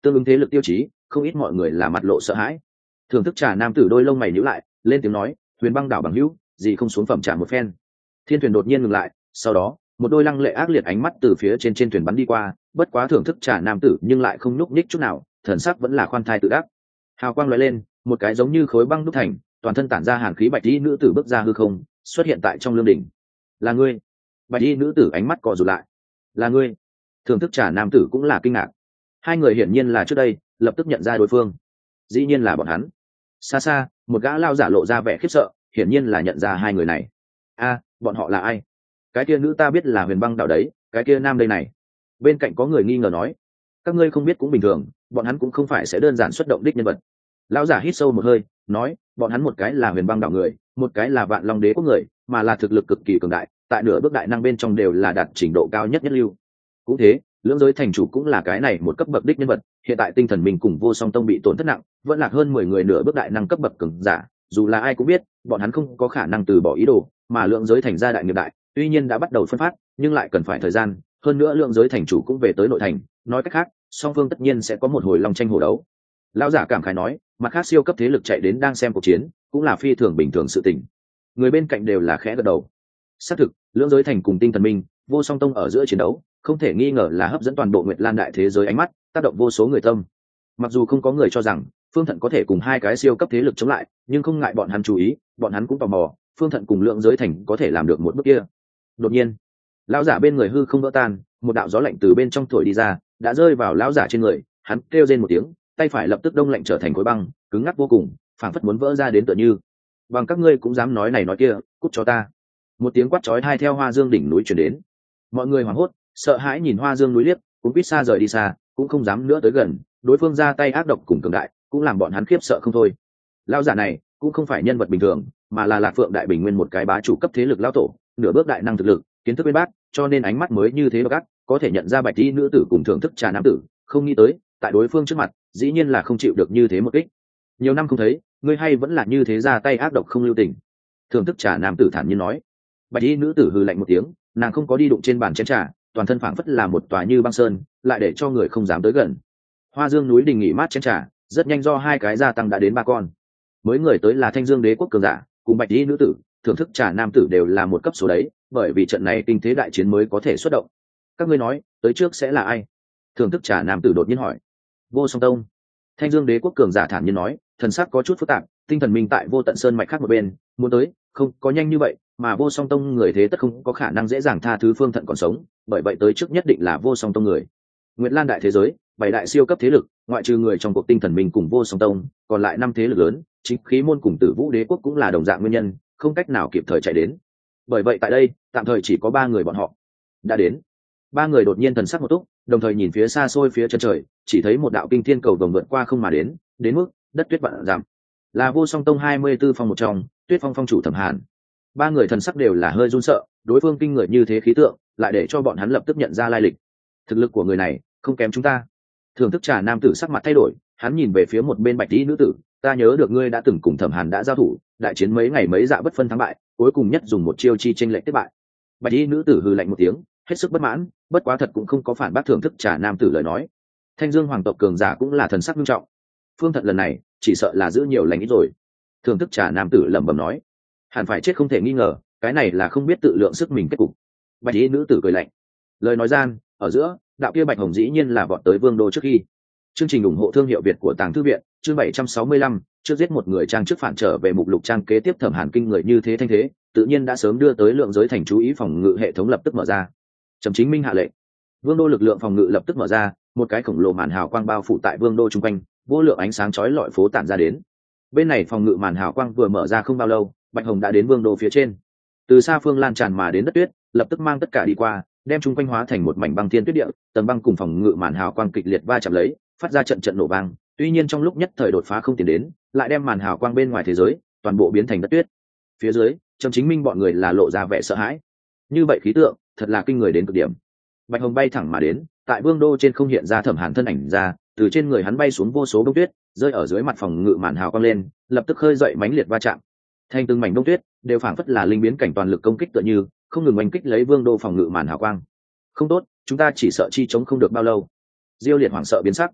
tương ứng thế lực tiêu chí, không ít mọi người là mặt lộ sợ hãi. Thưởng thức trà nam tử đôi lông mày nhíu lại, lên tiếng nói, huyền băng đảo bằng hữu, gì không xuống phẩm trà một phen. Thiên thuyền đột nhiên ngừng lại, sau đó một đôi lăng lệ ác liệt ánh mắt từ phía trên trên thuyền bắn đi qua, bất quá thưởng thức trà nam tử nhưng lại không nhúc nhích chút nào, thần sắc vẫn là khoan thai tự đắc. Hào quang lóe lên, một cái giống như khối băng đúc thành, toàn thân tản ra hàn khí bạch y nữ tử bước ra hư không, xuất hiện tại trong lương đỉnh. Là ngươi? Bạch y nữ tử ánh mắt co rụt lại. Là ngươi? Thưởng thức trà nam tử cũng là kinh ngạc. Hai người hiển nhiên là trước đây lập tức nhận ra đối phương. Dĩ nhiên là bọn hắn. Xa xa, một gã lao giả lộ ra vẻ khiếp sợ, hiển nhiên là nhận ra hai người này. A, bọn họ là ai? Cái kia nữ ta biết là huyền băng đảo đấy, cái kia nam đây này. Bên cạnh có người nghi ngờ nói, các ngươi không biết cũng bình thường, bọn hắn cũng không phải sẽ đơn giản xuất động đích nhân vật. Lão giả hít sâu một hơi, nói, bọn hắn một cái là huyền băng đảo người, một cái là vạn long đế quốc người, mà là thực lực cực kỳ cường đại, tại nửa bước đại năng bên trong đều là đạt trình độ cao nhất nhất lưu. Cũng thế, lưỡng giới thành chủ cũng là cái này một cấp bậc đích nhân vật, hiện tại tinh thần mình cùng vô song tông bị tổn thất nặng, vẫn lạc hơn mười người nửa bước đại năng cấp bậc cường giả, dù là ai cũng biết, bọn hắn không có khả năng từ bỏ ý đồ, mà lượng giới thành gia đại nghiệp đại, tuy nhiên đã bắt đầu phân phát, nhưng lại cần phải thời gian, hơn nữa lượng giới thành chủ cũng về tới nội thành, nói cách khác, song phương tất nhiên sẽ có một hồi long tranh hổ đấu. Lão giả cảm khái nói, mặt khác siêu cấp thế lực chạy đến đang xem cuộc chiến, cũng là phi thường bình thường sự tình. Người bên cạnh đều là khẽ gật đầu. Xác thực, lượng giới thành cùng tinh thần minh, vô song tông ở giữa chiến đấu, không thể nghi ngờ là hấp dẫn toàn bộ Nguyệt Lan đại thế giới ánh mắt, tác động vô số người tâm. Mặc dù không có người cho rằng Phương Thận có thể cùng hai cái siêu cấp thế lực chống lại, nhưng không ngại bọn hắn chú ý, bọn hắn cũng tò mò, Phương Thận cùng lượng giới thành có thể làm được một bước kia. Đột nhiên, lão giả bên người hư không vỡ tan, một đạo gió lạnh từ bên trong thổi đi ra, đã rơi vào lão giả trên người, hắn kêu rên một tiếng, tay phải lập tức đông lạnh trở thành khối băng, cứng ngắc vô cùng, phảng phất muốn vỡ ra đến tựa như. Bằng các ngươi cũng dám nói này nói kia, cút cho ta. Một tiếng quát chói tai theo Hoa Dương đỉnh núi truyền đến. Mọi người hoảng hốt, sợ hãi nhìn Hoa Dương núi liếc, cũng biết xa rời đi xa, cũng không dám nữa tới gần, đối phương ra tay ác độc cùng cường đại, cũng làm bọn hắn khiếp sợ không thôi. Lão giả này cũng không phải nhân vật bình thường, mà là Lạc Phượng Đại Bình Nguyên một cái bá chủ cấp thế lực lão tổ, nửa bước đại năng thực lực, kiến thức bên bác, cho nên ánh mắt mới như thế gắt, có thể nhận ra bạch y nữ tử cùng thưởng thức trà nam tử, không nghĩ tới, tại đối phương trước mặt, dĩ nhiên là không chịu được như thế một kích. Nhiều năm không thấy, ngươi hay vẫn là như thế ra tay ác độc không lưu tình. Thưởng thức trà nam tử thản nhiên nói. Bạch y nữ tử hừ lạnh một tiếng, nàng không có đi đụng trên bàn chén trà, toàn thân phảng phất là một tòa như băng sơn, lại để cho người không dám tới gần. Hoa Dương núi đình nghỉ mát chén trà, rất nhanh do hai cái gia tăng đã đến ba con. Mới người tới là Thanh Dương đế quốc cường giả, cùng bạch y nữ tử, thưởng thức trà nam tử đều là một cấp số đấy, bởi vì trận này kinh thế đại chiến mới có thể xuất động. Các ngươi nói, tới trước sẽ là ai? Thưởng thức trà nam tử đột nhiên hỏi. Vô Song Tông. Thanh Dương đế quốc cường giả thản nhiên nói, thần sắc có chút phức tạp, tinh thần minh tại Vô Tận Sơn mạch khác một bên, muốn tới, không có nhanh như vậy, mà Vô Song Tông người thế tất không có khả năng dễ dàng tha thứ Phương Thận còn sống, bởi vậy tới trước nhất định là Vô Song Tông người. Nguyệt Lan đại thế giới, bảy đại siêu cấp thế lực, ngoại trừ người trong cuộc tinh thần minh cùng Vô Song Tông, còn lại năm thế lực lớn, chính khí môn cùng Tử Vũ đế quốc cũng là đồng dạng nguyên nhân, không cách nào kịp thời chạy đến. Bởi vậy tại đây, tạm thời chỉ có ba người bọn họ đã đến. Ba người đột nhiên thần sắc một túc, đồng thời nhìn phía xa xôi phía chân trời, chỉ thấy một đạo kinh thiên cầu vồng vượt qua không mà đến, đến mức đất tuyết vạn giảm. Là Vô Song Tông hai mươi tư phong một trong, Tuyết Phong phong chủ Thẩm Hàn. Ba người thần sắc đều là hơi run sợ, đối phương kinh người như thế khí tượng, lại để cho bọn hắn lập tức nhận ra lai lịch. Thực lực của người này không kém chúng ta. Thưởng thức trà nam tử sắc mặt thay đổi, hắn nhìn về phía một bên bạch y nữ tử, ta nhớ được ngươi đã từng cùng Thẩm Hàn đã giao thủ, đại chiến mấy ngày mấy dạ bất phân thắng bại, cuối cùng nhất dùng một chiêu chi tranh lệch thất bại. Bạch y nữ tử hừ lạnh một tiếng, hết sức bất mãn, bất quá thật cũng không có phản bác thưởng thức trà nam tử lời nói. Thanh Dương hoàng tộc cường giả cũng là thần sắc nghiêm trọng. Phương Thận lần này chỉ sợ là giữ nhiều lành ít rồi. Thưởng thức trà nam tử lẩm bẩm nói, hẳn phải chết không thể nghi ngờ, cái này là không biết tự lượng sức mình kết cục. Bạch y nữ tử cười lạnh, lời nói gian, ở giữa, đạo kia bạch hồng dĩ nhiên là vọt tới vương đô trước khi. Chương trình ủng hộ thương hiệu Việt của Tàng Thư viện, chương bảy trăm sáu mươi lăm, trước giết một người trang trước phản trở về mục lục trang kế tiếp Thẩm Hàn kinh người như thế thanh thế, tự nhiên đã sớm đưa tới lượng giới thành chú ý phòng ngự hệ thống lập tức mở ra. Trầm Chính Minh hạ lệnh, vương đô lực lượng phòng ngự lập tức mở ra, một cái khổng lồ màn hào quang bao phủ tại vương đô trung quanh, vô lượng ánh sáng chói lọi phố tản ra đến. Bên này phòng ngự màn hào quang vừa mở ra không bao lâu, bạch hồng đã đến vương đô phía trên. Từ xa phương lan tràn mà đến đất tuyết, lập tức mang tất cả đi qua, đem trung quanh hóa thành một mảnh băng thiên tuyết địa, tầng băng cùng phòng ngự màn hào quang kịch liệt va chạm lấy, phát ra trận trận nổ vang. Tuy nhiên trong lúc nhất thời đột phá không tiến đến, lại đem màn hào quang bên ngoài thế giới toàn bộ biến thành đất tuyết. Phía dưới, Trầm Chính Minh bọn người là lộ ra vẻ sợ hãi. Như vậy khí tượng, thật là kinh người đến cực điểm. Bạch hồng bay thẳng mà đến, tại vương đô trên không hiện ra Thẩm Hàn thân ảnh ra, từ trên người hắn bay xuống vô số bông tuyết, rơi ở dưới mặt phòng ngự màn hào quang lên, lập tức khơi dậy mãnh liệt va chạm. Thành từng mảnh bông tuyết đều phảng phất là linh biến cảnh toàn lực công kích tựa như, không ngừng oanh kích lấy vương đô phòng ngự màn hào quang. Không tốt, chúng ta chỉ sợ chi chống không được bao lâu. Diêu Liệt hoảng sợ biến sắc.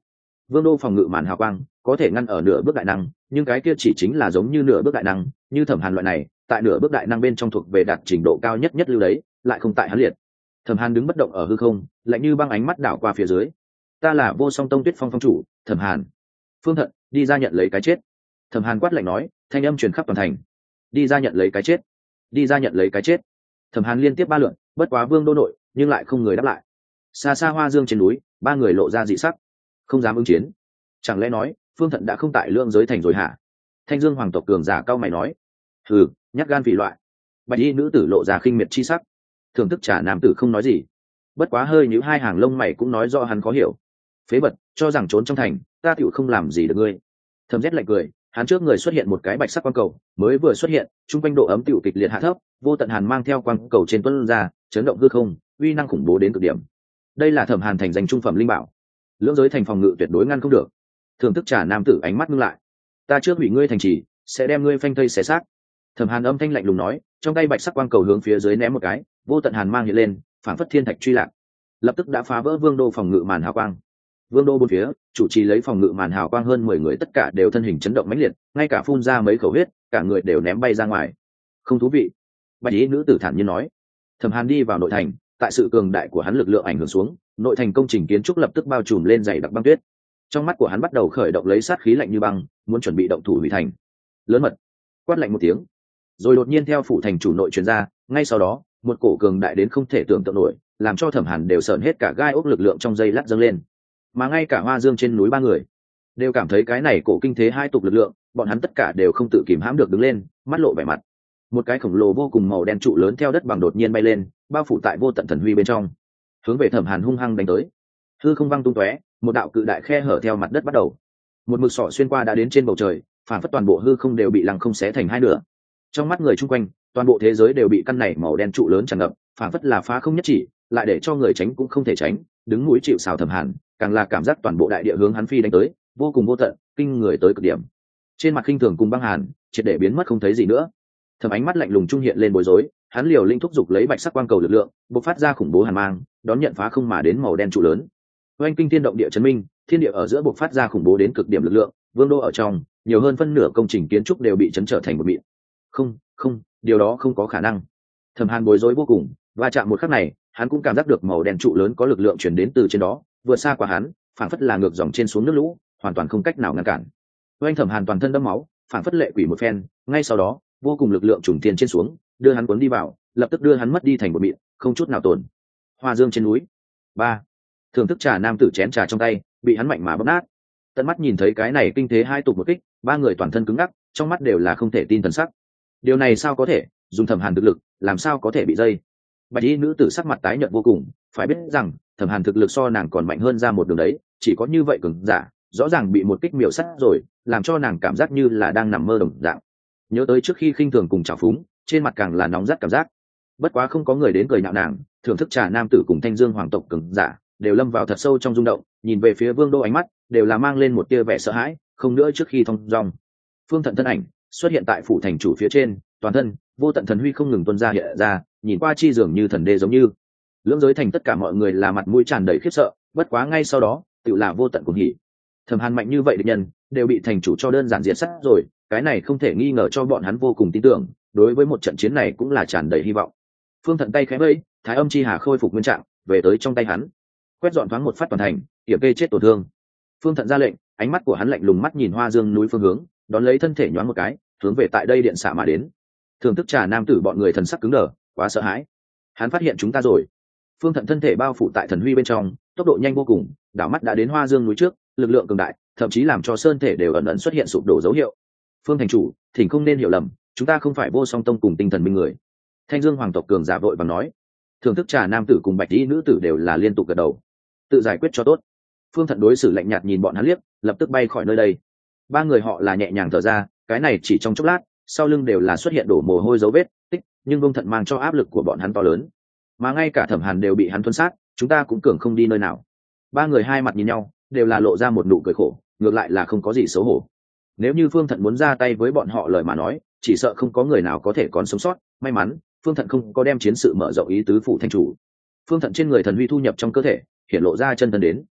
Vương đô phòng ngự màn hào quang có thể ngăn ở nửa bước đại năng, nhưng cái kia chỉ chính là giống như nửa bước đại năng, như Thẩm Hàn loại này tại nửa bước đại năng bên trong thuộc về đạt trình độ cao nhất nhất lưu đấy, lại không tại hắn liệt. Thẩm Hàn đứng bất động ở hư không, lạnh như băng ánh mắt đảo qua phía dưới. Ta là Vô Song Tông Tuyết Phong phong chủ, Thẩm Hàn. Phương Thận, đi ra nhận lấy cái chết. Thẩm Hàn quát lạnh nói, thanh âm truyền khắp toàn thành. Đi ra nhận lấy cái chết, đi ra nhận lấy cái chết. Thẩm Hàn liên tiếp ba lượt, bất quá Vương đô nội, nhưng lại không người đáp lại. Xa xa Hoa Dương trên núi, ba người lộ ra dị sắc, không dám ứng chiến. Chẳng lẽ nói, Phương Thận đã không tại Lương Giới thành rồi hả? Thanh Dương hoàng tộc cường giả cao mày nói. Hừ, nhát gan phỉ loại. Bạch y nữ tử lộ ra khinh miệt chi sắc. Thưởng thức trà nam tử không nói gì, bất quá hơi nhíu hai hàng lông mày cũng nói rõ hắn khó hiểu. Phế vật, cho rằng trốn trong thành, ta tựu không làm gì được ngươi. Thẩm Rét lạnh cười, hắn trước người xuất hiện một cái bạch sắc quang cầu, mới vừa xuất hiện, trung quanh độ ấm tựu kịch liệt hạ thấp, vô tận hàn mang theo quang cầu trên tuấn ra, chấn động hư không, uy năng khủng bố đến cực điểm. Đây là Thẩm Hàn thành danh trung phẩm linh bảo, Lưỡng Giới thành phòng ngự tuyệt đối ngăn không được. Thưởng thức trà nam tử ánh mắt ngưng lại, ta trước hủy ngươi thành trì, sẽ đem ngươi phanh thây xé xác. Thẩm Hàn âm thanh lạnh lùng nói, trong tay bạch sắc quang cầu hướng phía dưới ném một cái, vô tận hàn mang hiện lên, phản phất thiên thạch truy lạc, lập tức đã phá vỡ vương đô phòng ngự màn hào quang. Vương đô bốn phía chủ trì lấy phòng ngự màn hào quang hơn mười người tất cả đều thân hình chấn động mãnh liệt, ngay cả phun ra mấy khẩu huyết, cả người đều ném bay ra ngoài. Không thú vị. Bạch y nữ tử thản nhiên nói. Thẩm Hàn đi vào nội thành, tại sự cường đại của hắn lực lượng ảnh hưởng xuống, nội thành công trình kiến trúc lập tức bao trùm lên dày đặc băng tuyết. Trong mắt của hắn bắt đầu khởi động lấy sát khí lạnh như băng, muốn chuẩn bị động thủ hủy thành. Lớn mật, quát lạnh một tiếng, rồi đột nhiên theo phủ thành chủ nội truyền ra, ngay sau đó một cổ cường đại đến không thể tưởng tượng nổi, làm cho Thẩm Hàn đều sởn hết cả gai ốc lực lượng trong dây lát dâng lên. Mà ngay cả Hoa Dương trên núi ba người đều cảm thấy cái này cổ kinh thế hai tục lực lượng, bọn hắn tất cả đều không tự kìm hãm được đứng lên, mắt lộ vẻ mặt. Một cái khổng lồ vô cùng màu đen trụ lớn theo đất bằng đột nhiên bay lên, bao phủ tại vô tận thần huy bên trong, hướng về Thẩm Hàn hung hăng đánh tới. Hư không văng tung tóe, một đạo cự đại khe hở theo mặt đất bắt đầu, một mực sọ xuyên qua đã đến trên bầu trời, phản phất toàn bộ hư không đều bị lăng không xé thành hai nửa. Trong mắt người chung quanh, toàn bộ thế giới đều bị căn này màu đen trụ lớn tràn ngập, phản phất là phá không nhất chỉ, lại để cho người tránh cũng không thể tránh, đứng núi chịu sào. Thẩm Hàn càng là cảm giác toàn bộ đại địa hướng hắn phi đánh tới, vô cùng vô tận, kinh người tới cực điểm. Trên mặt khinh thường cùng băng hàn triệt để biến mất không thấy gì nữa. Thẩm ánh mắt lạnh lùng trung hiện lên bối rối, hắn liều linh thúc giục lấy bạch sắc quang cầu lực lượng, bộc phát ra khủng bố hàn mang, đón nhận phá không mà đến màu đen trụ lớn. Oanh kinh thiên động địa chấn minh, thiên địa ở giữa bộc phát ra khủng bố đến cực điểm lực lượng, vương đô ở trong, nhiều hơn phân nửa công trình kiến trúc đều bị chấn trở thành một mịn. Không, không, điều đó không có khả năng. Thẩm Hàn bối rối vô cùng, va chạm một khắc này, hắn cũng cảm giác được màu đen trụ lớn có lực lượng truyền đến từ trên đó, vượt xa qua hắn, phản phất là ngược dòng trên xuống nước lũ, hoàn toàn không cách nào ngăn cản. Oanh Thẩm Hàn toàn thân đẫm máu, phản phất lệ quỷ một phen, ngay sau đó, vô cùng lực lượng trùng tiền trên xuống, đưa hắn cuốn đi vào, lập tức đưa hắn mất đi thành một mịn, không chút nào tổn. Hoa Dương trên núi. Ba. Thưởng thức trà nam tử chén trà trong tay, bị hắn mạnh mà bóp nát. Tận mắt nhìn thấy cái này kinh thế hai tục một kích, ba người toàn thân cứng ngắc, trong mắt đều là không thể tin thần sắc. Điều này sao có thể, dùng Thẩm Hàn thực lực, làm sao có thể bị dây? Bạch y nữ tử sắc mặt tái nhợt vô cùng, phải biết rằng Thẩm Hàn thực lực so nàng còn mạnh hơn ra một đường đấy, chỉ có như vậy cường giả, rõ ràng bị một kích miểu sát rồi, làm cho nàng cảm giác như là đang nằm mơ đồng dạng. Nhớ tới trước khi khinh thường cùng trào phúng, trên mặt càng là nóng rát cảm giác. Bất quá không có người đến cười nhạo nàng, thưởng thức trà nam tử cùng Thanh Dương hoàng tộc cường giả đều lâm vào thật sâu trong rung động, nhìn về phía Vương đô ánh mắt đều là mang lên một tia vẻ sợ hãi, không nữa trước khi thong dong. Phương Thận thân ảnh xuất hiện tại phủ thành chủ phía trên, toàn thân vô tận thần huy không ngừng tuôn ra hiện ra, nhìn qua chi dường như thần đê giống như. Lưỡng Giới thành tất cả mọi người là mặt mũi tràn đầy khiếp sợ, bất quá ngay sau đó tự là vô tận cuồng hỉ. Thẩm Hàn mạnh như vậy địch nhân đều bị thành chủ cho đơn giản diệt sát rồi, cái này không thể nghi ngờ cho bọn hắn vô cùng tin tưởng, đối với một trận chiến này cũng là tràn đầy hy vọng. Phương Thận tay khẽ vẫy, Thái Âm chi hà khôi phục nguyên trạng, về tới trong tay hắn, quét dọn thoáng một phát toàn thành, kiểm kê chết tổn thương. Phương Thận ra lệnh, ánh mắt của hắn lạnh lùng mắt nhìn Hoa Dương núi phương hướng, đón lấy thân thể nhoáng một cái, hướng về tại đây điện xạ mà đến. Thưởng thức trà nam tử bọn người thần sắc cứng đờ, quá sợ hãi. Hắn phát hiện chúng ta rồi. Phương Thận thân thể bao phủ tại thần huy bên trong, tốc độ nhanh vô cùng, đảo mắt đã đến Hoa Dương núi trước, lực lượng cường đại, thậm chí làm cho sơn thể đều ẩn ẩn xuất hiện sụp đổ dấu hiệu. Phương thành chủ, thỉnh không nên hiểu lầm, chúng ta không phải Vô Song tông cùng Tinh Thần minh người. Thanh Dương hoàng tộc cường giả vội vàng nói. Thưởng thức trà nam tử cùng bạch y nữ tử đều là liên tục gật đầu. Tự giải quyết cho tốt. Phương Thận đối xử lạnh nhạt nhìn bọn hắn liếc, lập tức bay khỏi nơi đây. Ba người họ là nhẹ nhàng thở ra, cái này chỉ trong chốc lát, sau lưng đều là xuất hiện đổ mồ hôi dấu vết tích, nhưng Vương Thận mang cho áp lực của bọn hắn to lớn, mà ngay cả Thẩm Hàn đều bị hắn tuân sát, chúng ta cũng cường không đi nơi nào. Ba người hai mặt nhìn nhau, đều là lộ ra một nụ cười khổ, ngược lại là không có gì xấu hổ. Nếu như Phương Thận muốn ra tay với bọn họ lời mà nói, chỉ sợ không có người nào có thể còn sống sót. May mắn Phương Thận không có đem chiến sự mở rộng ý tứ phủ thành chủ. Phương Thận trên người thần huy thu nhập trong cơ thể, hiện lộ ra chân thân đến.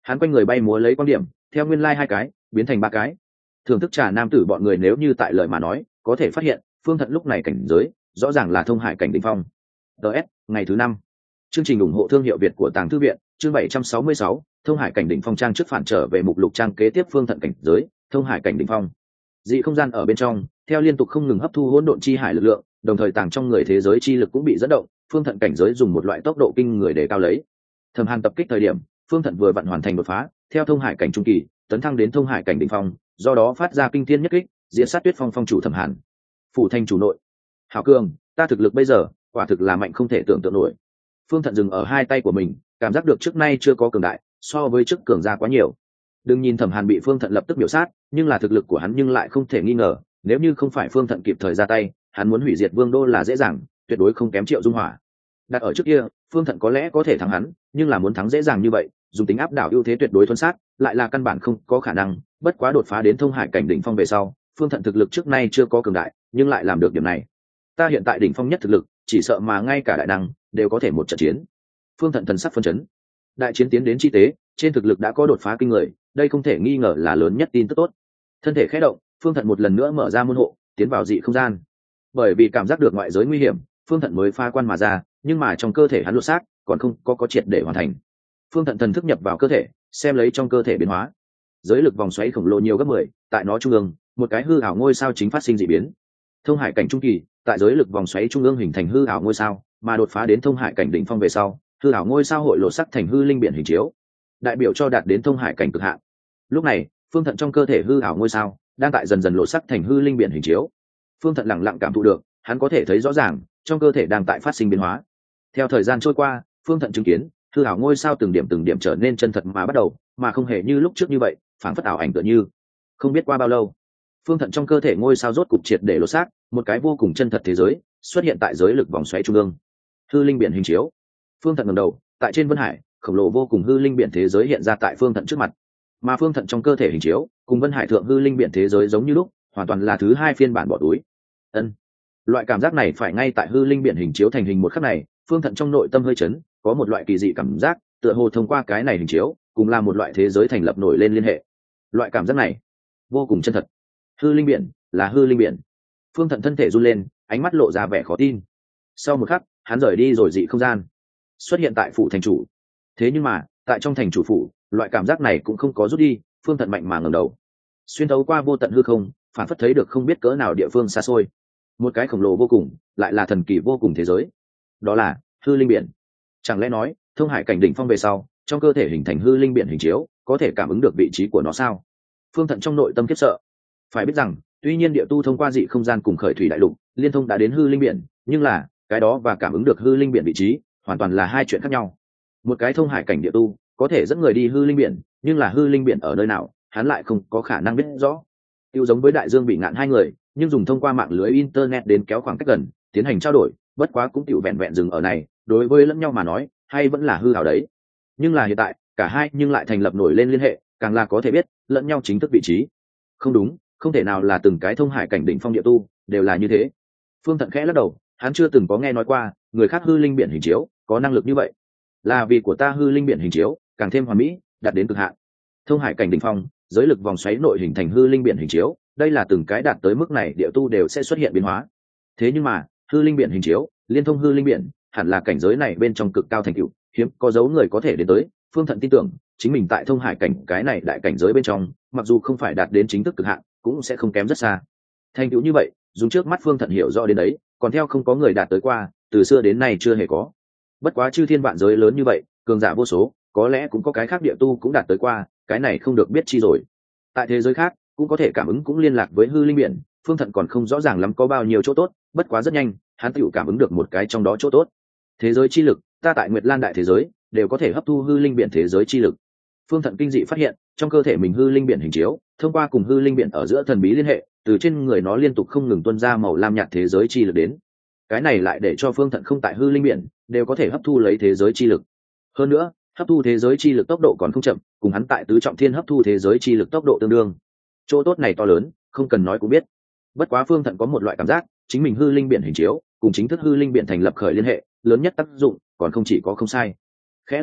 hắn quanh người bay múa lấy quan điểm theo nguyên lai hai cái biến thành ba cái. Thưởng thức trà nam tử bọn người nếu như tại lời mà nói có thể phát hiện Phương Thận lúc này cảnh giới rõ ràng là thông hải cảnh đỉnh phong. ts ngày thứ năm chương trình ủng hộ thương hiệu Việt của Tàng Thư Viện, chương bảy trăm sáu mươi sáu, thông hải cảnh đỉnh phong trang trước phản trở về mục lục trang kế tiếp. Phương Thận cảnh giới thông hải cảnh đỉnh phong. Dị không gian ở bên trong theo liên tục không ngừng hấp thu hỗn độn chi hải lực lượng, đồng thời tàng trong người thế giới chi lực cũng bị dẫn động. Phương Thận cảnh giới dùng một loại tốc độ kinh người để cao lấy. Thẩm Hàn tập kích thời điểm, Phương Thận vừa vặn hoàn thành đột phá, theo thông hải cảnh trung kỳ tấn thăng đến thông hải cảnh đỉnh phong, do đó phát ra kinh thiên nhất kích, diễn sát Tuyết Phong phong chủ Thẩm Hàn. Phủ thành chủ nội, hảo cường, ta thực lực bây giờ quả thực là mạnh không thể tưởng tượng nổi. Phương Thận dừng ở hai tay của mình, cảm giác được trước nay chưa có cường đại, so với trước cường ra quá nhiều. Đừng nhìn Thẩm Hàn bị Phương Thận lập tức biểu sát, nhưng là thực lực của hắn nhưng lại không thể nghi ngờ, nếu như không phải Phương Thận kịp thời ra tay, hắn muốn hủy diệt Vương đô là dễ dàng, tuyệt đối không kém Triệu Dung Hỏa. Đặt ở trước kia, Phương Thận có lẽ có thể thắng hắn, nhưng là muốn thắng dễ dàng như vậy, dùng tính áp đảo ưu thế tuyệt đối thuần sát, lại là căn bản không có khả năng. Bất quá đột phá đến thông hải cảnh đỉnh phong về sau, Phương Thận thực lực trước nay chưa có cường đại, nhưng lại làm được điểm này. Ta hiện tại đỉnh phong nhất thực lực, chỉ sợ mà ngay cả đại năng đều có thể một trận chiến. Phương Thận thần sắc phân chấn. Đại chiến tiến đến chi tế, trên thực lực đã có đột phá kinh người, đây không thể nghi ngờ là lớn nhất tin tức tốt. Thân thể khẽ động, Phương Thận một lần nữa mở ra môn hộ, tiến vào dị không gian. Bởi vì cảm giác được ngoại giới nguy hiểm, Phương Thận mới pha quan mà ra, nhưng mà trong cơ thể hắn lột xác còn không có có triệt để hoàn thành. Phương Thận thần thức nhập vào cơ thể, xem lấy trong cơ thể biến hóa. Giới lực vòng xoáy khổng lồ nhiều gấp mười, tại nó trung ương, một cái hư ảo ngôi sao chính phát sinh dị biến. Thông hải cảnh trung kỳ, tại giới lực vòng xoáy trung ương hình thành hư ảo ngôi sao, mà đột phá đến thông hải cảnh đỉnh phong về sau, hư ảo ngôi sao hội lộ sắc thành hư linh biển hình chiếu, đại biểu cho đạt đến thông hải cảnh cực hạn. Lúc này, Phương Thận trong cơ thể hư ảo ngôi sao đang tại dần dần lộ sắc thành hư linh biển hình chiếu. Phương Thận lặng lặng cảm thụ được, hắn có thể thấy rõ ràng, trong cơ thể đang tại phát sinh biến hóa. Theo thời gian trôi qua, Phương Thận chứng kiến hư ảo ngôi sao từng điểm từng điểm trở nên chân thật mà bắt đầu, mà không hề như lúc trước như vậy, phảng phất ảo ảnh tựa như. Không biết qua bao lâu, Phương Thận trong cơ thể ngôi sao rốt cục triệt để lột xác, một cái vô cùng chân thật thế giới xuất hiện tại giới lực vòng xoáy trung ương. Hư linh biển hình chiếu. Phương Thận ngẩng đầu, tại trên vân hải, khổng lồ vô cùng hư linh biển thế giới hiện ra tại Phương Thận trước mặt. Mà Phương Thận trong cơ thể hình chiếu, cùng vân hải thượng hư linh biển thế giới giống như lúc, hoàn toàn là thứ hai phiên bản bỏ túi. Ân. Loại cảm giác này phải ngay tại hư linh biển hình chiếu thành hình một khắc này, Phương Thận trong nội tâm hơi chấn, có một loại kỳ dị cảm giác, tựa hồ thông qua cái này hình chiếu, cùng là một loại thế giới thành lập nổi lên liên hệ. Loại cảm giác này vô cùng chân thật. Hư linh biển là hư linh biển. Phương Thận thân thể run lên, ánh mắt lộ ra vẻ khó tin. Sau một khắc, hắn rời đi rồi dị không gian, xuất hiện tại phủ thành chủ. Thế nhưng mà, tại trong thành chủ phủ, loại cảm giác này cũng không có rút đi. Phương Thận mạnh mà ngẩng đầu, xuyên thấu qua vô tận hư không, phản phất thấy được không biết cỡ nào địa phương xa xôi, một cái khổng lồ vô cùng, lại là thần kỳ vô cùng thế giới. Đó là hư linh biển. Chẳng lẽ nói, thông hải cảnh đỉnh phong về sau, trong cơ thể hình thành hư linh biển hình chiếu, có thể cảm ứng được vị trí của nó sao? Phương Thận trong nội tâm khiếp sợ. Phải biết rằng, tuy nhiên địa tu thông qua dị không gian cùng khởi thủy đại lục liên thông đã đến hư linh biển, nhưng là cái đó và cảm ứng được hư linh biển vị trí hoàn toàn là hai chuyện khác nhau. Một cái thông hải cảnh địa tu có thể dẫn người đi hư linh biển, nhưng là hư linh biển ở nơi nào, hắn lại không có khả năng biết rõ. Tiêu giống với Đại Dương Bị Ngạn hai người, nhưng dùng thông qua mạng lưới internet đến kéo khoảng cách gần, tiến hành trao đổi, bất quá cũng tiểu vẹn vẹn dừng ở này, đối với lẫn nhau mà nói, hay vẫn là hư ảo đấy. Nhưng là hiện tại, cả hai nhưng lại thành lập nổi lên liên hệ, càng là có thể biết lẫn nhau chính thức vị trí. Không đúng, không thể nào là từng cái thông hải cảnh đỉnh phong địa tu đều là như thế. Phương Thận khẽ lắc đầu, hắn chưa từng có nghe nói qua người khác hư linh biển hình chiếu có năng lực như vậy. Là vì của ta hư linh biển hình chiếu càng thêm hoàn mỹ, đạt đến cực hạn. Thông hải cảnh đỉnh phong, giới lực vòng xoáy nội hình thành hư linh biển hình chiếu, đây là từng cái đạt tới mức này địa tu đều sẽ xuất hiện biến hóa. Thế nhưng mà, hư linh biển hình chiếu, liên thông hư linh biển, hẳn là cảnh giới này bên trong cực cao thành tựu, hiếm có dấu người có thể đến tới. Phương Thận tin tưởng, chính mình tại thông hải cảnh cái này đại cảnh giới bên trong, mặc dù không phải đạt đến chính thức cực hạn, cũng sẽ không kém rất xa. Thành tựu như vậy, dùng trước mắt Phương Thận hiểu rõ đến đấy, còn theo không có người đạt tới qua, từ xưa đến nay chưa hề có. Bất quá chư thiên vạn giới lớn như vậy, cường giả vô số, có lẽ cũng có cái khác địa tu cũng đạt tới qua, cái này không được biết chi rồi. Tại thế giới khác, cũng có thể cảm ứng cũng liên lạc với hư linh biển, Phương Thận còn không rõ ràng lắm có bao nhiêu chỗ tốt, bất quá rất nhanh, hắn tự cảm ứng được một cái trong đó chỗ tốt. Thế giới chi lực, ta tại Nguyệt Lan đại thế giới đều có thể hấp thu hư linh biển thế giới chi lực. Phương Thận kinh dị phát hiện, trong cơ thể mình hư linh biển hình chiếu, thông qua cùng hư linh biển ở giữa thần bí liên hệ, từ trên người nó liên tục không ngừng tuôn ra màu lam nhạt thế giới chi lực đến. Cái này lại để cho Phương Thận không tại hư linh biển đều có thể hấp thu lấy thế giới chi lực. Hơn nữa, hấp thu thế giới chi lực tốc độ còn không chậm, cùng hắn tại tứ trọng thiên hấp thu thế giới chi lực tốc độ tương đương. Chỗ tốt này to lớn, không cần nói cũng biết. Bất quá Phương Thận có một loại cảm giác, chính mình hư linh biển hình chiếu cùng chính thức hư linh biển thành lập khởi liên hệ, lớn nhất tác dụng còn không chỉ có không sai. Khẽ lắc đầu,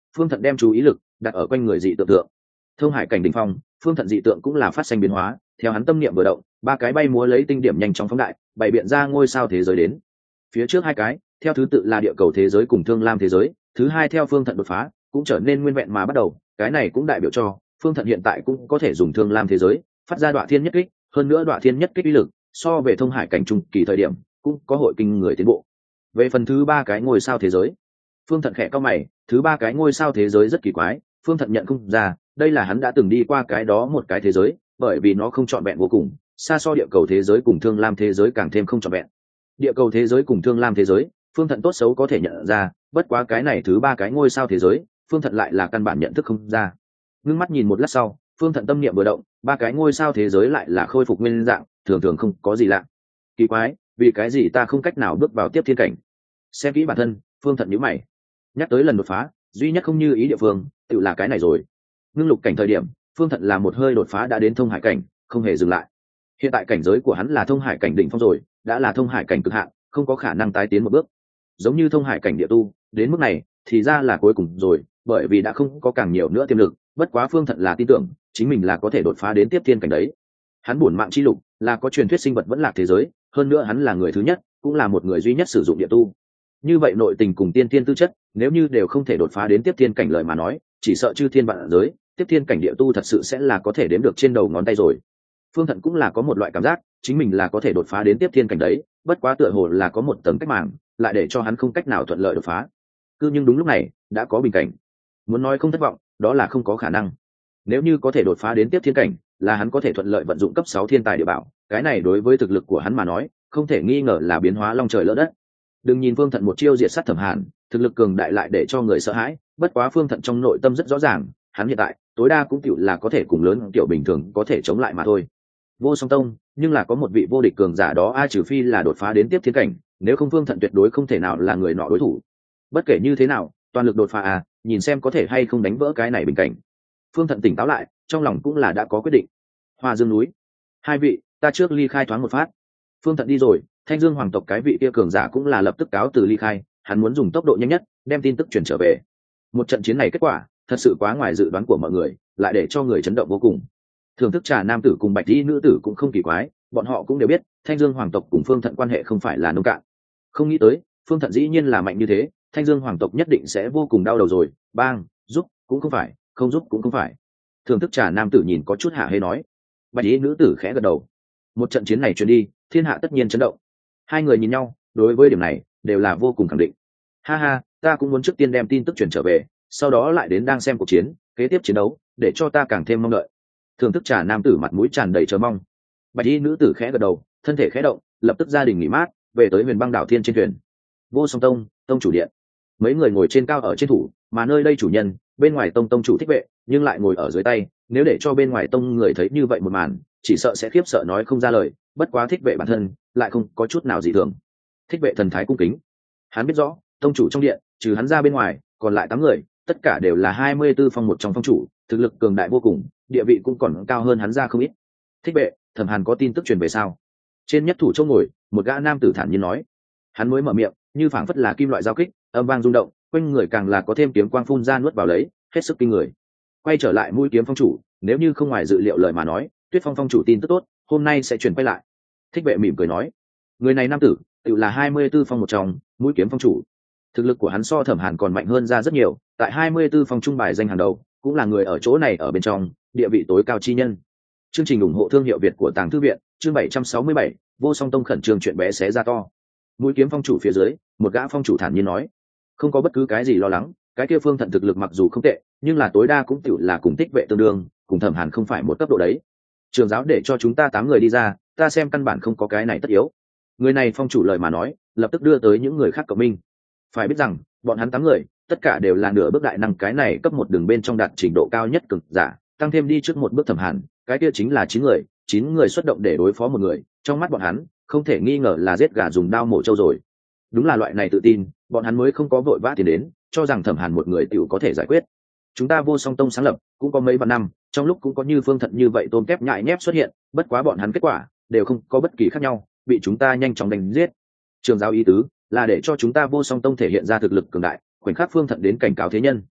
phương thận đem chú ý lực đặt ở quanh người dị tượng tượng. Thông hải cảnh đỉnh phong, phương thận dị tượng cũng là phát sinh biến hóa, theo hắn tâm niệm vừa động, ba cái bay múa lấy tinh điểm nhanh chóng phóng đại, bày biện ra ngôi sao thế giới đến. Phía trước hai cái, theo thứ tự là địa cầu thế giới cùng thương lam thế giới, thứ hai theo phương thận đột phá, cũng trở nên nguyên vẹn mà bắt đầu, cái này cũng đại biểu cho phương thận hiện tại cũng có thể dùng thương lam thế giới phát ra đoạn thiên nhất kích, hơn nữa đoạn thiên nhất kích uy lực so về thông hải cảnh trung kỳ thời điểm cũng có hội kinh người tiến bộ. Về phần thứ ba cái ngôi sao thế giới, phương thận khẽ cau mày, thứ ba cái ngôi sao thế giới rất kỳ quái, phương thận nhận không ra đây là hắn đã từng đi qua cái đó một cái thế giới, bởi vì nó không trọn vẹn vô cùng, xa so địa cầu thế giới cùng thương lam thế giới càng thêm không trọn vẹn. Địa cầu thế giới cùng thương lam thế giới phương thận tốt xấu có thể nhận ra, bất quá cái này thứ ba cái ngôi sao thế giới phương thận lại là căn bản nhận thức không ra. Ngưng mắt nhìn một lát sau, phương thận tâm niệm vừa động, ba cái ngôi sao thế giới lại là khôi phục nguyên dạng, thường thường không có gì lạ. Kỳ quái, vì cái gì ta không cách nào bước vào tiếp thiên cảnh? Xem kỹ bản thân, phương thận nhíu mày. Nhắc tới lần đột phá, duy nhất không như ý địa phương tự là cái này rồi. Ngưng lục cảnh thời điểm, phương thận là một hơi đột phá đã đến thông hải cảnh, không hề dừng lại. Hiện tại cảnh giới của hắn là thông hải cảnh đỉnh phong rồi, đã là thông hải cảnh cực hạn, không có khả năng tái tiến một bước. Giống như thông hải cảnh địa tu, đến mức này thì ra là cuối cùng rồi, bởi vì đã không có càng nhiều nữa tiềm lực. Bất quá phương thận là tin tưởng chính mình là có thể đột phá đến tiếp thiên cảnh đấy. Hắn bổn mạng chi lục là có truyền thuyết sinh vật vẫn lạc thế giới, hơn nữa hắn là người thứ nhất, cũng là một người duy nhất sử dụng địa tu. Như vậy nội tình cùng tiên thiên tư chất, nếu như đều không thể đột phá đến tiếp thiên cảnh lời mà nói, chỉ sợ chư thiên vạn giới tiếp thiên cảnh địa tu thật sự sẽ là có thể đếm được trên đầu ngón tay rồi. Phương thận cũng là có một loại cảm giác chính mình là có thể đột phá đến tiếp thiên cảnh đấy, bất quá tựa hồ là có một tầng cách màng lại để cho hắn không cách nào thuận lợi đột phá. Cứ nhưng đúng lúc này đã có bình cảnh, muốn nói không thất vọng đó là không có khả năng. Nếu như có thể đột phá đến tiếp thiên cảnh, là hắn có thể thuận lợi vận dụng cấp sáu thiên tài địa bảo, cái này đối với thực lực của hắn mà nói không thể nghi ngờ là biến hóa long trời lỡ đất. Đừng nhìn Phương Thận một chiêu diệt sát Thẩm Hàn, thực lực cường đại lại để cho người sợ hãi, bất quá Phương Thận trong nội tâm rất rõ ràng, hắn hiện tại tối đa cũng tiểu là có thể cùng lớn tiểu bình thường có thể chống lại mà thôi. Vô Song Tông nhưng là có một vị vô địch cường giả đó, ai trừ phi là đột phá đến tiếp thiên cảnh, nếu không Phương Thận tuyệt đối không thể nào là người nọ đối thủ. Bất kể như thế nào, toàn lực đột phá à, nhìn xem có thể hay không đánh vỡ cái này bình cảnh. Phương Thận tỉnh táo lại, trong lòng cũng là đã có quyết định. Hoa Dương núi, hai vị, ta trước ly khai thoáng một phát. Phương Thận đi rồi, Thanh Dương hoàng tộc cái vị kia cường giả cũng là lập tức cáo từ ly khai, hắn muốn dùng tốc độ nhanh nhất đem tin tức truyền trở về. Một trận chiến này kết quả thật sự quá ngoài dự đoán của mọi người, lại để cho người chấn động vô cùng. Thưởng thức trà nam tử cùng bạch y nữ tử cũng không kỳ quái, bọn họ cũng đều biết Thanh Dương hoàng tộc cùng Phương Thận quan hệ không phải là nông cạn. Không nghĩ tới Phương Thận dĩ nhiên là mạnh như thế, Thanh Dương hoàng tộc nhất định sẽ vô cùng đau đầu rồi. Bang, giúp cũng không phải, không giúp cũng không phải. Thưởng thức trà nam tử nhìn có chút hạ hê nói. Bạch y nữ tử khẽ gật đầu. Một trận chiến này truyền đi, thiên hạ tất nhiên chấn động. Hai người nhìn nhau, đối với điểm này đều là vô cùng khẳng định. Ha ha, ta cũng muốn trước tiên đem tin tức truyền trở về, sau đó lại đến đang xem cuộc chiến kế tiếp chiến đấu, để cho ta càng thêm mong đợi. Thưởng thức trà nam tử mặt mũi tràn đầy chờ mong. Bạch y nữ tử khẽ gật đầu, thân thể khẽ động, lập tức gia đình nghỉ mát, về tới Huyền Băng đảo Thiên trên thuyền. Vô Song Tông, tông chủ điện. Mấy người ngồi trên cao ở trên thủ, mà nơi đây chủ nhân, bên ngoài tông tông chủ Thích Vệ, nhưng lại ngồi ở dưới tay, nếu để cho bên ngoài tông người thấy như vậy một màn, chỉ sợ sẽ khiếp sợ nói không ra lời, bất quá Thích Vệ bản thân lại không có chút nào dị thường. Thích Vệ thần thái cung kính. Hắn biết rõ, tông chủ trong điện, trừ hắn ra bên ngoài, còn lại tám người, tất cả đều là hai mươi tư phong một trong phong chủ, thực lực cường đại vô cùng, địa vị cũng còn cao hơn hắn ra không ít. Thích Vệ, Thẩm Hàn có tin tức truyền về sao? Trên nhất thủ chỗ ngồi, một gã nam tử thản nhiên nói. Hắn mới mở miệng, như phảng phất là kim loại giao kích, âm vang rung động, quanh người càng là có thêm kiếm quang phun ra nuốt vào lấy, hết sức kinh người. Quay trở lại mũi kiếm phong chủ, nếu như không ngoài dự liệu lời mà nói, Tuyết Phong phong chủ tin tức tốt, hôm nay sẽ truyền quay lại. Thích Vệ mỉm cười nói, người này nam tử, tự là hai mươi tư phong một trong, mũi kiếm phong chủ. Thực lực của hắn so Thẩm Hàn còn mạnh hơn ra rất nhiều, tại hai mươi tư phong trung bài danh hàng đầu, cũng là người ở chỗ này ở bên trong, địa vị tối cao chi nhân. Chương trình ủng hộ thương hiệu Việt của Tàng Thư viện, chương bảy trăm sáu mươi bảy, Vô Song Tông khẩn trương chuyện bé xé ra to. Mũi kiếm phong chủ phía dưới, một gã phong chủ thản nhiên nói, không có bất cứ cái gì lo lắng, cái kia Phương Thận thực lực mặc dù không tệ, nhưng là tối đa cũng tiểu là cùng Thích Vệ tương đương, cùng Thẩm Hàn không phải một cấp độ đấy. Trường giáo để cho chúng ta tám người đi ra, ta xem căn bản không có cái này tất yếu. Người này phong chủ lời mà nói, lập tức đưa tới những người khác cộng minh. Phải biết rằng, bọn hắn tám người, tất cả đều là nửa bước đại năng, cái này cấp một đường bên trong đạt trình độ cao nhất cực giả, tăng thêm đi trước một bước Thẩm Hàn, cái kia chính là chín người, chín người xuất động để đối phó một người, trong mắt bọn hắn, không thể nghi ngờ là giết gà dùng đao mổ trâu rồi. Đúng là loại này tự tin, bọn hắn mới không có vội vã tiến đến, cho rằng Thẩm Hàn một người tiểu có thể giải quyết. Chúng ta Vô Song Tông sáng lập cũng có mấy vạn năm, trong lúc cũng có như Phương Thận như vậy tôm kép nhại nhép xuất hiện, bất quá bọn hắn kết quả đều không có bất kỳ khác nhau, bị chúng ta nhanh chóng đánh giết. Trường giáo ý tứ là để cho chúng ta Vô Song Tông thể hiện ra thực lực cường đại, khoảnh khắc Phương Thận đến cảnh cáo thế nhân.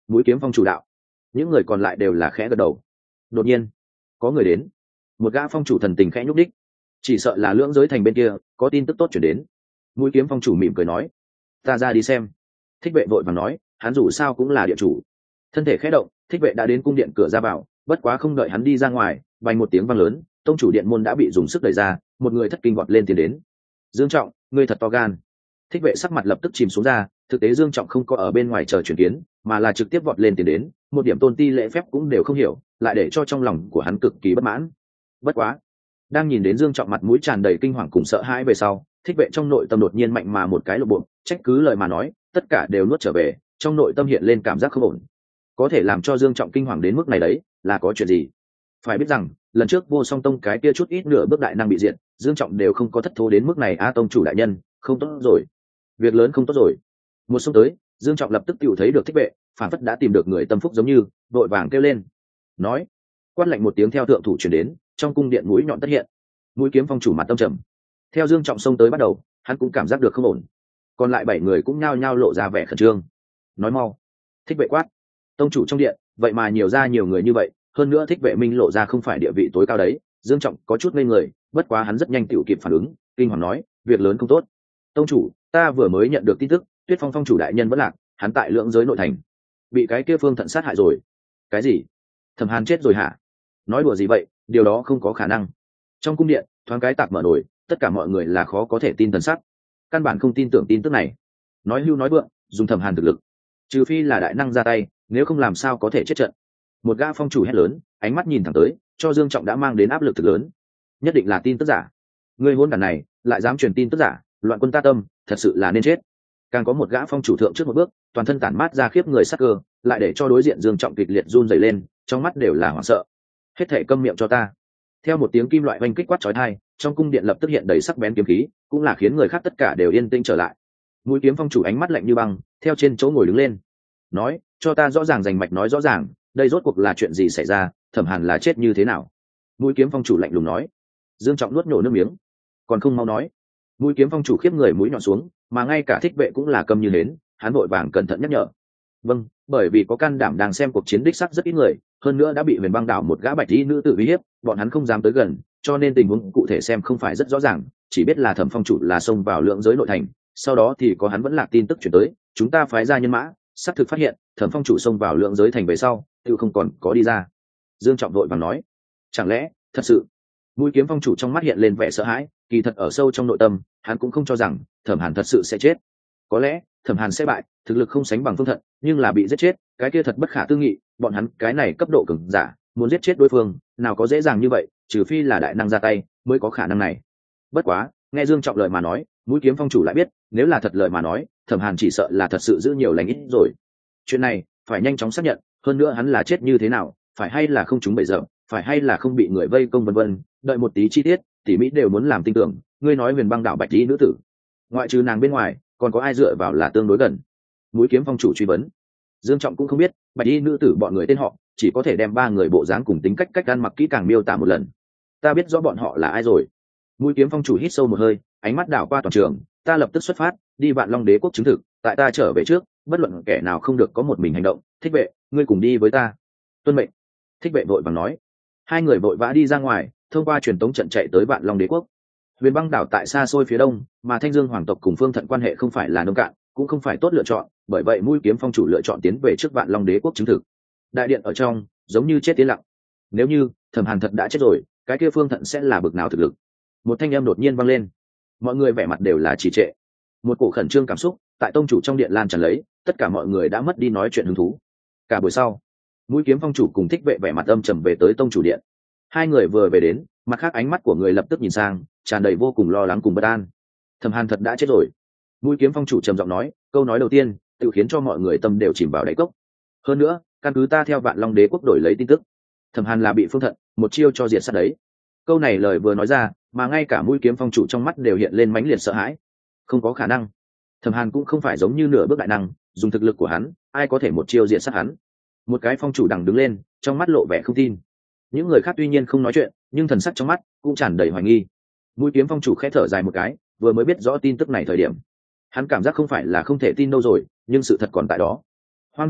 Mũi kiếm phong chủ đạo. Những người còn lại đều là khẽ gật đầu. Đột nhiên có người đến. Một gã phong chủ thần tình khẽ nhúc đích, chỉ sợ là lưỡng giới thành bên kia có tin tức tốt chuyển đến. Mũi kiếm phong chủ mỉm cười nói, ta ra đi xem. Thích vệ vội vàng nói, hắn dù sao cũng là địa chủ. Thân thể khẽ động, thích vệ đã đến cung điện cửa ra vào, bất quá không đợi hắn đi ra ngoài, vang một tiếng vang lớn, tông chủ điện môn đã bị dùng sức đẩy ra, một người thất kinh vọt lên tiến đến. Dương Trọng, ngươi thật to gan. Thích vệ sắc mặt lập tức chìm xuống ra, thực tế Dương Trọng không có ở bên ngoài chờ chuyển kiến, mà là trực tiếp vọt lên tiến đến, một điểm tôn ti lễ phép cũng đều không hiểu, lại để cho trong lòng của hắn cực kỳ bất mãn. Bất quá, đang nhìn đến Dương Trọng mặt mũi tràn đầy kinh hoàng cùng sợ hãi về sau, thích vệ trong nội tâm đột nhiên mạnh mà một cái lộ bộ, trách cứ lời mà nói, tất cả đều nuốt trở về, trong nội tâm hiện lên cảm giác không ổn. Có thể làm cho Dương Trọng kinh hoàng đến mức này đấy, là có chuyện gì? Phải biết rằng, lần trước Vô Song Tông cái kia chút ít nửa bước đại năng bị diệt, Dương Trọng đều không có thất thố đến mức này. A tông chủ đại nhân, không tốt rồi, việc lớn không tốt rồi. Một xông tới, Dương Trọng lập tức tự thấy được thích vệ, phản phất đã tìm được người tâm phúc giống như, vội vàng kêu lên, nói, quát lạnh một tiếng theo thượng thủ truyền đến, trong cung điện mũi nhọn tất hiện. Mũi kiếm phong chủ mặt tâm trầm. Theo Dương Trọng xông tới bắt đầu, hắn cũng cảm giác được không ổn. Còn lại bảy người cũng nhao nhao lộ ra vẻ khẩn trương. Nói mau. Thích vệ quát. Tông chủ trong điện, vậy mà nhiều ra nhiều người như vậy, hơn nữa thích vệ minh lộ ra không phải địa vị tối cao đấy. Dương Trọng có chút ngây người, bất quá hắn rất nhanh tự kịp phản ứng, kinh hoàng nói, việc lớn không tốt. Tông chủ, ta vừa mới nhận được tin tức, Tuyết Phong phong chủ đại nhân vẫn lạc, hắn tại lưỡng giới nội thành, bị cái kia Phương Thận sát hại rồi. Cái gì? Thẩm Hàn chết rồi hả? Nói đùa gì vậy, điều đó không có khả năng. Trong cung điện thoáng cái tạc mở nổi, tất cả mọi người là khó có thể tin thần sắc, căn bản không tin tưởng tin tức này. Nói hưu nói vượng, dùng Thẩm Hàn thực lực, trừ phi là đại năng ra tay, nếu không làm sao có thể chết trận. Một gã phong chủ hét lớn, ánh mắt nhìn thẳng tới, cho Dương Trọng đã mang đến áp lực thực lớn. Nhất định là tin tức giả. Người hôn đản này lại dám truyền tin tức giả, loạn quân ta tâm, thật sự là nên chết. Càng có một gã phong chủ thượng trước một bước, toàn thân tản mát ra khiếp người sắc cơ, lại để cho đối diện Dương Trọng kịch liệt run rẩy lên, trong mắt đều là hoảng sợ. Hết thảy câm miệng cho ta. Theo một tiếng kim loại oanh kích quát chói tai, trong cung điện lập tức hiện đầy sắc bén kiếm khí, cũng là khiến người khác tất cả đều yên tĩnh trở lại. Mũi kiếm phong chủ ánh mắt lạnh như băng, theo trên chỗ ngồi đứng lên, nói, cho ta rõ ràng rành mạch nói rõ ràng, đây rốt cuộc là chuyện gì xảy ra, Thẩm Hàn là chết như thế nào? Mũi kiếm phong chủ lạnh lùng nói. Dương Trọng nuốt nổ nước miếng, còn không mau nói. Mũi kiếm phong chủ khiếp người mũi nhọn xuống, mà ngay cả thích vệ cũng là câm như nến, hắn vội vàng cẩn thận nhắc nhở. Vâng, bởi vì có can đảm đang xem cuộc chiến đích sắc rất ít người, hơn nữa đã bị Huyền Băng đảo một gã bạch y nữ tử uy hiếp, bọn hắn không dám tới gần, cho nên tình huống cụ thể xem không phải rất rõ ràng, chỉ biết là Thẩm phong chủ là xông vào lượng giới nội thành, sau đó thì có hắn vẫn là tin tức chuyển tới, chúng ta phái ra nhân mã, xác thực phát hiện Thẩm phong chủ xông vào lượng giới thành về sau, tự không còn có đi ra. Dương Trọng vội vàng nói, chẳng lẽ thật sự? Mũi kiếm phong chủ trong mắt hiện lên vẻ sợ hãi, kỳ thật ở sâu trong nội tâm, hắn cũng không cho rằng Thẩm Hàn thật sự sẽ chết. Có lẽ Thẩm Hàn sẽ bại, thực lực không sánh bằng Phương Thận, nhưng là bị giết chết, cái kia thật bất khả tư nghị, bọn hắn cái này cấp độ cường giả, muốn giết chết đối phương, nào có dễ dàng như vậy, trừ phi là đại năng ra tay, mới có khả năng này. Bất quá, nghe Dương Trọng lời mà nói, mũi kiếm phong chủ lại biết, nếu là thật lời mà nói, Thẩm Hàn chỉ sợ là thật sự giữ nhiều lành ít rồi. Chuyện này phải nhanh chóng xác nhận, hơn nữa hắn là chết như thế nào, phải hay là không trúng bẫy giờ, phải hay là không bị người vây công vân vân, đợi một tí chi tiết, tỉ mỹ đều muốn làm tin tưởng. Ngươi nói Huyền Băng đảo bạch y nữ tử, ngoại trừ nàng bên ngoài, còn có ai dựa vào là tương đối gần? Mũi kiếm phong chủ truy vấn. Dương Trọng cũng không biết, bạch y nữ tử bọn người tên họ, chỉ có thể đem ba người bộ dáng cùng tính cách cách ăn mặc kỹ càng miêu tả một lần. Ta biết rõ bọn họ là ai rồi. Mũi kiếm phong chủ hít sâu một hơi, ánh mắt đảo qua toàn trường, ta lập tức xuất phát, đi Vạn Long Đế quốc chứng thực, tại ta trở về trước, bất luận kẻ nào không được có một mình hành động. Thích vệ, ngươi cùng đi với ta. Tuân mệnh. Thích vệ vội vàng nói. Hai người vội vã đi ra ngoài, thông qua truyền tống trận chạy tới Vạn Long Đế quốc. Huyền Băng đảo tại xa xôi phía đông, mà Thanh Dương hoàng tộc cùng Phương Thận quan hệ không phải là nông cạn, cũng không phải tốt lựa chọn, bởi vậy Mũi kiếm phong chủ lựa chọn tiến về trước Vạn Long Đế quốc chứng thực. Đại điện ở trong, giống như chết tiến lặng. Nếu như Thẩm Hàn thật đã chết rồi, cái kia Phương Thận sẽ là bực nào thực lực? Một thanh âm đột nhiên vang lên, mọi người vẻ mặt đều là trì trệ. Một cổ khẩn trương cảm xúc tại tông chủ trong điện lan tràn lấy, tất cả mọi người đã mất đi nói chuyện hứng thú. Cả buổi sau, Mũi kiếm phong chủ cùng thích vệ vẻ mặt âm trầm về tới tông chủ điện. Hai người vừa về đến, mặt khác ánh mắt của người lập tức nhìn sang, tràn đầy vô cùng lo lắng cùng bất an. Thẩm Hàn thật đã chết rồi. Mũi kiếm phong chủ trầm giọng nói, câu nói đầu tiên tự khiến cho mọi người tâm đều chìm vào đáy cốc. Hơn nữa, căn cứ ta theo Vạn Long Đế quốc đổi lấy tin tức, Thẩm Hàn là bị Phương Thận một chiêu cho diệt sát đấy. Câu này lời vừa nói ra, mà ngay cả Mũi kiếm phong chủ trong mắt đều hiện lên mãnh liệt sợ hãi. Không có khả năng. Thẩm Hàn cũng không phải giống như nửa bước đại năng, dùng thực lực của hắn, ai có thể một chiêu diệt sát hắn? Một cái phong chủ đằng đứng lên, trong mắt lộ vẻ không tin. Những người khác tuy nhiên không nói chuyện, nhưng thần sắc trong mắt cũng tràn đầy hoài nghi. Mũi kiếm phong chủ khẽ thở dài một cái, vừa mới biết rõ tin tức này thời điểm, hắn cảm giác không phải là không thể tin đâu rồi, nhưng sự thật còn tại đó. Hoang đường,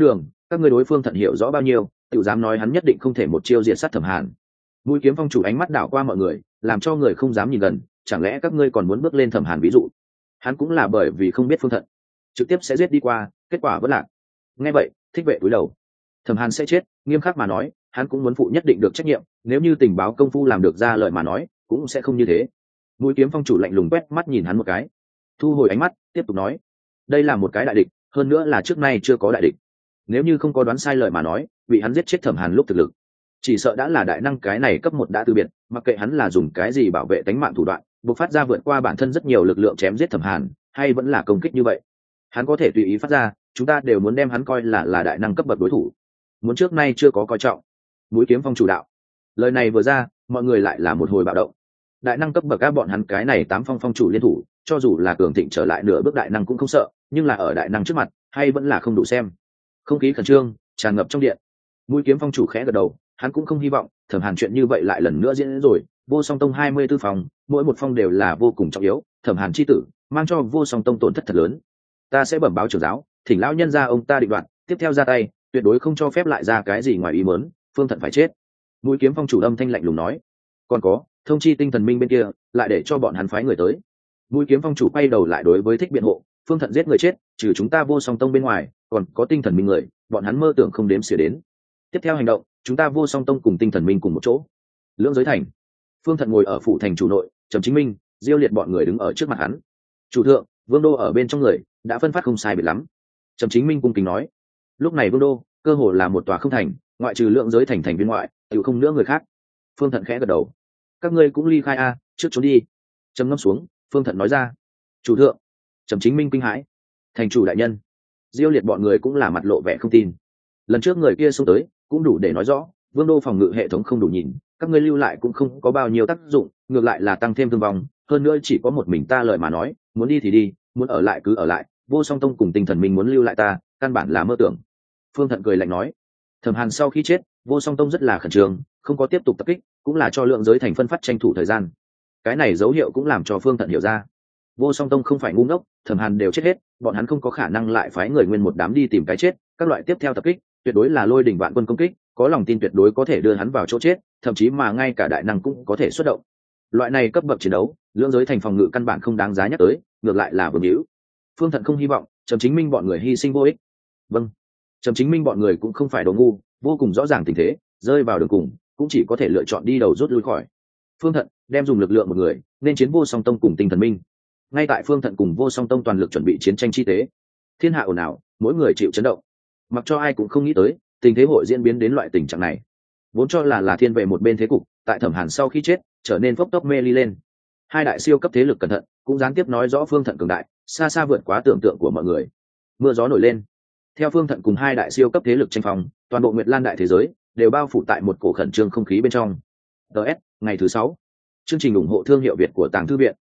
các ngươi đối phương Thận hiểu rõ bao nhiêu, tự dám nói hắn nhất định không thể một chiêu diệt sát Thẩm Hàn. Mũi Kiếm Phong chủ ánh mắt đảo qua mọi người, làm cho người không dám nhìn gần, chẳng lẽ các ngươi còn muốn bước lên Thẩm Hàn ví dụ? Hắn cũng là bởi vì không biết phương Thận, trực tiếp sẽ giết đi qua, kết quả vẫn lạc. Nghe vậy, Thích Vệ cúi đầu. Thẩm Hàn sẽ chết, nghiêm khắc mà nói, hắn cũng muốn phụ nhất định được trách nhiệm, nếu như tình báo công phu làm được ra lời mà nói, cũng sẽ không như thế. Mũi Kiếm Phong chủ lạnh lùng quét mắt nhìn hắn một cái, thu hồi ánh mắt, tiếp tục nói: đây là một cái đại địch, hơn nữa là trước nay chưa có đại địch. Nếu như không có đoán sai lời mà nói, bị hắn giết chết Thẩm Hàn lúc thực lực, chỉ sợ đã là đại năng cái này cấp một đã từ biệt, mặc kệ hắn là dùng cái gì bảo vệ tính mạng thủ đoạn, bộc phát ra vượt qua bản thân rất nhiều lực lượng chém giết Thẩm Hàn, hay vẫn là công kích như vậy, hắn có thể tùy ý phát ra, chúng ta đều muốn đem hắn coi là là đại năng cấp bậc đối thủ, muốn trước nay chưa có coi trọng. Mũi Kiếm Phong chủ đạo, lời này vừa ra, mọi người lại là một hồi bạo động. Đại năng cấp bậc các bọn hắn cái này tám phong phong chủ liên thủ, cho dù là cường thịnh trở lại nửa bước đại năng cũng không sợ, nhưng là ở đại năng trước mặt, hay vẫn là không đủ xem. Không khí khẩn trương tràn ngập trong điện. Mũi Kiếm Phong chủ khẽ gật đầu, hắn cũng không hy vọng Thẩm Hàn chuyện như vậy lại lần nữa diễn rồi. Vô Song Tông hai mươi tư phòng, mỗi một phong đều là vô cùng trọng yếu, Thẩm Hàn chi tử mang cho Vô Song Tông tổn thất thật lớn. Ta sẽ bẩm báo trưởng giáo, thỉnh lão nhân ra ông ta định đoạt, tiếp theo ra tay, tuyệt đối không cho phép lại ra cái gì ngoài ý muốn, Phương Thận phải chết. Mũi Kiếm Phong chủ âm thanh lạnh lùng nói. Còn có, thông chi tinh thần minh bên kia, lại để cho bọn hắn phái người tới. Mũi Kiếm Phong chủ quay đầu lại đối với Thích biện hộ, Phương Thận giết người chết, trừ chúng ta Vô Song Tông bên ngoài, còn có tinh thần minh người, bọn hắn mơ tưởng không đếm xỉa đến. Tiếp theo hành động, chúng ta Vô Song Tông cùng tinh thần minh cùng một chỗ. Lưỡng giới thành, Phương Thận ngồi ở phủ thành chủ nội, Trầm Chính Minh, Diêu Liệt bọn người đứng ở trước mặt hắn. Chủ thượng, Vương Đô ở bên trong người đã phân phát không sai biệt lắm. Trầm Chính Minh cung kính nói. Lúc này Vương Đô cơ hồ là một tòa không thành, ngoại trừ lượng giới thành thành viên ngoại, tự không nữa người khác. Phương Thận khẽ gật đầu. Các ngươi cũng ly khai a, trước trốn đi. Trầm ngâm xuống, Phương Thận nói ra. Chủ thượng. Trầm Chính Minh kinh hãi. Thành chủ đại nhân. Diêu Liệt bọn người cũng là mặt lộ vẻ không tin. Lần trước người kia xông tới, cũng đủ để nói rõ, Vương Đô phòng ngự hệ thống không đủ nhìn, các ngươi lưu lại cũng không có bao nhiêu tác dụng, ngược lại là tăng thêm thương vong, hơn nữa chỉ có một mình ta lời mà nói, muốn đi thì đi, muốn ở lại cứ ở lại, Vô Song Tông cùng tinh thần minh muốn lưu lại ta, căn bản là mơ tưởng. Phương Thận cười lạnh nói. Thẩm Hàn sau khi chết, Vô Song Tông rất là khẩn trương, không có tiếp tục tập kích, cũng là cho lượng giới thành phân phát tranh thủ thời gian. Cái này dấu hiệu cũng làm cho Phương Thận hiểu ra, Vô Song Tông không phải ngu ngốc, Thẩm Hàn đều chết hết, bọn hắn không có khả năng lại phái người nguyên một đám đi tìm cái chết, các loại tiếp theo tập kích, tuyệt đối là lôi đỉnh vạn quân công kích, có lòng tin tuyệt đối có thể đưa hắn vào chỗ chết, thậm chí mà ngay cả đại năng cũng có thể xuất động. Loại này cấp bậc chiến đấu, lưỡng giới thành phòng ngự căn bản không đáng giá nhắc tới, ngược lại là vương hữu. Phương Thận không hy vọng Trầm Chính Minh bọn người hy sinh vô ích. Vâng. Trầm Chính Minh bọn người cũng không phải đồ ngu, vô cùng rõ ràng tình thế, rơi vào đường cùng, cũng chỉ có thể lựa chọn đi đầu rút lui khỏi. Phương Thận đem dùng lực lượng một người, nên chiến Vô Song Tông cùng tinh thần minh. Ngay tại Phương Thận cùng Vô Song Tông toàn lực chuẩn bị chiến tranh chi tế, thiên hạ ồn ào, mỗi người chịu chấn động. Mặc cho ai cũng không nghĩ tới, tình thế hội diễn biến đến loại tình trạng này. Vốn cho là là thiên về một bên thế cục, tại Thẩm Hàn sau khi chết, trở nên phốc tốc mê ly lên. Hai đại siêu cấp thế lực cẩn thận, cũng gián tiếp nói rõ Phương Thận cường đại, xa xa vượt quá tưởng tượng của mọi người. Mưa gió nổi lên. Theo Phương Thận cùng hai đại siêu cấp thế lực tranh phòng, toàn bộ Nguyệt Lan đại thế giới đều bao phủ tại một cổ khẩn trương không khí bên trong. ds ngày thứ sáu. Chương trình ủng hộ thương hiệu Việt của Tàng Thư viện.